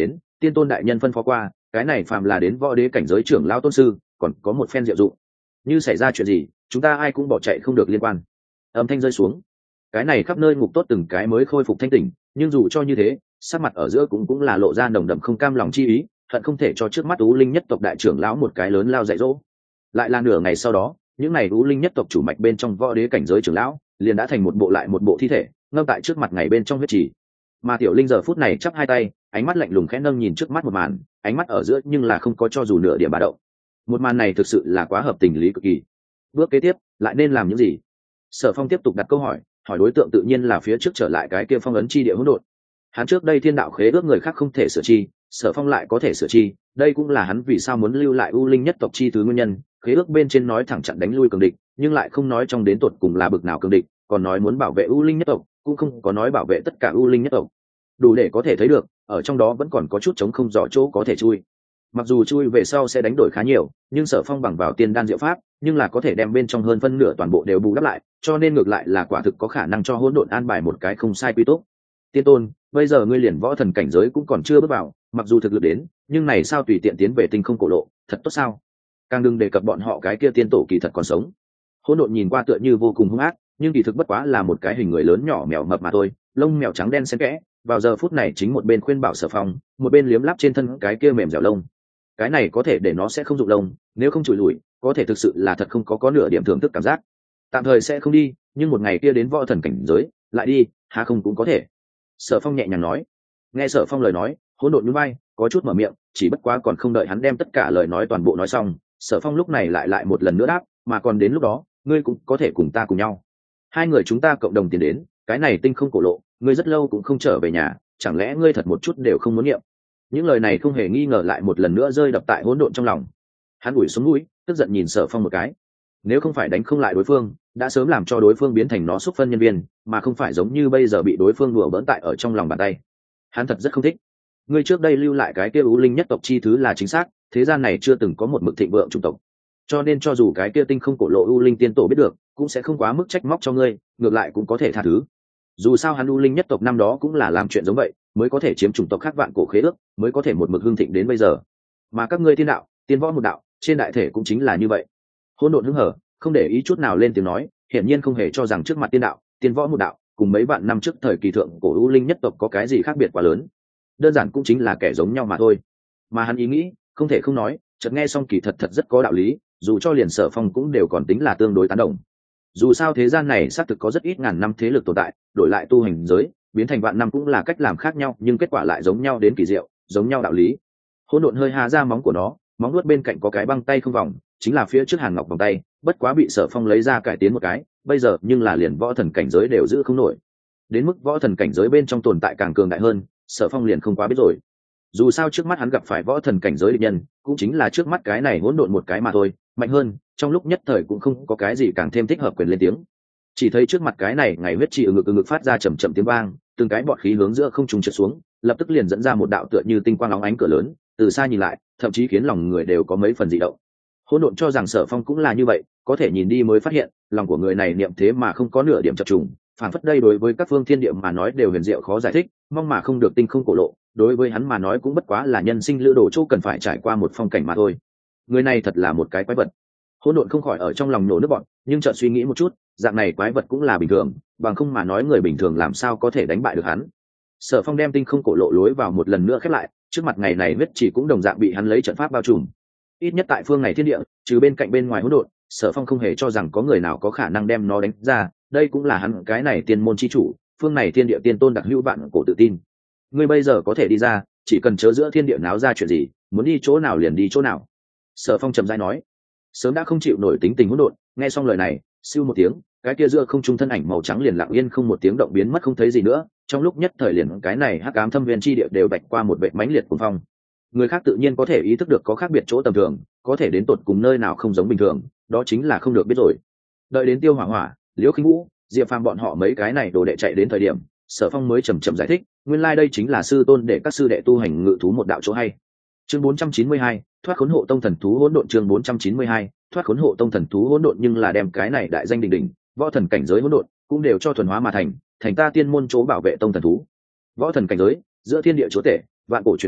tiên tôn đại nhân phân phó qua, cái này phàm là đến võ đế cảnh giới trưởng lão tôn sư còn có một phen diệu dụng, như xảy ra chuyện gì chúng ta ai cũng bỏ chạy không được liên quan. Âm thanh rơi xuống, cái này khắp nơi ngục tốt từng cái mới khôi phục thanh tỉnh, nhưng dù cho như thế sắc mặt ở giữa cũng cũng là lộ ra nồng đậm không cam lòng chi ý, hận không thể cho trước mắt U Linh nhất tộc đại trưởng lão một cái lớn lao dạy dỗ. Lại là nửa ngày sau đó, những này U Linh nhất tộc chủ mạch bên trong võ đế cảnh giới trưởng lão liền đã thành một bộ lại một bộ thi thể ngâm tại trước mặt ngày bên trong huyết trì. Mà Tiểu Linh giờ phút này chắp hai tay, ánh mắt lạnh lùng khẽ nâng nhìn trước mắt một màn, ánh mắt ở giữa nhưng là không có cho dù nửa điểm bà động. Một màn này thực sự là quá hợp tình lý cực kỳ. Bước kế tiếp lại nên làm những gì? Sở Phong tiếp tục đặt câu hỏi, hỏi đối tượng tự nhiên là phía trước trở lại cái kia phong ấn chi địa hỗn độn. Hắn trước đây thiên đạo khế ước người khác không thể sửa chi, Sở Phong lại có thể sửa chi, đây cũng là hắn vì sao muốn lưu lại U Linh nhất tộc chi thứ nguyên nhân. Khế ước bên trên nói thẳng chặn đánh lui cường địch, nhưng lại không nói trong đến tột cùng là bực nào cường địch, còn nói muốn bảo vệ U Linh nhất tộc, cũng không có nói bảo vệ tất cả U Linh nhất tộc. Đủ để có thể thấy được, ở trong đó vẫn còn có chút trống không rõ chỗ có thể chui. Mặc dù chui về sau sẽ đánh đổi khá nhiều, nhưng Sở Phong bằng vào tiên đan diệu pháp, nhưng là có thể đem bên trong hơn phân nửa toàn bộ đều bù đắp lại, cho nên ngược lại là quả thực có khả năng cho hỗn độn an bài một cái không sai quy tốt. Tiên tôn, bây giờ ngươi liền võ thần cảnh giới cũng còn chưa bước vào, mặc dù thực lực đến, nhưng này sao tùy tiện tiến về tinh không cổ lộ, thật tốt sao? Càng đừng đề cập bọn họ cái kia tiên tổ kỳ thật còn sống. Hỗn độn nhìn qua tựa như vô cùng hung ác, nhưng kỳ thực bất quá là một cái hình người lớn nhỏ mèo mập mà thôi, lông mèo trắng đen xen kẽ, vào giờ phút này chính một bên khuyên bảo Sở Phong, một bên liếm láp trên thân cái kia mềm dẻo lông. Cái này có thể để nó sẽ không dụng lông, nếu không chùi lùi, có thể thực sự là thật không có có nửa điểm thưởng thức cảm giác. Tạm thời sẽ không đi, nhưng một ngày kia đến võ thần cảnh giới, lại đi, há không cũng có thể. Sở Phong nhẹ nhàng nói. Nghe Sở Phong lời nói, hỗn độn nhún vai, có chút mở miệng, chỉ bất quá còn không đợi hắn đem tất cả lời nói toàn bộ nói xong, Sở Phong lúc này lại lại một lần nữa đáp, mà còn đến lúc đó, ngươi cũng có thể cùng ta cùng nhau. Hai người chúng ta cộng đồng tiến đến, cái này tinh không cổ lộ, ngươi rất lâu cũng không trở về nhà, chẳng lẽ ngươi thật một chút đều không muốn nghiệm? Những lời này không hề nghi ngờ lại một lần nữa rơi đập tại hỗn độn trong lòng. Hắn ủi xuống mũi, tức giận nhìn Sở Phong một cái. Nếu không phải đánh không lại đối phương, đã sớm làm cho đối phương biến thành nó xúc phân nhân viên, mà không phải giống như bây giờ bị đối phương đùa bỡn tại ở trong lòng bàn tay. Hắn thật rất không thích. Ngươi trước đây lưu lại cái kia U Linh nhất tộc chi thứ là chính xác, thế gian này chưa từng có một mực thịnh vượng chủng tộc. Cho nên cho dù cái kia tinh không cổ lộ U Linh tiên tổ biết được, cũng sẽ không quá mức trách móc cho ngươi, ngược lại cũng có thể tha thứ. Dù sao hắn U Linh nhất tộc năm đó cũng là làm chuyện giống vậy, mới có thể chiếm chủng tộc khác vạn cổ khế ước, mới có thể một mực hưng thịnh đến bây giờ. Mà các ngươi tiên đạo, tiên võ một đạo, trên đại thể cũng chính là như vậy. Hỗn độn hứng hở, không để ý chút nào lên tiếng nói, hiển nhiên không hề cho rằng trước mặt tiên đạo, tiên võ một đạo, cùng mấy vạn năm trước thời kỳ thượng cổ U Linh nhất tộc có cái gì khác biệt quá lớn. Đơn giản cũng chính là kẻ giống nhau mà thôi. Mà hắn ý nghĩ, không thể không nói, chợt nghe xong kỳ thật thật rất có đạo lý, dù cho liền Sở Phong cũng đều còn tính là tương đối tán đồng. Dù sao thế gian này xác thực có rất ít ngàn năm thế lực tồn tại, đổi lại tu hành giới, biến thành vạn năm cũng là cách làm khác nhau, nhưng kết quả lại giống nhau đến kỳ diệu, giống nhau đạo lý. Hỗn độn hơi hà ra móng của nó, móng nuốt bên cạnh có cái băng tay không vòng, chính là phía trước Hàn Ngọc vòng tay, bất quá bị Sở Phong lấy ra cải tiến một cái, bây giờ nhưng là liền võ thần cảnh giới đều giữ không nổi. Đến mức võ thần cảnh giới bên trong tồn tại càng cường đại hơn, Sở Phong liền không quá biết rồi. Dù sao trước mắt hắn gặp phải võ thần cảnh giới địch nhân, cũng chính là trước mắt cái này hỗn độn một cái mà thôi, mạnh hơn, trong lúc nhất thời cũng không có cái gì càng thêm thích hợp quyền lên tiếng. Chỉ thấy trước mặt cái này ngày huyết trì ngực ngực phát ra chậm chậm tiếng vang, từng cái bọt khí hướng giữa không trung trượt xuống, lập tức liền dẫn ra một đạo tựa như tinh quang óng ánh cửa lớn, từ xa nhìn lại, thậm chí khiến lòng người đều có mấy phần dị động. Hỗn độn cho rằng Sở Phong cũng là như vậy, có thể nhìn đi mới phát hiện, lòng của người này niệm thế mà không có nửa điểm chập trùng, phản phất đây đối với các phương thiên địa mà nói đều huyền diệu khó giải thích, mong mà không được tinh không cổ lộ, đối với hắn mà nói cũng bất quá là nhân sinh lữ đồ chỗ cần phải trải qua một phong cảnh mà thôi. Người này thật là một cái quái vật. Hỗn độn không khỏi ở trong lòng nổ nước bọn, nhưng chợt suy nghĩ một chút, dạng này quái vật cũng là bình thường, bằng không mà nói người bình thường làm sao có thể đánh bại được hắn. Sở Phong đem tinh không cổ lộ lối vào một lần nữa khép lại, trước mặt ngày này huyết chỉ cũng đồng dạng bị hắn lấy trận pháp bao trùm. Ít nhất tại phương này thiên địa, trừ bên cạnh bên ngoài hỗn độn, Sở Phong không hề cho rằng có người nào có khả năng đem nó đánh ra, đây cũng là hắn cái này tiên môn chi chủ, phương này thiên địa tiên tôn đặc hữu vạn cổ tự tin. Ngươi bây giờ có thể đi ra, chỉ cần chớ giữa thiên địa náo ra chuyện gì, muốn đi chỗ nào liền đi chỗ nào. Sở Phong trầm rãi nói. Sớm đã không chịu nổi tính tình hỗn độn, nghe xong lời này, siêu một tiếng, cái kia giữa không trung thân ảnh màu trắng liền lặng yên không một tiếng động biến mất không thấy gì nữa, trong lúc nhất thời liền cái này hắc ám thâm viên chi địa đều bạch qua một vệt mãnh liệt cuồng phong. Người khác tự nhiên có thể ý thức được có khác biệt chỗ tầm thường, có thể đến tột cùng nơi nào không giống bình thường, đó chính là không được biết rồi. Đợi đến Tiêu Hỏa Hỏa, Liễu Khinh Vũ, Diệp Phàm bọn họ mấy cái này đồ đệ chạy đến thời điểm, Sở Phong mới chậm chậm giải thích, nguyên lai like đây chính là sư tôn để các sư đệ tu hành ngự thú một đạo chỗ hay. Chương bốn trăm chín mươi hai, thoát khốn hộ tông thần thú hỗn độn. Chương bốn trăm chín mươi hai, thoát khốn hộ tông thần thú hỗn độn, nhưng là đem cái này đại danh đỉnh đỉnh, võ thần cảnh giới hỗn độn, cũng đều cho thuần hóa mà thành, thành ta tiên môn chỗ bảo vệ tông thần thú. Võ thần cảnh giới, giữa thiên địa chúa tể, vạn cổ truyền thuyết,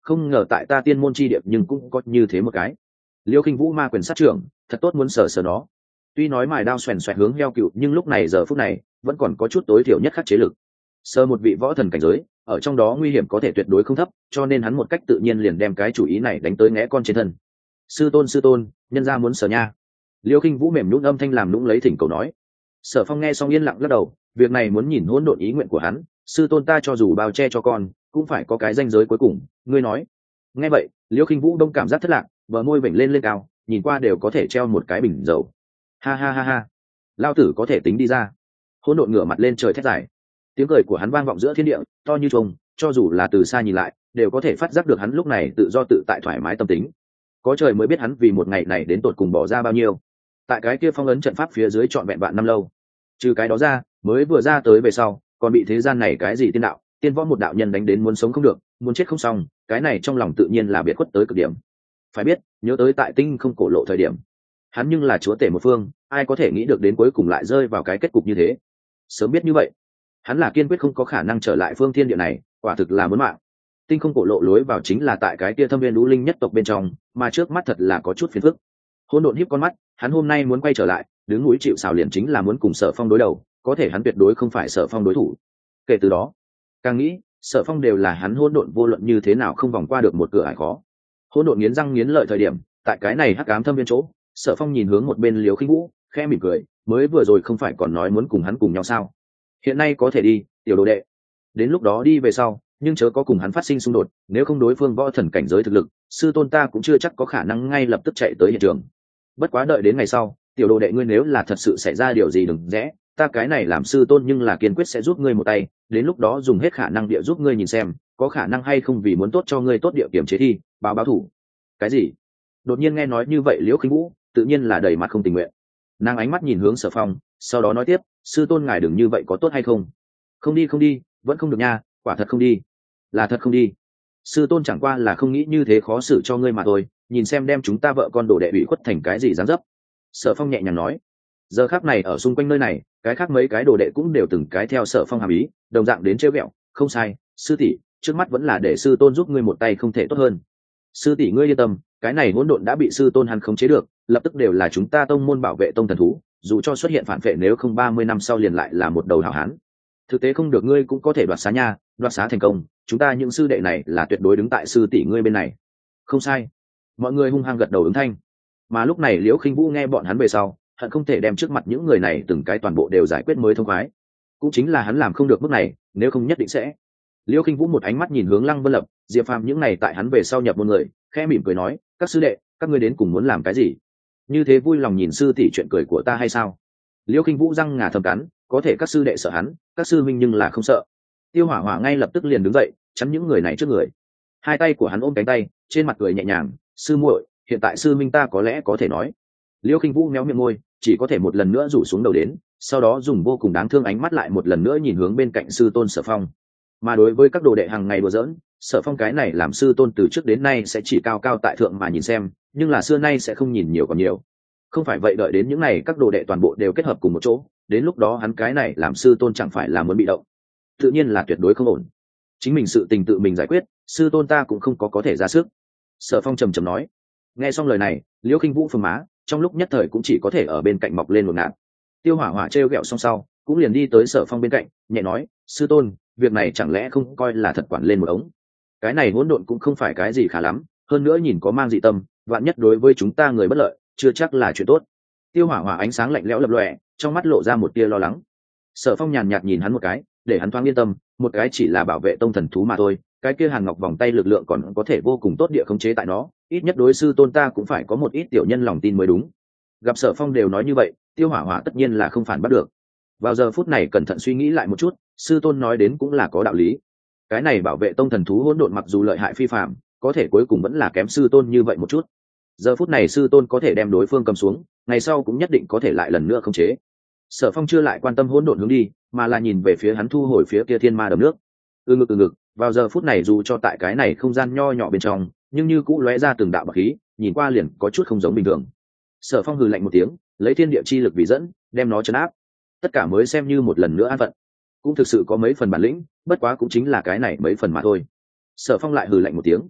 không ngờ tại ta tiên môn chi điệp nhưng cũng có như thế một cái liêu khinh vũ ma quyền sát trưởng thật tốt muốn sờ sờ nó. Tuy nói mài đao xoèn xoẹt hướng heo cựu nhưng lúc này giờ phút này vẫn còn có chút tối thiểu nhất khắc chế lực. Sơ một vị võ thần cảnh giới ở trong đó nguy hiểm có thể tuyệt đối không thấp, cho nên hắn một cách tự nhiên liền đem cái chủ ý này đánh tới ngẽ con trên thân. Sư tôn sư tôn, nhân gia muốn sờ nha. Liêu khinh vũ mềm nhũn âm thanh làm nũng lấy thỉnh cầu nói. Sở Phong nghe xong yên lặng lắc đầu, việc này muốn nhìn hỗn độn ý nguyện của hắn, sư tôn ta cho dù bao che cho con cũng phải có cái ranh giới cuối cùng, ngươi nói. Nghe vậy Liêu khinh vũ đông cảm giác thất lạc, bờ môi vểnh lên lên cao, nhìn qua đều có thể treo một cái bình dầu. Ha ha ha ha, lao tử có thể tính đi ra. Hỗn độn ngửa mặt lên trời thét dài, tiếng cười của hắn vang vọng giữa thiên địa, to như trùng, cho dù là từ xa nhìn lại đều có thể phát giác được hắn lúc này tự do tự tại thoải mái tâm tính. Có trời mới biết hắn vì một ngày này đến tột cùng bỏ ra bao nhiêu. Tại cái kia phong ấn trận pháp phía dưới trọn vẹn vạn năm lâu, trừ cái đó ra mới vừa ra tới về sau còn bị thế gian này cái gì tiên đạo tiên võ một đạo nhân đánh đến muốn sống không được, muốn chết không xong, cái này trong lòng tự nhiên là biệt khuất tới cực điểm. Phải biết nhớ tới tại tinh không cổ lộ thời điểm hắn nhưng là chúa tể một phương, ai có thể nghĩ được đến cuối cùng lại rơi vào cái kết cục như thế. Sớm biết như vậy hắn là kiên quyết không có khả năng trở lại phương thiên địa này, quả thực là muốn mạng. Tinh không cổ lộ lối vào chính là tại cái kia thâm viên đũ linh nhất tộc bên trong, mà trước mắt thật là có chút phiền phức. Hỗn độn híp con mắt, hắn hôm nay muốn quay trở lại đứng núi chịu sào liền chính là muốn cùng Sở Phong đối đầu, có thể hắn tuyệt đối không phải Sở Phong đối thủ. Kể từ đó càng nghĩ Sở Phong đều là hắn hỗn độn vô luận như thế nào không vòng qua được một cửa ải khó. Hỗn độn nghiến răng nghiến lợi thời điểm, tại cái này hắc ám thâm viên chỗ, Sở Phong nhìn hướng một bên Liễu Khinh Vũ, khẽ mỉm cười, mới vừa rồi không phải còn nói muốn cùng hắn cùng nhau sao? Hiện nay có thể đi, tiểu đồ đệ. Đến lúc đó đi về sau, nhưng chớ có cùng hắn phát sinh xung đột, nếu không đối phương võ thần cảnh giới thực lực, sư tôn ta cũng chưa chắc có khả năng ngay lập tức chạy tới hiện trường. Bất quá đợi đến ngày sau, tiểu đồ đệ ngươi nếu là thật sự xảy ra điều gì đừng rẽ, ta cái này làm sư tôn nhưng là kiên quyết sẽ giúp ngươi một tay, đến lúc đó dùng hết khả năng địa giúp ngươi nhìn xem, có khả năng hay không vì muốn tốt cho ngươi tốt địa kiểm chế thi, báo báo thủ. Cái gì? Đột nhiên nghe nói như vậy Liễu Khinh Vũ tự nhiên là đầy mặt không tình nguyện. Nàng ánh mắt nhìn hướng Sở Phong, sau đó nói tiếp, sư tôn ngài đừng như vậy có tốt hay không? Không đi không đi, vẫn không được nha, quả thật không đi. Là thật không đi. Sư tôn chẳng qua là không nghĩ như thế khó xử cho ngươi mà thôi, nhìn xem đem chúng ta vợ con đồ đệ bị khuất thành cái gì dáng dấp. Sở Phong nhẹ nhàng nói. Giờ khắc này ở xung quanh nơi này, cái khác mấy cái đồ đệ cũng đều từng cái theo Sở Phong hàm ý, đồng dạng đến trêu ghẹo, không sai, sư tỷ, trước mắt vẫn là để sư tôn giúp ngươi một tay không thể tốt hơn. Sư tỷ ngươi yên tâm, cái này hỗn độn đã bị sư tôn hắn khống chế được, lập tức đều là chúng ta tông môn bảo vệ tông thần thú, dù cho xuất hiện phản vệ nếu không ba mươi năm sau liền lại là một đầu hảo hán. Thực tế không được ngươi cũng có thể đoạt xá nha, đoạt xá thành công, chúng ta những sư đệ này là tuyệt đối đứng tại sư tỷ ngươi bên này. Không sai. Mọi người hung hăng gật đầu ứng thanh. Mà lúc này Liễu Khinh Vũ nghe bọn hắn về sau, hận không thể đem trước mặt những người này từng cái toàn bộ đều giải quyết mới thông khoái. Cũng chính là hắn làm không được bước này, nếu không nhất định sẽ. Liễu Khinh Vũ một ánh mắt nhìn hướng Lăng Vân Lập, Diệp Phàm những này tại hắn về sau nhập môn người, khẽ mỉm cười nói, các sư đệ, các ngươi đến cùng muốn làm cái gì? Như thế vui lòng nhìn sư tỷ chuyện cười của ta hay sao? Liễu Khinh Vũ răng ngà thầm cắn, có thể các sư đệ sợ hắn, các sư minh nhưng là không sợ. Tiêu Hỏa Hỏa ngay lập tức liền đứng dậy, chắn những người này trước người. Hai tay của hắn ôm cánh tay, trên mặt cười nhẹ nhàng, sư muội, hiện tại sư minh ta có lẽ có thể nói. Liễu Khinh Vũ méo miệng môi, chỉ có thể một lần nữa rủ xuống đầu đến, sau đó dùng vô cùng đáng thương ánh mắt lại một lần nữa nhìn hướng bên cạnh sư tôn Sở Phong. Mà đối với các đồ đệ hàng ngày đùa giỡn, Sở Phong cái này làm sư tôn từ trước đến nay sẽ chỉ cao cao tại thượng mà nhìn xem, nhưng là xưa nay sẽ không nhìn nhiều còn nhiều. Không phải vậy đợi đến những này các đồ đệ toàn bộ đều kết hợp cùng một chỗ, đến lúc đó hắn cái này làm sư tôn chẳng phải là muốn bị động. Tự nhiên là tuyệt đối không ổn. Chính mình sự tình tự mình giải quyết, sư tôn ta cũng không có có thể ra sức. Sở Phong trầm trầm nói. Nghe xong lời này, Liễu Khinh Vũ phừng má, trong lúc nhất thời cũng chỉ có thể ở bên cạnh mọc lên một ngạt. Tiêu Hỏa Hỏa trêu ghẹo xong sau, cũng liền đi tới Sở Phong bên cạnh, nhẹ nói, sư tôn, việc này chẳng lẽ không coi là thật quản lên một ống? Cái này hỗn độn cũng không phải cái gì khá lắm, hơn nữa nhìn có mang dị tâm, vạn nhất đối với chúng ta người bất lợi, chưa chắc là chuyện tốt. Tiêu Hỏa Hỏa ánh sáng lạnh lẽo lập lòe, trong mắt lộ ra một tia lo lắng. Sở Phong nhàn nhạt nhìn hắn một cái, để hắn thoáng yên tâm, một cái chỉ là bảo vệ tông thần thú mà thôi, cái kia Hàn Ngọc vòng tay lực lượng còn có thể vô cùng tốt địa khống chế tại nó, ít nhất đối sư tôn ta cũng phải có một ít tiểu nhân lòng tin mới đúng. Gặp Sở Phong đều nói như vậy, Tiêu Hỏa Hỏa tất nhiên là không phản bắt được. Vào giờ phút này cẩn thận suy nghĩ lại một chút, sư tôn nói đến cũng là có đạo lý. Cái này bảo vệ tông thần thú hỗn độn mặc dù lợi hại phi phàm, có thể cuối cùng vẫn là kém sư tôn như vậy một chút. Giờ phút này sư tôn có thể đem đối phương cầm xuống, ngày sau cũng nhất định có thể lại lần nữa khống chế. Sở Phong chưa lại quan tâm hỗn độn hướng đi, mà là nhìn về phía hắn thu hồi phía kia thiên ma đầm nước. Ừ ngực ừ ngực, vào giờ phút này dù cho tại cái này không gian nho nhỏ bên trong, nhưng như cũng lóe ra từng đạo bạc khí, nhìn qua liền có chút không giống bình thường. Sở Phong hừ lạnh một tiếng, lấy thiên địa chi lực vì dẫn, đem nó trấn áp. Tất cả mới xem như một lần nữa an phận. Cũng thực sự có mấy phần bản lĩnh, bất quá cũng chính là cái này mấy phần mà thôi. Sở Phong lại hừ lạnh một tiếng.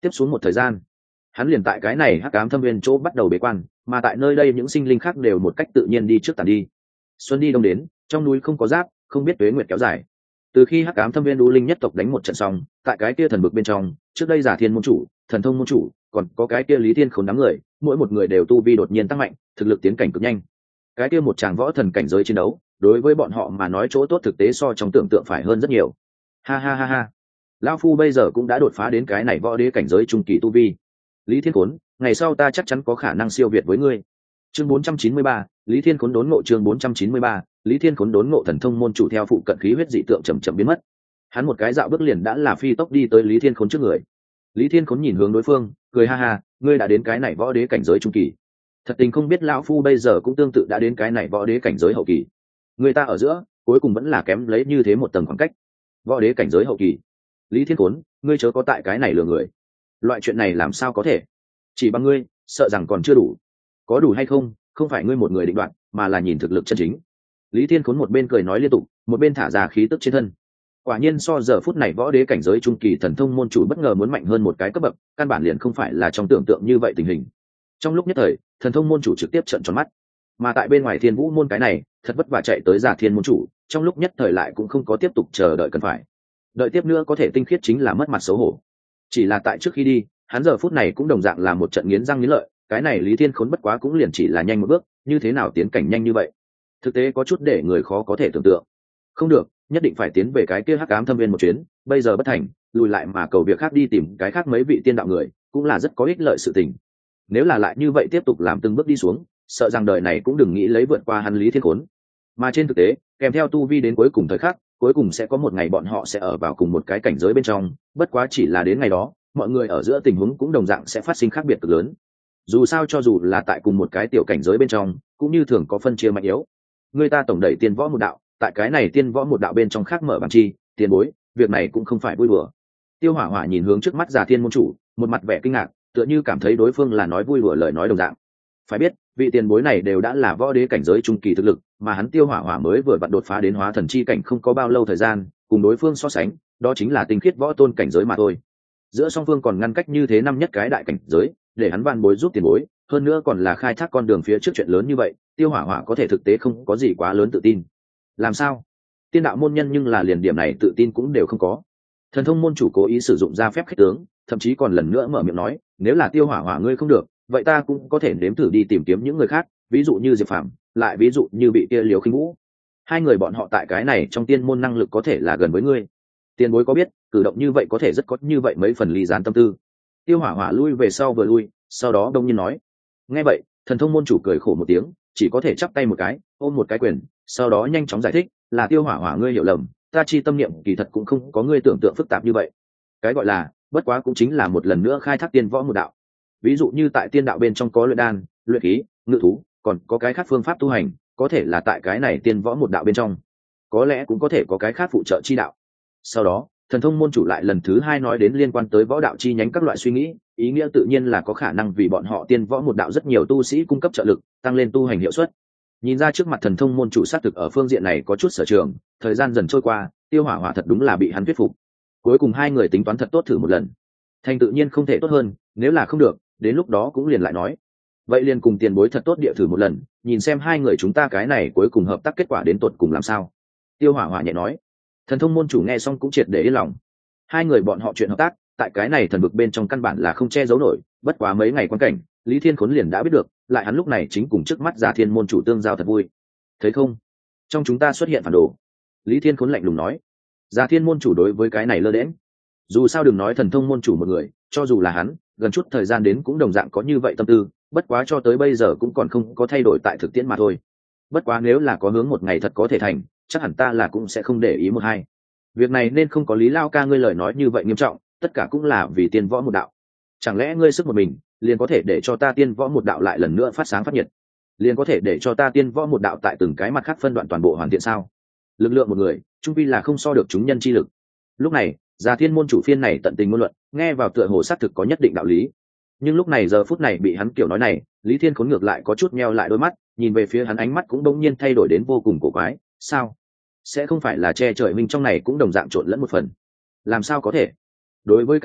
Tiếp xuống một thời gian, hắn liền tại cái này hắc ám thâm viên chỗ bắt đầu bế quan, mà tại nơi đây những sinh linh khác đều một cách tự nhiên đi trước tàn đi. Xuân đi đông đến, trong núi không có giáp, không biết tuế nguyệt kéo dài. Từ khi hắc ám thâm viên u linh nhất tộc đánh một trận xong, tại cái kia thần vực bên trong, trước đây giả thiên môn chủ, thần thông môn chủ, còn có cái kia lý thiên khốn đám người, mỗi một người đều tu vi đột nhiên tăng mạnh, thực lực tiến cảnh cực nhanh. Cái kia một tràng võ thần cảnh giới chiến đấu, đối với bọn họ mà nói chỗ tốt thực tế so trong tưởng tượng phải hơn rất nhiều. Ha ha ha ha, lão phu bây giờ cũng đã đột phá đến cái này võ đế cảnh giới trung kỳ tu vi. Lý thiên khốn, ngày sau ta chắc chắn có khả năng siêu việt với ngươi. Chương bốn trăm chín mươi ba, Lý Thiên Khốn đốn ngộ. Chương bốn trăm chín mươi ba, Lý Thiên Khốn đốn ngộ. Thần thông môn chủ theo phụ cận khí huyết dị tượng chậm chậm biến mất. Hắn một cái dạo bước liền đã là phi tốc đi tới Lý Thiên Khốn trước người. Lý Thiên Khốn nhìn hướng đối phương, cười ha ha, ngươi đã đến cái này võ đế cảnh giới trung kỳ. Thật tình không biết lão phu bây giờ cũng tương tự đã đến cái này võ đế cảnh giới hậu kỳ. Người ta ở giữa, cuối cùng vẫn là kém lấy như thế một tầng khoảng cách. Võ đế cảnh giới hậu kỳ. Lý Thiên Khốn, ngươi chớ có tại cái này lừa người. Loại chuyện này làm sao có thể? Chỉ bằng ngươi, sợ rằng còn chưa đủ. Có đủ hay không, không phải ngươi một người định đoạt, mà là nhìn thực lực chân chính. Lý Thiên Khốn một bên cười nói liên tục, một bên thả ra khí tức trên thân. Quả nhiên so giờ phút này võ đế cảnh giới trung kỳ thần thông môn chủ bất ngờ muốn mạnh hơn một cái cấp bậc, căn bản liền không phải là trong tưởng tượng như vậy tình hình. Trong lúc nhất thời, thần thông môn chủ trực tiếp trợn tròn mắt. Mà tại bên ngoài Thiên Vũ môn cái này, thật vất vả chạy tới Giả Thiên môn chủ, trong lúc nhất thời lại cũng không có tiếp tục chờ đợi cần phải. Đợi tiếp nữa có thể tinh khiết chính là mất mặt xấu hổ. Chỉ là tại trước khi đi, hắn giờ phút này cũng đồng dạng là một trận nghiến răng nghiến lợi, cái này Lý Thiên Khốn bất quá cũng liền chỉ là nhanh một bước, như thế nào tiến cảnh nhanh như vậy? Thực tế có chút để người khó có thể tưởng tượng. Không được, nhất định phải tiến về cái kia hắc ám thâm viên một chuyến, bây giờ bất thành, lùi lại mà cầu việc khác đi tìm cái khác mấy vị tiên đạo người, cũng là rất có ích lợi sự tình. Nếu là lại như vậy tiếp tục làm từng bước đi xuống, sợ rằng đời này cũng đừng nghĩ lấy vượt qua hắn Lý Thiên Khốn. Mà trên thực tế, kèm theo tu vi đến cuối cùng thời khắc, cuối cùng sẽ có một ngày bọn họ sẽ ở vào cùng một cái cảnh giới bên trong, bất quá chỉ là đến ngày đó, mọi người ở giữa tình huống cũng đồng dạng sẽ phát sinh khác biệt cực lớn. Dù sao cho dù là tại cùng một cái tiểu cảnh giới bên trong, cũng như thường có phân chia mạnh yếu. Người ta tổng đẩy tiên võ một đạo, tại cái này tiên võ một đạo bên trong khác mở bàn chi, tiền bối, việc này cũng không phải vui đùa. Tiêu Hỏa Hỏa nhìn hướng trước mắt Già Thiên môn chủ, một mặt vẻ kinh ngạc, tựa như cảm thấy đối phương là nói vui đùa lời nói đồng dạng. Phải biết, vị tiền bối này đều đã là võ đế cảnh giới trung kỳ thực lực, mà hắn Tiêu Hỏa Hỏa mới vừa vặn đột phá đến hóa thần chi cảnh không có bao lâu thời gian, cùng đối phương so sánh, đó chính là tinh khiết võ tôn cảnh giới mà thôi. Giữa song phương còn ngăn cách như thế năm nhất cái đại cảnh giới, để hắn van bối giúp tiền bối, hơn nữa còn là khai thác con đường phía trước chuyện lớn như vậy, Tiêu Hỏa Hỏa có thể thực tế không có gì quá lớn tự tin. Làm sao? Tiên đạo môn nhân nhưng là liền điểm này tự tin cũng đều không có. Thần thông môn chủ cố ý sử dụng ra phép khích tướng, thậm chí còn lần nữa mở miệng nói, nếu là Tiêu Hỏa Hỏa ngươi không được, vậy ta cũng có thể nếm thử đi tìm kiếm những người khác, ví dụ như Diệp Phàm, lại ví dụ như bị kia Liều Khinh Vũ. Hai người bọn họ tại cái này trong tiên môn năng lực có thể là gần với ngươi. Tiền bối có biết, cử động như vậy có thể rất có như vậy mấy phần ly gián tâm tư. Tiêu Hỏa Hỏa lui về sau vừa lui, sau đó đông nhiên nói. Nghe vậy, thần thông môn chủ cười khổ một tiếng, chỉ có thể chắp tay một cái, ôm một cái quyền, sau đó nhanh chóng giải thích, là Tiêu Hỏa Hỏa ngươi hiểu lầm, ta chi tâm niệm kỳ thật cũng không có ngươi tưởng tượng phức tạp như vậy. Cái gọi là, bất quá cũng chính là một lần nữa khai thác tiên võ một đạo. Ví dụ như tại tiên đạo bên trong có luyện đan, luyện khí, ngự thú, còn có cái khác phương pháp tu hành, có thể là tại cái này tiên võ một đạo bên trong, có lẽ cũng có thể có cái khác phụ trợ chi đạo. Sau đó, thần thông môn chủ lại lần thứ hai nói đến liên quan tới võ đạo chi nhánh các loại suy nghĩ, ý nghĩa tự nhiên là có khả năng vì bọn họ tiên võ một đạo rất nhiều tu sĩ cung cấp trợ lực, tăng lên tu hành hiệu suất. Nhìn ra trước mặt thần thông môn chủ xác thực ở phương diện này có chút sở trường, thời gian dần trôi qua, Tiêu Hỏa Hỏa thật đúng là bị hắn thuyết phục. Cuối cùng hai người tính toán thật tốt thử một lần. Thành tự nhiên không thể tốt hơn, nếu là không được, đến lúc đó cũng liền lại nói. Vậy liền cùng tiền bối thật tốt địa thử một lần, nhìn xem hai người chúng ta cái này cuối cùng hợp tác kết quả đến tột cùng làm sao. Tiêu Hỏa Hỏa nhẹ nói. Thần thông môn chủ nghe xong cũng triệt để yên lòng. Hai người bọn họ chuyện hợp tác, tại cái này thần vực bên trong căn bản là không che giấu nổi, bất quá mấy ngày quan cảnh, Lý Thiên Khốn liền đã biết được, lại hắn lúc này chính cùng trước mắt Giả Thiên môn chủ tương giao thật vui. Thấy không? Trong chúng ta xuất hiện phản đồ. Lý Thiên Khốn lạnh lùng nói. Giả Thiên môn chủ đối với cái này lơ đễnh. Dù sao đừng nói thần thông môn chủ một người, cho dù là hắn, gần chút thời gian đến cũng đồng dạng có như vậy tâm tư, bất quá cho tới bây giờ cũng còn không có thay đổi tại thực tiễn mà thôi. Bất quá nếu là có hướng một ngày thật có thể thành, chắc hẳn ta là cũng sẽ không để ý một hai. Việc này nên không có Lý Lao ca ngươi lời nói như vậy nghiêm trọng, tất cả cũng là vì tiên võ một đạo. Chẳng lẽ ngươi sức một mình liền có thể để cho ta tiên võ một đạo lại lần nữa phát sáng phát nhiệt, liền có thể để cho ta tiên võ một đạo tại từng cái mặt khác phân đoạn toàn bộ hoàn thiện sao? Lực lượng một người trung pi là không so được chúng nhân chi lực. Lúc này Già Thiên môn chủ phiên này tận tình ngôn luận, nghe vào tựa hồ xác thực có nhất định đạo lý. Nhưng lúc này giờ phút này bị hắn kiểu nói này, Lý Thiên Khốn ngược lại có chút meo lại đôi mắt, nhìn về phía hắn ánh mắt cũng bỗng nhiên thay đổi đến vô cùng cổ quái. Sao? Sẽ không phải là che trời minh trong này cũng đồng dạng trộn lẫn một phần? Làm sao có thể? Đối với cái này,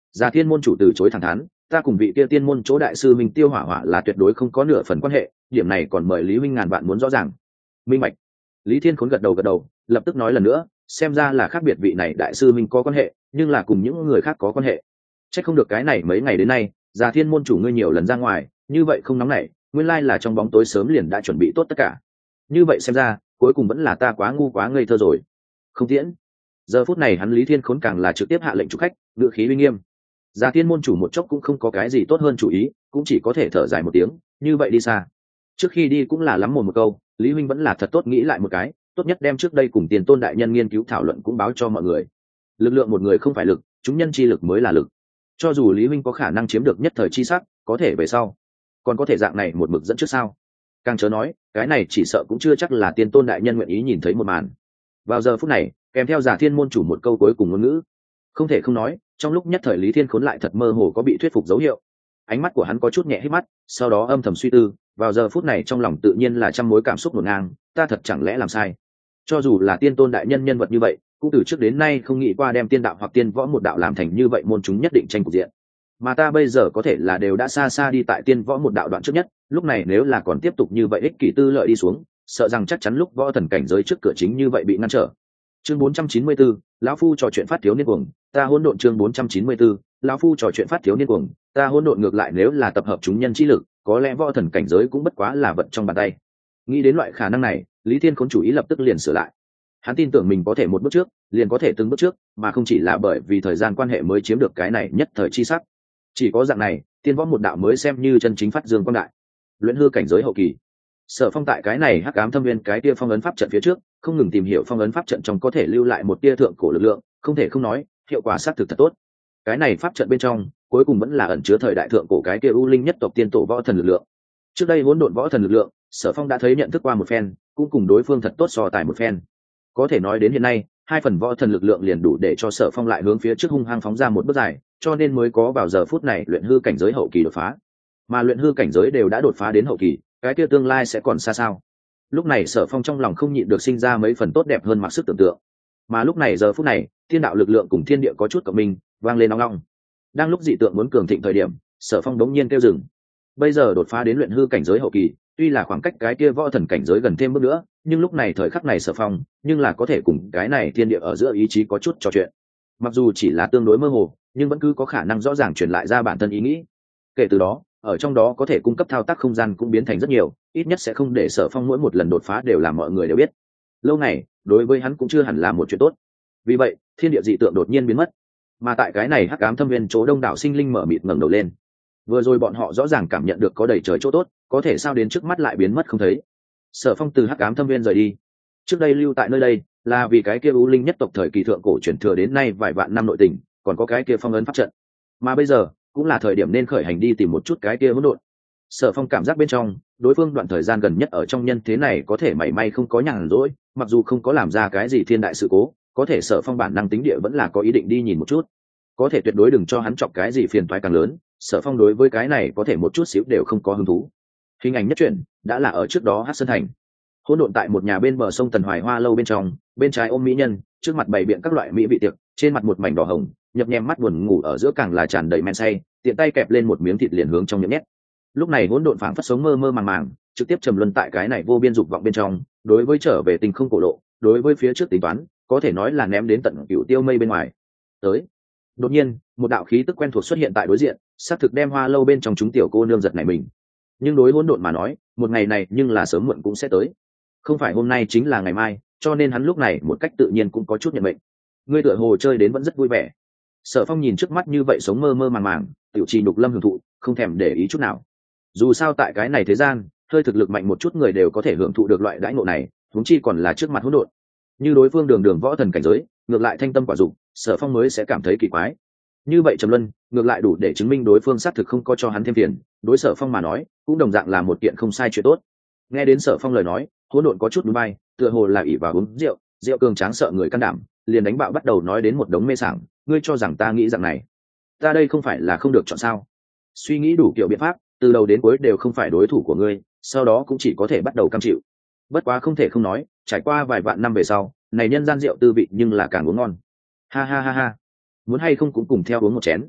Già Thiên môn chủ từ chối thẳng thắn, ta cùng vị kia tiên môn chỗ đại sư minh Tiêu Hỏa Hỏa là tuyệt đối không có nửa phần quan hệ, điểm này còn mời Lý huynh ngàn vạn muốn rõ ràng. Minh bạch. Lý Thiên Khốn gật đầu gật đầu, lập tức nói lần nữa, xem ra là khác biệt vị này đại sư minh có quan hệ, nhưng là cùng những người khác có quan hệ. Chắc không được cái này mấy ngày đến nay, Già Thiên môn chủ ngươi nhiều lần ra ngoài, như vậy không nóng nảy, nguyên lai là trong bóng tối sớm liền đã chuẩn bị tốt tất cả. Như vậy xem ra, cuối cùng vẫn là ta quá ngu quá ngây thơ rồi. Không tiễn. Giờ phút này hắn Lý Thiên Khốn càng là trực tiếp hạ lệnh chủ khách, ngự khí uy nghiêm. Già Thiên môn chủ một chốc cũng không có cái gì tốt hơn chủ ý, cũng chỉ có thể thở dài một tiếng, như vậy đi xa. Trước khi đi cũng là lắm một một câu, Lý huynh vẫn là thật tốt nghĩ lại một cái, tốt nhất đem trước đây cùng Tiền Tôn đại nhân nghiên cứu thảo luận cũng báo cho mọi người. Lực lượng một người không phải lực, chúng nhân chi lực mới là lực. Cho dù Lý huynh có khả năng chiếm được nhất thời chi sắc, có thể về sau, còn có thể dạng này một mực dẫn trước sao? Càng chớ nói, cái này chỉ sợ cũng chưa chắc là Tiền Tôn đại nhân nguyện ý nhìn thấy một màn. Vào giờ phút này, kèm theo Già Thiên môn chủ một câu cuối cùng ngôn ngữ, không thể không nói, trong lúc nhất thời Lý Thiên Khốn lại thật mơ hồ có bị thuyết phục dấu hiệu. Ánh mắt của hắn có chút nhẹ hít mắt, sau đó âm thầm suy tư, vào giờ phút này trong lòng tự nhiên là trăm mối cảm xúc ngổn ngang, ta thật chẳng lẽ làm sai? Cho dù là Tiên Tôn đại nhân nhân vật như vậy, cũng từ trước đến nay không nghĩ qua đem tiên đạo hoặc tiên võ một đạo làm thành như vậy môn chúng nhất định tranh cục diện. Mà ta bây giờ có thể là đều đã xa xa đi tại tiên võ một đạo đoạn trước nhất, lúc này nếu là còn tiếp tục như vậy ích kỷ tư lợi đi xuống, sợ rằng chắc chắn lúc võ thần cảnh giới trước cửa chính như vậy bị ngăn trở. Chương bốn trăm chín mươi bốn, lão phu trò chuyện phát thiếu niên cuồng, ta hỗn độn chương bốn trăm chín mươi bốn, lão phu trò chuyện phát thiếu niên cuồng, ta hỗn độn ngược lại nếu là tập hợp chúng nhân trí lực, có lẽ võ thần cảnh giới cũng bất quá là vật trong bàn tay. Nghĩ đến loại khả năng này, Lý Thiên Khốn chủ ý lập tức liền sửa lại. Hắn tin tưởng mình có thể một bước trước, liền có thể từng bước trước, mà không chỉ là bởi vì thời gian quan hệ mới chiếm được cái này nhất thời chi sắc. Chỉ có dạng này, tiên võ một đạo mới xem như chân chính phát dương quang đại. Luyện hư cảnh giới hậu kỳ. Sở Phong tại cái này hắc ám thâm viên cái tia phong ấn pháp trận phía trước, không ngừng tìm hiểu phong ấn pháp trận trong có thể lưu lại một tia thượng cổ lực lượng, không thể không nói, hiệu quả xác thực thật tốt. Cái này pháp trận bên trong, cuối cùng vẫn là ẩn chứa thời đại thượng cổ cái kia u linh nhất tộc tiên tổ võ thần lực lượng. Trước đây hỗn độn võ thần lực lượng, Sở Phong đã thấy nhận thức qua một phen, cũng cùng đối phương thật tốt so tài một phen. Có thể nói đến hiện nay, hai phần võ thần lực lượng liền đủ để cho Sở Phong lại hướng phía trước hung hăng phóng ra một bước dài, cho nên mới có vào giờ phút này luyện hư cảnh giới hậu kỳ đột phá. Mà luyện hư cảnh giới đều đã đột phá đến hậu kỳ, cái kia tương lai sẽ còn xa sao? Lúc này Sở Phong trong lòng không nhịn được sinh ra mấy phần tốt đẹp hơn mặc sức tưởng tượng. Mà lúc này giờ phút này, thiên đạo lực lượng cùng thiên địa có chút cộng minh, vang lên ong ong. Đang lúc dị tượng muốn cường thịnh thời điểm, Sở Phong đống nhiên kêu dừng. Bây giờ đột phá đến luyện hư cảnh giới hậu kỳ, tuy là khoảng cách cái kia võ thần cảnh giới gần thêm bước nữa, nhưng lúc này thời khắc này Sở Phong, nhưng là có thể cùng cái này thiên địa ở giữa ý chí có chút trò chuyện. Mặc dù chỉ là tương đối mơ hồ, nhưng vẫn cứ có khả năng rõ ràng truyền lại ra bản thân ý nghĩ. Kể từ đó, ở trong đó có thể cung cấp thao tác không gian cũng biến thành rất nhiều, ít nhất sẽ không để Sở Phong mỗi một lần đột phá đều làm mọi người đều biết. Lâu này, đối với hắn cũng chưa hẳn là một chuyện tốt. Vì vậy, thiên địa dị tượng đột nhiên biến mất. Mà tại cái này hắc ám thâm viên chỗ đông đảo sinh linh mở mịt ngẩng đầu lên. Vừa rồi bọn họ rõ ràng cảm nhận được có đầy trời chỗ tốt, có thể sao đến trước mắt lại biến mất không thấy. Sở Phong từ hắc ám thâm viên rời đi. Trước đây lưu tại nơi đây, là vì cái kia u linh nhất tộc thời kỳ thượng cổ truyền thừa đến nay vài vạn năm nội tình, còn có cái kia phong ấn pháp trận. Mà bây giờ, cũng là thời điểm nên khởi hành đi tìm một chút cái kia hỗn độn. Sở Phong cảm giác bên trong, đối phương đoạn thời gian gần nhất ở trong nhân thế này có thể mảy may không có nhàn rỗi, mặc dù không có làm ra cái gì thiên đại sự cố, có thể Sở Phong bản năng tính địa vẫn là có ý định đi nhìn một chút. Có thể tuyệt đối đừng cho hắn chọc cái gì phiền toái càng lớn, Sở Phong đối với cái này có thể một chút xíu đều không có hứng thú. Hình ảnh nhất truyện đã là ở trước đó Hắc Sơn Thành. Hỗn độn tại một nhà bên bờ sông Tần Hoài Hoa lâu bên trong, bên trái ôm mỹ nhân, trước mặt bày biện các loại mỹ vị tiệc, trên mặt một mảnh đỏ hồng, nhập nhem mắt buồn ngủ ở giữa càng là tràn đầy men say, tiện tay kẹp lên một miếng thịt liền hướng trong miệng nhét. Lúc này hỗn độn phảng phất sống mơ mơ màng màng, trực tiếp trầm luân tại cái này vô biên dục vọng bên trong, đối với trở về tình không cổ lộ, đối với phía trước tính toán, có thể nói là ném đến tận cửu tiêu mây bên ngoài. Tới. Đột nhiên, một đạo khí tức quen thuộc xuất hiện tại đối diện, xác thực đem Hoa lâu bên trong chúng tiểu cô nương giật nảy mình. Nhưng đối hỗn độn mà nói, một ngày này nhưng là sớm muộn cũng sẽ tới. Không phải hôm nay chính là ngày mai, cho nên hắn lúc này một cách tự nhiên cũng có chút nhận mệnh. Ngươi tựa hồ chơi đến vẫn rất vui vẻ. Sở Phong nhìn trước mắt như vậy sống mơ mơ màng màng, tiểu trì nhục lâm hưởng thụ, không thèm để ý chút nào. Dù sao tại cái này thế gian, hơi thực lực mạnh một chút người đều có thể hưởng thụ được loại đãi ngộ này, huống chi còn là trước mặt hỗn độn. Như đối phương đường đường võ thần cảnh giới, ngược lại thanh tâm quả dục, Sở Phong mới sẽ cảm thấy kỳ quái. Như vậy trầm luân, ngược lại đủ để chứng minh đối phương xác thực không có cho hắn thêm phiền, đối Sở Phong mà nói, cũng đồng dạng là một kiện không sai chuyện tốt. Nghe đến Sở Phong lời nói, hỗn độn có chút núi bay, tựa hồ là ỷ vào uống rượu, rượu cường tráng sợ người can đảm, liền đánh bạo bắt đầu nói đến một đống mê sảng, ngươi cho rằng ta nghĩ rằng này, ta đây không phải là không được chọn sao? Suy nghĩ đủ kiểu biện pháp, từ đầu đến cuối đều không phải đối thủ của ngươi, sau đó cũng chỉ có thể bắt đầu cam chịu. Bất quá không thể không nói, trải qua vài vạn năm về sau, này nhân gian rượu tư vị nhưng là càng uống ngon. Ha ha ha ha, muốn hay không cũng cùng theo uống một chén.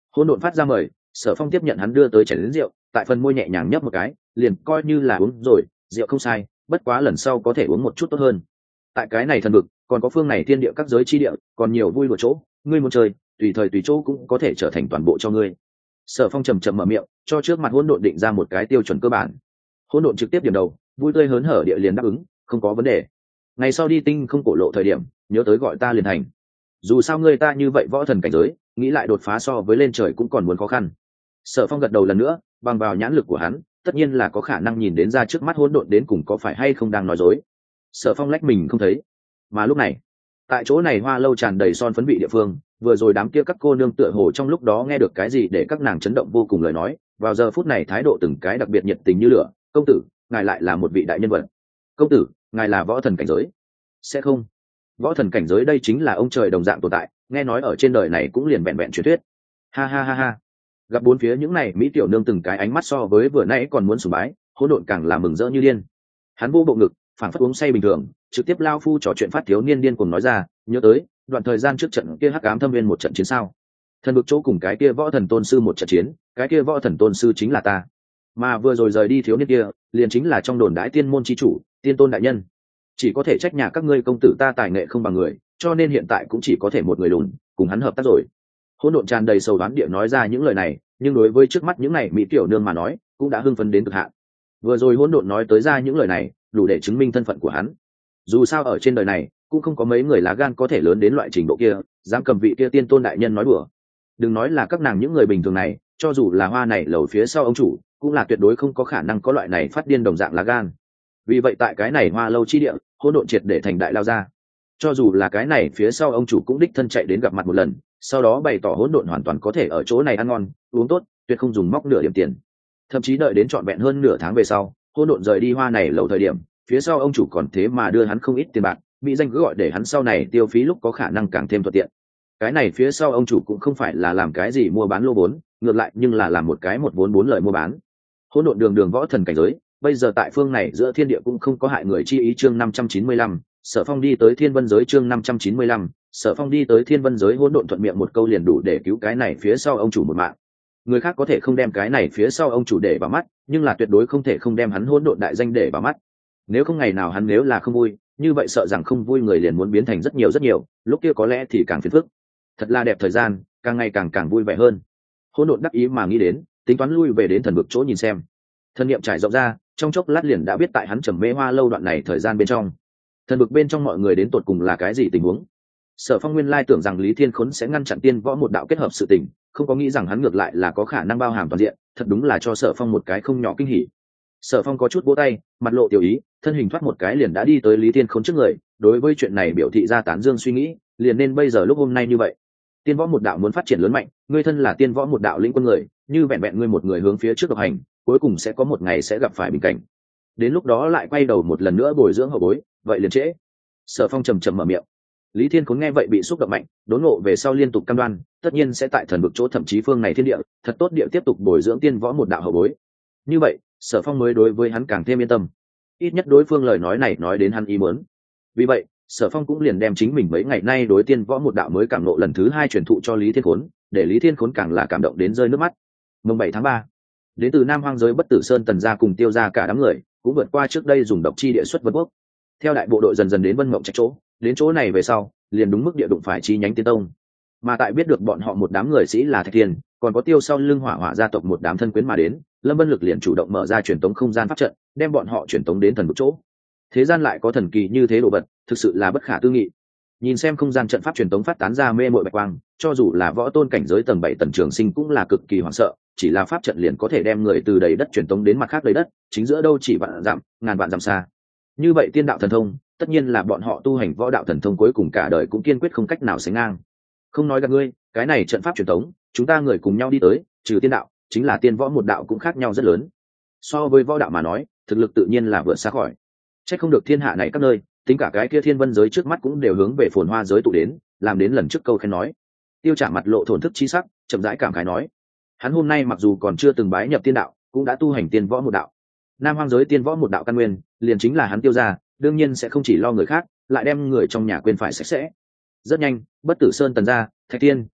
Hỗn độn phát ra mời, Sở Phong tiếp nhận hắn đưa tới chén rượu, tại phần môi nhẹ nhàng nhấp một cái, liền coi như là uống rồi, rượu không sai, bất quá lần sau có thể uống một chút tốt hơn. Tại cái này thần vực, còn có phương này thiên địa các giới chi địa, còn nhiều vui đùa chỗ, ngươi muốn chơi, tùy thời tùy chỗ cũng có thể trở thành toàn bộ cho ngươi. Sở Phong trầm trầm mở miệng, cho trước mặt hỗn độn định ra một cái tiêu chuẩn cơ bản. Hỗn độn trực tiếp điểm đầu, vui tươi hớn hở địa liền đáp ứng, không có vấn đề. Ngày sau đi tinh không cổ lộ thời điểm, nhớ tới gọi ta liền thành. Dù sao ngươi ta như vậy võ thần cảnh giới, nghĩ lại đột phá so với lên trời cũng còn muốn khó khăn. Sở Phong gật đầu lần nữa, bằng vào nhãn lực của hắn, tất nhiên là có khả năng nhìn đến ra trước mắt hỗn độn đến cùng có phải hay không đang nói dối. Sở Phong lách mình không thấy, mà lúc này, tại chỗ này hoa lâu tràn đầy son phấn vị địa phương, vừa rồi đám kia các cô nương tựa hồ trong lúc đó nghe được cái gì để các nàng chấn động vô cùng lời nói, vào giờ phút này thái độ từng cái đặc biệt nhiệt tình như lửa. Công tử, ngài lại là một vị đại nhân vật. Công tử, ngài là võ thần cảnh giới. Sẽ không, võ thần cảnh giới đây chính là ông trời đồng dạng tồn tại, nghe nói ở trên đời này cũng liền vẹn vẹn truyền thuyết. Ha ha ha ha. Gặp bốn phía những này mỹ tiểu nương từng cái ánh mắt so với vừa nãy còn muốn sùng bái, hỗn độn càng là mừng rỡ như điên. Hắn vô bộ ngực, phảng phất uống say bình thường, trực tiếp lao phu trò chuyện phát thiếu niên điên cuồng nói ra, nhớ tới đoạn thời gian trước trận kia hắc ám thâm viên một trận chiến sao? Thần vực chỗ cùng cái kia võ thần tôn sư một trận chiến, cái kia võ thần tôn sư chính là ta. Mà vừa rồi rời đi thiếu niên kia, liền chính là trong đồn đãi tiên môn chi chủ, tiên tôn đại nhân. Chỉ có thể trách nhà các ngươi công tử ta tài nghệ không bằng người, cho nên hiện tại cũng chỉ có thể một người lùn, cùng hắn hợp tác rồi. Hỗn độn tràn đầy sầu đoán địa nói ra những lời này, nhưng đối với trước mắt những này mỹ tiểu nương mà nói, cũng đã hưng phấn đến cực hạn. Vừa rồi hỗn độn nói tới ra những lời này, đủ để chứng minh thân phận của hắn. Dù sao ở trên đời này, cũng không có mấy người lá gan có thể lớn đến loại trình độ kia, dám cầm vị kia tiên tôn đại nhân nói đùa. Đừng nói là các nàng những người bình thường này, cho dù là hoa này lầu phía sau ông chủ, cũng là tuyệt đối không có khả năng có loại này phát điên đồng dạng lá gan. Vì vậy tại cái này hoa lâu chi địa, hỗn độn triệt để thành đại lao ra. Cho dù là cái này phía sau ông chủ cũng đích thân chạy đến gặp mặt một lần, sau đó bày tỏ hỗn độn hoàn toàn có thể ở chỗ này ăn ngon uống tốt, tuyệt không dùng móc nửa điểm tiền. Thậm chí đợi đến trọn vẹn hơn nửa tháng về sau, hỗn độn rời đi hoa này lầu thời điểm, phía sau ông chủ còn thế mà đưa hắn không ít tiền bạc, bị danh cứ gọi để hắn sau này tiêu phí lúc có khả năng càng thêm thuận tiện. Cái này phía sau ông chủ cũng không phải là làm cái gì mua bán lô vốn, ngược lại nhưng là làm một cái một vốn bốn lời mua bán. Hỗn độn đường đường võ thần cảnh giới, bây giờ tại phương này giữa thiên địa cũng không có hại người chi ý. Chương năm trăm chín mươi lăm, Sở Phong đi tới Thiên Vân giới. Chương năm trăm chín mươi lăm, Sở Phong đi tới Thiên Vân giới. Hỗn độn thuận miệng một câu liền đủ để cứu cái này phía sau ông chủ một mạng. Người khác có thể không đem cái này phía sau ông chủ để vào mắt, nhưng là tuyệt đối không thể không đem hắn hỗn độn đại danh để vào mắt. Nếu không ngày nào hắn nếu là không vui, như vậy sợ rằng không vui người liền muốn biến thành rất nhiều rất nhiều, lúc kia có lẽ thì càng phiền phức. Thật là đẹp thời gian, càng ngày càng càng vui vẻ hơn. Hỗn độn đắc ý mà nghĩ đến, tính toán lui về đến thần vực chỗ nhìn xem. Thần niệm trải rộng ra, trong chốc lát liền đã biết tại hắn trầm mê hoa lâu đoạn này thời gian bên trong, thần vực bên trong mọi người đến tột cùng là cái gì tình huống. Sở Phong nguyên lai tưởng rằng Lý Thiên Khốn sẽ ngăn chặn tiên võ một đạo kết hợp sự tình, không có nghĩ rằng hắn ngược lại là có khả năng bao hàm toàn diện, thật đúng là cho Sở Phong một cái không nhỏ kinh hỉ. Sở Phong có chút vỗ tay, mặt lộ tiểu ý, thân hình thoát một cái liền đã đi tới Lý Thiên Khốn trước người, đối với chuyện này biểu thị ra tán dương suy nghĩ, liền nên bây giờ lúc hôm nay như vậy. Tiên võ một đạo muốn phát triển lớn mạnh, ngươi thân là tiên võ một đạo lĩnh quân người, như vẹn vẹn ngươi một người hướng phía trước độc hành, cuối cùng sẽ có một ngày sẽ gặp phải bình cảnh. Đến lúc đó lại quay đầu một lần nữa bồi dưỡng hậu bối, vậy liền trễ. Sở Phong trầm trầm mở miệng. Lý Thiên Khốn nghe vậy bị xúc động mạnh, đốn ngộ về sau liên tục cam đoan, tất nhiên sẽ tại thần vực chỗ thậm chí phương này thiên địa, thật tốt địa tiếp tục bồi dưỡng tiên võ một đạo hậu bối. Như vậy, Sở Phong mới đối với hắn càng thêm yên tâm. Ít nhất đối phương lời nói này nói đến hắn ý muốn. Vì vậy, Sở Phong cũng liền đem chính mình mấy ngày nay đối tiên võ một đạo mới cảm ngộ lần thứ hai truyền thụ cho Lý Thiên Khốn, để Lý Thiên Khốn càng là cảm động đến rơi nước mắt. Mùng bảy tháng ba, đến từ Nam Hoang giới Bất Tử Sơn Tần gia cùng Tiêu gia cả đám người, cũng vượt qua trước đây dùng độc chi địa xuất Vân Quốc. Theo đại bộ đội dần dần đến Vân Mộng Trạch chỗ, đến chỗ này về sau, liền đúng mức địa đụng phải chi nhánh Tiên Tông. Mà tại biết được bọn họ một đám người sĩ là Thạch Thiên, còn có Tiêu sau lưng Hỏa Hỏa gia tộc một đám thân quyến mà đến, Lâm Vân Lực liền chủ động mở ra truyền tống không gian pháp trận, đem bọn họ truyền tống đến thần vực chỗ. Thế gian lại có thần kỳ như thế đồ vật, thực sự là bất khả tư nghị. Nhìn xem không gian trận pháp truyền tống phát tán ra mê mội bạch quang, cho dù là võ tôn cảnh giới tầng bảy Tần Trường Sinh cũng là cực kỳ hoảng sợ, chỉ là pháp trận liền có thể đem người từ đầy đất truyền tống đến mặt khác đầy đất, chính giữa đâu chỉ vạn dặm, ngàn vạn dặm xa. Như vậy tiên đạo thần thông, tất nhiên là bọn họ tu hành võ đạo thần thông cuối cùng cả đời cũng kiên quyết không cách nào sánh ngang. Không nói gạt ngươi, cái này trận pháp truyền tống, chúng ta người cùng nhau đi tới, trừ tiên đạo, chính là tiên võ một đạo cũng khác nhau rất lớn. So với võ đạo mà nói, thực lực tự nhiên là vượt xa khỏi. Chắc không được thiên hạ này các nơi, tính cả cái kia Thiên Vân giới trước mắt cũng đều hướng về Phồn Hoa giới tụ đến, làm đến lần trước câu khen nói. Tiêu Trả mặt lộ thổn thức chi sắc, chậm rãi cảm khái nói: hắn hôm nay mặc dù còn chưa từng bái nhập tiên đạo, cũng đã tu hành tiên võ một đạo. Nam Hoang giới tiên võ một đạo căn nguyên, liền chính là hắn Tiêu gia, đương nhiên sẽ không chỉ lo người khác, lại đem người trong nhà quên phải sạch sẽ. Rất nhanh, Bất Tử Sơn Tần gia, Thạch Tiên,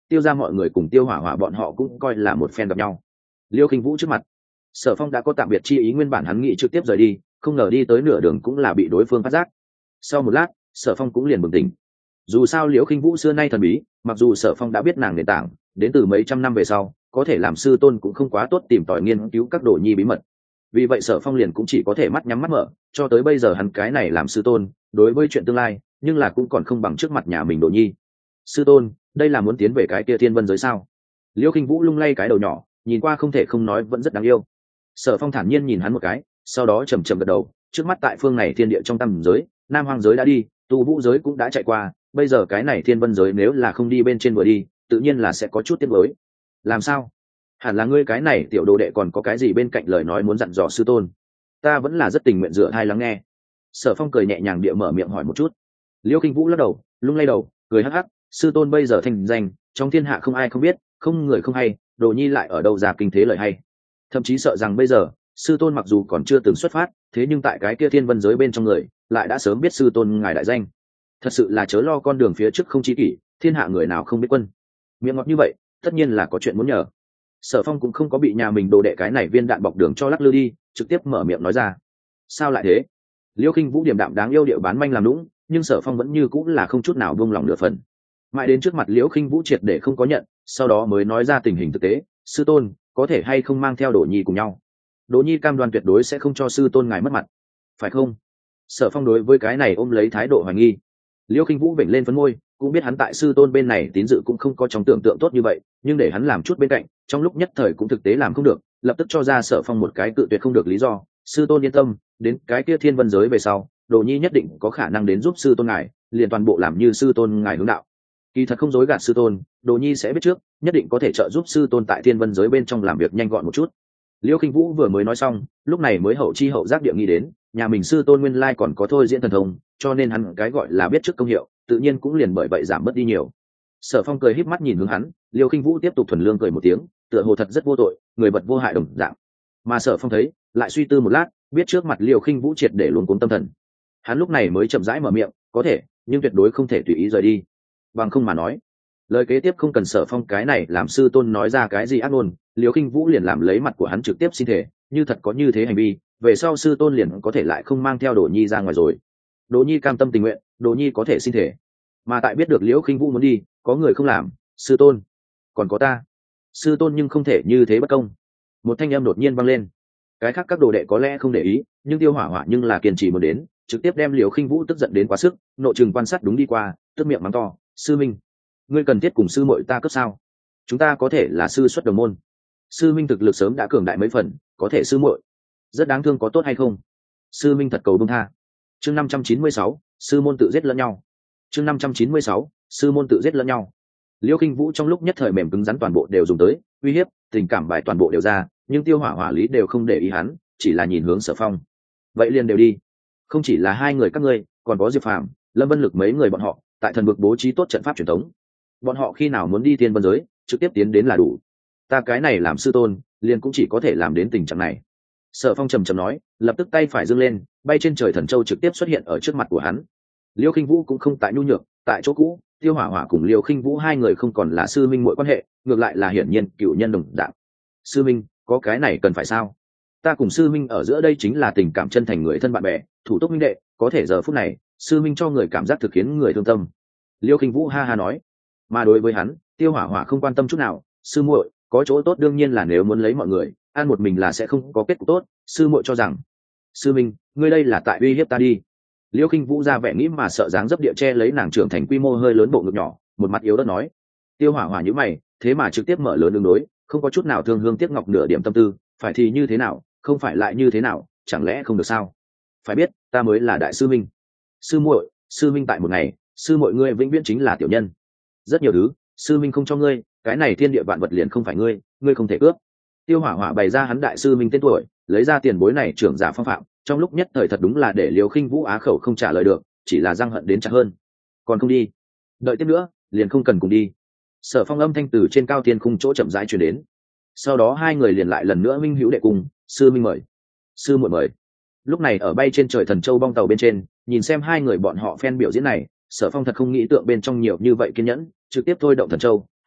tiêu ra mọi người cùng tiêu hỏa hỏa bọn họ cũng coi là một phen gặp nhau. Liêu Khinh Vũ trước mặt, Sở Phong đã có tạm biệt chi ý, nguyên bản hắn nghĩ trực tiếp rời đi, không ngờ đi tới nửa đường cũng là bị đối phương phát giác. Sau một lát, Sở Phong cũng liền bừng tỉnh. Dù sao Liễu Khinh Vũ xưa nay thần bí, mặc dù Sở Phong đã biết nàng nền tảng đến từ mấy trăm năm về sau, có thể làm sư tôn cũng không quá tốt tìm tòi nghiên cứu các đồ nhi bí mật. Vì vậy Sở Phong liền cũng chỉ có thể mắt nhắm mắt mở, cho tới bây giờ hắn cái này làm sư tôn, đối với chuyện tương lai, nhưng là cũng còn không bằng trước mặt nhà mình đồ nhi. Sư tôn, đây là muốn tiến về cái kia thiên vân giới sao? Liễu Khinh Vũ lung lay cái đầu nhỏ, nhìn qua không thể không nói vẫn rất đáng yêu. Sở Phong thản nhiên nhìn hắn một cái, sau đó chầm chầm gật đầu, trước mắt tại phương này thiên địa trong tam giới, nam hoang giới đã đi, tu vũ giới cũng đã chạy qua, bây giờ cái này thiên vân giới nếu là không đi bên trên vừa đi, tự nhiên là sẽ có chút tiếc nuối. Làm sao? Hẳn là ngươi cái này tiểu đồ đệ còn có cái gì bên cạnh lời nói muốn dặn dò sư tôn? Ta vẫn là rất tình nguyện dựa hai lắng nghe. Sở Phong cười nhẹ nhàng địa mở miệng hỏi một chút. Liêu Kinh Vũ lắc đầu, lung lay đầu, cười hắc hắc, sư tôn bây giờ thành danh, trong thiên hạ không ai không biết, không người không hay, đồ nhi lại ở đâu ra kinh thế lời hay. Thậm chí sợ rằng bây giờ, sư tôn mặc dù còn chưa từng xuất phát, thế nhưng tại cái kia thiên vân giới bên trong người, lại đã sớm biết sư tôn ngài đại danh. Thật sự là chớ lo con đường phía trước không chi kỷ, thiên hạ người nào không biết quân. Miệng ngọt như vậy, tất nhiên là có chuyện muốn nhờ. Sở Phong cũng không có bị nhà mình đồ đệ cái này viên đạn bọc đường cho lắc lư đi, trực tiếp mở miệng nói ra. Sao lại thế? Liêu Kinh Vũ điểm đạm đáng yêu điệu bán manh làm lũng, nhưng Sở Phong vẫn như cũng là không chút nào buông lòng nửa phần. Mãi đến trước mặt Liễu Khinh Vũ triệt để không có nhận, sau đó mới nói ra tình hình thực tế, sư tôn, có thể hay không mang theo Đỗ Nhi cùng nhau? Đỗ Nhi cam đoan tuyệt đối sẽ không cho sư tôn ngài mất mặt, phải không? Sở Phong đối với cái này ôm lấy thái độ hoài nghi. Liễu Khinh Vũ vểnh lên phấn môi, cũng biết hắn tại sư tôn bên này tín dự cũng không có trong tưởng tượng tốt như vậy, nhưng để hắn làm chút bên cạnh, trong lúc nhất thời cũng thực tế làm không được, lập tức cho ra Sở Phong một cái cự tuyệt không được lý do. Sư tôn yên tâm, đến cái kia thiên vân giới về sau, Đỗ Nhi nhất định có khả năng đến giúp sư tôn ngài, liền toàn bộ làm như sư tôn ngài hướng đạo. Kỳ thật không dối gạt sư tôn, Đỗ Nhi sẽ biết trước, nhất định có thể trợ giúp sư tôn tại thiên vân giới bên trong làm việc nhanh gọn một chút. Liễu Khinh Vũ vừa mới nói xong, lúc này mới hậu chi hậu giác địa nghĩ đến, nhà mình sư tôn nguyên lai còn có thôi diễn thần thông, cho nên hắn cái gọi là biết trước công hiệu, tự nhiên cũng liền bởi vậy giảm bớt đi nhiều. Sở Phong cười híp mắt nhìn hướng hắn, Liễu Khinh Vũ tiếp tục thuần lương cười một tiếng, tựa hồ thật rất vô tội, người vật vô hại đồng dạng. Mà Sở Phong thấy, lại suy tư một lát, biết trước mặt Liễu Khinh Vũ triệt để luống cuống tâm thần. Hắn lúc này mới chậm rãi mở miệng, có thể, nhưng tuyệt đối không thể tùy ý rời đi. Bằng không mà nói, lời kế tiếp không cần Sở Phong cái này làm sư tôn nói ra cái gì ác ngôn, Liễu Khinh Vũ liền làm lấy mặt của hắn trực tiếp xin thể, như thật có như thế hành vi, về sau sư tôn liền có thể lại không mang theo Đỗ Nhi ra ngoài rồi. Đỗ Nhi cam tâm tình nguyện, Đỗ Nhi có thể xin thể. Mà tại biết được Liễu Khinh Vũ muốn đi, có người không làm, sư tôn, còn có ta. Sư tôn nhưng không thể như thế bất công. Một thanh âm đột nhiên vang lên. Cái khác các đồ đệ có lẽ không để ý, nhưng Tiêu Hỏa Hỏa nhưng là kiên trì muốn đến, trực tiếp đem Liễu Khinh Vũ tức giận đến quá sức, nộ trừng quan sát đúng đi qua, tức miệng mắng to, sư minh, ngươi cần thiết cùng sư muội ta cấp sao? Chúng ta có thể là sư xuất đồng môn. Sư minh thực lực sớm đã cường đại mấy phần, có thể sư muội rất đáng thương, có tốt hay không? Sư minh thật cầu buông tha. Chương năm trăm chín mươi sáu, sư môn tự giết lẫn nhau. Chương năm trăm chín mươi sáu, sư môn tự giết lẫn nhau. Liễu Khinh Vũ trong lúc nhất thời mềm cứng rắn toàn bộ đều dùng tới, uy hiếp, tình cảm bài toàn bộ đều ra, nhưng Tiêu Hỏa Hỏa lý đều không để ý hắn, chỉ là nhìn hướng Sở Phong. Vậy liền đều đi. Không chỉ là hai người các ngươi, còn có Diệp Phàm, Lâm Vân Lực mấy người bọn họ, tại thần vực bố trí tốt trận pháp truyền thống. Bọn họ khi nào muốn đi thiên vân giới, trực tiếp tiến đến là đủ. Ta cái này làm sư tôn, liền cũng chỉ có thể làm đến tình trạng này. Sở Phong trầm trầm nói, lập tức tay phải giương lên, bay trên trời thần châu trực tiếp xuất hiện ở trước mặt của hắn. Liêu Khinh Vũ cũng không tại nhu nhược, tại chỗ cũ, Tiêu Hỏa Hỏa cùng Liêu Khinh Vũ hai người không còn là sư minh muội quan hệ, ngược lại là hiển nhiên cựu nhân đồng dạng. Sư minh, có cái này cần phải sao? Ta cùng sư minh ở giữa đây chính là tình cảm chân thành người thân bạn bè, thủ túc minh đệ, có thể giờ phút này, sư minh cho người cảm giác thực khiến người thương tâm. Liêu Khinh Vũ ha ha nói. Mà đối với hắn, Tiêu Hỏa Hỏa không quan tâm chút nào, sư muội, có chỗ tốt đương nhiên là nếu muốn lấy mọi người, ăn một mình là sẽ không có kết cục tốt, sư muội cho rằng. Sư minh, ngươi đây là tại uy hiếp ta đi. Liêu Khinh Vũ ra vẻ nghĩ mà sợ dáng dấp địa che lấy nàng trưởng thành quy mô hơi lớn bộ ngực nhỏ, một mặt yếu ớt nói. Tiêu Hỏa Hỏa nhíu mày, thế mà trực tiếp mở lớn đường đối, không có chút nào thương hương tiếc ngọc nửa điểm tâm tư, phải thì như thế nào, không phải lại như thế nào, chẳng lẽ không được sao? Phải biết, ta mới là đại sư minh. Sư muội, sư minh tại một ngày, sư muội ngươi vĩnh viễn chính là tiểu nhân. Rất nhiều thứ, sư minh không cho ngươi, cái này thiên địa vạn vật liền không phải ngươi, ngươi không thể cướp. Tiêu Hỏa Hỏa bày ra hắn đại sư minh tên tuổi, lấy ra tiền bối này trưởng giả phong phạm, trong lúc nhất thời thật đúng là để Liêu Khinh Vũ á khẩu không trả lời được, chỉ là răng hận đến chặt hơn. Còn không đi, đợi tiếp nữa, liền không cần cùng đi. Sở Phong âm thanh từ trên cao thiên khung chỗ chậm rãi truyền đến. Sau đó hai người liền lại lần nữa minh hữu đệ cùng, sư minh mời, sư muội mời. Lúc này ở bay trên trời thần châu bong tàu bên trên, nhìn xem hai người bọn họ phen biểu diễn này, Sở Phong thật không nghĩ tượng bên trong nhiều như vậy kiên nhẫn, trực tiếp thôi động thần châu,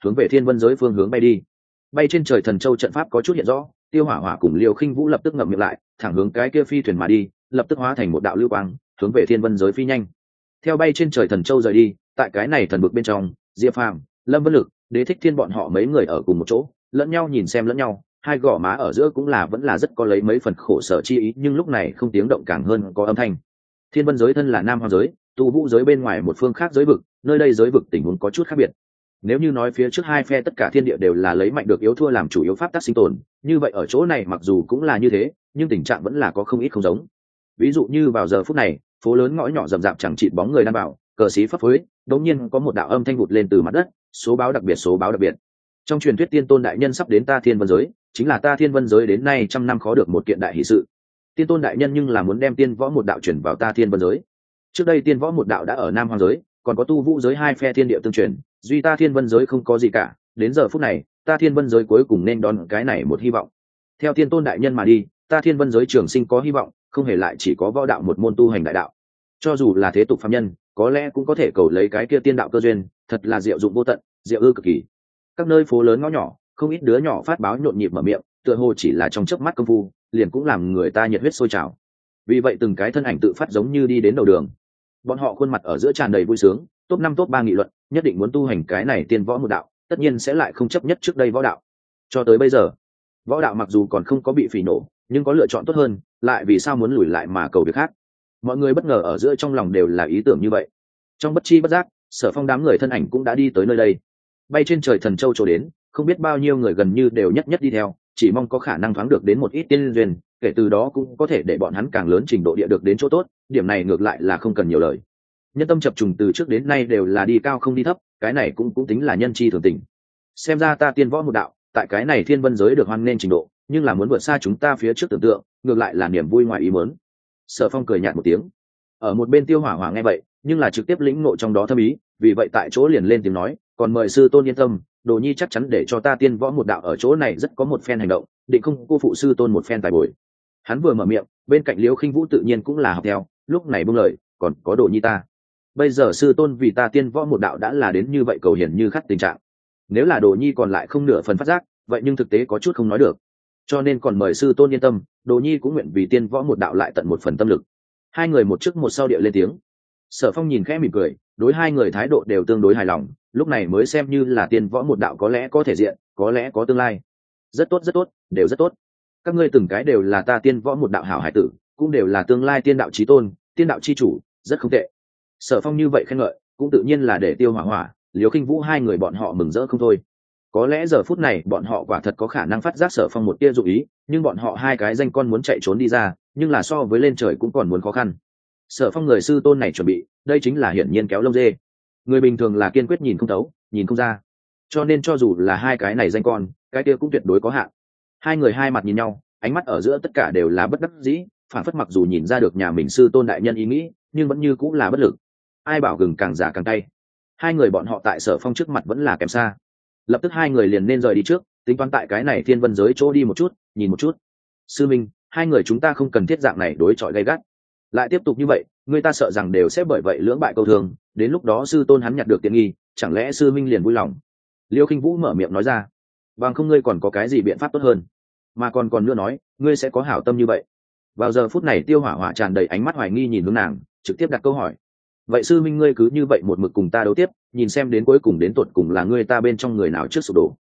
hướng về thiên vân giới phương hướng bay đi. Bay trên trời thần châu trận pháp có chút hiện rõ, tiêu hỏa hỏa cùng liều khinh vũ lập tức ngậm miệng lại, thẳng hướng cái kia phi thuyền mà đi, lập tức hóa thành một đạo lưu quang hướng về thiên vân giới phi nhanh. Theo bay trên trời thần châu rời đi, tại cái này thần vực bên trong, Diệp Phàm, Lâm Vân Lực, Đế Thích Thiên bọn họ mấy người ở cùng một chỗ, lẫn nhau nhìn xem lẫn nhau, hai gò má ở giữa cũng là vẫn là rất có lấy mấy phần khổ sở chi ý, nhưng lúc này không tiếng động càng hơn có âm thanh. Thiên vân giới thân là nam hoang giới, tu vũ giới bên ngoài một phương khác giới vực, nơi đây giới vực tình huống có chút khác biệt. Nếu như nói phía trước hai phe tất cả thiên địa đều là lấy mạnh được yếu thua làm chủ yếu pháp tắc sinh tồn, như vậy ở chỗ này mặc dù cũng là như thế, nhưng tình trạng vẫn là có không ít không giống. Ví dụ như vào giờ phút này, phố lớn ngõ nhỏ rậm rạp chẳng chịt bóng người đang bảo, cờ xí phấp phới, đống nhiên có một đạo âm thanh vụt lên từ mặt đất, số báo đặc biệt số báo đặc biệt. Trong truyền thuyết tiên tôn đại nhân sắp đến ta thiên vân giới, chính là ta thiên vân giới đến nay trăm năm khó được một kiện đại hỷ sự. Tiên tôn đại nhân nhưng là muốn đem tiên võ một đạo chuyển vào ta thiên vân giới. Trước đây tiên võ một đạo đã ở nam hoang giới, còn có tu vũ giới hai phe thiên địa tương truyền, duy ta thiên vân giới không có gì cả. Đến giờ phút này, ta thiên vân giới cuối cùng nên đón cái này một hy vọng. Theo tiên tôn đại nhân mà đi, ta thiên vân giới trường sinh có hy vọng, không hề lại chỉ có võ đạo một môn tu hành đại đạo. Cho dù là thế tục phàm nhân, có lẽ cũng có thể cầu lấy cái kia tiên đạo cơ duyên, thật là diệu dụng vô tận, diệu ư cực kỳ. Các nơi phố lớn ngõ nhỏ, không ít đứa nhỏ phát báo nhộn nhịp mở miệng, tựa hồ chỉ là trong chớp mắt công phu, liền cũng làm người ta nhiệt huyết sôi trào. Vì vậy từng cái thân ảnh tự phát giống như đi đến đầu đường. Bọn họ khuôn mặt ở giữa tràn đầy vui sướng, top năm top ba nghị luận, nhất định muốn tu hành cái này tiên võ một đạo, tất nhiên sẽ lại không chấp nhất trước đây võ đạo. Cho tới bây giờ, võ đạo mặc dù còn không có bị phỉ nổ, nhưng có lựa chọn tốt hơn, lại vì sao muốn lùi lại mà cầu việc khác. Mọi người bất ngờ ở giữa trong lòng đều là ý tưởng như vậy. Trong bất chi bất giác, Sở Phong đám người thân ảnh cũng đã đi tới nơi đây. Bay trên trời thần châu trổ đến, không biết bao nhiêu người gần như đều nhất nhất đi theo, chỉ mong có khả năng thoáng được đến một ít tiên duyên, kể từ đó cũng có thể để bọn hắn càng lớn trình độ địa được đến chỗ tốt, điểm này ngược lại là không cần nhiều lời. Nhân tâm chập trùng từ trước đến nay đều là đi cao không đi thấp, cái này cũng cũng tính là nhân chi thường tình. Xem ra ta tiên võ một đạo, tại cái này thiên vân giới được hoan nên trình độ, nhưng là muốn vượt xa chúng ta phía trước tưởng tượng, ngược lại là niềm vui ngoài ý muốn. Sở Phong cười nhạt một tiếng. Ở một bên Tiêu Hỏa Hỏa nghe vậy, nhưng là trực tiếp lĩnh ngộ trong đó thâm ý, vì vậy tại chỗ liền lên tiếng nói, còn mời sư tôn yên tâm, Đồ Nhi chắc chắn để cho ta tiên võ một đạo ở chỗ này rất có một phen hành động, định không cô phụ sư tôn một phen tài bồi. Hắn vừa mở miệng, bên cạnh Liễu Khinh Vũ tự nhiên cũng là học theo, lúc này buông lời, còn có Đồ Nhi ta. Bây giờ sư tôn vì ta tiên võ một đạo đã là đến như vậy cầu hiển như khát tình trạng. Nếu là Đồ Nhi còn lại không nửa phần phát giác, vậy nhưng thực tế có chút không nói được. Cho nên còn mời sư tôn yên tâm, Đồ Nhi cũng nguyện vì tiên võ một đạo lại tận một phần tâm lực. Hai người một trước một sau địa lên tiếng. Sở Phong nhìn khẽ mỉm cười, đối hai người thái độ đều tương đối hài lòng, lúc này mới xem như là tiên võ một đạo có lẽ có thể diện, có lẽ có tương lai. Rất tốt rất tốt, đều rất tốt. Các ngươi từng cái đều là ta tiên võ một đạo hảo hải tử, cũng đều là tương lai tiên đạo chí tôn, tiên đạo chi chủ, rất không tệ. Sở Phong như vậy khen ngợi, cũng tự nhiên là để Tiêu Hỏa Hỏa, Liễu Khinh Vũ hai người bọn họ mừng rỡ không thôi. Có lẽ giờ phút này bọn họ quả thật có khả năng phát giác Sở Phong một tia dụ ý, nhưng bọn họ hai cái danh con muốn chạy trốn đi ra, nhưng là so với lên trời cũng còn muốn khó khăn. Sở Phong người sư tôn này chuẩn bị, đây chính là hiển nhiên kéo lông dê. Người bình thường là kiên quyết nhìn không thấu, nhìn không ra. Cho nên cho dù là hai cái này danh con, cái kia cũng tuyệt đối có hạn. Hai người hai mặt nhìn nhau, ánh mắt ở giữa tất cả đều là bất đắc dĩ, phản phất mặc dù nhìn ra được nhà mình sư tôn đại nhân ý nghĩ, nhưng vẫn như cũng là bất lực. Ai bảo gừng càng già càng cay. Hai người bọn họ tại Sở Phong trước mặt vẫn là kém xa. Lập tức hai người liền nên rời đi trước, tính toán tại cái này thiên vân giới chỗ đi một chút, nhìn một chút. Sư minh, hai người chúng ta không cần thiết dạng này đối chọi gay gắt. Lại tiếp tục như vậy, người ta sợ rằng đều sẽ bởi vậy lưỡng bại câu thương, đến lúc đó sư tôn hắn nhặt được tiện nghi, chẳng lẽ sư minh liền vui lòng. Liêu Khinh Vũ mở miệng nói ra, bằng không ngươi còn có cái gì biện pháp tốt hơn, mà còn còn nữa nói, ngươi sẽ có hảo tâm như vậy. Vào giờ phút này Tiêu Hỏa Hỏa tràn đầy ánh mắt hoài nghi nhìn hướng nàng, trực tiếp đặt câu hỏi, vậy sư minh ngươi cứ như vậy một mực cùng ta đấu tiếp, nhìn xem đến cuối cùng đến tột cùng là ngươi ta bên trong người nào trước sụp đổ.